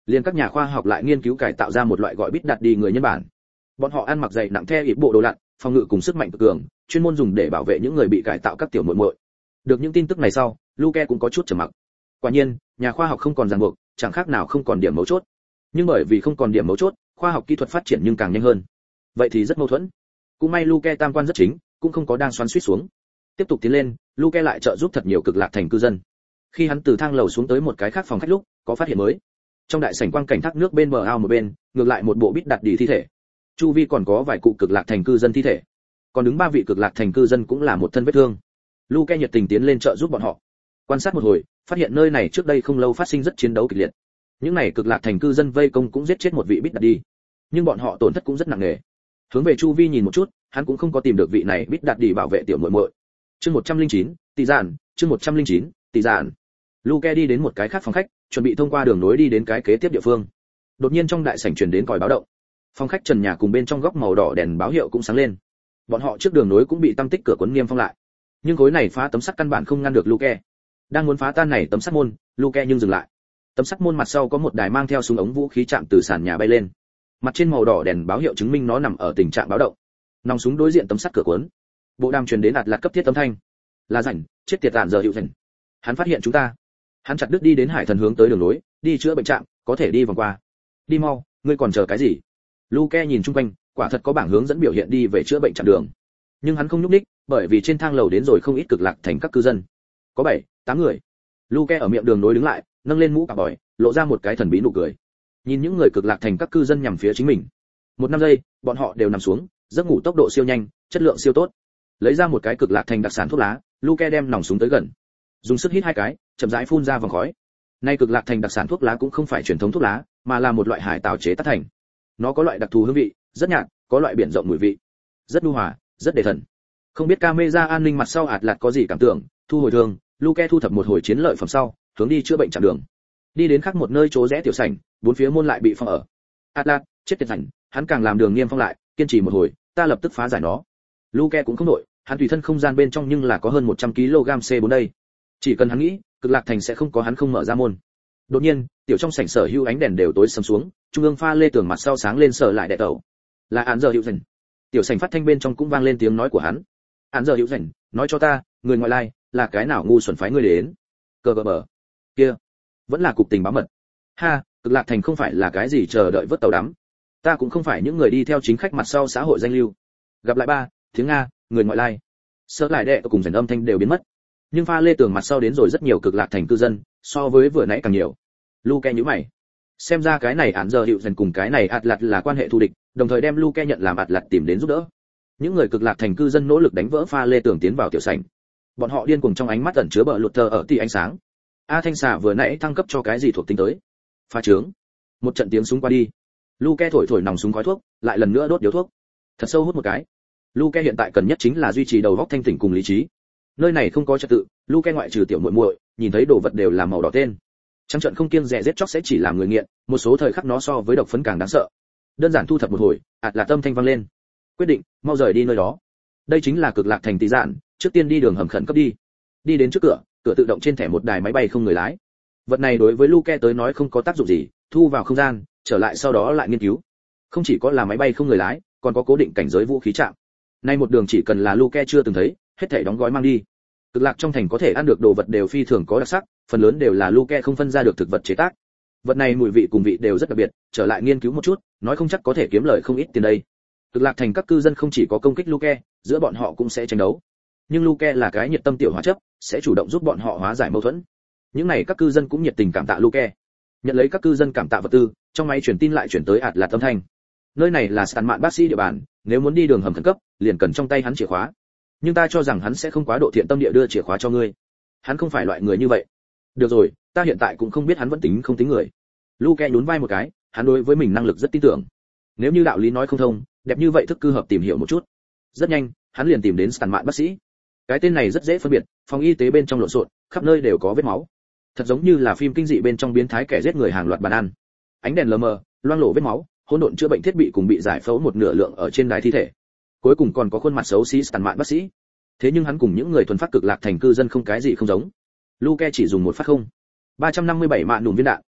Liên các nhà khoa học lại nghiên cứu cải tạo ra một loại gọi bít đặt đi người nhân bản. Bọn họ ăn mặc dày nặng theo ít bộ đồ lặn, phòng ngự cùng sức mạnh cực cường, chuyên môn dùng để bảo vệ những người bị cải tạo các tiểu muội muội. Được những tin tức này sau, Luke cũng có chút trầm mặc. Quả nhiên, nhà khoa học không còn ràng buộc, chẳng khác nào không còn điểm mấu chốt. Nhưng bởi vì không còn điểm mấu chốt, khoa học kỹ thuật phát triển nhưng càng nhanh hơn. Vậy thì rất mâu thuẫn. Cũng may Luke tam quan rất chính, cũng không có đang xoắn xuýt xuống. Tiếp tục tiến lên, Luke lại trợ giúp thật nhiều cực lạc thành cư dân. Khi hắn từ thang lầu xuống tới một cái khác phòng khách lúc, có phát hiện mới. Trong đại sảnh quang cảnh thác nước bên bờ ao một bên, ngược lại một bộ bít đặt đi thi thể. Chu vi còn có vài cụ cực lạc thành cư dân thi thể. Còn đứng 3 vị cực lạc thành cư dân cũng là một thân vết thương. Luke nhiệt tình tiến lên trợ giúp bọn họ. Quan sát một hồi, phát hiện nơi này trước đây không lâu phát sinh rất chiến đấu kịch liệt. Những này cực lạc thành cư dân vây công cũng giết chết một vị bít đặt đi, nhưng bọn họ tổn thất cũng rất nặng nề. Hướng về chu vi nhìn một chút, hắn cũng không có tìm được vị này bít đặt đi bảo vệ tiểu muội muội. Chương 109, tỷ giản, chương 109, tỷ giản. Luke đi đến một cái khác phòng khách, chuẩn bị thông qua đường nối đi đến cái kế tiếp địa phương. Đột nhiên trong đại sảnh truyền đến còi báo động. Phòng khách trần nhà cùng bên trong góc màu đỏ đèn báo hiệu cũng sáng lên. Bọn họ trước đường nối cũng bị tăm tích cửa cuốn niêm phong lại. Nhưng khối này phá tấm sắt căn bản không ngăn được Luke. Đang muốn phá tan này tấm sắt môn, Luke nhưng dừng lại. Tấm sắt môn mặt sau có một đài mang theo súng ống vũ khí chạm từ sàn nhà bay lên. Mặt trên màu đỏ đèn báo hiệu chứng minh nó nằm ở tình trạng báo động. Nòng súng đối diện tấm sắt cửa cuốn. Bộ đàm truyền đến ạt lạt cấp thiết âm thanh. Là rảnh, chết tiệt tàn giờ hiệu rảnh. Hắn phát hiện chúng ta. Hắn chặt đứt đi đến hải thần hướng tới đường lối, đi chữa bệnh trạm, có thể đi vòng qua. Đi mau, ngươi còn chờ cái gì? Luke nhìn chung quanh, quả thật có bảng hướng dẫn biểu hiện đi về chữa bệnh trạm đường. Nhưng hắn không nhúc nhích, bởi vì trên thang lầu đến rồi không ít cực lạc thành các cư dân. Có 7-8 người. Luke ở miệng đường nối đứng lại, nâng lên mũ cà bòi, lộ ra một cái thần bí nụ cười. Nhìn những người cực lạc thành các cư dân nhằm phía chính mình. 1-5 giây, bọn họ đều nằm xuống, giấc ngủ tốc độ siêu nhanh, chất lượng siêu tốt. Lấy ra một cái cực lạc thành đặc sản thuốc lá, Luke đem nòng súng tới gần. Dùng sức hít 2 cái, chậm rãi phun ra vòng khói. Nay cực lạc thành đặc sản thuốc lá cũng không phải truyền thống thuốc lá, mà là một loại hải tảo chế tác thành. Nó có loại đặc thù hương vị, rất nhạt, có loại biển rộng mùi vị, rất nhu hòa, rất đề thần. Không biết camera an ninh mặt sau ạt lạt có gì cảm tưởng, thu hồi thương, Luke thu thập một hồi chiến lợi phẩm sau, hướng đi chữa bệnh chặn đường. Đi đến khác một nơi chỗ rẽ tiểu sảnh, 4 phía môn lại bị phong ở. Atlas, chết tiệt rảnh, hắn càng làm đường nghiêm phong lại, kiên trì một hồi, ta lập tức phá giải nó. Luke cũng không nổi, hắn tùy thân không gian bên trong nhưng là có hơn 100 kg C4 đây. Chỉ cần hắn nghĩ, cực lạc thành sẽ không có hắn không mở ra môn. Đột nhiên, tiểu trong sảnh sở hữu ánh đèn đều tối sầm xuống, trung ương pha lê tường mặt sau sáng lên sở lại đệ tẩu. Là án giờ hữu dần. Tiểu sảnh phát thanh bên trong cũng vang lên tiếng nói của hắn. Án giờ hữu dần, nói cho ta, người ngoại lai là cái nào ngu xuẩn phái ngươi đến? Cờ bờ kia, vẫn là cục tình báo mật. Ha, cực lạc thành không phải là cái gì chờ đợi vớt tàu đắm. Ta cũng không phải những người đi theo chính khách mặt sau xã hội danh lưu. Gặp lại ba, tiếng Nga, người ngoại lai. Sở lại đệ cùng dần âm thanh đều biến mất. Nhưng pha lê tường mặt sau đến rồi rất nhiều cực lạc thành cư dân, so với vừa nãy càng nhiều. Luke nhíu mày. Xem ra cái này án giờ hiệu dần cùng cái này ạt lạt là quan hệ thù địch, đồng thời đem Luke nhận làm ạt lạt tìm đến giúp đỡ. Những người cực lạc thành cư dân nỗ lực đánh vỡ pha lê tường tiến vào tiểu sảnh. Bọn họ điên cuồng trong ánh mắt ẩn chứa bờ lụt thờ ở tia ánh sáng. A thanh xà vừa nãy thăng cấp cho cái gì thuộc tính tới? Phá trướng. Một trận tiếng súng qua đi. Luke thổi nòng súng khói thuốc, lại lần nữa đốt điếu thuốc. Thật sâu hút một cái. Luke hiện tại cần nhất chính là duy trì đầu óc thanh tỉnh cùng lý trí. Nơi này không có trật tự, Luke ngoại trừ tiểu muội muội, nhìn thấy đồ vật đều là màu đỏ tên. Trắng trận không kiêng dè giết chóc sẽ chỉ làm người nghiện, một số thời khắc nó so với độc phấn càng đáng sợ. Đơn giản thu thập một hồi, ạt là tâm thanh vang lên. Quyết định, mau rời đi nơi đó. Đây chính là cực lạc thành tỷ dạn, trước tiên đi đường hầm khẩn cấp đi. Đi đến trước cửa, cửa tự động trên thẻ một đài máy bay không người lái. Vật này đối với Luke tới nói không có tác dụng gì, thu vào không gian, trở lại sau đó lại nghiên cứu. Không chỉ có là máy bay không người lái, còn có cố định cảnh giới vũ khí trạm. Nay một đường chỉ cần là Luke chưa từng thấy, hết thảy đóng gói mang đi. Cực lạc trong thành có thể ăn được đồ vật đều phi thường có đặc sắc, phần lớn đều là Luke không phân ra được thực vật chế tác. Vật này mùi vị cùng vị đều rất đặc biệt, trở lại nghiên cứu một chút, nói không chắc có thể kiếm lời không ít tiền đây. Cực lạc thành các cư dân không chỉ có công kích Luke, giữa bọn họ cũng sẽ tranh đấu. Nhưng Luke là cái nhiệt tâm tiểu hóa chấp, sẽ chủ động giúp bọn họ hóa giải mâu thuẫn. Những này các cư dân cũng nhiệt tình cảm tạ Luke. Nhận lấy các cư dân cảm tạ vật tư, trong máy truyền tin lại chuyển tới ạt là âm thanh. Nơi này là sàn mạn bác sĩ địa bàn, nếu muốn đi đường hầm khẩn cấp, liền cần trong tay hắn chìa khóa. Nhưng ta cho rằng hắn sẽ không quá độ thiện tâm địa đưa chìa khóa cho ngươi. Hắn không phải loại người như vậy. Được rồi, ta hiện tại cũng không biết hắn vẫn tính không tính người. Luke nhún vai một cái, hắn đối với mình năng lực rất tin tưởng. Nếu như đạo lý nói không thông, đẹp như vậy thức cư hợp tìm hiểu một chút. Rất nhanh, hắn liền tìm đến sàn mạn bác sĩ. Cái tên này rất dễ phân biệt, phòng y tế bên trong lộn xộn, khắp nơi đều có vết máu. Thật giống như là phim kinh dị bên trong biến thái kẻ giết người hàng loạt bàn ăn. Ánh đèn lờ mờ, loang lổ vết máu, hỗn độn chữa bệnh thiết bị cùng bị giải phẫu một nửa lượng ở trên đài thi thể. Cuối cùng còn có khuôn mặt xấu xí sàn mạn bác sĩ. Thế nhưng hắn cùng những người thuần phát cực lạc thành cư dân không cái gì không giống. Luke chỉ dùng một phát không. 357 mạn nùm viên đạn,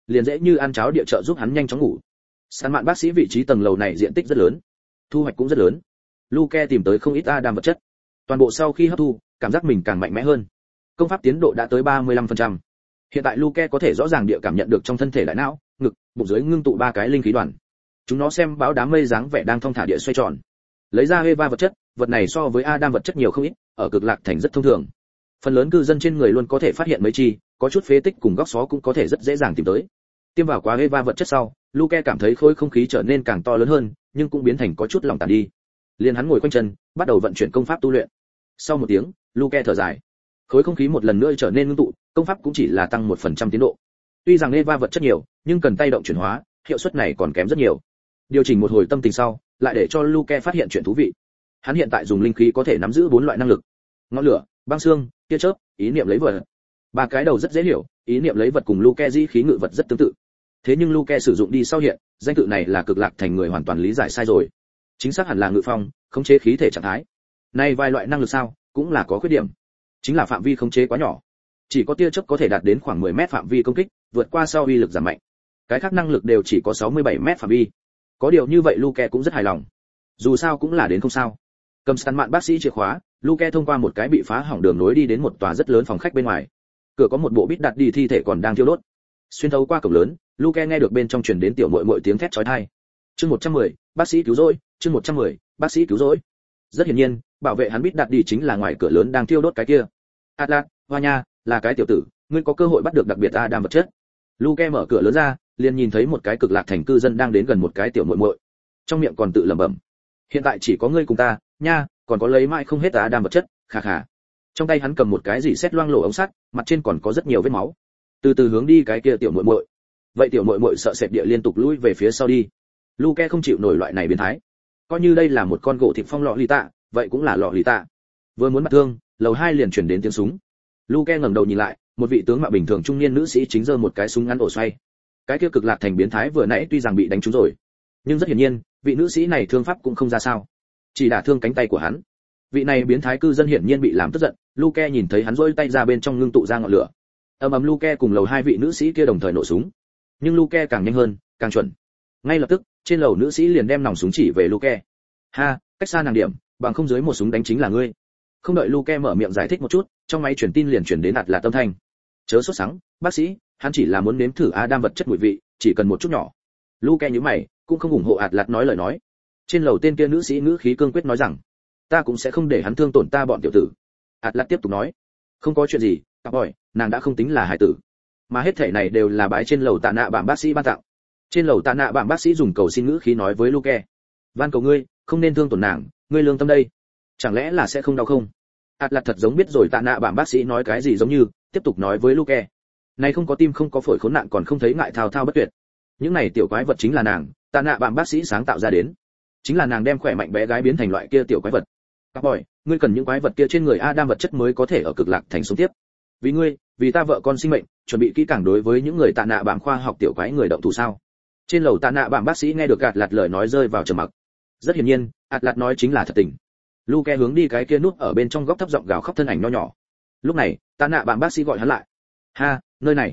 liền dễ như ăn cháo địa trợ giúp hắn nhanh chóng ngủ. Săn mạn bác sĩ vị trí tầng lầu này diện tích rất lớn, thu hoạch cũng rất lớn. Luke tìm tới không ít Adam vật chất. Toàn bộ sau khi hấp thu, cảm giác mình càng mạnh mẽ hơn. Công pháp tiến độ đã tới 35%. Hiện tại Luke có thể rõ ràng địa cảm nhận được trong thân thể đại não, ngực, bụng dưới ngưng tụ 3 cái linh khí đoàn. Chúng nó xem báo đám mây dáng vẻ đang thong thả địa xoay tròn. Lấy ra Eva vật chất, vật này so với Adam vật chất nhiều không ít, ở Cực Lạc Thành rất thông thường. Phần lớn cư dân trên người luôn có thể phát hiện mấy chi, có chút phế tích cùng góc xó cũng có thể rất dễ dàng tìm tới. Tiêm vào quá Eva vật chất sau, Luke cảm thấy khối không khí trở nên càng to lớn hơn, nhưng cũng biến thành có chút lỏng tàn đi. Liền hắn ngồi quanh chân, bắt đầu vận chuyển công pháp tu luyện. Sau một tiếng, Luke thở dài. Khối không khí một lần nữa trở nên ngưng tụ, công pháp cũng chỉ là tăng 1% tiến độ. Tuy rằng Eva vật chất nhiều, nhưng cần tay động chuyển hóa, hiệu suất này còn kém rất nhiều. Điều chỉnh một hồi tâm tình sau, lại để cho Luke phát hiện chuyện thú vị. Hắn hiện tại dùng linh khí có thể nắm giữ 4 loại năng lực: ngọn lửa, băng xương, tia chớp, ý niệm lấy vật. 3 cái đầu rất dễ hiểu, ý niệm lấy vật cùng Luke dĩ khí ngự vật rất tương tự. Thế nhưng Luke sử dụng đi sau hiện, danh tự này là Cực Lạc Thành người hoàn toàn lý giải sai rồi. Chính xác hẳn là ngự phong, khống chế khí thể trạng thái. Này vài loại năng lực sao, cũng là có khuyết điểm. Chính là phạm vi khống chế quá nhỏ. Chỉ có tia chớp có thể đạt đến khoảng 10 mét phạm vi công kích, vượt qua sau uy lực giảm mạnh. Cái khác năng lực đều chỉ có 67 mét phạm vi. Có điều như vậy Luke cũng rất hài lòng. Dù sao cũng là đến không sao. Cầm săn mạn bác sĩ chìa khóa, Luke thông qua một cái bị phá hỏng đường nối đi đến một tòa rất lớn phòng khách bên ngoài. Cửa có một bộ bít đặt đi thi thể còn đang thiêu đốt. Xuyên thấu qua cổng lớn, Luke nghe được bên trong truyền đến tiểu muội muội tiếng thét chói tai. Chương 110, bác sĩ cứu rỗi, chương 110, bác sĩ cứu rỗi. Rất hiển nhiên, bảo vệ hắn bít đặt đi chính là ngoài cửa lớn đang thiêu đốt cái kia. Atlas, hoa nha, là cái tiểu tử, ngươi có cơ hội bắt được đặc biệt Adam vật chất. Luke mở cửa lớn ra, liền nhìn thấy một cái Cực Lạc Thành cư dân đang đến gần một cái tiểu muội muội. Trong miệng còn tự lẩm bẩm. Hiện tại chỉ có ngươi cùng ta, nha, còn có lấy mãi không hết Adam vật chất, khà khà. Trong tay hắn cầm một cái gì xét loang lổ ống sắt, mặt trên còn có rất nhiều vết máu. Từ từ hướng đi cái kia tiểu muội muội. Vậy tiểu muội muội sợ sệt địa liên tục lùi về phía sau đi. Luke không chịu nổi loại này biến thái. Coi như đây là một con gỗ thịt phong lọ lì tạ, vậy cũng là lọ lì tạ. Vừa muốn bắt thương, lầu 2 liền truyền đến tiếng súng. Luke ngẩng đầu nhìn lại, một vị tướng mạo bình thường trung niên nữ sĩ chính giơ một cái súng ngắn ổ xoay. Cái kia Cực Lạc Thành biến thái vừa nãy tuy rằng bị đánh trúng rồi, nhưng rất hiển nhiên, vị nữ sĩ này thương pháp cũng không ra sao, chỉ đả thương cánh tay của hắn. Vị này biến thái cư dân hiển nhiên bị làm tức giận, Luke nhìn thấy hắn giơ tay ra bên trong ngưng tụ ra ngọn lửa. Ầm ầm, Luke cùng lầu 2 vị nữ sĩ kia đồng thời nổ súng. Nhưng Luke càng nhanh hơn, càng chuẩn. Ngay lập tức, trên lầu nữ sĩ liền đem nòng súng chỉ về Luke. Ha, cách xa nàng điểm, bằng không dưới một súng đánh chính là ngươi. Không đợi Luke mở miệng giải thích một chút, trong máy truyền tin liền truyền đến ạt là âm thanh. Chớ sốt sắng, bác sĩ, hắn chỉ là muốn nếm thử Adam vật chất mùi vị, chỉ cần một chút nhỏ. Luke nhíu mày, cũng không ủng hộ ạt lạt nói lời nói. Trên lầu tên kia nữ sĩ ngữ khí cương quyết nói rằng, ta cũng sẽ không để hắn thương tổn ta bọn tiểu tử. ạt lạt tiếp tục nói, không có chuyện gì, cặp hỏi, nàng đã không tính là hài tử, mà hết thảy này đều là bái trên lầu tạ nạ bảng bác sĩ ban tặng. Trên lầu tạ nạ bảng bác sĩ dùng cầu xin ngữ khí nói với Luke, van cầu ngươi, không nên thương tổn nàng, ngươi lương tâm đây, chẳng lẽ là sẽ không đau không? ạt lạt thật giống biết rồi tạ nạ bảng bác sĩ nói cái gì giống như, tiếp tục nói với Luke, này không có tim không có phổi khốn nạn còn không thấy ngại thao thao bất tuyệt. Những này tiểu quái vật chính là nàng, tạ nạ bảng bác sĩ sáng tạo ra đến, chính là nàng đem khỏe mạnh bé gái biến thành loại kia tiểu quái vật. Các boy, ngươi cần những quái vật kia trên người Adam vật chất mới có thể ở Cực Lạc Thành sống tiếp. Vì ngươi, vì ta vợ con sinh mệnh, chuẩn bị kỹ càng đối với những người tạ nạ bảng khoa học tiểu quái người động thủ sao? Trên lầu tạ nạ bảng bác sĩ nghe được gạt lạt lời nói rơi vào trầm mặc. Rất hiển nhiên, ạt lạt nói chính là thật tình. Luke hướng đi cái kia núp ở bên trong góc thấp giọng gào khóc thân ảnh nho nhỏ. Lúc này, tạ nạ bảng bác sĩ gọi hắn lại. Ha, nơi này,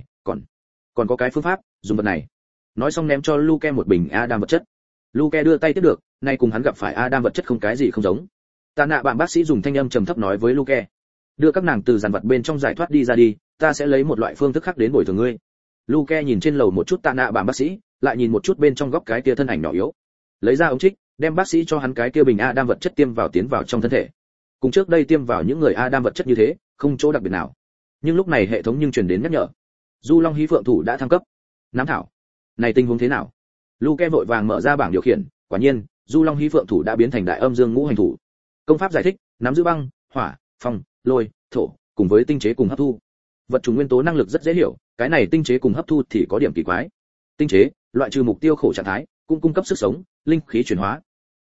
còn có cái phương pháp, dùng vật này. Nói xong ném cho Luke một bình Adam vật chất. Luke đưa tay tiếp được, nay cùng hắn gặp phải Adam vật chất không cái gì không giống. Tạ nạ bạn bác sĩ dùng thanh âm trầm thấp nói với Luke, đưa các nàng từ giàn vật bên trong giải thoát đi ra đi, ta sẽ lấy một loại phương thức khác đến bồi thường ngươi. Luke nhìn trên lầu một chút tạ nạ bạn bác sĩ, lại nhìn một chút bên trong góc cái kia thân ảnh nhỏ yếu, lấy ra ống trích, đem bác sĩ cho hắn cái kia bình Adam vật chất tiến vào trong thân thể. Cùng trước đây tiêm vào những người Adam vật chất như thế, không chỗ đặc biệt nào. Nhưng lúc này hệ thống nhưng truyền đến nhắc nhở, Du Long Hí Phượng Thủ đã thăng cấp. Nắm thảo. Này tình huống thế nào? Luke vội vàng mở ra bảng điều khiển, quả nhiên, Du Long Hí Phượng Thủ đã biến thành Đại Âm Dương Ngũ Hành Thủ. Công pháp giải thích, nắm giữ băng, hỏa, phong, lôi, thổ, cùng với tinh chế cùng hấp thu. Vật chủ nguyên tố năng lực rất dễ hiểu, cái này tinh chế cùng hấp thu thì có điểm kỳ quái. Tinh chế, loại trừ mục tiêu khổ trạng thái, cũng cung cấp sức sống, linh khí chuyển hóa.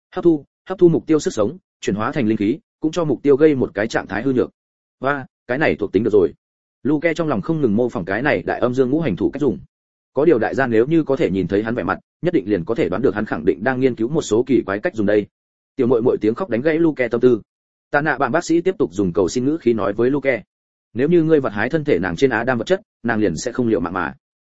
Hấp thu mục tiêu sức sống, chuyển hóa thành linh khí, cũng cho mục tiêu gây một cái trạng thái hư nhược. Và, cái này thuộc tính được rồi. Luke trong lòng không ngừng mô phỏng cái này Đại Âm Dương Ngũ Hành Thủ cách dùng. Có điều đại gia nếu như có thể nhìn thấy hắn vẻ mặt, nhất định liền có thể đoán được hắn khẳng định đang nghiên cứu một số kỳ quái cách dùng đây. Tiểu muội muội tiếng khóc đánh gãy Luke tâm tư. Tạ nạ bạn bác sĩ tiếp tục dùng cầu xin ngữ khí nói với Luke, nếu như ngươi vật hái thân thể nàng trên Adam vật chất, nàng liền sẽ không liệu mạng mà.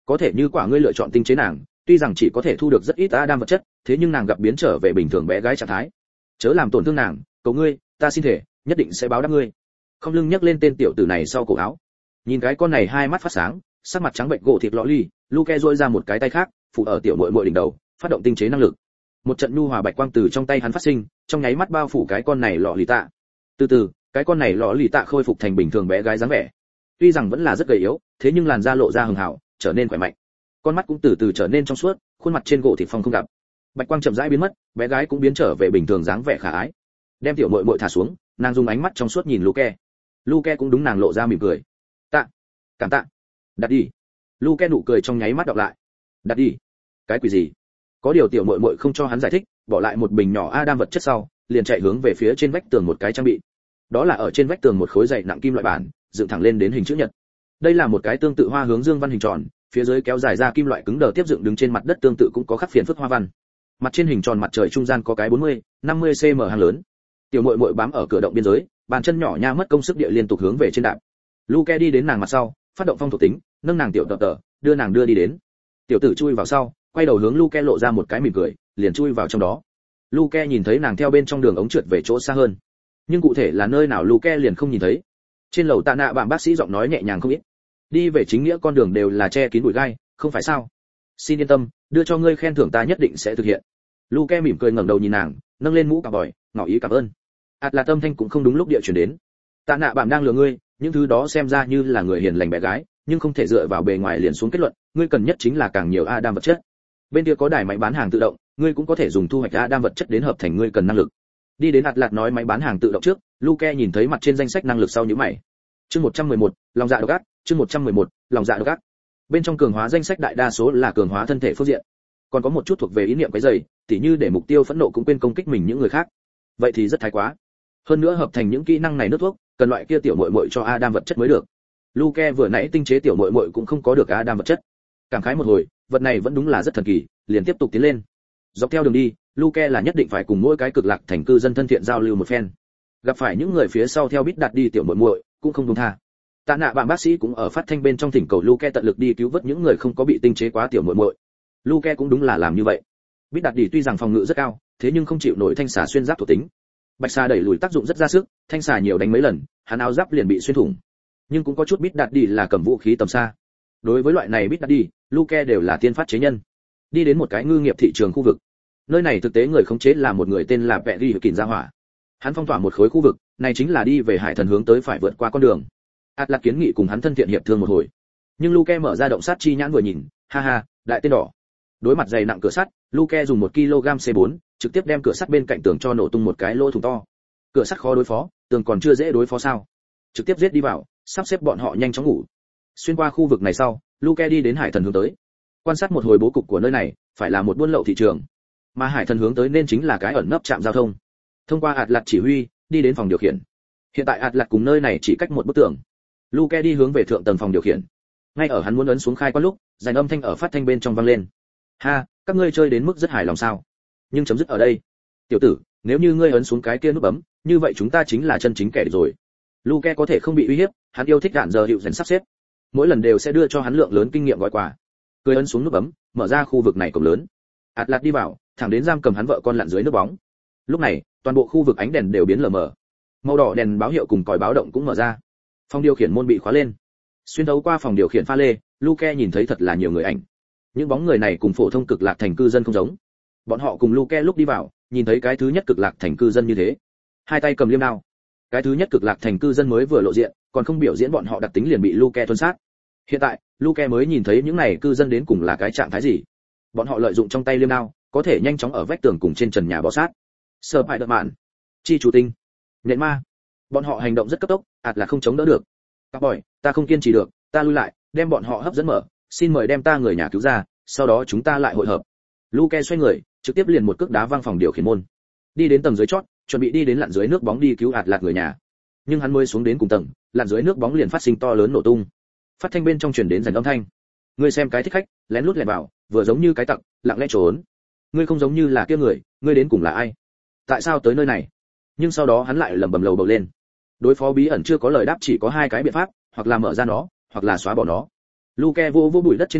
Có thể như quả ngươi lựa chọn tinh chế nàng, tuy rằng chỉ có thể thu được rất ít Adam vật chất, thế nhưng nàng gặp biến trở về bình thường bé gái trạng thái. Chớ làm tổn thương nàng, cầu ngươi, ta xin thể, nhất định sẽ báo đáp ngươi. Không lưng nhấc lên tên tiểu tử này sau cổ áo. Nhìn cái con này hai mắt phát sáng, sắc mặt trắng bệnh gỗ thịt lọ ly, Luke duỗi ra một cái tay khác, phụ ở tiểu muội muội đỉnh đầu, phát động tinh chế năng lực. Một trận nhu hòa bạch quang từ trong tay hắn phát sinh, trong nháy mắt bao phủ cái con này lọ lì tạ. Từ từ, cái con này lọ lì tạ khôi phục thành bình thường bé gái dáng vẻ. Tuy rằng vẫn là rất gầy yếu, thế nhưng làn da lộ ra hường hảo, trở nên khỏe mạnh. Con mắt cũng từ từ trở nên trong suốt, khuôn mặt trên gỗ thịt phong không gặp. Bạch quang chậm rãi biến mất, bé gái cũng biến trở về bình thường dáng vẻ khả ái. Đem tiểu muội muội thả xuống, nàng dùng ánh mắt trong suốt nhìn Luke. Luke cũng đúng nàng lộ ra mỉm cười. Tạ, cảm tạ. Đặt đi. Luke nụ cười trong nháy mắt đọc lại. Đặt đi. Cái quỷ gì? Có điều tiểu muội muội không cho hắn giải thích, bỏ lại một bình nhỏ Adam vật chất sau, liền chạy hướng về phía trên vách tường một cái trang bị. Đó là ở trên vách tường một khối dày nặng kim loại bản, dựng thẳng lên đến hình chữ nhật. Đây là một cái tương tự hoa hướng dương văn hình tròn, phía dưới kéo dài ra kim loại cứng đờ tiếp dựng đứng trên mặt đất tương tự cũng có khắc phiền phức hoa văn. Mặt trên hình tròn mặt trời trung gian có cái 40-50 cm hang lớn. Tiểu muội muội bám ở cửa động biên giới, bàn chân nhỏ nha mất công sức địa liên tục hướng về trên đạp. Luke đi đến nàng mặt sau, phát động phong thuộc tính, nâng nàng tiểu tập tở, đưa nàng đưa đi đến. Tiểu tử chui vào sau, quay đầu hướng Luke lộ ra một cái mỉm cười, liền chui vào trong đó. Luke nhìn thấy nàng theo bên trong đường ống trượt về chỗ xa hơn, nhưng cụ thể là nơi nào Luke liền không nhìn thấy. Trên lầu tạ nạ bạn bác sĩ giọng nói nhẹ nhàng không ít. Đi về chính nghĩa con đường đều là che kín bụi gai, không phải sao? Xin yên tâm, đưa cho ngươi khen thưởng ta nhất định sẽ thực hiện. Luke mỉm cười ngẩng đầu nhìn nàng, nâng lên mũ cà vòi, ngỏ ý cảm ơn. Là tâm thanh cũng không đúng lúc địa chuyển đến. Tạ nạ bạn đang lừa ngươi, những thứ đó xem ra như là người hiền lành bé gái, nhưng không thể dựa vào bề ngoài liền xuống kết luận, ngươi cần nhất chính là càng nhiều Adam vật chất. Bên kia có đài máy bán hàng tự động, ngươi cũng có thể dùng thu hoạch Adam vật chất đến hợp thành ngươi cần năng lực. Đi đến Atlas nói máy bán hàng tự động trước, Luke nhìn thấy mặt trên danh sách năng lực sau nhíu mày. Chương 111, lòng dạ độc ác, chương 111, lòng dạ độc ác. Bên trong cường hóa danh sách đại đa số là cường hóa thân thể phương diện, còn có một chút thuộc về ý niệm cái dày, tỉ như để mục tiêu phẫn nộ cũng quên công kích mình những người khác. Vậy thì rất thái quá. Hơn nữa hợp thành những kỹ năng này nước thuốc, cần loại kia tiểu muội muội cho Adam vật chất mới được. Luke vừa nãy tinh chế tiểu muội muội cũng không có được Adam vật chất. Cảm khái một hồi, vật này vẫn đúng là rất thần kỳ, liền tiếp tục tiến lên. Dọc theo đường đi, Luke là nhất định phải cùng mỗi cái cực lạc thành cư dân thân thiện giao lưu một phen. Gặp phải những người phía sau theo biết đặt đi tiểu muội muội, cũng không buông tha. Tạ nạ bạn bác sĩ cũng ở phát thanh bên trong thỉnh cầu Luke tận lực đi cứu vớt những người không có bị tinh chế quá tiểu muội muội. Luke cũng đúng là làm như vậy. Biết đặt đi tuy rằng phòng ngự rất cao, thế nhưng không chịu nổi thanh xà xuyên giáp thuộc tính. Bạch xà đẩy lùi tác dụng rất ra sức, thanh xà nhiều đánh mấy lần, hắn áo giáp liền bị xuyên thủng. Nhưng cũng có chút biết đặt đi là cầm vũ khí tầm xa. Đối với loại này biết đặt đi, Luke đều là tiên phát chế nhân. Đi đến một cái ngư nghiệp thị trường khu vực. Nơi này thực tế người khống chế là một người tên là Perry Kình gia hỏa. Hắn phong tỏa một khối khu vực, này chính là đi về hải thần hướng tới phải vượt qua con đường. Atlas kiến nghị cùng hắn thân thiện hiệp thương một hồi. Nhưng Luke mở ra động sát chi nhãn vừa nhìn, ha ha, đại tên đỏ. Đối mặt dày nặng cửa sắt, Luke dùng 1 kg C4, trực tiếp đem cửa sắt bên cạnh tường cho nổ tung một cái lỗ thủng to. Cửa sắt khó đối phó, tường còn chưa dễ đối phó sao? Trực tiếp giết đi vào, sắp xếp bọn họ nhanh chóng ngủ. Xuyên qua khu vực này sau, Luke đi đến hải thần hướng tới. Quan sát một hồi bố cục của nơi này, phải là một buôn lậu thị trường. Mà hải thần hướng tới nên chính là cái ẩn nấp trạm giao thông. Thông qua Atlas chỉ huy, đi đến phòng điều khiển. Hiện tại Atlas cùng nơi này chỉ cách một bức tường. Luke đi hướng về thượng tầng phòng điều khiển. Ngay ở hắn muốn ấn xuống khai quan lúc, dàn âm thanh ở phát thanh bên trong vang lên. Ha, các ngươi chơi đến mức rất hài lòng sao? Nhưng chấm dứt ở đây. Tiểu tử, nếu như ngươi ấn xuống cái kia nút bấm, như vậy chúng ta chính là chân chính kẻ địch rồi. Luke có thể không bị uy hiếp, hắn yêu thích đạn giờ hiệu dần sắp xếp. Mỗi lần đều sẽ đưa cho hắn lượng lớn kinh nghiệm gói quà. Cười ấn xuống nút bấm, mở ra khu vực này cổng lớn. Atlas đi vào, thẳng đến giam cầm hắn vợ con lặn dưới nước bóng. Lúc này, toàn bộ khu vực ánh đèn đều biến lờ mờ. Màu đỏ đèn báo hiệu cùng còi báo động cũng mở ra. Phòng điều khiển môn bị khóa lên. Xuyên thấu qua phòng điều khiển pha lê, Luke nhìn thấy thật là nhiều người ảnh. Những bóng người này cùng phổ thông cực lạc thành cư dân không giống. Bọn họ cùng Luke lúc đi vào, nhìn thấy cái thứ nhất cực lạc thành cư dân như thế, hai tay cầm liêm đao. Cái thứ nhất cực lạc thành cư dân mới vừa lộ diện, còn không biểu diễn bọn họ đặc tính liền bị Luke tuân sát. Hiện tại, Luke mới nhìn thấy những này cư dân đến cùng là cái trạng thái gì. Bọn họ lợi dụng trong tay liêm đao, có thể nhanh chóng ở vách tường cùng trên trần nhà bò sát. Spider-Man, chi chủ tinh, nhện ma. Bọn họ hành động rất cấp tốc, là không chống đỡ được. Các bòi, ta không kiên trì được, ta lui lại, đem bọn họ hấp dẫn mở, xin mời đem ta người nhà cứu ra, sau đó chúng ta lại hội hợp. Luke xoay người, trực tiếp liền một cước đá văng phòng điều khiển môn. Đi đến tầng dưới chót, chuẩn bị đi đến lặn dưới nước bóng đi cứu Atlas người nhà. Nhưng hắn mới xuống đến cùng tầng, lặn dưới nước bóng liền phát sinh to lớn nổ tung. Phát thanh bên trong truyền đến dàn âm thanh. Ngươi xem cái thích khách, lén lút lẻn vào, vừa giống như cái tặc, lặng lẽ trốn. Ngươi không giống như là kia người, ngươi đến cùng là ai? Tại sao tới nơi này? Nhưng sau đó hắn lại lẩm bẩm lầu bầu lên. Đối phó bí ẩn chưa có lời đáp chỉ có hai cái biện pháp, hoặc là mở ra nó, hoặc là xóa bỏ nó. Luke vô bụi đất trên người,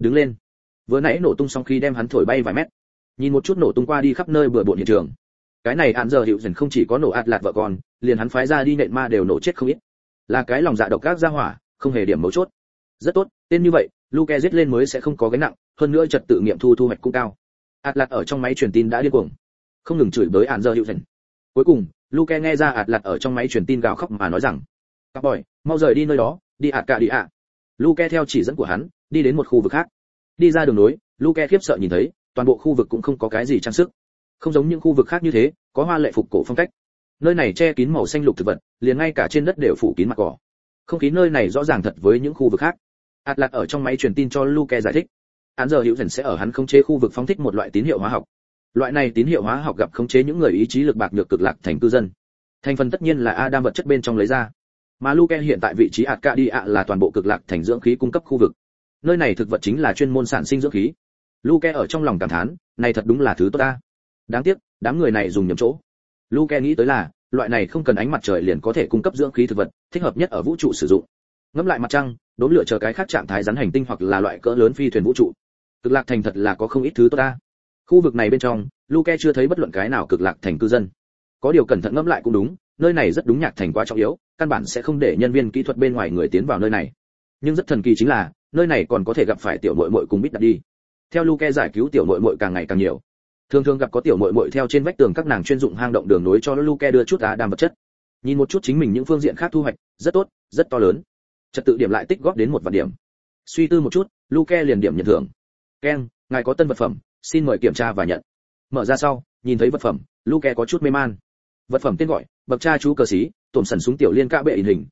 đứng lên. Vừa nãy nổ tung xong khi đem hắn thổi bay vài mét. Nhìn một chút nổ tung qua đi khắp nơi bừa bộn hiện trường. Cái này án giờ hiệu dần không chỉ có nổ ạt lạt vợ con, liền hắn phái ra đi nện ma đều nổ chết không ít. Là cái lòng dạ độc ác ra hỏa, không hề điểm mấu chốt. Rất tốt, tên như vậy, Luke giết lên mới sẽ không có gánh nặng, hơn nữa trật tự nghiệm thu hoạch cũng cao. ạt lạt ở trong máy truyền tin đã điên cuồng, không ngừng chửi bới án giờ hiệu dần. Cuối cùng, Luke nghe ra ạt lạt ở trong máy truyền tin gào khóc mà nói rằng: "Các boy, mau rời đi nơi đó, đi ạt cả đi ạ." Luke theo chỉ dẫn của hắn, đi đến một khu vực khác. Đi ra đường nối, Luke khiếp sợ nhìn thấy, toàn bộ khu vực cũng không có cái gì trang sức. Không giống những khu vực khác như thế, có hoa lệ phục cổ phong cách. Nơi này che kín màu xanh lục thực vật, liền ngay cả trên đất đều phủ kín mặt cỏ. Không khí nơi này rõ ràng thật với những khu vực khác. Atlas ở trong máy truyền tin cho Luke giải thích, án giờ hữu dần sẽ ở hắn khống chế khu vực phóng thích một loại tín hiệu hóa học. Loại này tín hiệu hóa học gặp khống chế những người ý chí lực bạc nhược cực lạc thành cư dân. Thành phần tất nhiên là Adam vật chất bên trong lấy ra. Mà Luke hiện tại vị trí Arcadia là toàn bộ cực lạc thành dưỡng khí cung cấp khu vực. Nơi này thực vật chính là chuyên môn sản sinh dưỡng khí. Luke ở trong lòng cảm thán, này thật đúng là thứ tốt ta. Đáng tiếc, đám người này dùng nhầm chỗ. Luke nghĩ tới là, loại này không cần ánh mặt trời liền có thể cung cấp dưỡng khí thực vật, thích hợp nhất ở vũ trụ sử dụng. Ngẫm lại mặt trăng, đốn lửa chờ cái khác trạng thái rắn hành tinh hoặc là loại cỡ lớn phi thuyền vũ trụ. Cực lạc thành thật là có không ít thứ tốt ta. Khu vực này bên trong, Luke chưa thấy bất luận cái nào cực lạc thành cư dân. Có điều cẩn thận ngẫm lại cũng đúng, nơi này rất đúng nhạc thành quá trọng yếu, căn bản sẽ không để nhân viên kỹ thuật bên ngoài người tiến vào nơi này. Nhưng rất thần kỳ chính là, nơi này còn có thể gặp phải tiểu muội muội cùng Bít đặt đi. Theo Luke giải cứu tiểu muội muội càng ngày càng nhiều. Thường thường gặp có tiểu muội muội theo trên vách tường các nàng chuyên dụng hang động đường nối cho Luke đưa chút Adam vật chất. Nhìn một chút chính mình những phương diện khác thu hoạch, rất tốt, rất to lớn. Trật tự điểm lại tích góp đến 1 vạn điểm. Suy tư một chút, Luke liền điểm nhận thưởng. Ken, ngài có tân vật phẩm, xin mời kiểm tra và nhận. Mở ra sau, nhìn thấy vật phẩm, Luke có chút mê man. Vật phẩm tên gọi, bậc cha chú cờ xí, tổn sần súng tiểu liên ca bệ in hình,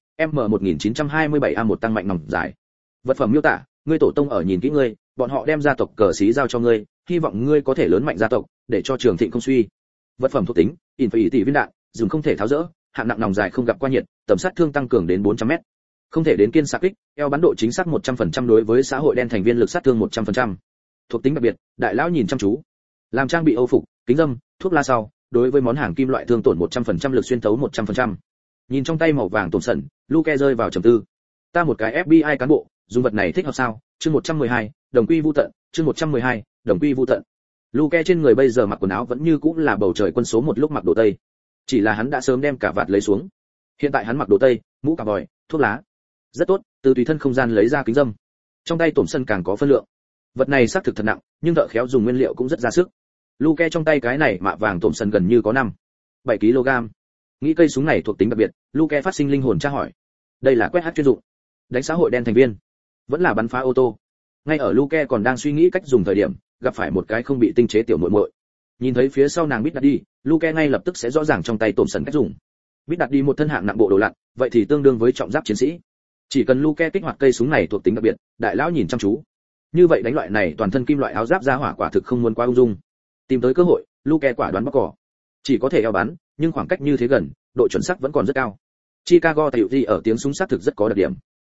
M1927A1 tăng mạnh nòng dài. Vật phẩm miêu tả, ngươi tổ tông ở nhìn kỹ ngươi, bọn họ đem gia tộc cờ xí giao cho ngươi, hy vọng ngươi có thể lớn mạnh gia tộc, để cho trường thịnh không suy. Vật phẩm thuộc tính, tỷ viên đạn, dùng không thể tháo rỡ, hạng nặng nòng dài không gặp qua nhiệt, tầm sát thương tăng cường đến 400m. Không thể đến kiên xạ kích, eo bắn độ chính xác 100% đối với xã hội đen thành viên lực sát thương 100%. Thuộc tính đặc biệt, đại lão nhìn chăm chú. Làm trang bị Âu phục, kính dâm, thuốc la sau, đối với món hàng kim loại thương tổn 100% lực xuyên thấu 100%. Nhìn trong tay màu vàng tổn sẩn, Luke rơi vào trầm tư. Ta một cái FBI cán bộ, dùng vật này thích hợp sao? Chương 112, đồng quy vu tận, chương 112, đồng quy vu tận. Luke trên người bây giờ mặc quần áo vẫn như cũng là bầu trời quân số một lúc mặc đồ tây. Chỉ là hắn đã sớm đem cả vạt lấy xuống. Hiện tại hắn mặc đồ tây, mũ cà vòi, thuốc lá. Rất tốt, từ tùy thân không gian lấy ra kính dâm. Trong tay tổn sân càng có phân lượng. Vật này xác thực thật nặng, nhưng thợ khéo dùng nguyên liệu cũng rất ra sức. Luke trong tay cái này mạ vàng tổn sân gần như có 7 kg. Nghĩ cây súng này thuộc tính đặc biệt, Luke phát sinh linh hồn tra hỏi. Đây là quét hát chuyên dụng, đánh xã hội đen thành viên, vẫn là bắn phá ô tô. Ngay ở Luke còn đang suy nghĩ cách dùng thời điểm, gặp phải một cái không bị tinh chế tiểu muội muội. Nhìn thấy phía sau nàng Bít đặt đi, Luke ngay lập tức sẽ rõ ràng trong tay tổn sân cách dùng. Bít đặt đi một thân hạng nặng bộ đồ lặn, vậy thì tương đương với trọng giáp chiến sĩ. Chỉ cần Luke kích hoạt cây súng này thuộc tính đặc biệt, đại lão nhìn chăm chú. Như vậy đánh loại này toàn thân kim loại áo giáp ra hỏa quả thực không muốn quá ung dung. Tìm tới cơ hội, Luke quả đoán bóc cỏ. Chỉ có thể eo bắn, nhưng khoảng cách như thế gần, độ chuẩn xác vẫn còn rất cao. Chicago tiểu gì ở tiếng súng sát thực rất có đặc điểm.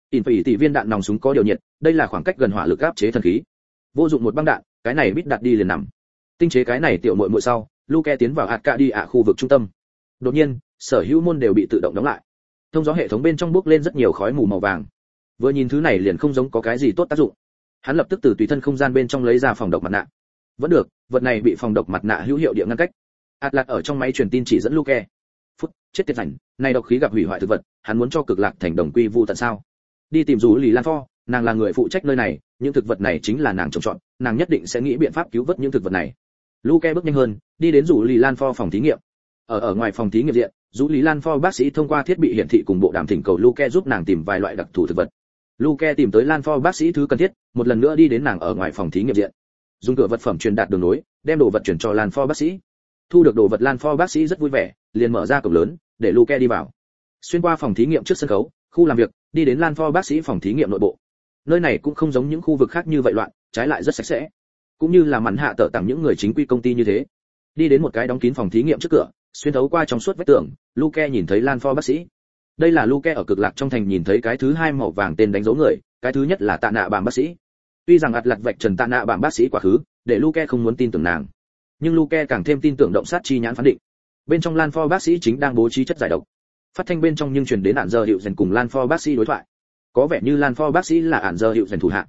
Tỷ viên đạn nòng súng có điều nhiệt, đây là khoảng cách gần hỏa lực áp chế thần khí. Vô dụng một băng đạn, cái này Bít đặt đi liền nằm. Tinh chế cái này tiểu muội muội sau, Luke tiến vào Arcadia khu vực trung tâm. Đột nhiên, sở hữu môn đều bị tự động đóng lại. Thông gió hệ thống bên trong bốc lên rất nhiều khói mù màu vàng. Vừa nhìn thứ này liền không giống có cái gì tốt tác dụng. Hắn lập tức từ tùy thân không gian bên trong lấy ra phòng độc mặt nạ. Vẫn được, vật này bị phòng độc mặt nạ hữu hiệu địa ngăn cách. Atlas ở trong máy truyền tin chỉ dẫn Luke. Phút, chết tiệt rảnh, này độc khí gặp hủy hoại thực vật, hắn muốn cho cực lạc thành đồng quy vu tận sao? Đi tìm Dụ Lì Lan Pho, nàng là người phụ trách nơi này, những thực vật này chính là nàng trồng trọt, nàng nhất định sẽ nghĩ biện pháp cứu vớt những thực vật này. Luke bước nhanh hơn, đi đến Dụ Lì Lan Pho phòng thí nghiệm. Ở ngoài phòng thí nghiệm diện, Dụ Lì Lan Pho bác sĩ thông qua thiết bị hiển thị cùng bộ đàm thỉnh cầu Luke giúp nàng tìm vài loại đặc thù thực vật. Luke tìm tới Lan Pho bác sĩ thứ cần thiết, một lần nữa đi đến nàng ở ngoài phòng thí nghiệm diện. Dùng cửa vật phẩm truyền đạt đường nối, đem đồ vật chuyển cho Lan Pho bác sĩ. Thu được đồ vật Lan Pho bác sĩ rất vui vẻ, liền mở ra cổng lớn, để Luke đi vào. Xuyên qua phòng thí nghiệm trước sân khấu, khu làm việc, đi đến Lan Pho bác sĩ phòng thí nghiệm nội bộ. Nơi này cũng không giống những khu vực khác như vậy loạn, trái lại rất sạch sẽ. Cũng như là mặn hạ tở tặng những người chính quy công ty như thế. Đi đến một cái đóng kín phòng thí nghiệm trước cửa, xuyên thấu qua trong suốt vách tường, Luke nhìn thấy Lan Pho bác sĩ. Đây là Luke ở cực lạc trong thành nhìn thấy cái thứ hai màu vàng tên đánh dấu người, cái thứ nhất là Tạ Nạ Bàm bác sĩ. Tuy rằng ạt lặt vạch trần Tạ Nạ Bàm bác sĩ quá khứ, để Luke không muốn tin tưởng nàng, nhưng Luke càng thêm tin tưởng động sát chi nhãn phán định. Bên trong Lan Pho bác sĩ chính đang bố trí chất giải độc. Phát thanh bên trong nhưng truyền đến ản giờ hiệu dần cùng Lan Pho bác sĩ đối thoại. Có vẻ như Lan Pho bác sĩ là ản giờ hiệu dần thủ hạ.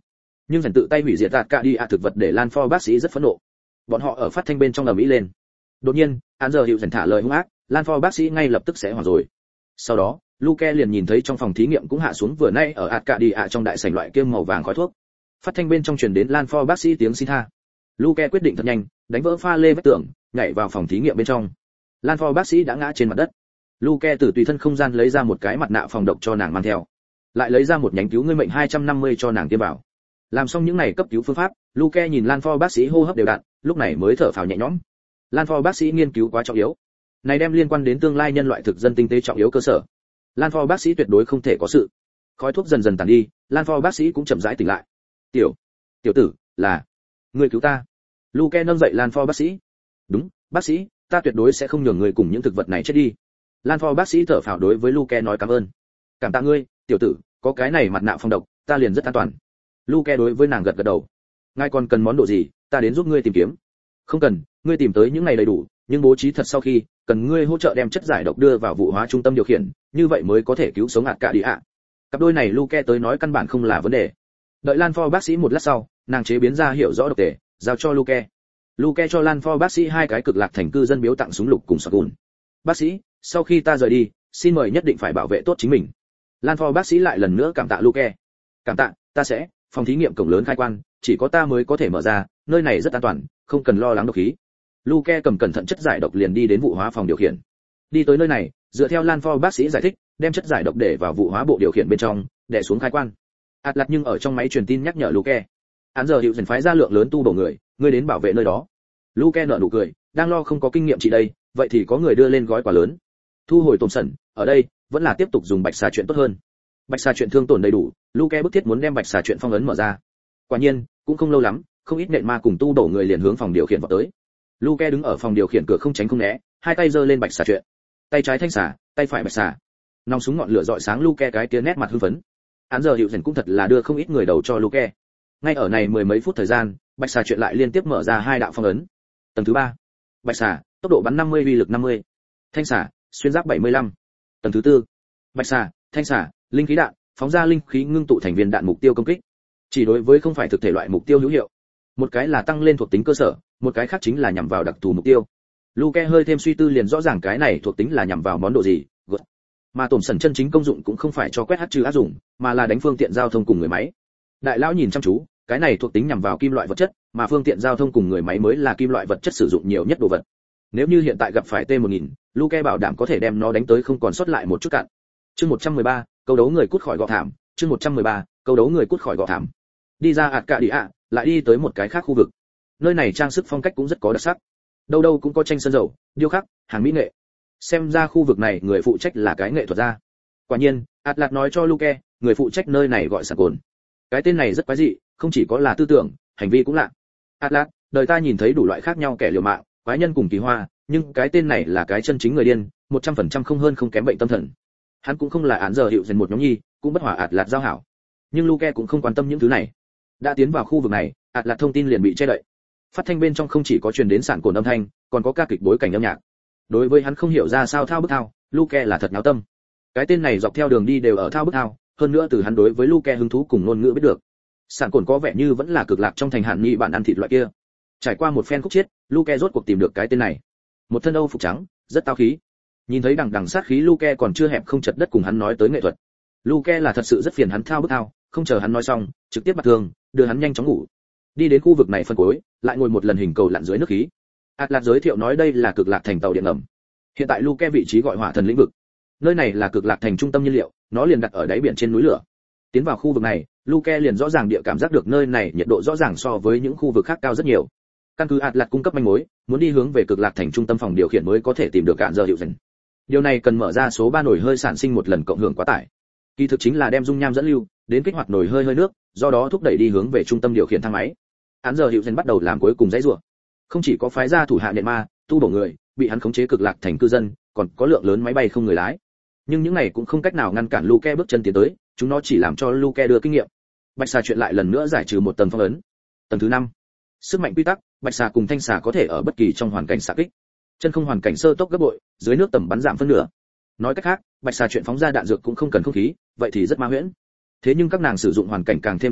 Nhưng dần tự tay hủy diệt tạt cả đi thực vật để Lan For bác sĩ rất phẫn nộ. Bọn họ ở phát thanh bên trong ầm ĩ lên. Đột nhiên, án giờ hiệu dần thả lời hung ác, Lan For bác sĩ ngay lập tức sẽ hoảng rồi. Sau đó, Luke liền nhìn thấy trong phòng thí nghiệm cũng hạ xuống vừa nãy ở Arcadia trong đại sảnh loại kiêm màu vàng khói thuốc. Phát thanh bên trong truyền đến Lan For bác sĩ tiếng xin tha. Luke quyết định thật nhanh, đánh vỡ pha lê vách tường, nhảy vào phòng thí nghiệm bên trong. Lan For bác sĩ đã ngã trên mặt đất. Luke từ tùy thân không gian lấy ra một cái mặt nạ phòng độc cho nàng mang theo, lại lấy ra một nhánh cứu người mệnh 250 cho nàng tiêm vào. Làm xong những này cấp cứu phương pháp, Luke nhìn Lan For bác sĩ hô hấp đều đặn, lúc này mới thở phào nhẹ nhõm. Lan For bác sĩ nghiên cứu quá trọng yếu, này đem liên quan đến tương lai nhân loại thực dân tinh tế trọng yếu cơ sở. Lan For bác sĩ tuyệt đối không thể có sự. Khói thuốc dần dần tàn đi, Lan For bác sĩ cũng chậm rãi tỉnh lại. Tiểu tử, là người cứu ta. Luke nâng dậy Lan For bác sĩ. Đúng, bác sĩ, ta tuyệt đối sẽ không nhường người cùng những thực vật này chết đi. Lan For bác sĩ thở phào đối với Luke nói cảm ơn. Cảm tạ ngươi, tiểu tử, có cái này mặt nạ phòng độc, ta liền rất an toàn. Luke đối với nàng gật gật đầu. Ngài còn cần món đồ gì, ta đến giúp ngươi tìm kiếm. Không cần, ngươi tìm tới những ngày đầy đủ, nhưng bố trí thật sau khi, cần ngươi hỗ trợ đem chất giải độc đưa vào vụ hóa trung tâm điều khiển, như vậy mới có thể cứu sống Arcadia. Cặp đôi này Luke tới nói căn bản không là vấn đề. Đợi Lan For bác sĩ một lát sau, nàng chế biến ra hiểu rõ độc tề, giao cho Luke. Luke cho Lan For bác sĩ hai cái cực lạc thành cư dân biếu tặng súng lục cùng shotgun. Bác sĩ, sau khi ta rời đi, xin mời nhất định phải bảo vệ tốt chính mình. Lan For bác sĩ lại lần nữa cảm tạ Luke. Cảm tạ, ta sẽ. Phòng thí nghiệm cổng lớn khai quan, chỉ có ta mới có thể mở ra, nơi này rất an toàn, không cần lo lắng độc khí. Luke cầm cẩn thận chất giải độc liền đi đến vụ hóa phòng điều khiển. Đi tới nơi này, dựa theo Lan For bác sĩ giải thích, đem chất giải độc để vào vụ hóa bộ điều khiển bên trong, để xuống khai quan. Atlas nhưng ở trong máy truyền tin nhắc nhở Luke. Hắn giờ hiệu dần phái ra lượng lớn tu bổ người, ngươi đến bảo vệ nơi đó. Luke nở nụ cười, đang lo không có kinh nghiệm chị đây, vậy thì có người đưa lên gói quà lớn. Thu hồi tổn sẩn, ở đây vẫn là tiếp tục dùng bạch xà chuyện tốt hơn. Bạch xà chuyện thương tổn đầy đủ, Luke bức thiết muốn đem bạch xà chuyện phong ấn mở ra. Quả nhiên, cũng không lâu lắm, không ít nện ma cùng tu bổ người liền hướng phòng điều khiển vào tới. Luke đứng ở phòng điều khiển cửa không tránh không né, hai tay giơ lên bạch xà chuyện. Tay trái thanh xà, tay phải bạch xà. Nòng súng ngọn lửa rọi sáng Luke cái kia nét mặt hưng phấn. Hắn giờ hiệu dần cũng thật là đưa không ít người đầu cho Luke. Ngay ở này mười mấy phút thời gian, bạch xà chuyện lại liên tiếp mở ra hai đạo phong ấn. Tầng thứ 3, bạch xà, tốc độ bắn 50 uy lực 50. Thanh xà, xuyên giáp 75. Tầng thứ 4, bạch xà, thanh xà, linh khí đạn, phóng ra linh khí ngưng tụ thành viên đạn mục tiêu công kích. Chỉ đối với không phải thực thể loại mục tiêu hữu hiệu. Một cái là tăng lên thuộc tính cơ sở, một cái khác chính là nhằm vào đặc thù mục tiêu. Luke hơi thêm suy tư liền rõ ràng cái này thuộc tính là nhằm vào món đồ gì. Mà tổn sẩn chân chính công dụng cũng không phải cho quét hát trừ áp dụng, mà là đánh phương tiện giao thông cùng người máy. Đại lão nhìn chăm chú, cái này thuộc tính nhằm vào kim loại vật chất, mà phương tiện giao thông cùng người máy mới là kim loại vật chất sử dụng nhiều nhất đồ vật. Nếu như hiện tại gặp phải T1000, Luke bảo đảm có thể đem nó đánh tới không còn sót lại một chút cạn. Chương 113, câu đấu người cút khỏi gò thảm, chương 113, câu đấu người cút khỏi gò thảm. Đi ra Arcadia, lại đi tới một cái khác khu vực. Nơi này trang sức phong cách cũng rất có đặc sắc. Đâu đâu cũng có tranh sơn dầu, điêu khắc, hàng mỹ nghệ. Xem ra khu vực này người phụ trách là cái nghệ thuật gia. Quả nhiên, Atlas nói cho Luke, người phụ trách nơi này gọi Sản Cồn. Cái tên này rất quái dị, không chỉ có là tư tưởng, hành vi cũng lạ. Atlas, đời ta nhìn thấy đủ loại khác nhau kẻ liều mạng, quái nhân cùng kỳ hoa, nhưng cái tên này là cái chân chính người điên, 100% không hơn không kém bệnh tâm thần. Hắn cũng không là án giờ hiệu dần một nhóm nhi, cũng bất hòa Atlas giao hảo. Nhưng Luke cũng không quan tâm những thứ này. Đã tiến vào khu vực này, Atlas thông tin liền bị che đậy. Phát thanh bên trong không chỉ có truyền đến Sản Cồn âm thanh, còn có ca kịch bối cảnh âm nhạc. Đối với hắn không hiểu ra sao thao bức thao, Luke là thật náo tâm. Cái tên này dọc theo đường đi đều ở thao bức thao, hơn nữa từ hắn đối với Luke hứng thú cùng ngôn ngữ biết được. Sản Cồn có vẻ như vẫn là cực lạc trong thành Hàn Nghị bạn ăn thịt loại kia. Trải qua một phen khúc chiết, Luke rốt cuộc tìm được cái tên này. Một thân Âu phục trắng, rất tao khí. Nhìn thấy đằng đằng sát khí Luke còn chưa hẹp không chật đất cùng hắn nói tới nghệ thuật. Luke là thật sự rất phiền hắn thao bức thao, không chờ hắn nói xong, trực tiếp bật thương, đưa hắn nhanh chóng ngủ. Đi đến khu vực này phân cuối, lại ngồi một lần hình cầu lặn dưới nước khí. Atlas giới thiệu nói đây là cực lạc thành tàu điện ngầm. Hiện tại Luke vị trí gọi hỏa thần lĩnh vực. Nơi này là cực lạc thành trung tâm nhiên liệu, nó liền đặt ở đáy biển trên núi lửa. Tiến vào khu vực này, Luke liền rõ ràng địa cảm giác được nơi này nhiệt độ rõ ràng so với những khu vực khác cao rất nhiều. Căn cứ Atlas cung cấp manh mối, muốn đi hướng về cực lạc thành trung tâm phòng điều khiển mới có thể tìm được cạn giờ hiệu dần. Điều này cần mở ra số 3 nồi hơi sản sinh một lần cộng hưởng quá tải. Kỳ thực chính là đem dung nham dẫn lưu đến kích hoạt nồi hơi hơi nước, do đó thúc đẩy đi hướng về trung tâm điều khiển thang máy. Hắn giờ hiệu dần bắt đầu làm cuối cùng dãy rủa. Không chỉ có phái ra thủ hạ nện ma, tu bổ người, bị hắn khống chế cực lạc thành cư dân, còn có lượng lớn máy bay không người lái. Nhưng những này cũng không cách nào ngăn cản Luke bước chân tiến tới, chúng nó chỉ làm cho Luke đưa kinh nghiệm. Bạch xà chuyện lại lần nữa giải trừ một tầng phong ấn. Tầng thứ 5, sức mạnh quy tắc, bạch xà cùng thanh xà có thể ở bất kỳ trong hoàn cảnh xạ kích. Chân không hoàn cảnh sơ tốc gấp bội, dưới nước tầm bắn giảm phân nửa. Nói cách khác, bạch xà chuyện phóng ra đạn dược cũng không cần không khí, vậy thì rất ma huyễn. Thế nhưng các nàng sử dụng hoàn cảnh càng thêm rộng rãi,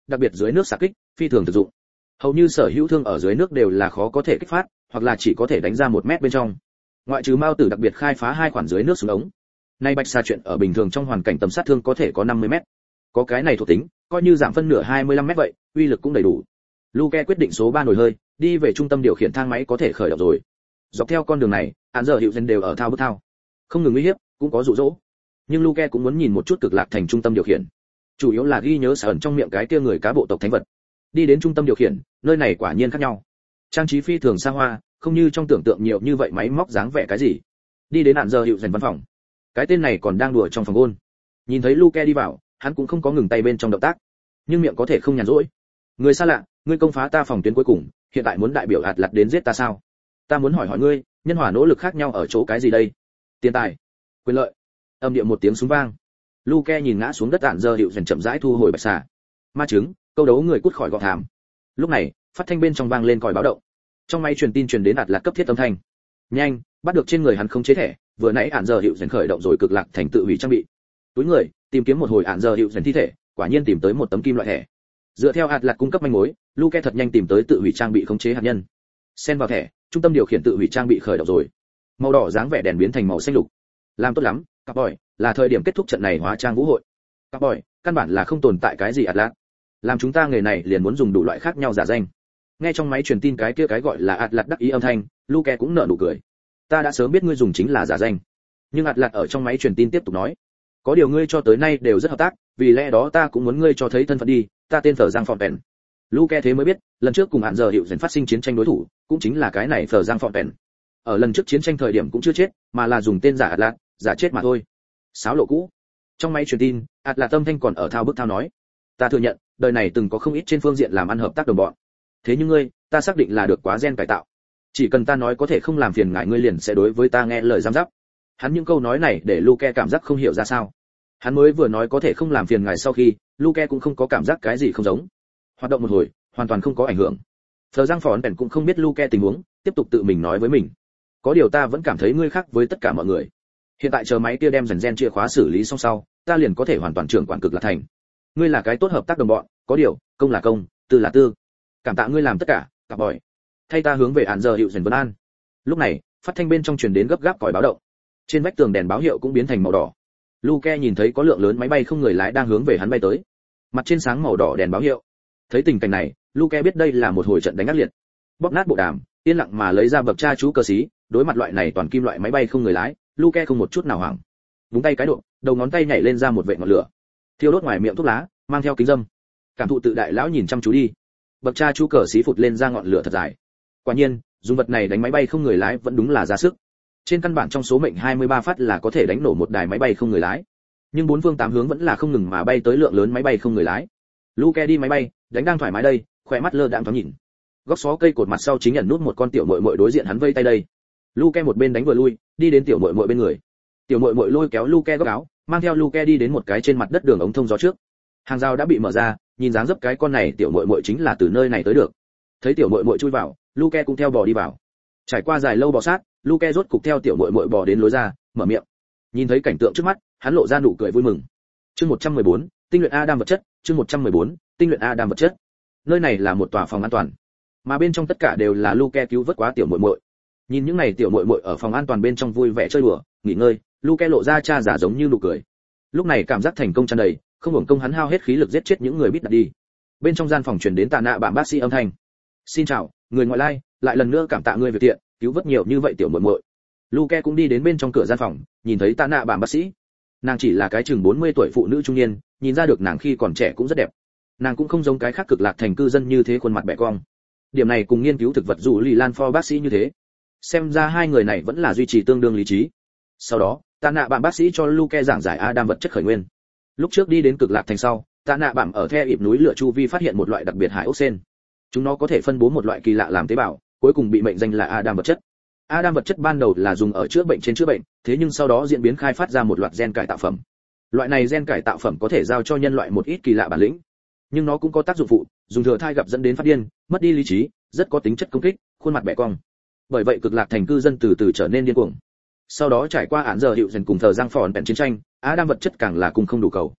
đặc biệt dưới nước xạ kích phi thường thực dụng. Hầu như sở hữu thương ở dưới nước đều là khó có thể kích phát, hoặc là chỉ có thể đánh ra 1 mét bên trong. Ngoại trừ Mao Tử đặc biệt khai phá 2 khoản dưới nước súng ống. Nay bạch xà chuyện ở bình thường trong hoàn cảnh tầm sát thương có thể có 50 mét. Có cái này thuộc tính, coi như giảm phân nửa 25 mét vậy, uy lực cũng đầy đủ. Luke quyết định số 3 nồi hơi, đi về trung tâm điều khiển thang máy có thể khởi động rồi. Dọc theo con đường này, án giờ hiệu dân đều ở thao bước thao, không ngừng uy hiếp, cũng có dụ dỗ. Nhưng Luke cũng muốn nhìn một chút cực lạc thành trung tâm điều khiển, chủ yếu là ghi nhớ sở ẩn trong miệng cái kia người cá bộ tộc thánh vật. Đi đến trung tâm điều khiển, nơi này quả nhiên khác nhau. Trang trí phi thường xa hoa, không như trong tưởng tượng nhiều như vậy máy móc dáng vẻ cái gì. Đi đến án giờ hiệu dân văn phòng, cái tên này còn đang đùa trong phòng ôn. Nhìn thấy Luke đi vào, hắn cũng không có ngừng tay bên trong động tác, nhưng miệng có thể không nhàn rỗi. Người xa lạ, ngươi công phá ta phòng tuyến cuối cùng, hiện tại muốn đại biểu hạt lặt đến giết ta sao? Ta muốn hỏi ngươi, nhân hòa nỗ lực khác nhau ở chỗ cái gì đây? Tiền tài, quyền lợi. Âm điệu một tiếng súng vang. Luke nhìn ngã xuống đất ạn giờ hiệu dần chậm rãi thu hồi bạch xà. Ma chứng, câu đấu người cút khỏi gò thảm. Lúc này, phát thanh bên trong vang lên còi báo động. Trong máy truyền tin truyền đến ạt lặt cấp thiết âm thanh. Nhanh, bắt được trên người hắn không chế thẻ, vừa nãy ạn giờ hiệu dần khởi động rồi cực lạc thành tự hủy trang bị. Túi người, tìm kiếm một hồi ạn giờ hiệu dần thi thể, quả nhiên tìm tới một tấm kim loại thẻ. Dựa theo ạt lặt cung cấp manh mối, Luke thật nhanh tìm tới tự hủy trang bị khống chế hạt nhân. Xen vào thẻ, trung tâm điều khiển tự hủy trang bị khởi động rồi. Màu đỏ dáng vẻ đèn biến thành màu xanh lục. Làm tốt lắm, cặp bòi, là thời điểm kết thúc trận này hóa trang vũ hội. Cặp bòi, căn bản là không tồn tại cái gì ạt lặt. Làm chúng ta nghề này liền muốn dùng đủ loại khác nhau giả danh. Nghe trong máy truyền tin cái kia cái gọi là ạt lặt đắc ý âm thanh, Luke cũng nở nụ cười. Ta đã sớm biết ngươi dùng chính là giả danh. Nhưng ạt lặt ở trong máy truyền tin tiếp tục nói, có điều ngươi cho tới nay đều rất hợp tác, vì lẽ đó ta cũng muốn ngươi cho thấy thân phận đi, ta tên Phở Giang Fontaine. Luke thế mới biết, lần trước cùng hạn giờ hiệu dần phát sinh chiến tranh đối thủ, cũng chính là cái này Phở Giang Fontaine. Ở lần trước chiến tranh thời điểm cũng chưa chết, mà là dùng tên giả Atlas, giả chết mà thôi. Sáo lộ cũ. Trong máy truyền tin, Atlas tâm thanh còn ở thao bức thao nói, ta thừa nhận, đời này từng có không ít trên phương diện làm ăn hợp tác đồng bọn. Thế nhưng ngươi, ta xác định là được quá gen cải tạo. Chỉ cần ta nói có thể không làm phiền ngại ngươi liền sẽ đối với ta nghe lời giám giáp. Hắn những câu nói này để Luke cảm giác không hiểu ra sao. Hắn mới vừa nói có thể không làm phiền ngài sau khi, Luke cũng không có cảm giác cái gì không giống. Hoạt động một hồi, hoàn toàn không có ảnh hưởng. Phờ Giang Phòn Bèn cũng không biết Luke tình huống, tiếp tục tự mình nói với mình. Có điều ta vẫn cảm thấy ngươi khác với tất cả mọi người. Hiện tại chờ máy kia đem dần gen chìa khóa xử lý xong sau, ta liền có thể hoàn toàn trưởng quản cực lạc thành. Ngươi là cái tốt hợp tác đồng bọn, có điều, công là công, tư là tư. Cảm tạ ngươi làm tất cả, cặp bòi. Thay ta hướng về án giờ hiệu dần vân an. Lúc này, phát thanh bên trong truyền đến gấp gáp còi báo động. Trên vách tường đèn báo hiệu cũng biến thành màu đỏ. Luke nhìn thấy có lượng lớn máy bay không người lái đang hướng về hắn bay tới. Mặt trên sáng màu đỏ đèn báo hiệu. Thấy tình cảnh này, Luke biết đây là một hồi trận đánh ác liệt. Bóp nát bộ đàm, yên lặng mà lấy ra bậc tra chú cơ sĩ, đối mặt loại này toàn kim loại máy bay không người lái, Luke không một chút nào hoảng. Vung tay cái độ, đầu ngón tay nhảy lên ra một vệt ngọn lửa. Thiêu đốt ngoài miệng thuốc lá, mang theo kính dâm. Cảm thụ tự đại lão nhìn chăm chú đi. Bậc tra chú cờ xí phụt lên ra ngọn lửa thật dài. Quả nhiên, dùng vật này đánh máy bay không người lái vẫn đúng là ra sức. Trên căn bản trong số mệnh 23 phát là có thể đánh nổ một đài máy bay không người lái. Nhưng bốn phương tám hướng vẫn là không ngừng mà bay tới lượng lớn máy bay không người lái. Luke đi máy bay, đánh đang thoải mái đây, khỏe mắt lơ đãng thoáng nhìn. Góc xó cây cột mặt sau chính nhận nút một con tiểu muội muội đối diện hắn vây tay đây. Luke một bên đánh vừa lui, đi đến tiểu muội muội bên người. Tiểu muội muội lôi kéo Luke góc áo, mang theo Luke đi đến một cái trên mặt đất đường ống thông gió trước. Hàng rào đã bị mở ra, nhìn dáng dấp cái con này tiểu muội muội chính là từ nơi này tới được. Thấy tiểu muội muội chui vào, Luke cũng theo bò đi vào. Trải qua dài lâu bò sát, Luke rốt cục theo tiểu muội muội bò đến lối ra, mở miệng. Nhìn thấy cảnh tượng trước mắt, hắn lộ ra nụ cười vui mừng. Chương 114, tinh luyện Adam vật chất, chương 114, tinh luyện Adam vật chất. Nơi này là một tòa phòng an toàn, mà bên trong tất cả đều là Luke cứu vớt quá tiểu muội muội. Nhìn những này tiểu muội muội ở phòng an toàn bên trong vui vẻ chơi đùa, nghỉ ngơi, Luke lộ ra cha giả giống như nụ cười. Lúc này cảm giác thành công tràn đầy, không hưởng công hắn hao hết khí lực giết chết những người biết đặt đi. Bên trong gian phòng truyền đến tạ nạ bạn bác sĩ âm thanh. Xin chào, người ngoại lai, lại lần nữa cảm tạ ngươi việc thiện, cứu vớt nhiều như vậy tiểu muội muội. Luke cũng đi đến bên trong cửa gian phòng, nhìn thấy tạ nạ bạn bác sĩ. Nàng chỉ là cái chừng 40 tuổi phụ nữ trung niên, nhìn ra được nàng khi còn trẻ cũng rất đẹp. Nàng cũng không giống cái khác cực lạc thành cư dân như thế khuôn mặt bẻ cong. Điểm này cùng nghiên cứu thực vật dù Lý Lan Pho bác sĩ như thế. Xem ra hai người này vẫn là duy trì tương đương lý trí. Sau đó, tạ nạ bạn bác sĩ cho Luke giảng giải Adam vật chất khởi nguyên. Lúc trước đi đến cực lạc thành sau, tạ nạ bạn ở The ịp núi lửa chu vi phát hiện một loại đặc biệt hải ốc sen. Chúng nó có thể phân bố một loại kỳ lạ làm tế bào, cuối cùng bị mệnh danh là Adam vật chất. Adam vật chất ban đầu là dùng ở chữa bệnh trên chữa bệnh, thế nhưng sau đó diễn biến khai phát ra một loạt gen cải tạo phẩm. Loại này gen cải tạo phẩm có thể giao cho nhân loại một ít kỳ lạ bản lĩnh, nhưng nó cũng có tác dụng phụ, dùng thừa thai gặp dẫn đến phát điên, mất đi lý trí, rất có tính chất công kích, khuôn mặt bẻ cong. Bởi vậy cực lạc thành cư dân từ từ trở nên điên cuồng. Sau đó trải qua án giờ hiệu dần cùng thờ giang phòn bèn chiến tranh, Adam vật chất càng là cùng không đủ cầu.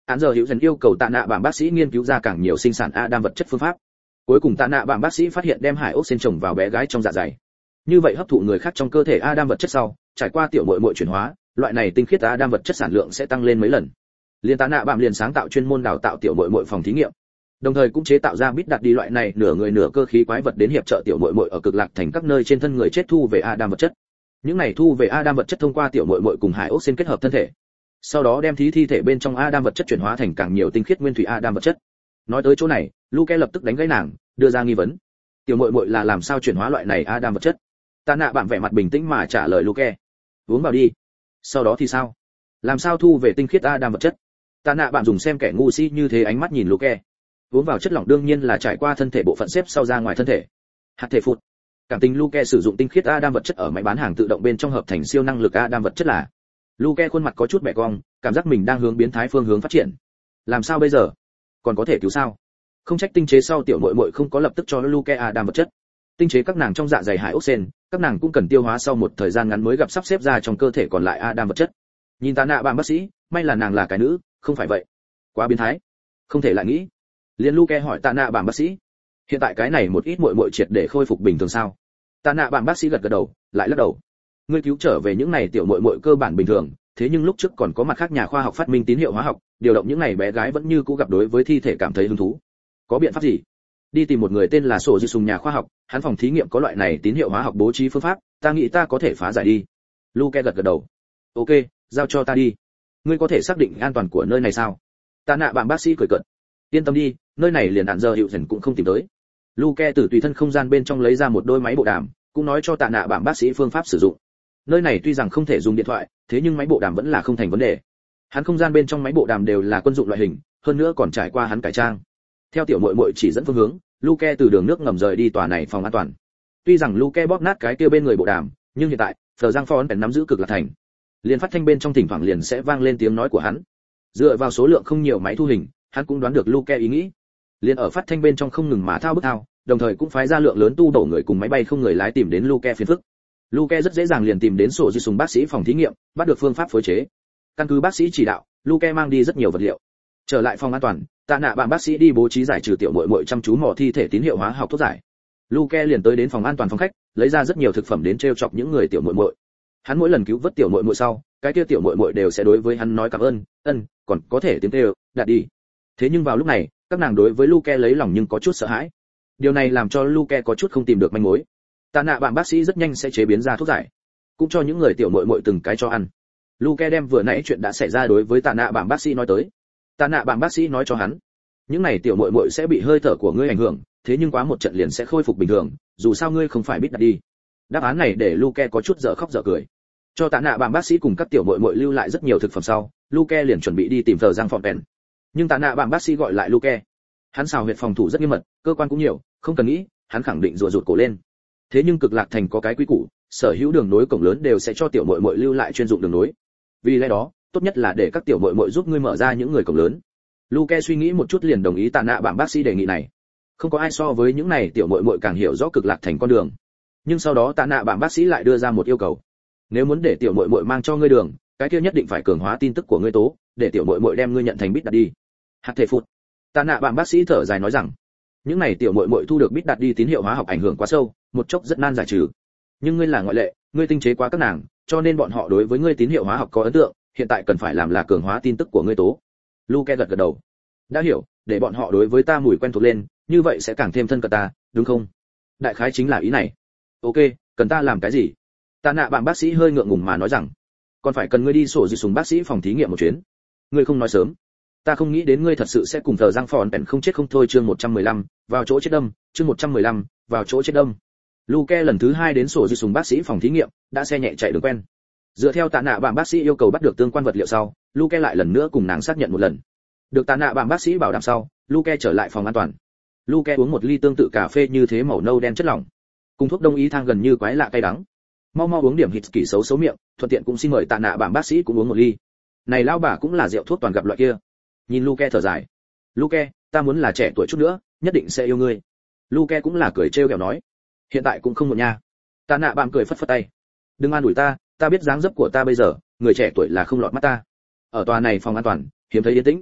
Án giờ hữu dần yêu cầu tạ nạ bảng bác sĩ nghiên cứu ra càng nhiều sinh sản Adam vật chất phương pháp. Cuối cùng tạ nạ bảng bác sĩ phát hiện đem hải ốc sen trồng vào bé gái trong dạ dày. Như vậy hấp thụ người khác trong cơ thể Adam vật chất sau, trải qua tiểu muội muội chuyển hóa, loại này tinh khiết Adam vật chất sản lượng sẽ tăng lên mấy lần. Liên tạ nạ bảng liền sáng tạo chuyên môn đào tạo tiểu muội muội phòng thí nghiệm. Đồng thời cũng chế tạo ra bít đặt đi loại này nửa người nửa cơ khí quái vật đến hiệp trợ tiểu muội muội ở cực lạc thành các nơi trên thân người chết thu về Adam vật chất. Những này thu về Adam vật chất thông qua tiểu muội muội cùng hải ốc sen kết hợp thân thể. Sau đó đem thi thể bên trong Adam vật chất chuyển hóa thành càng nhiều tinh khiết nguyên thủy Adam vật chất. Nói tới chỗ này, Luke lập tức đánh gãy nàng, đưa ra nghi vấn. Tiểu muội muội là làm sao chuyển hóa loại này Adam vật chất? Tạ nạ bạn vẻ mặt bình tĩnh mà trả lời Luke. Uống vào đi. Sau đó thì sao? Làm sao thu về tinh khiết Adam vật chất? Tạ nạ bạn dùng xem kẻ ngu si như thế ánh mắt nhìn Luke. Uống vào chất lỏng đương nhiên là trải qua thân thể bộ phận xếp sau ra ngoài thân thể. Hạt thể phụt. Cảm tình Luke sử dụng tinh khiết Adam vật chất ở máy bán hàng tự động bên trong hợp thành siêu năng lực Adam vật chất là. Luke khuôn mặt có chút bẻ cong, cảm giác mình đang hướng biến thái phương hướng phát triển. Làm sao bây giờ? Còn có thể cứu sao? Không trách tinh chế sau tiểu muội muội không có lập tức cho Luke Adam vật chất. Tinh chế các nàng trong dạ dày hải ốc sen, các nàng cũng cần tiêu hóa sau một thời gian ngắn mới gặp sắp xếp ra trong cơ thể còn lại Adam vật chất. Nhìn tạ nạ bạn bác sĩ, may là nàng là cái nữ, không phải vậy. Quá biến thái. Không thể lại nghĩ. Liên Luke hỏi tạ nạ bạn bác sĩ, hiện tại cái này một ít muội muội triệt để khôi phục bình thường sao? Tạ nạ bạn bác sĩ gật gật đầu, lại lắc đầu. Ngươi cứu trở về những này tiểu muội muội cơ bản bình thường, thế nhưng lúc trước còn có mặt khác nhà khoa học phát minh tín hiệu hóa học, điều động những này bé gái vẫn như cũ gặp đối với thi thể cảm thấy hứng thú. Có biện pháp gì? Đi tìm một người tên là Sổ Dư Sùng nhà khoa học, hắn phòng thí nghiệm có loại này tín hiệu hóa học bố trí phương pháp, ta nghĩ ta có thể phá giải đi. Luke gật gật đầu. Ok, giao cho ta đi. Ngươi có thể xác định an toàn của nơi này sao? Tạ nạ bạn bác sĩ cười cợt. Yên tâm đi, nơi này liền đạn giờ hiệu dần cũng không tìm tới. Luke từ tùy thân không gian bên trong lấy ra một đôi máy bộ đàm, cũng nói cho tạ nạ bạn bác sĩ phương pháp sử dụng. Nơi này tuy rằng không thể dùng điện thoại, thế nhưng máy bộ đàm vẫn là không thành vấn đề. Hắn không gian bên trong máy bộ đàm đều là quân dụng loại hình, hơn nữa còn trải qua hắn cải trang. Theo tiểu muội muội chỉ dẫn phương hướng, Luke từ đường nước ngầm rời đi tòa này phòng an toàn. Tuy rằng Luke bóp nát cái kia bên người bộ đàm, nhưng hiện tại, Phờ Giang Phòn nắm giữ cực lạc thành. Liên phát thanh bên trong thỉnh thoảng liền sẽ vang lên tiếng nói của hắn. Dựa vào số lượng không nhiều máy thu hình, hắn cũng đoán được Luke ý nghĩ. Liên ở phát thanh bên trong không ngừng mà thao bức thao, đồng thời cũng phái ra lượng lớn tu đổ người cùng máy bay không người lái tìm đến Luke phiền phức. Luke rất dễ dàng liền tìm đến Sổ Dư Sùng bác sĩ phòng thí nghiệm, bắt được phương pháp phối chế. Căn cứ bác sĩ chỉ đạo, Luke mang đi rất nhiều vật liệu. Trở lại phòng an toàn, tạ nạ bạn bác sĩ đi bố trí giải trừ tiểu muội muội chăm chú mò thi thể tín hiệu hóa học thuốc giải. Luke liền tới đến phòng an toàn phòng khách, lấy ra rất nhiều thực phẩm đến trêu chọc những người tiểu muội muội. Hắn mỗi lần cứu vớt tiểu muội muội sau, cái kia tiểu muội muội đều sẽ đối với hắn nói cảm ơn, còn có thể tiếng kêu, đạt đi. Thế nhưng vào lúc này, các nàng đối với Luke lấy lòng nhưng có chút sợ hãi. Điều này làm cho Luke có chút không tìm được manh mối. Tạ nạ bạn bác sĩ rất nhanh sẽ chế biến ra thuốc giải, cũng cho những người tiểu muội muội từng cái cho ăn. Luke đem vừa nãy chuyện đã xảy ra đối với tạ nạ bạn bác sĩ nói tới. Tạ nạ bạn bác sĩ nói cho hắn, những này tiểu muội muội sẽ bị hơi thở của ngươi ảnh hưởng, thế nhưng quá một trận liền sẽ khôi phục bình thường, dù sao ngươi không phải biết đặt đi. Đáp án này để Luke có chút dở khóc dở cười. Cho tạ nạ bạn bác sĩ cùng các tiểu muội muội lưu lại rất nhiều thực phẩm sau, Luke liền chuẩn bị đi tìm Phờ Giang Fontaine. Nhưng tạ nạ bạn bác sĩ gọi lại Luke. Hắn xào huyệt phòng thủ rất nghiêm mật, cơ quan cũng nhiều, không cần nghĩ, hắn khẳng định rùa rụt cổ lên. Thế nhưng cực lạc thành có cái quy củ, sở hữu đường nối cổng lớn đều sẽ cho tiểu muội muội lưu lại chuyên dụng đường nối. Vì lẽ đó, tốt nhất là để các tiểu muội muội giúp ngươi mở ra những người cổng lớn. Luke suy nghĩ một chút liền đồng ý tạ nạ bạn bác sĩ đề nghị này. Không có ai so với những này tiểu muội muội càng hiểu rõ cực lạc thành con đường. Nhưng sau đó tạ nạ bạn bác sĩ lại đưa ra một yêu cầu. Nếu muốn để tiểu muội muội mang cho ngươi đường, cái kia nhất định phải cường hóa tin tức của ngươi tố, để tiểu muội muội đem ngươi nhận thành bít đặt đi. Hạt thể phụt. Tạ nạ bạn bác sĩ thở dài nói rằng, những này tiểu muội muội thu được bít đặt đi tín hiệu hóa học ảnh hưởng quá sâu, một chốc rất nan giải trừ. Nhưng ngươi là ngoại lệ, ngươi tinh chế quá các nàng, cho nên bọn họ đối với ngươi tín hiệu hóa học có ấn tượng, hiện tại cần phải làm là cường hóa tin tức của ngươi tố. Luke gật gật đầu. Đã hiểu, để bọn họ đối với ta mùi quen thuộc lên, như vậy sẽ càng thêm thân cận ta, đúng không? Đại khái chính là ý này. Ok, cần ta làm cái gì? Tạ nạ bạn bác sĩ hơi ngượng ngùng mà nói rằng, còn phải cần ngươi đi Sổ Dư Sùng bác sĩ phòng thí nghiệm một chuyến. Ngươi không nói sớm. Ta không nghĩ đến ngươi thật sự sẽ cùng Thờ Giang Phòn bèn không chết không thôi. Chương 115, vào chỗ chết đâm. Chương 115, vào chỗ chết đâm. Luke lần thứ 2 đến Sổ Dư Sùng bác sĩ phòng thí nghiệm, đã xe nhẹ chạy đường quen. Dựa theo tạ nạ bạn bác sĩ yêu cầu bắt được tương quan vật liệu sau, Luke lại lần nữa cùng nàng xác nhận một lần. Được tạ nạ bạn bác sĩ bảo đảm sau, Luke trở lại phòng an toàn. Luke uống một ly tương tự cà phê như thế màu nâu đen chất lỏng, cùng thuốc đông y thang gần như quái lạ cay đắng. Mau uống điểm hít kỳ xấu xấu miệng, thuận tiện cũng xin mời tạ nạ bạn bác sĩ cũng uống một ly. Này lão bà cũng là rượu thuốc toàn gặp loại kia. Nhìn Luke thở dài. Luke, ta muốn là trẻ tuổi chút nữa, nhất định sẽ yêu ngươi. Luke cũng là cười trêu ghẹo nói. Hiện tại cũng không muộn nha. Tạ nạ bạn cười phất phất tay. Đừng an ủi ta biết dáng dấp của ta bây giờ, người trẻ tuổi là không lọt mắt ta. Ở tòa này phòng an toàn, hiếm thấy yên tĩnh.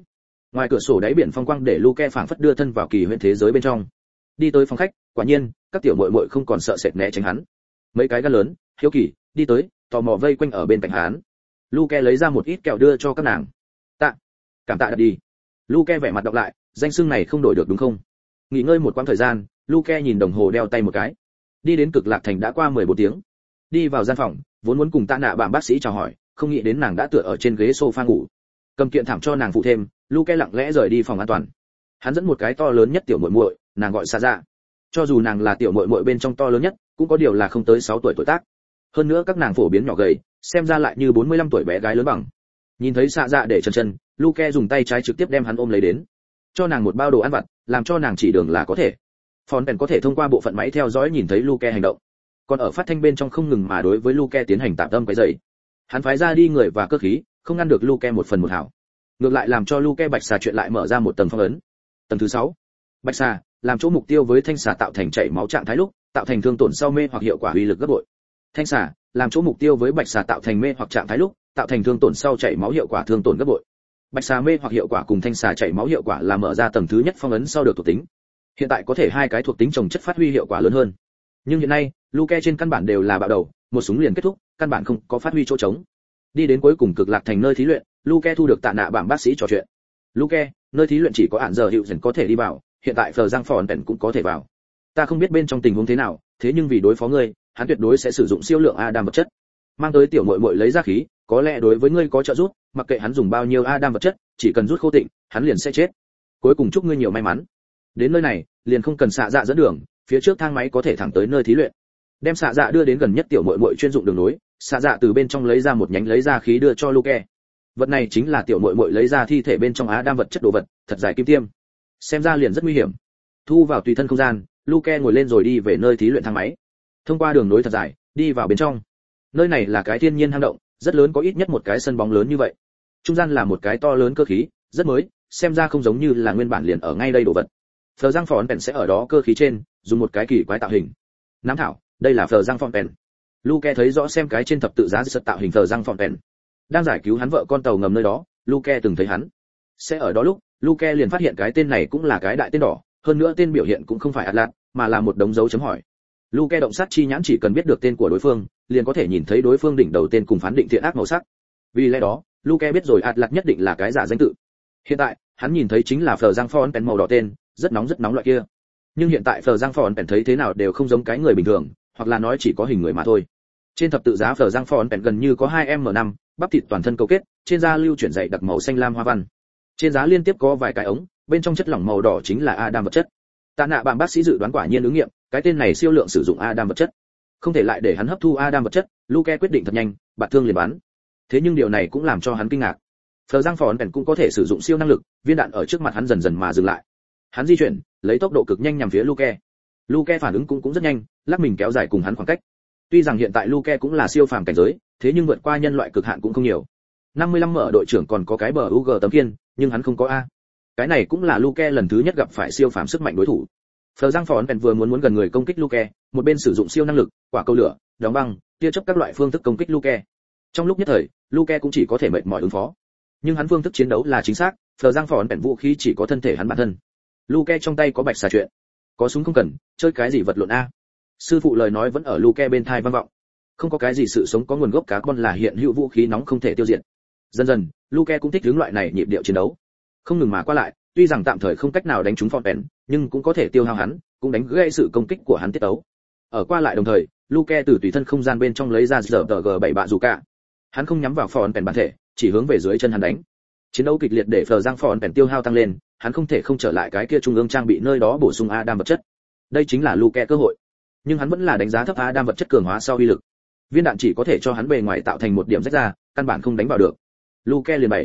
Ngoài cửa sổ đáy biển phong quang để Luke phảng phất đưa thân vào kỳ huyễn thế giới bên trong. Đi tới phòng khách, quả nhiên, các tiểu muội muội không còn sợ sệt né tránh hắn. Mấy cái gan lớn, hiếu kỳ, đi tới, tò mò vây quanh ở bên cạnh hắn. Luke lấy ra một ít kẹo đưa cho các nàng. Tạ, cảm tạ đi. Luke vẻ mặt đọc lại, danh xưng này không đổi được đúng không? Nghỉ ngơi một quãng thời gian, Luke nhìn đồng hồ đeo tay một cái. Đi đến Cực Lạc Thành đã qua 14 tiếng. Đi vào gian phòng, vốn muốn cùng Tạ Nạ bạn bác sĩ chào hỏi, không nghĩ đến nàng đã tựa ở trên ghế sofa ngủ. Cầm kiện thảm cho nàng phụ thêm, Luke lặng lẽ rời đi phòng an toàn. Hắn dẫn một cái to lớn nhất tiểu muội muội, nàng gọi Sa Dạ. Cho dù nàng là tiểu muội muội bên trong to lớn nhất, cũng có điều là không tới 6 tuổi tuổi tác. Hơn nữa các nàng phổ biến nhỏ gầy, xem ra lại như 45 tuổi bé gái lớn bằng. Nhìn thấy Sa Dạ để chân, Luke dùng tay trái trực tiếp đem hắn ôm lấy đến, cho nàng một bao đồ ăn vặt, làm cho nàng chỉ đường là có thể. Fontaine có thể thông qua bộ phận máy theo dõi nhìn thấy Luke hành động, còn ở phát thanh bên trong không ngừng mà đối với Luke tiến hành tạm tâm quấy rầy. Hắn phái ra đi người và cơ khí, không ngăn được Luke một phần một hảo. Ngược lại làm cho Luke bạch xà chuyện lại mở ra một tầng phong ấn. Tầng thứ 6. Bạch xà, làm chỗ mục tiêu với thanh xà tạo thành chảy máu trạng thái lúc, tạo thành thương tổn sau mê hoặc hiệu quả uy lực gấp bội. Thanh xà, làm chỗ mục tiêu với bạch xà tạo thành mê hoặc trạng thái lúc, tạo thành thương tổn sau chảy máu hiệu quả thương tổn gấp bội. Bạch xà mê hoặc hiệu quả cùng thanh xà chảy máu hiệu quả là mở ra tầng thứ nhất phong ấn sau được thuộc tính. Hiện tại có thể hai cái thuộc tính chồng chất phát huy hiệu quả lớn hơn. Nhưng hiện nay, Luke trên căn bản đều là bạo đầu, một súng liền kết thúc, căn bản không có phát huy chỗ trống. Đi đến cuối cùng Cực Lạc Thành nơi thí luyện, Luke thu được Tạ Nạ bảng bác sĩ trò chuyện. Luke, nơi thí luyện chỉ có án giờ hiệu dần có thể đi vào, hiện tại Phờ Giang Fontaine cũng có thể vào. Ta không biết bên trong tình huống thế nào, thế nhưng vì đối phó ngươi, hắn tuyệt đối sẽ sử dụng siêu lượng Adam vật chất. Mang tới tiểu muội muội lấy ra khí, có lẽ đối với ngươi có trợ giúp, mặc kệ hắn dùng bao nhiêu Adam vật chất, chỉ cần rút khô tịnh, hắn liền sẽ chết. Cuối cùng chúc ngươi nhiều may mắn. Đến nơi này, liền không cần Xạ Dạ dẫn đường, phía trước thang máy có thể thẳng tới nơi thí luyện. Đem Xạ Dạ đưa đến gần nhất tiểu muội muội chuyên dụng đường nối, Xạ Dạ từ bên trong lấy ra một nhánh lấy ra khí đưa cho Luke. Vật này chính là tiểu muội muội lấy ra thi thể bên trong Adam vật chất đồ vật, thật dài kim tiêm. Xem ra liền rất nguy hiểm. Thu vào tùy thân không gian, Luke ngồi lên rồi đi về nơi thí luyện thang máy. Thông qua đường nối thật dài, đi vào bên trong. Nơi này là cái thiên nhiên hang động, rất lớn, có ít nhất một cái sân bóng lớn như vậy. Trung gian là một cái to lớn cơ khí, rất mới, xem ra không giống như là nguyên bản liền ở ngay đây đồ vật. Phờ Giang Fontaine sẽ ở đó cơ khí trên, dùng một cái kỳ quái tạo hình. Nám thảo, đây là Phờ Giang Fontaine. Luke thấy rõ xem cái trên thập tự giá giật tạo hình Phờ Giang Fontaine. Đang giải cứu hắn vợ con tàu ngầm nơi đó, Luke từng thấy hắn. Sẽ ở đó lúc, Luke liền phát hiện cái tên này cũng là cái đại tên đỏ, hơn nữa tên biểu hiện cũng không phải Atlas, mà là một đống dấu chấm hỏi. Luke động sát chi nhãn chỉ cần biết được tên của đối phương, liền có thể nhìn thấy đối phương đỉnh đầu tên cùng phán định thiện ác màu sắc. Vì lẽ đó, Luke biết rồi Atlas nhất định là cái giả danh tự. Hiện tại, hắn nhìn thấy chính là Phờ Giang Fontaine màu đỏ tên, rất nóng loại kia. Nhưng hiện tại Phờ Giang Fontaine thấy thế nào đều không giống cái người bình thường, hoặc là nói chỉ có hình người mà thôi. Trên thập tự giá Phờ Giang Fontaine gần như có 2m5, bắp thịt toàn thân cấu kết, trên da lưu chuyển dày đặc màu xanh lam hoa văn. Trên giá liên tiếp có vài cái ống, bên trong chất lỏng màu đỏ chính là Adam vật chất. Tạ Nạ bạn bác sĩ dự đoán quả nhiên ứng nghiệm, cái tên này siêu lượng sử dụng Adam vật chất. Không thể lại để hắn hấp thu Adam vật chất, Luke quyết định thật nhanh, bạt thương liền bắn. Thế nhưng điều này cũng làm cho hắn kinh ngạc. Phờ Giang Fontaine cũng có thể sử dụng siêu năng lực, viên đạn ở trước mặt hắn dần dần mà dừng lại. Hắn di chuyển, lấy tốc độ cực nhanh nhằm phía Luke. Luke phản ứng cũng rất nhanh, lắc mình kéo dài cùng hắn khoảng cách. Tuy rằng hiện tại Luke cũng là siêu phàm cảnh giới, thế nhưng vượt qua nhân loại cực hạn cũng không nhiều. 55 mở đội trưởng còn có cái bờ UG tấm kiên, nhưng hắn không có A. Cái này cũng là Luke lần thứ nhất gặp phải siêu phàm sức mạnh đối thủ. Phờ Giang Fontaine vừa muốn gần người công kích Luke, một bên sử dụng siêu năng lực, quả cầu lửa, đóng băng, tia chớp các loại phương thức công kích Luke. Trong lúc nhất thời, Luke cũng chỉ có thể mệt mỏi ứng phó. Nhưng hắn phương thức chiến đấu là chính xác, Phờ Giang Fontaine vũ khí chỉ có thân thể hắn bản thân. Luke trong tay có bạch xà chuyện, có súng không cần, chơi cái gì vật lộn a. Sư phụ lời nói vẫn ở Luke bên tai vang vọng. Không có cái gì sự sống có nguồn gốc carbon là hiện hữu vũ khí nóng không thể tiêu diệt. Dần dần, Luke cũng thích hướng loại này nhịp điệu chiến đấu. Không ngừng mà qua lại, tuy rằng tạm thời không cách nào đánh trúng Fontaine, nhưng cũng có thể tiêu hao hắn, cũng đánh gãy sự công kích của hắn tiết tấu. Ở qua lại đồng thời, Luke từ tùy thân không gian bên trong lấy ra RPG-7 bạ dù cả. Hắn không nhắm vào Fontaine bản thể, chỉ hướng về dưới chân hắn đánh. Chiến đấu kịch liệt để Phờ Giang Fontaine tiêu hao tăng lên, hắn không thể không trở lại cái kia trung ương trang bị nơi đó bổ sung Adam vật chất. Đây chính là Luke cơ hội. Nhưng hắn vẫn là đánh giá thấp Adam vật chất cường hóa sau uy lực. Viên đạn chỉ có thể cho hắn bề ngoài tạo thành một điểm rách ra, căn bản không đánh vào được. Luke liền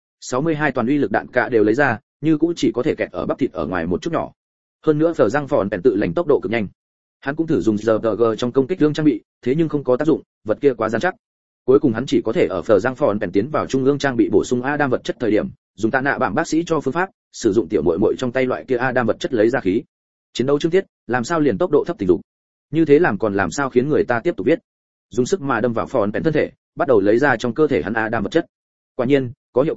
62 toàn uy lực đạn cả đều lấy ra, như cũng chỉ có thể kẹt ở bắp thịt ở ngoài một chút nhỏ. Hơn nữa Phờ Giang Fontaine tự lành tốc độ cực nhanh. Hắn cũng thử dùng RPG trong công kích gương trang bị, thế nhưng không có tác dụng, vật kia quá rắn chắc. Cuối cùng hắn chỉ có thể ở Phờ Giang Fontaine tiến vào trung ương trang bị bổ sung Adam vật chất thời điểm, dùng Tạ Nạ bảng bác sĩ cho phương pháp, sử dụng tiểu muội muội trong tay loại kia Adam vật chất lấy ra khí. Chiến đấu chương tiết, làm sao liền tốc độ thấp tình dục. Như thế làm còn làm sao khiến người ta tiếp tục biết. Dùng sức mà đâm vào Fontaine thân thể, bắt đầu lấy ra trong cơ thể hắn Adam vật chất. Quả nhiên, có hiệu quả,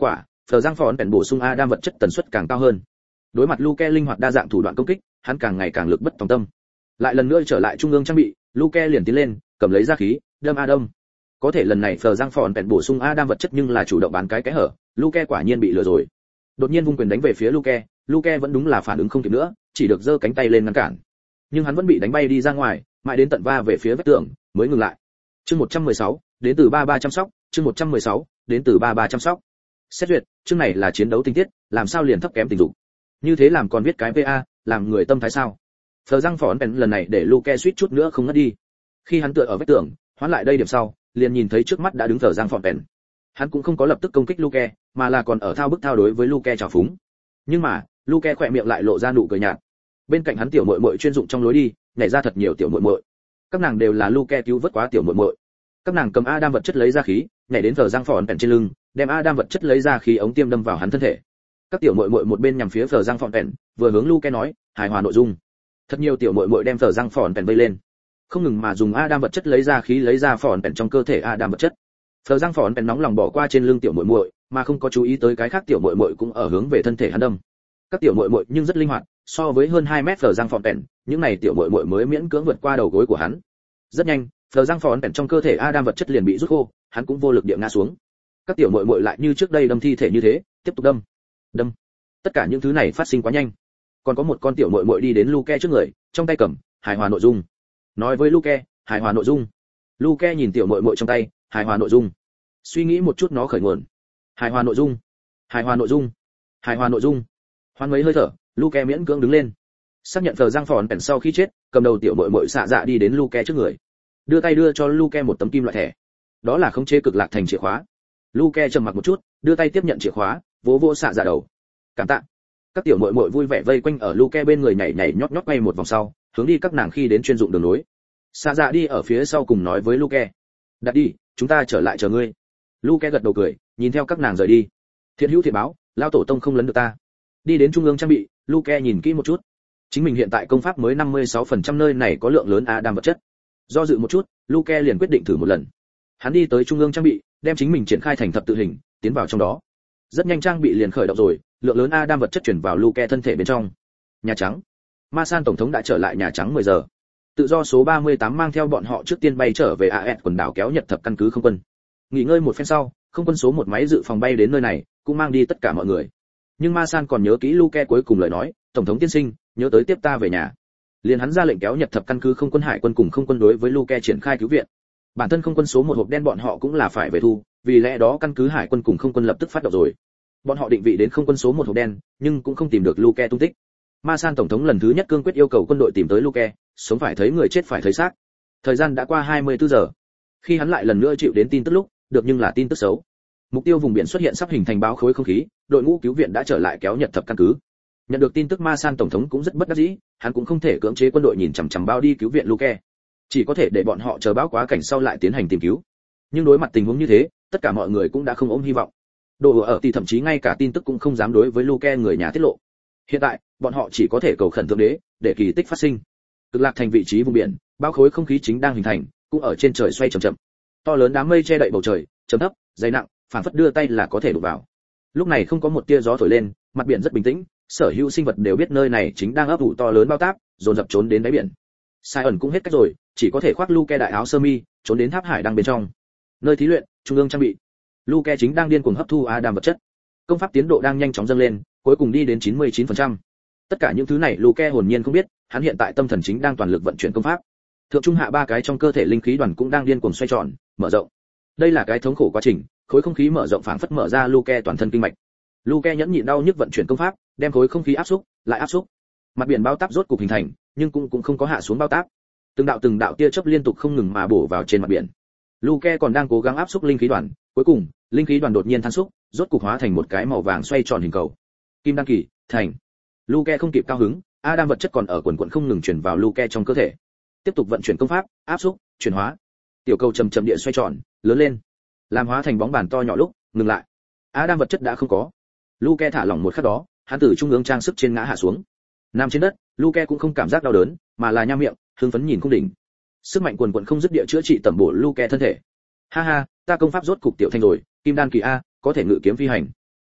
Phờ Giang Phòn bèn bổ sung Adam vật chất tần suất càng cao hơn. Đối mặt Luke linh hoạt đa dạng thủ đoạn công kích, hắn càng ngày càng lực bất tòng tâm. Lại lần nữa trở lại trung ương trang bị, Luke liền tiến lên, cầm lấy ra khí, đâm Adam. Có thể lần này Phờ Giang Phòn bèn bổ sung Adam vật chất nhưng là chủ động bán cái hở, Luke quả nhiên bị lừa rồi. Đột nhiên vung quyền đánh về phía Luke vẫn đúng là phản ứng không kịp nữa, chỉ được giơ cánh tay lên ngăn cản. Nhưng hắn vẫn bị đánh bay đi ra ngoài, mãi đến tận va về phía vách tường mới ngừng lại. Chương 116, đến từ 33 chăm sóc, chương 116, đến từ 33 chăm sóc. Xét duyệt, chương này là chiến đấu tinh tiết, làm sao liền thấp kém tình dục. Như thế làm còn viết cái PA, làm người tâm thái sao? Phờ Giang Phòn bèn lần này để Luke suýt chút nữa không ngất đi. Khi hắn tựa ở vách tường, hoán lại đây điểm sau, liền nhìn thấy trước mắt đã đứng Phờ Giang Phòn bèn. Hắn cũng không có lập tức công kích Luke, mà là còn ở thao bức thao đối với Luke chào phúng. Nhưng mà, Luke khỏe miệng lại lộ ra nụ cười nhạt. Bên cạnh hắn tiểu muội muội chuyên dụng trong lối đi, nhảy ra thật nhiều tiểu muội muội. Các nàng đều là Luke cứu vớt quá tiểu muội muội. Các nàng cầm Adam vật chất lấy ra khí, nhảy đến Phờ Giang Phòn bèn trên lưng, đem Adam vật chất lấy ra khí ống tiêm đâm vào hắn thân thể. Các tiểu muội muội một bên nhằm phía Phờ Giang Phòn bèn, vừa hướng Luke nói, hài hòa nội dung. Thật nhiều tiểu muội muội đem Phờ Giang Phòn bèn vây lên, không ngừng mà dùng Adam vật chất lấy ra khí lấy ra Phòn bèn trong cơ thể Adam vật chất. Phờ Giang Phòn bèn nóng lòng bỏ qua trên lưng tiểu muội muội, mà không có chú ý tới cái khác tiểu muội muội cũng ở hướng về thân thể hắn đâm. Các tiểu muội muội nhưng rất linh hoạt, so với hơn 2 mét Phờ Giang Phòn bèn, những này tiểu muội muội mới miễn cưỡng vượt qua đầu gối của hắn. Rất nhanh, Phờ Giang Phòn bèn trong cơ thể Adam vật chất liền bị rút khô, hắn cũng vô lực địa ngã xuống. Các tiểu muội muội lại như trước đây đâm thi thể như thế, tiếp tục đâm. Tất cả những thứ này phát sinh quá nhanh. Còn có một con tiểu muội muội đi đến Luke trước người, trong tay cầm hài hòa nội dung. Nói với Luke, hài hòa nội dung. Luke nhìn tiểu muội muội trong tay, hài hòa nội dung. Suy nghĩ một chút nó khởi nguồn. Hài hòa nội dung, hài hòa nội dung, hài hòa nội dung. Hoan mấy hơi thở, Luke miễn cưỡng đứng lên. Xác nhận Phờ Giang Phòn bèn sau khi chết, cầm đầu tiểu muội muội xạ dạ đi đến Luke trước người. Đưa tay đưa cho Luke một tấm kim loại thẻ. Đó là khống chế cực lạc thành chìa khóa. Luke trầm mặc một chút, đưa tay tiếp nhận chìa khóa, vỗ vỗ xạ dạ đầu. Cảm tạ. Các tiểu muội muội vui vẻ vây quanh ở Luke bên người nhảy nhảy nhót nhót quay một vòng sau, hướng đi các nàng khi đến chuyên dụng đường nối. Xạ dạ đi ở phía sau cùng nói với Luke, đặt đi, chúng ta trở lại chờ ngươi. Luke gật đầu cười, nhìn theo các nàng rời đi. Thiện hữu thiện báo, lao tổ tông không lấn được ta. Đi đến trung ương trang bị, Luke nhìn kỹ một chút. Chính mình hiện tại công pháp mới 56% nơi này có lượng lớn Adam vật chất. Do dự một chút, Luke liền quyết định thử một lần. Hắn đi tới trung ương trang bị, đem chính mình triển khai thành thập tự hình, tiến vào trong đó. Rất nhanh trang bị liền khởi động rồi, lượng lớn Adam vật chất chuyển vào Luke thân thể bên trong. Nhà Trắng. Ma San tổng thống đã trở lại Nhà Trắng 10 giờ. Tự do số 38 mang theo bọn họ trước tiên bay trở về AS quần đảo kéo Nhật thập căn cứ không quân. Nghỉ ngơi một phen sau, không quân số 1 máy dự phòng bay đến nơi này, cũng mang đi tất cả mọi người. Nhưng Ma San còn nhớ kỹ Luke cuối cùng lời nói, tổng thống tiên sinh, nhớ tới tiếp ta về nhà. Liền hắn ra lệnh kéo Nhật thập căn cứ không quân hải quân cùng không quân đối với Luke triển khai cứu viện. Bản thân không quân số 1 hộp đen bọn họ cũng là phải về thu, vì lẽ đó căn cứ hải quân cùng không quân lập tức phát động rồi. Bọn họ định vị đến không quân số 1 hộp đen, nhưng cũng không tìm được Luke tung tích. Ma San tổng thống lần thứ nhất cương quyết yêu cầu quân đội tìm tới Luke, sống phải thấy người chết phải thấy xác. Thời gian đã qua 24 giờ. Khi hắn lại lần nữa chịu đến tin tức lúc, được nhưng là tin tức xấu. Mục tiêu vùng biển xuất hiện sắp hình thành báo khối không khí, đội ngũ cứu viện đã trở lại kéo Nhật thập căn cứ. Nhận được tin tức Ma San tổng thống cũng rất bất đắc dĩ, hắn cũng không thể cưỡng chế quân đội nhìn chằm chằm bao đi cứu viện Luke, chỉ có thể để bọn họ chờ báo quá cảnh sau lại tiến hành tìm cứu. Nhưng đối mặt tình huống như thế, tất cả mọi người cũng đã không ôm hy vọng. Đồ ở thì thậm chí ngay cả tin tức cũng không dám đối với Luke người nhà tiết lộ. Hiện tại, bọn họ chỉ có thể cầu khẩn thượng đế, để kỳ tích phát sinh. Cực lạc thành vị trí vùng biển, bao khối không khí chính đang hình thành, cũng ở trên trời xoay chậm chậm. To lớn đám mây che đậy bầu trời, trầm thấp, dày nặng, phảng phất đưa tay là có thể đụng vào. Lúc này không có một tia gió thổi lên, mặt biển rất bình tĩnh, sở hữu sinh vật đều biết nơi này chính đang ấp ủ to lớn bao táp, dồn dập trốn đến đáy biển. Sai ẩn cũng hết cách rồi, chỉ có thể khoác Luke đại áo sơ mi, trốn đến tháp hải đang bên trong. Nơi thí luyện, trung ương trang bị. Luke chính đang điên cuồng hấp thu Adam vật chất. Công pháp tiến độ đang nhanh chóng dâng lên, cuối cùng đi đến 99%. Tất cả những thứ này Luke hồn nhiên không biết, hắn hiện tại tâm thần chính đang toàn lực vận chuyển công pháp. Thượng trung hạ ba cái trong cơ thể linh khí đoàn cũng đang điên cuồng xoay tròn, mở rộng. Đây là cái thống khổ quá trình, khối không khí mở rộng phảng phất mở ra Luke toàn thân kinh mạch. Luke nhẫn nhịn đau nhức vận chuyển công pháp, đem khối không khí áp xúc, lại áp xúc. Mặt biển bao táp rốt cục hình thành, nhưng cũng không có hạ xuống bao táp. Từng đạo tia chớp liên tục không ngừng mà bổ vào trên mặt biển. Luke còn đang cố gắng áp xúc linh khí đoàn, cuối cùng, linh khí đoàn đột nhiên than xúc, rốt cục hóa thành một cái màu vàng xoay tròn hình cầu. Kim đăng kỳ, thành. Luke không kịp cao hứng, Adam vật chất còn ở quần quần không ngừng chuyển vào Luke trong cơ thể. Tiếp tục vận chuyển công pháp, áp xúc, chuyển hóa. Tiểu cầu chậm chậm địa xoay tròn, lớn lên. Làm hóa thành bóng bàn to nhỏ lúc, ngừng lại. Adam vật chất đã không có. Luke thả lỏng một khắc đó, hắn từ trung ương trang sức trên ngã hạ xuống. Nằm trên đất, Luke cũng không cảm giác đau đớn, mà là nham miệng, hưng phấn nhìn cung đỉnh. Sức mạnh quần quần không dứt địa chữa trị tẩm bổ Luke thân thể. Ha ha, ta công pháp rốt cục tiểu thành rồi, kim đan kỳ a, có thể ngự kiếm phi hành.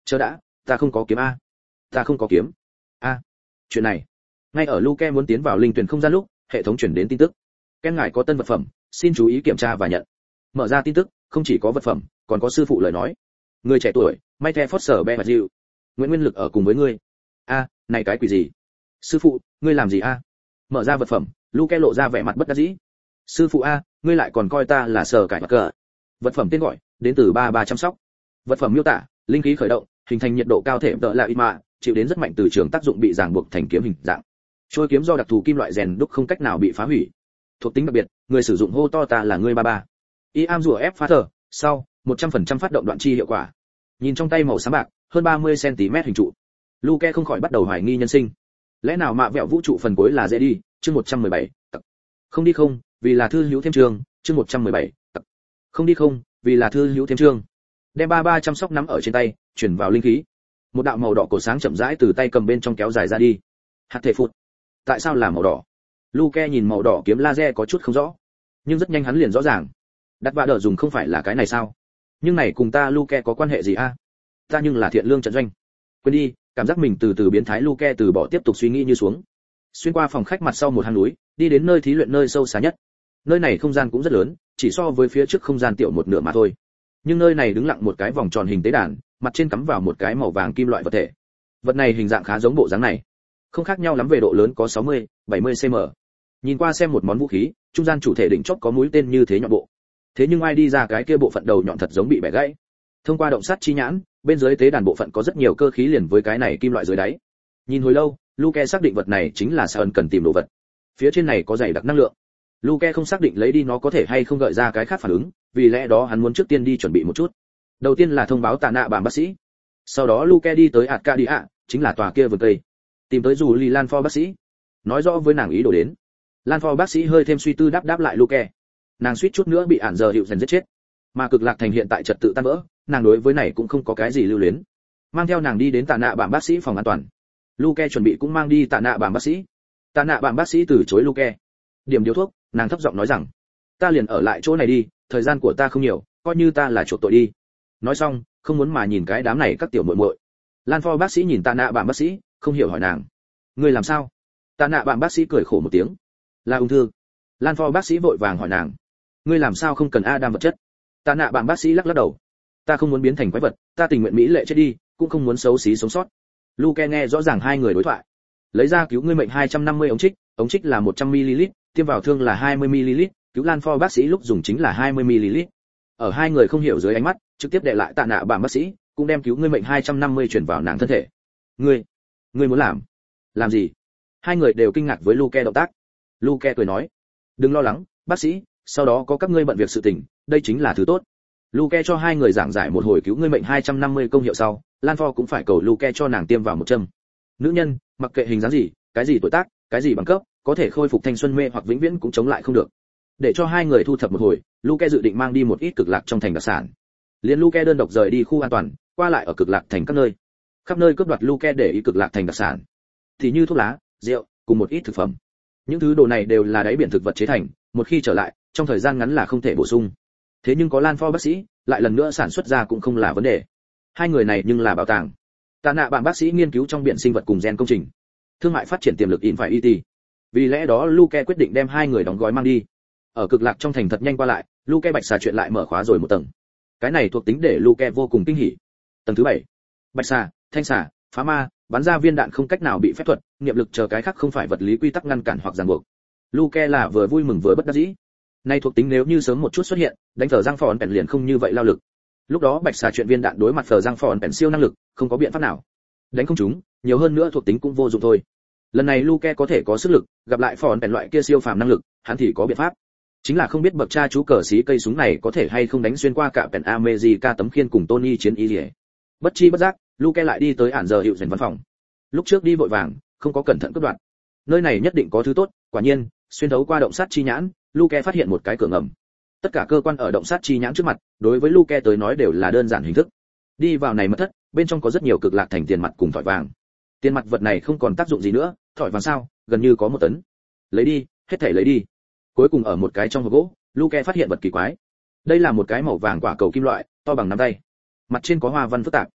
Chờ đã, ta không có kiếm a. Ta không có kiếm. A. Chuyện này. Ngay ở Luke muốn tiến vào linh tuyển không gian lúc, hệ thống chuyển đến tin tức. Ken ngài có tân vật phẩm, xin chú ý kiểm tra và nhận. Mở ra tin tức, không chỉ có vật phẩm, còn có sư phụ lời nói. Người trẻ tuổi, may the Foster be và dịu. Nguyễn Nguyên Lực ở cùng với ngươi. A, này cái quỷ gì? Sư phụ, ngươi làm gì a? Mở ra vật phẩm, Luke lộ ra vẻ mặt bất đắc dĩ. Sư phụ a, ngươi lại còn coi ta là sờ cải mặt cờ. Vật phẩm tên gọi, đến từ ba chăm sóc. Vật phẩm miêu tả, linh khí khởi động, hình thành nhiệt độ cao thể tợ là ima, chịu đến rất mạnh từ trường tác dụng bị ràng buộc thành kiếm hình dạng. Trôi kiếm do đặc thù kim loại rèn đúc không cách nào bị phá hủy. Thuộc tính đặc biệt, người sử dụng hô to ta là ngươi ba. I am rùa ép phá thở, sau 100% phát động đoạn chi hiệu quả. Nhìn trong tay màu xám bạc, hơn 30 cm hình trụ. Luke không khỏi bắt đầu hoài nghi nhân sinh. Lẽ nào mạ vẹo vũ trụ phần cuối là dễ đi, chương 117, tập. Không đi không, vì là thư hữu thêm chương, chương 117, tập. Không đi không, vì là thư hữu thêm chương. Đem ba chăm sóc nắm ở trên tay, chuyển vào linh khí. Một đạo màu đỏ cổ sáng chậm rãi từ tay cầm bên trong kéo dài ra đi. Hạt thể phụt. Tại sao là màu đỏ? Luke nhìn màu đỏ kiếm laser có chút không rõ, nhưng rất nhanh hắn liền rõ ràng. Đặt vạ đỡ dùng không phải là cái này sao? Nhưng này cùng ta Luke có quan hệ gì a? Ta nhưng là thiện lương trận doanh. Quên đi, cảm giác mình từ biến thái Luke từ bỏ tiếp tục suy nghĩ như xuống. Xuyên qua phòng khách mặt sau một hang núi, đi đến nơi thí luyện nơi sâu xa nhất. Nơi này không gian cũng rất lớn, chỉ so với phía trước không gian tiểu một nửa mà thôi. Nhưng nơi này đứng lặng một cái vòng tròn hình tế đàn, mặt trên cắm vào một cái màu vàng kim loại vật thể. Vật này hình dạng khá giống bộ dáng này, không khác nhau lắm về độ lớn có 60, 70 cm. Nhìn qua xem một món vũ khí, trung gian chủ thể đỉnh chóp có mũi tên như thế nhọn bộ. Thế nhưng ai đi ra cái kia bộ phận đầu nhọn thật giống bị bẻ gãy. Thông qua động sát chi nhãn, bên dưới tế đàn bộ phận có rất nhiều cơ khí liền với cái này kim loại dưới đáy. Nhìn hồi lâu, Luke xác định vật này chính là Sơn cần tìm đồ vật. Phía trên này có dày đặc năng lượng. Luke không xác định lấy đi nó có thể hay không gợi ra cái khác phản ứng, vì lẽ đó hắn muốn trước tiên đi chuẩn bị một chút. Đầu tiên là thông báo tạ nạ bảng bác sĩ. Sau đó Luke đi tới Arcadia, chính là tòa kia vườn cây. Tìm tới dù Lan Ford bác sĩ, nói rõ với nàng ý đồ đến. Lan Ford bác sĩ hơi thêm suy tư đáp lại Luke. Nàng suýt chút nữa bị ản giờ hiệu dần giết chết. Mà cực lạc thành hiện tại trật tự tan vỡ, nàng đối với này cũng không có cái gì lưu luyến. Mang theo nàng đi đến tạ nạ bảng bác sĩ phòng an toàn. Luke chuẩn bị cũng mang đi tạ nạ bảng bác sĩ. Tạ nạ bảng bác sĩ từ chối Luke. Điểm điếu thuốc, nàng thấp giọng nói rằng, ta liền ở lại chỗ này đi, thời gian của ta không nhiều, coi như ta là chuộc tội đi. Nói xong, không muốn mà nhìn cái đám này các tiểu muội muội. Lan Ford bác sĩ nhìn tạ nạ bảng bác sĩ, không hiểu hỏi nàng, ngươi làm sao? Tạ nạ bảng bác sĩ cười khổ một tiếng, là ung thư. Lan Ford bác sĩ vội vàng hỏi nàng, ngươi làm sao không cần Adam vật chất? Tạ nạ bảng bác sĩ lắc đầu, ta không muốn biến thành quái vật, ta tình nguyện mỹ lệ chết đi, cũng không muốn xấu xí sống sót. Luke nghe rõ ràng hai người đối thoại, lấy ra cứu ngươi mệnh 250 ống trích là 100 ml, tiêm vào thương là 20 ml, cứu Lan Ford bác sĩ lúc dùng chính là 20 ml. Ở hai người không hiểu dưới ánh mắt, trực tiếp đệ lại tạ nạ bảng bác sĩ, cũng đem cứu ngươi mệnh 250 chuyển vào nàng thân thể. Ngươi muốn làm gì? Hai người đều kinh ngạc với Luke động tác. Luke cười nói, đừng lo lắng, bác sĩ, sau đó có các ngươi bận việc sự tình, đây chính là thứ tốt. Luke cho hai người giảng giải một hồi cứu ngươi mệnh 250 công hiệu sau, Lan Ford cũng phải cầu Luke cho nàng tiêm vào một châm. Nữ nhân, mặc kệ hình dáng gì, cái gì tuổi tác, cái gì bằng cấp, có thể khôi phục thanh xuân mê hoặc vĩnh viễn cũng chống lại không được. Để cho hai người thu thập một hồi, Luke dự định mang đi một ít cực lạc trong thành đặc sản. Liên Luke đơn độc rời đi khu an toàn, qua lại ở cực lạc thành các nơi. Khắp nơi cướp đoạt Luke để ý cực lạc thành đặc sản. Thì như thuốc lá, rượu, cùng một ít thực phẩm. Những thứ đồ này đều là đáy biển thực vật chế thành, một khi trở lại, trong thời gian ngắn là không thể bổ sung. Thế nhưng có Lan Ford bác sĩ, lại lần nữa sản xuất ra cũng không là vấn đề. Hai người này nhưng là bảo tàng. Tạ nạ bạn bác sĩ nghiên cứu trong biển sinh vật cùng gen công trình, thương mại phát triển tiềm lực in phải IT. Vì lẽ đó Luke quyết định đem hai người đóng gói mang đi. Ở cực lạc trong thành thật nhanh qua lại, Luke bạch xà chuyện lại mở khóa rồi một tầng. Cái này thuộc tính để Luke vô cùng kinh hỉ. Tầng thứ 7. Bạch xà, thanh xà, phá ma, bắn ra viên đạn không cách nào bị phép thuật, niệm lực chờ cái khác không phải vật lý quy tắc ngăn cản hoặc ràng buộc. Luke là vừa vui mừng vừa bất đắc dĩ. Nay thuộc tính nếu như sớm một chút xuất hiện, đánh Phở Giang Phòn Bèn liền không như vậy lao lực. Lúc đó bạch xà chuyện viên đạn đối mặt Phở Giang Phòn Bèn siêu năng lực, không có biện pháp nào. Đánh không trúng, nhiều hơn nữa thuộc tính cũng vô dụng thôi. Lần này Luke có thể có sức lực, gặp lại Phòn Bèn loại kia siêu phàm năng lực, hắn thì có biện pháp. Chính là không biết bậc cha chú cờ xí cây súng này có thể hay không đánh xuyên qua cả Pen America tấm khiên cùng Tony chiến ý liễu. Bất chi bất giác, Luke lại đi tới ản giờ hiệu dần văn phòng. Lúc trước đi vội vàng, không có cẩn thận cướp đoạt. Nơi này nhất định có thứ tốt, quả nhiên, xuyên thấu qua động sát chi nhãn, Luke phát hiện một cái cửa ngầm. Tất cả cơ quan ở động sát chi nhãn trước mặt, đối với Luke tới nói đều là đơn giản hình thức. Đi vào này mật thất, bên trong có rất nhiều cực lạc thành tiền mặt cùng thỏi vàng. Tiền mặt vật này không còn tác dụng gì nữa, thỏi vàng sao, gần như có 1 tấn. Lấy đi, hết thảy lấy đi. Cuối cùng ở một cái trong hộp gỗ, Luke phát hiện vật kỳ quái. Đây là một cái màu vàng quả cầu kim loại, to bằng nắm tay. Mặt trên có hoa văn phức tạp,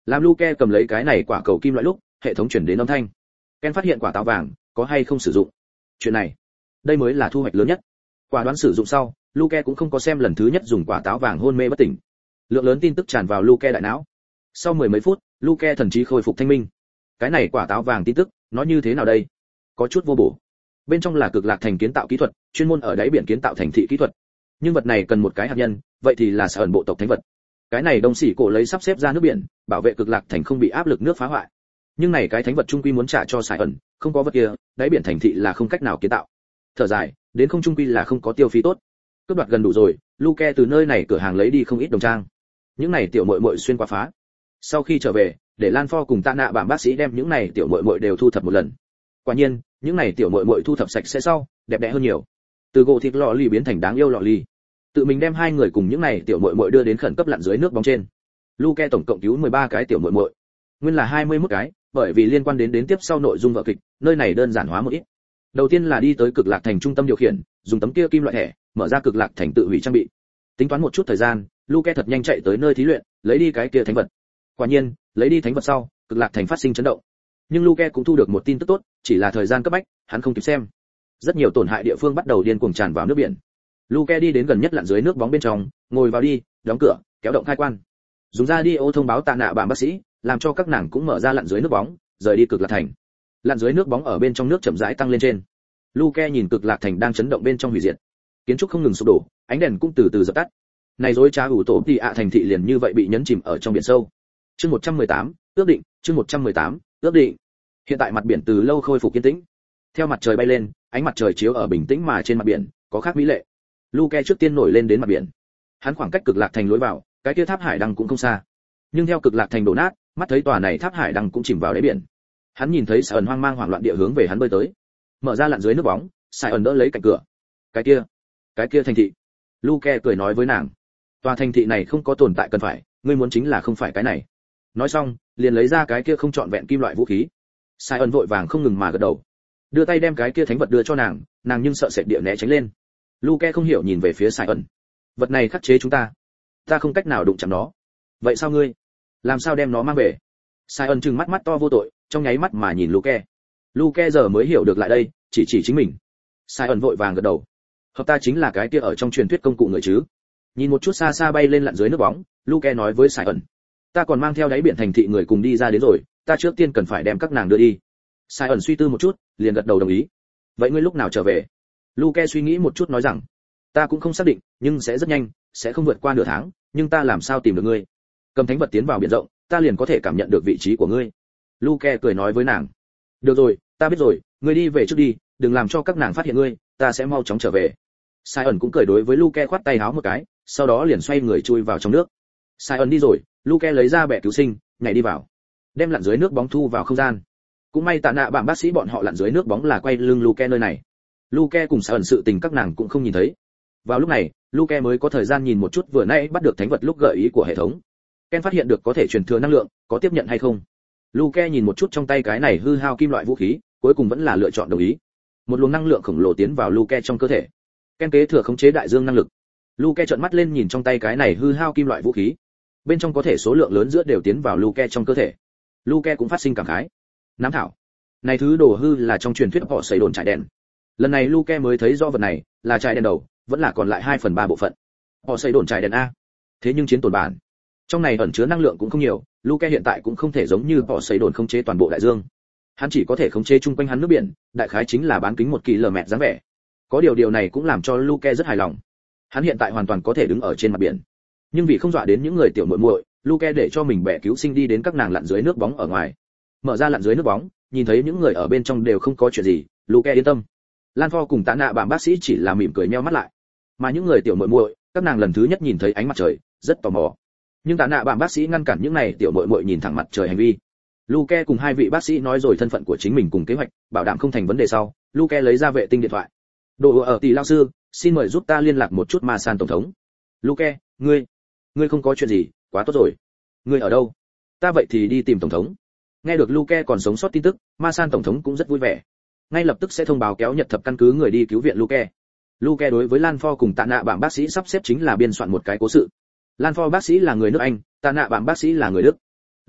Làm Luke cầm lấy cái này quả cầu kim loại lúc, hệ thống chuyển đến âm thanh. Ken phát hiện quả táo vàng có hay không sử dụng. Chuyện này, đây mới là thu hoạch lớn nhất. Quả đoán sử dụng sau, Luke cũng không có xem lần thứ nhất dùng quả táo vàng hôn mê bất tỉnh. Lượng lớn tin tức tràn vào Luke đại não. Sau mười mấy phút, Luke thần trí khôi phục thanh minh. Cái này quả táo vàng tin tức, nó như thế nào đây? Có chút vô bổ. Bên trong là cực lạc thành kiến tạo kỹ thuật, chuyên môn ở đáy biển kiến tạo thành thị kỹ thuật. Nhưng vật này cần một cái hạt nhân, vậy thì là sở ẩn bộ tộc thánh vật. Cái này Đông Sỉ cổ lấy sắp xếp ra nước biển, bảo vệ cực lạc thành không bị áp lực nước phá hoại. Nhưng này cái thánh vật trung quy muốn trả cho Sài ẩn, không có vật kia, đáy biển thành thị là không cách nào kiến tạo. Thở dài, đến không trung quy là không có tiêu phí tốt. Cướp đoạt gần đủ rồi, Luke từ nơi này cửa hàng lấy đi không ít đồng trang. Những này tiểu muội muội xuyên qua phá. Sau khi trở về, để Lan Pho cùng Tạ Nạ Bảm bác sĩ đem những này tiểu muội muội đều thu thập một lần. Quả nhiên, những này tiểu muội muội thu thập sạch sẽ sau, đẹp đẽ hơn nhiều. Từ gỗ thịt lọ lì biến thành đáng yêu lọ lì. Tự mình đem hai người cùng những này tiểu muội muội đưa đến khẩn cấp lặn dưới nước bóng trên. Luke tổng cộng cứu 13 cái tiểu muội muội. Nguyên là 21 cái, bởi vì liên quan đến tiếp sau nội dung vở kịch, nơi này đơn giản hóa một ít. Đầu tiên là đi tới cực lạc thành trung tâm điều khiển, dùng tấm kia kim loại thẻ, mở ra cực lạc thành tự hủy trang bị. Tính toán một chút thời gian, Luke thật nhanh chạy tới nơi thí luyện, lấy đi cái kia thánh vật. Quả nhiên, lấy đi thánh vật sau, cực lạc thành phát sinh chấn động. Nhưng Luke cũng thu được một tin tức tốt, chỉ là thời gian cấp bách, hắn không kịp xem. Rất nhiều tổn hại địa phương bắt đầu điên cuồng tràn vào nước biển. Luke đi đến gần nhất lặn dưới nước bóng bên trong, ngồi vào đi, đóng cửa, kéo động khai quan. Dùng ra đi ô thông báo Tạ Nạ Bảm bác sĩ, làm cho các nàng cũng mở ra lặn dưới nước bóng, rời đi cực lạc thành. Lặn dưới nước bóng ở bên trong nước chậm rãi tăng lên trên. Luke nhìn cực lạc thành đang chấn động bên trong hủy diệt. Kiến trúc không ngừng sụp đổ, ánh đèn cũng từ từ dập tắt. Này rối trá ủ tổ thì thành thị liền như vậy bị nhấn chìm ở trong biển sâu. Chương 118, ước định, chương 118, ước định. Hiện tại mặt biển từ lâu khôi phục yên tĩnh. Theo mặt trời bay lên, ánh mặt trời chiếu ở bình tĩnh mà trên mặt biển, có khác mỹ lệ. Luke trước tiên nổi lên đến mặt biển. Hắn khoảng cách cực lạc thành lối vào, cái kia tháp hải đăng cũng không xa. Nhưng theo cực lạc thành đổ nát, mắt thấy tòa này tháp hải đăng cũng chìm vào đáy biển. Hắn nhìn thấy Sài hoang mang hoảng loạn địa hướng về hắn bơi tới. Mở ra lặn dưới nước bóng, Sài đỡ lấy cạnh cửa. Cái kia thành thị. Luke cười nói với nàng. Tòa thành thị này không có tồn tại cần phải, ngươi muốn chính là không phải cái này. Nói xong, liền lấy ra cái kia không trọn vẹn kim loại vũ khí. Sài vội vàng không ngừng mà gật đầu. Đưa tay đem cái kia thánh vật đưa cho nàng, nàng nhưng sợ sệt địa né tránh lên. Luke không hiểu nhìn về phía Sài vật này khắc chế chúng ta không cách nào đụng chạm nó. Vậy sao ngươi làm sao đem nó mang về? Sài trừng mắt mắt to vô tội, trong nháy mắt mà nhìn Luke giờ mới hiểu được lại đây, chỉ chính mình. Sài vội vàng gật đầu. Hợp ta chính là cái kia ở trong truyền thuyết công cụ người chứ? Nhìn một chút xa xa bay lên lặn dưới nước bóng, Luke nói với Sài ta còn mang theo đáy biển thành thị người cùng đi ra đến rồi, ta trước tiên cần phải đem các nàng đưa đi. Sài suy tư một chút, liền gật đầu đồng ý. Vậy ngươi lúc nào trở về? Luke suy nghĩ một chút nói rằng, ta cũng không xác định, nhưng sẽ rất nhanh, sẽ không vượt qua nửa tháng, nhưng ta làm sao tìm được ngươi? Cầm thánh vật tiến vào biển rộng, ta liền có thể cảm nhận được vị trí của ngươi. Luke cười nói với nàng, được rồi, ta biết rồi, ngươi đi về trước đi, đừng làm cho các nàng phát hiện ngươi, ta sẽ mau chóng trở về. Sài cũng cười đối với Luke khoát tay háo một cái, sau đó liền xoay người chui vào trong nước. Sài đi rồi, Luke lấy ra bẻ cứu sinh, nhảy đi vào, đem lặn dưới nước bóng thu vào không gian. Cũng may Tạ Nạ Bảm bác sĩ bọn họ lặn dưới nước bóng là quay lưng Luke nơi này. Luke cùng Sài sự tình các nàng cũng không nhìn thấy. Vào lúc này, Luke mới có thời gian nhìn một chút vừa nãy bắt được thánh vật lúc gợi ý của hệ thống. Ken phát hiện được có thể truyền thừa năng lượng, có tiếp nhận hay không? Luke nhìn một chút trong tay cái này hư hao kim loại vũ khí, cuối cùng vẫn là lựa chọn đồng ý. Một luồng năng lượng khổng lồ tiến vào Luke trong cơ thể. Ken kế thừa khống chế đại dương năng lực. Luke trợn mắt lên nhìn trong tay cái này hư hao kim loại vũ khí. Bên trong có thể số lượng lớn giữa đều tiến vào Luke trong cơ thể. Luke cũng phát sinh cảm khái. Nám thảo. Này thứ đồ hư là trong truyền thuyết họ xây đồn trải đèn. Lần này Luke mới thấy rõ vật này, là trải đèn đầu, vẫn là còn lại 2/3 bộ phận. Họ xây đồn trải đèn a. Thế nhưng chiến tồn bản. Trong này ẩn chứa năng lượng cũng không nhiều, Luke hiện tại cũng không thể giống như họ xây đồn khống chế toàn bộ đại dương. Hắn chỉ có thể khống chế chung quanh hắn nước biển, đại khái chính là bán kính 1 km dáng vẻ. Có điều này cũng làm cho Luke rất hài lòng. Hắn hiện tại hoàn toàn có thể đứng ở trên mặt biển. Nhưng vì không dọa đến những người tiểu muội muội, Luke để cho mình bẻ cứu sinh đi đến các nàng lặn dưới nước bóng ở ngoài. Mở ra lặn dưới nước bóng, nhìn thấy những người ở bên trong đều không có chuyện gì, Luke yên tâm. Lan Pho cùng Tạ Nạ Bảm bác sĩ chỉ là mỉm cười nheo mắt lại. Mà những người tiểu muội muội, các nàng lần thứ nhất nhìn thấy ánh mặt trời, rất tò mò. Nhưng Tạ Nạ Bảm bác sĩ ngăn cản những này tiểu muội muội nhìn thẳng mặt trời hành vi. Luke cùng hai vị bác sĩ nói rồi thân phận của chính mình cùng kế hoạch, bảo đảm không thành vấn đề sau, Luke lấy ra vệ tinh điện thoại. Đồ ở tỷ lão sư, xin mời giúp ta liên lạc một chút Ma San tổng thống. Luke, ngươi không có chuyện gì, quá tốt rồi. Ngươi ở đâu? Ta vậy thì đi tìm tổng thống. Nghe được Luke còn sống sót tin tức, Ma San tổng thống cũng rất vui vẻ. Ngay lập tức sẽ thông báo kéo Nhật thập căn cứ người đi cứu viện Luke. Luke đối với Lan Pho cùng Tạ Nạ Bảm bác sĩ sắp xếp chính là biên soạn một cái cố sự. Lan Pho bác sĩ là người nước Anh, Tạ Nạ Bảm bác sĩ là người Đức.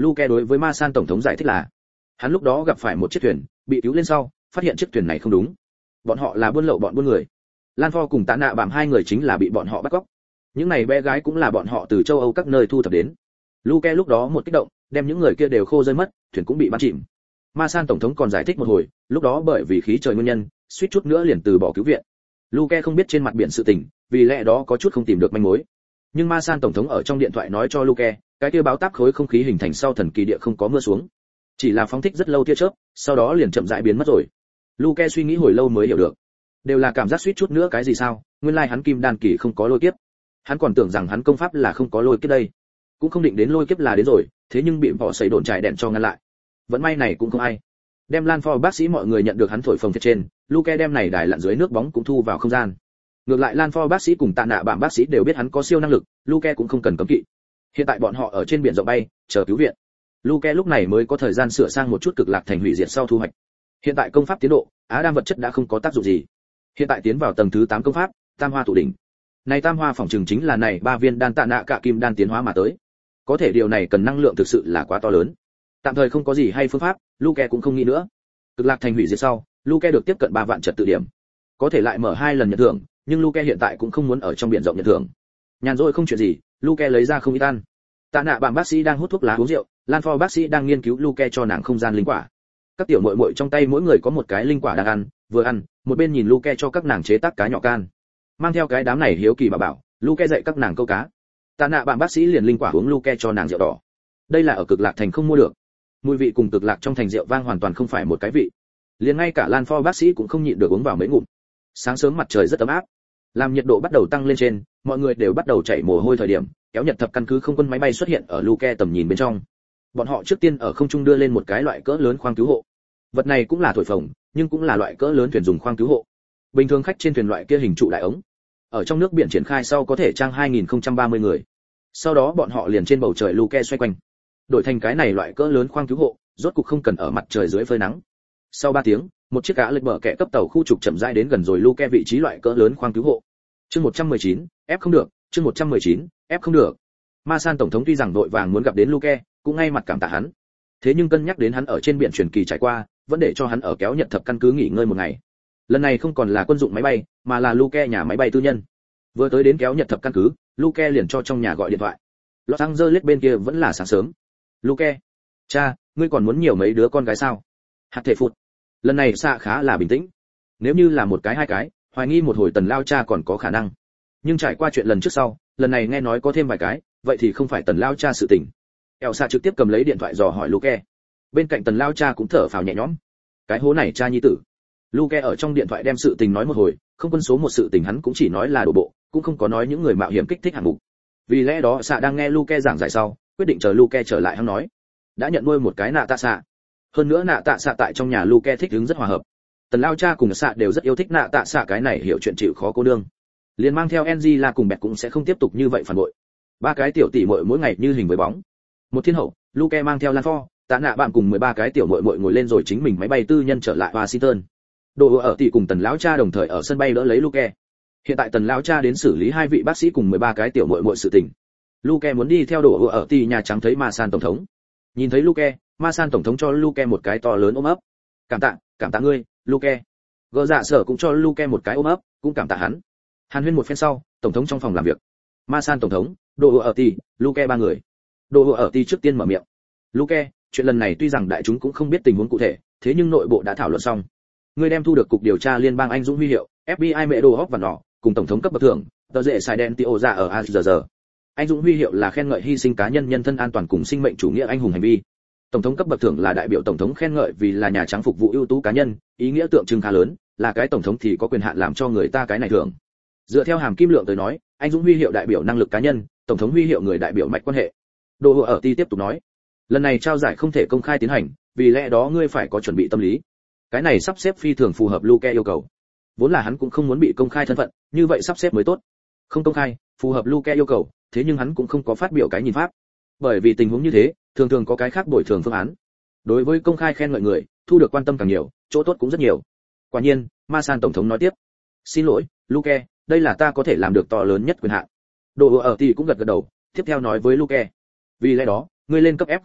Luke đối với Ma San tổng thống giải thích là, hắn lúc đó gặp phải một chiếc thuyền, bị cứu lên sau, phát hiện chiếc thuyền này không đúng. Bọn họ là buôn lậu bọn buôn người. Lan Fo cùng Tạ Nạ Bạm hai người chính là bị bọn họ bắt cóc. Những này bé gái cũng là bọn họ từ châu Âu các nơi thu thập đến. Luke lúc đó một kích động, đem những người kia đều khô rơi mất, thuyền cũng bị bắn chìm. Ma San tổng thống còn giải thích một hồi, lúc đó bởi vì khí trời nguyên nhân, suýt chút nữa liền từ bỏ cứu viện. Luke không biết trên mặt biển sự tình, vì lẽ đó có chút không tìm được manh mối. Nhưng Ma San tổng thống ở trong điện thoại nói cho Luke, cái kia báo táp khối không khí hình thành sau thần kỳ địa không có mưa xuống, chỉ là phóng thích rất lâu tia chớp, sau đó liền chậm rãi biến mất rồi. Luke suy nghĩ hồi lâu mới hiểu được, đều là cảm giác suýt chút nữa cái gì sao? Nguyên lai hắn kim đan kỳ không có lôi kiếp, hắn còn tưởng rằng hắn công pháp là không có lôi kiếp đây, cũng không định đến lôi kiếp là đến rồi, thế nhưng bị vỏ sấy đồn trải đèn cho ngăn lại. Vẫn may này cũng không ai. Đem Lan Fo bác sĩ mọi người nhận được hắn thổi phồng phía trên, Luke đem này đài lặn dưới nước bóng cũng thu vào không gian. Ngược lại Lan Fo bác sĩ cùng Tạ Nạ Bạm bác sĩ đều biết hắn có siêu năng lực, Luke cũng không cần cấm kỵ. Hiện tại bọn họ ở trên biển rộng bay, chờ cứu viện. Luke lúc này mới có thời gian sửa sang một chút cực lạc thành hủy diệt sau thu hoạch. Hiện tại công pháp tiến độ, á đam vật chất đã không có tác dụng gì. Hiện tại tiến vào tầng thứ 8 công pháp, Tam Hoa tụ đỉnh. Này Tam Hoa phòng trường chính là này 3 viên đan Tạ Nạ cả kim đan tiến hóa mà tới. Có thể điều này cần năng lượng thực sự là quá to lớn. Tạm thời không có gì hay phương pháp, Luke cũng không nghĩ nữa. Cực lạc thành hủy diệt sau, Luke được tiếp cận 3 vạn trật tự điểm. Có thể lại mở 2 lần nhận thưởng, nhưng Luke hiện tại cũng không muốn ở trong biển rộng nhận thưởng. Nhàn rỗi không chuyện gì, Luke lấy ra không ít ăn. Tạ Nạ Bạm bác sĩ đang hút thuốc lá uống rượu, Lan Fo bác sĩ đang nghiên cứu Luke cho nàng không gian linh quả. Các tiểu muội muội trong tay mỗi người có một cái linh quả đang ăn, vừa ăn, một bên nhìn Luke cho các nàng chế tác cá nhỏ can. Mang theo cái đám này hiếu kỳ bảo, Luke dạy các nàng câu cá. Tạ Nạ Bạm bác sĩ liền linh quả uống Luke cho nàng rượu đỏ. Đây là ở cực lạc thành không mua được. Mùi vị cùng cực lạc trong thành rượu vang hoàn toàn không phải một cái vị. Liền ngay cả Lan Fo bác sĩ cũng không nhịn được uống vào mấy ngụm. Sáng sớm mặt trời rất ấm áp, làm nhiệt độ bắt đầu tăng lên trên, mọi người đều bắt đầu chảy mồ hôi thời điểm, kéo Nhật thập căn cứ không quân máy bay xuất hiện ở Luke tầm nhìn bên trong. Bọn họ trước tiên ở không trung đưa lên một cái loại cỡ lớn khoang cứu hộ. Vật này cũng là thổi phồng, nhưng cũng là loại cỡ lớn thuyền dùng khoang cứu hộ. Bình thường khách trên thuyền loại kia hình trụ đại ống, ở trong nước biển triển khai sau có thể trang 2030 người. Sau đó bọn họ liền trên bầu trời Luke xoay quanh, đổi thành cái này loại cỡ lớn khoang cứu hộ, rốt cục không cần ở mặt trời dưới phơi nắng. Sau 3 tiếng, một chiếc cá lệch bờ kẹ cấp tàu khu trục chậm rãi đến gần rồi Luke vị trí loại cỡ lớn khoang cứu hộ. Chương 119, ép không được, chương 119, ép không được. Ma San tổng thống tuy rằng vội vàng muốn gặp đến Luke, cũng ngay mặt cảm tạ hắn. Thế nhưng cân nhắc đến hắn ở trên biển truyền kỳ trải qua, vẫn để cho hắn ở kéo Nhật thập căn cứ nghỉ ngơi một ngày. Lần này không còn là quân dụng máy bay, mà là Luke nhà máy bay tư nhân. Vừa tới đến kéo Nhật thập căn cứ, Luke liền cho trong nhà gọi điện thoại. Los Angeles bên kia vẫn là sáng sớm. Luke, cha, ngươi còn muốn nhiều mấy đứa con gái sao? Hạt thể phụt. Lần này xạ khá là bình tĩnh. Nếu như là một cái hai cái, hoài nghi một hồi Tần lao cha còn có khả năng. Nhưng trải qua chuyện lần trước sau, lần này nghe nói có thêm vài cái, vậy thì không phải Tần lao cha sự tình. Elsa trực tiếp cầm lấy điện thoại dò hỏi Luke. Bên cạnh Tần lao cha cũng thở phào nhẹ nhõm. Cái hố này cha nhi tử. Luke ở trong điện thoại đem sự tình nói một hồi, không quân số một sự tình hắn cũng chỉ nói là đổ bộ, cũng không có nói những người mạo hiểm kích thích hạng mục. Vì lẽ đó xạ đang nghe Luke giảng giải sau, quyết định chờ Luke trở lại hắn nói. Đã nhận nuôi một cái nạ tạ xạ. Hơn nữa nạ tạ xạ tại trong nhà Luke thích ứng rất hòa hợp. Tần lao cha cùng xạ đều rất yêu thích nạ tạ xạ cái này hiểu chuyện chịu khó cô nương. Liền mang theo Angela cùng Bẹt cũng sẽ không tiếp tục như vậy phản bội. 3 cái tiểu tỷ muội mỗi ngày như hình với bóng. Một thiên hậu, Luke mang theo Lan Fo, Tạ Nạ bạn cùng 13 cái tiểu muội muội ngồi lên rồi chính mình máy bay tư nhân trở lại Washington. Đồ ở tỷ cùng Tần lão cha đồng thời ở sân bay đỡ lấy Luke. Hiện tại Tần lão cha đến xử lý 2 vị bác sĩ cùng 13 cái tiểu muội muội sự tình. Luke muốn đi theo Đồ ở tỷ nhà trắng thấy Ma San tổng thống. Nhìn thấy Luke, Ma San tổng thống cho Luke một cái to lớn ôm ấp. Cảm tạ ngươi, Luke. Gỡ dạ sở cũng cho Luke một cái ôm ấp, cũng cảm tạ hắn. Hàn huyên một phen sau, tổng thống trong phòng làm việc. Ma San tổng thống, Đồ ở tỷ, Luke 3 người. Đồ ở tỷ trước tiên mở miệng. Luke, chuyện lần này tuy rằng đại chúng cũng không biết tình huống cụ thể, thế nhưng nội bộ đã thảo luận xong. Ngươi đem thu được cục điều tra liên bang Anh Dũng huy hiệu, FBI mẹ đồ hóc và nọ, cùng tổng thống cấp bậc thưởng, tờ rễ xài đen tio ra ở AZR. Anh Dũng huy hiệu là khen ngợi hy sinh cá nhân nhân thân an toàn cùng sinh mệnh chủ nghĩa anh hùng hành vi. Tổng thống cấp bậc thưởng là đại biểu tổng thống khen ngợi vì là nhà trắng phục vụ ưu tú cá nhân, ý nghĩa tượng trưng khá lớn, là cái tổng thống thì có quyền hạn làm cho người ta cái này thưởng. Dựa theo hàm kim lượng tới nói, anh Dũng huy hiệu đại biểu năng lực cá nhân, tổng thống huy hiệu người đại biểu mạch quan hệ. Đồ ở ti tiếp tục nói, lần này trao giải không thể công khai tiến hành, vì lẽ đó ngươi phải có chuẩn bị tâm lý. Cái này sắp xếp phi thường phù hợp Luke yêu cầu. Vốn là hắn cũng không muốn bị công khai thân phận, như vậy sắp xếp mới tốt. Không công khai, phù hợp Luke yêu cầu, thế nhưng hắn cũng không có phát biểu cái nhìn pháp. Bởi vì tình huống như thế, thường thường có cái khác bồi thường phương án. Đối với công khai khen ngợi người, thu được quan tâm càng nhiều, chỗ tốt cũng rất nhiều. Quả nhiên, Ma San tổng thống nói tiếp. Xin lỗi, Luke, đây là ta có thể làm được to lớn nhất quyền hạn. Đồ ở tỷ cũng gật gật đầu, tiếp theo nói với Luke. Vì lẽ đó, ngươi lên cấp ép không được,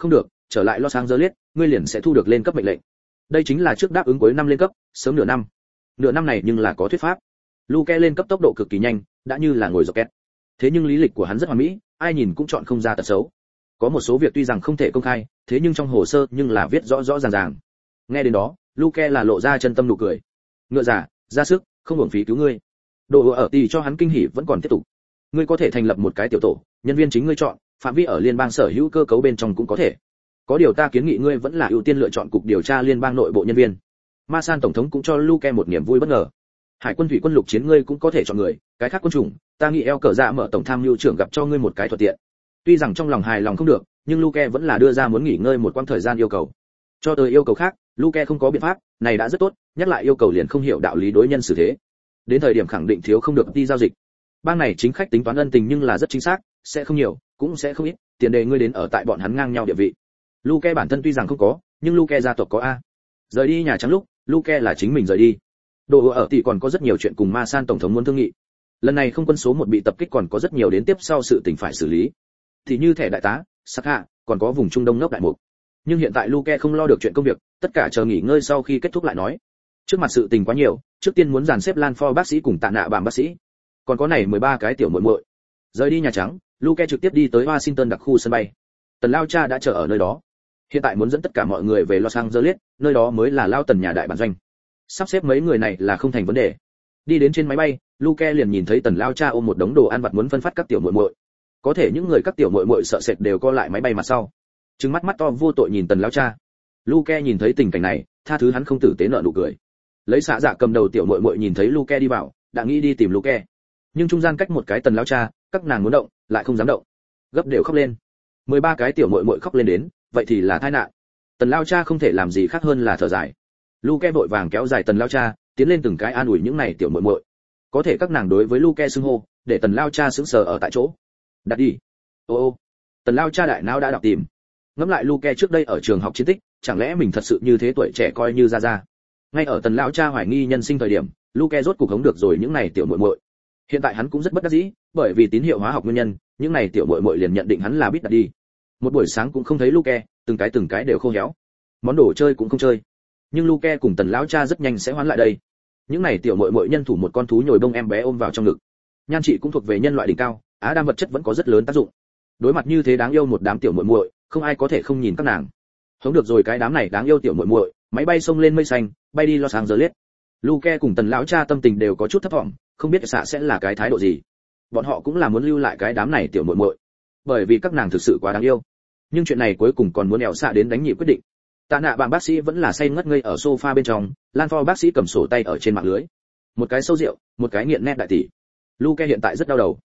trở lại Los Angeles, ngươi liền sẽ thu được lên cấp mệnh lệnh. Đây chính là trước đáp ứng cuối năm lên cấp, sớm nửa năm. Nửa năm này nhưng là có thuyết pháp. Luke lên cấp tốc độ cực kỳ nhanh, đã như là ngồi rocket. Thế nhưng lý lịch của hắn rất hoàn mỹ, ai nhìn cũng chọn không ra tật xấu. Có một số việc tuy rằng không thể công khai, thế nhưng trong hồ sơ nhưng là viết rõ rõ ràng ràng. Nghe đến đó, Luke là lộ ra chân tâm nụ cười. Ngựa giả, ra sức, không uổng phí cứu ngươi. Đồ ở tỷ cho hắn kinh hỉ vẫn còn tiếp tục. Ngươi có thể thành lập một cái tiểu tổ, nhân viên chính ngươi chọn, phạm vi ở liên bang sở hữu cơ cấu bên trong cũng có thể. Có điều ta kiến nghị ngươi vẫn là ưu tiên lựa chọn cục điều tra liên bang nội bộ nhân viên. Ma San tổng thống cũng cho Luke một niềm vui bất ngờ. Hải quân thủy quân lục chiến ngươi cũng có thể chọn người, cái khác quân chủng, ta nghĩ eo cờ dạ mở tổng tham mưu trưởng gặp cho ngươi một cái thuận tiện. Tuy rằng trong lòng hài lòng không được, nhưng Luke vẫn là đưa ra muốn nghỉ ngơi một quãng thời gian yêu cầu. Cho tới yêu cầu khác, Luke không có biện pháp, này đã rất tốt, nhắc lại yêu cầu liền không hiểu đạo lý đối nhân xử thế. Đến thời điểm khẳng định thiếu không được đi giao dịch. Bang này chính khách tính toán ân tình nhưng là rất chính xác, sẽ không nhiều, cũng sẽ không ít, tiền đề ngươi đến ở tại bọn hắn ngang nhau địa vị. Luke bản thân tuy rằng không có, nhưng Luke gia tộc có a. Rời đi Nhà Trắng lúc, Luke là chính mình rời đi. Đồ ở tỷ còn có rất nhiều chuyện cùng Ma San tổng thống muốn thương nghị. Lần này không quân số 1 bị tập kích còn có rất nhiều đến tiếp sau sự tình phải xử lý. Thì như thẻ đại tá, sắc hạ, còn có vùng Trung Đông ngốc đại mục. Nhưng hiện tại Luke không lo được chuyện công việc, tất cả chờ nghỉ ngơi sau khi kết thúc lại nói. Trước mặt sự tình quá nhiều, trước tiên muốn dàn xếp Lanford bác sĩ cùng Tạ Nạ Bàm bác sĩ. Còn có này 13 cái tiểu muội muội. Rời đi Nhà Trắng, Luke trực tiếp đi tới Washington đặc khu sân bay. Tần Lao Cha đã chờ ở nơi đó. Hiện tại muốn dẫn tất cả mọi người về Los Angeles, nơi đó mới là Lao Tần nhà đại bản doanh. Sắp xếp mấy người này là không thành vấn đề. Đi đến trên máy bay, Luke liền nhìn thấy Tần Lao Cha ôm một đống đồ ăn vặt muốn phân phát các tiểu muội muội. Có thể những người các tiểu muội muội sợ sệt đều co lại máy bay mặt sau. Trừng mắt mắt to vô tội nhìn Tần Lao Cha. Luke nhìn thấy tình cảnh này, tha thứ hắn không tử tế nợ nụ cười. Lấy xạ dạ cầm đầu tiểu muội muội nhìn thấy Luke đi vào, đã nghĩ đi tìm Luke. Nhưng trung gian cách một cái Tần Lao Cha, các nàng muốn động, lại không dám động. Gấp đều khóc lên. 13 cái tiểu muội muội khóc lên đến, vậy thì là tai nạn. Tần Lao Cha không thể làm gì khác hơn là thở dài. Luke vội vàng kéo dài Tần Lao Cha, tiến lên từng cái an ủi những này tiểu muội muội. Có thể các nàng đối với Luke xưng hô, để Tần Lao Cha sững sờ ở tại chỗ. Đặt đi. Ô. Tần Lao Cha đại não đã đọc tìm. Ngẫm lại Luke trước đây ở trường học chiến tích, chẳng lẽ mình thật sự như thế tuổi trẻ coi như ra. Ngay ở Tần Lao Cha hoài nghi nhân sinh thời điểm, Luke rốt cuộc hống được rồi những này tiểu muội muội. Hiện tại hắn cũng rất bất đắc dĩ, bởi vì tín hiệu hóa học nguyên nhân, những này tiểu muội muội liền nhận định hắn là biết đặt đi. Một buổi sáng cũng không thấy Luke, từng cái đều khô héo. Món đồ chơi cũng không chơi. Nhưng Luke cùng Tần lão cha rất nhanh sẽ hoán lại đây. Những này tiểu muội muội nhân thủ một con thú nhồi bông em bé ôm vào trong ngực. Nhan trị cũng thuộc về nhân loại đỉnh cao, á đam vật chất vẫn có rất lớn tác dụng. Đối mặt như thế đáng yêu một đám tiểu muội muội, không ai có thể không nhìn các nàng. Hống được rồi cái đám này đáng yêu tiểu muội muội, máy bay xông lên mây xanh, bay đi Los Angeles. Luke cùng Tần lão cha tâm tình đều có chút thấp vọng, không biết xạ sẽ là cái thái độ gì. Bọn họ cũng là muốn lưu lại cái đám này tiểu muội muội, bởi vì các nàng thực sự quá đáng yêu. Nhưng chuyện này cuối cùng còn muốn ẻo xạ đến đánh nhị quyết định. Tạ Nạ Bàm bác sĩ vẫn là say ngất ngây ở sofa bên trong, Lanford bác sĩ cầm sổ tay ở trên mạng lưới. Một cái sâu rượu, một cái nghiện nét đại tỷ. Luke hiện tại rất đau đầu.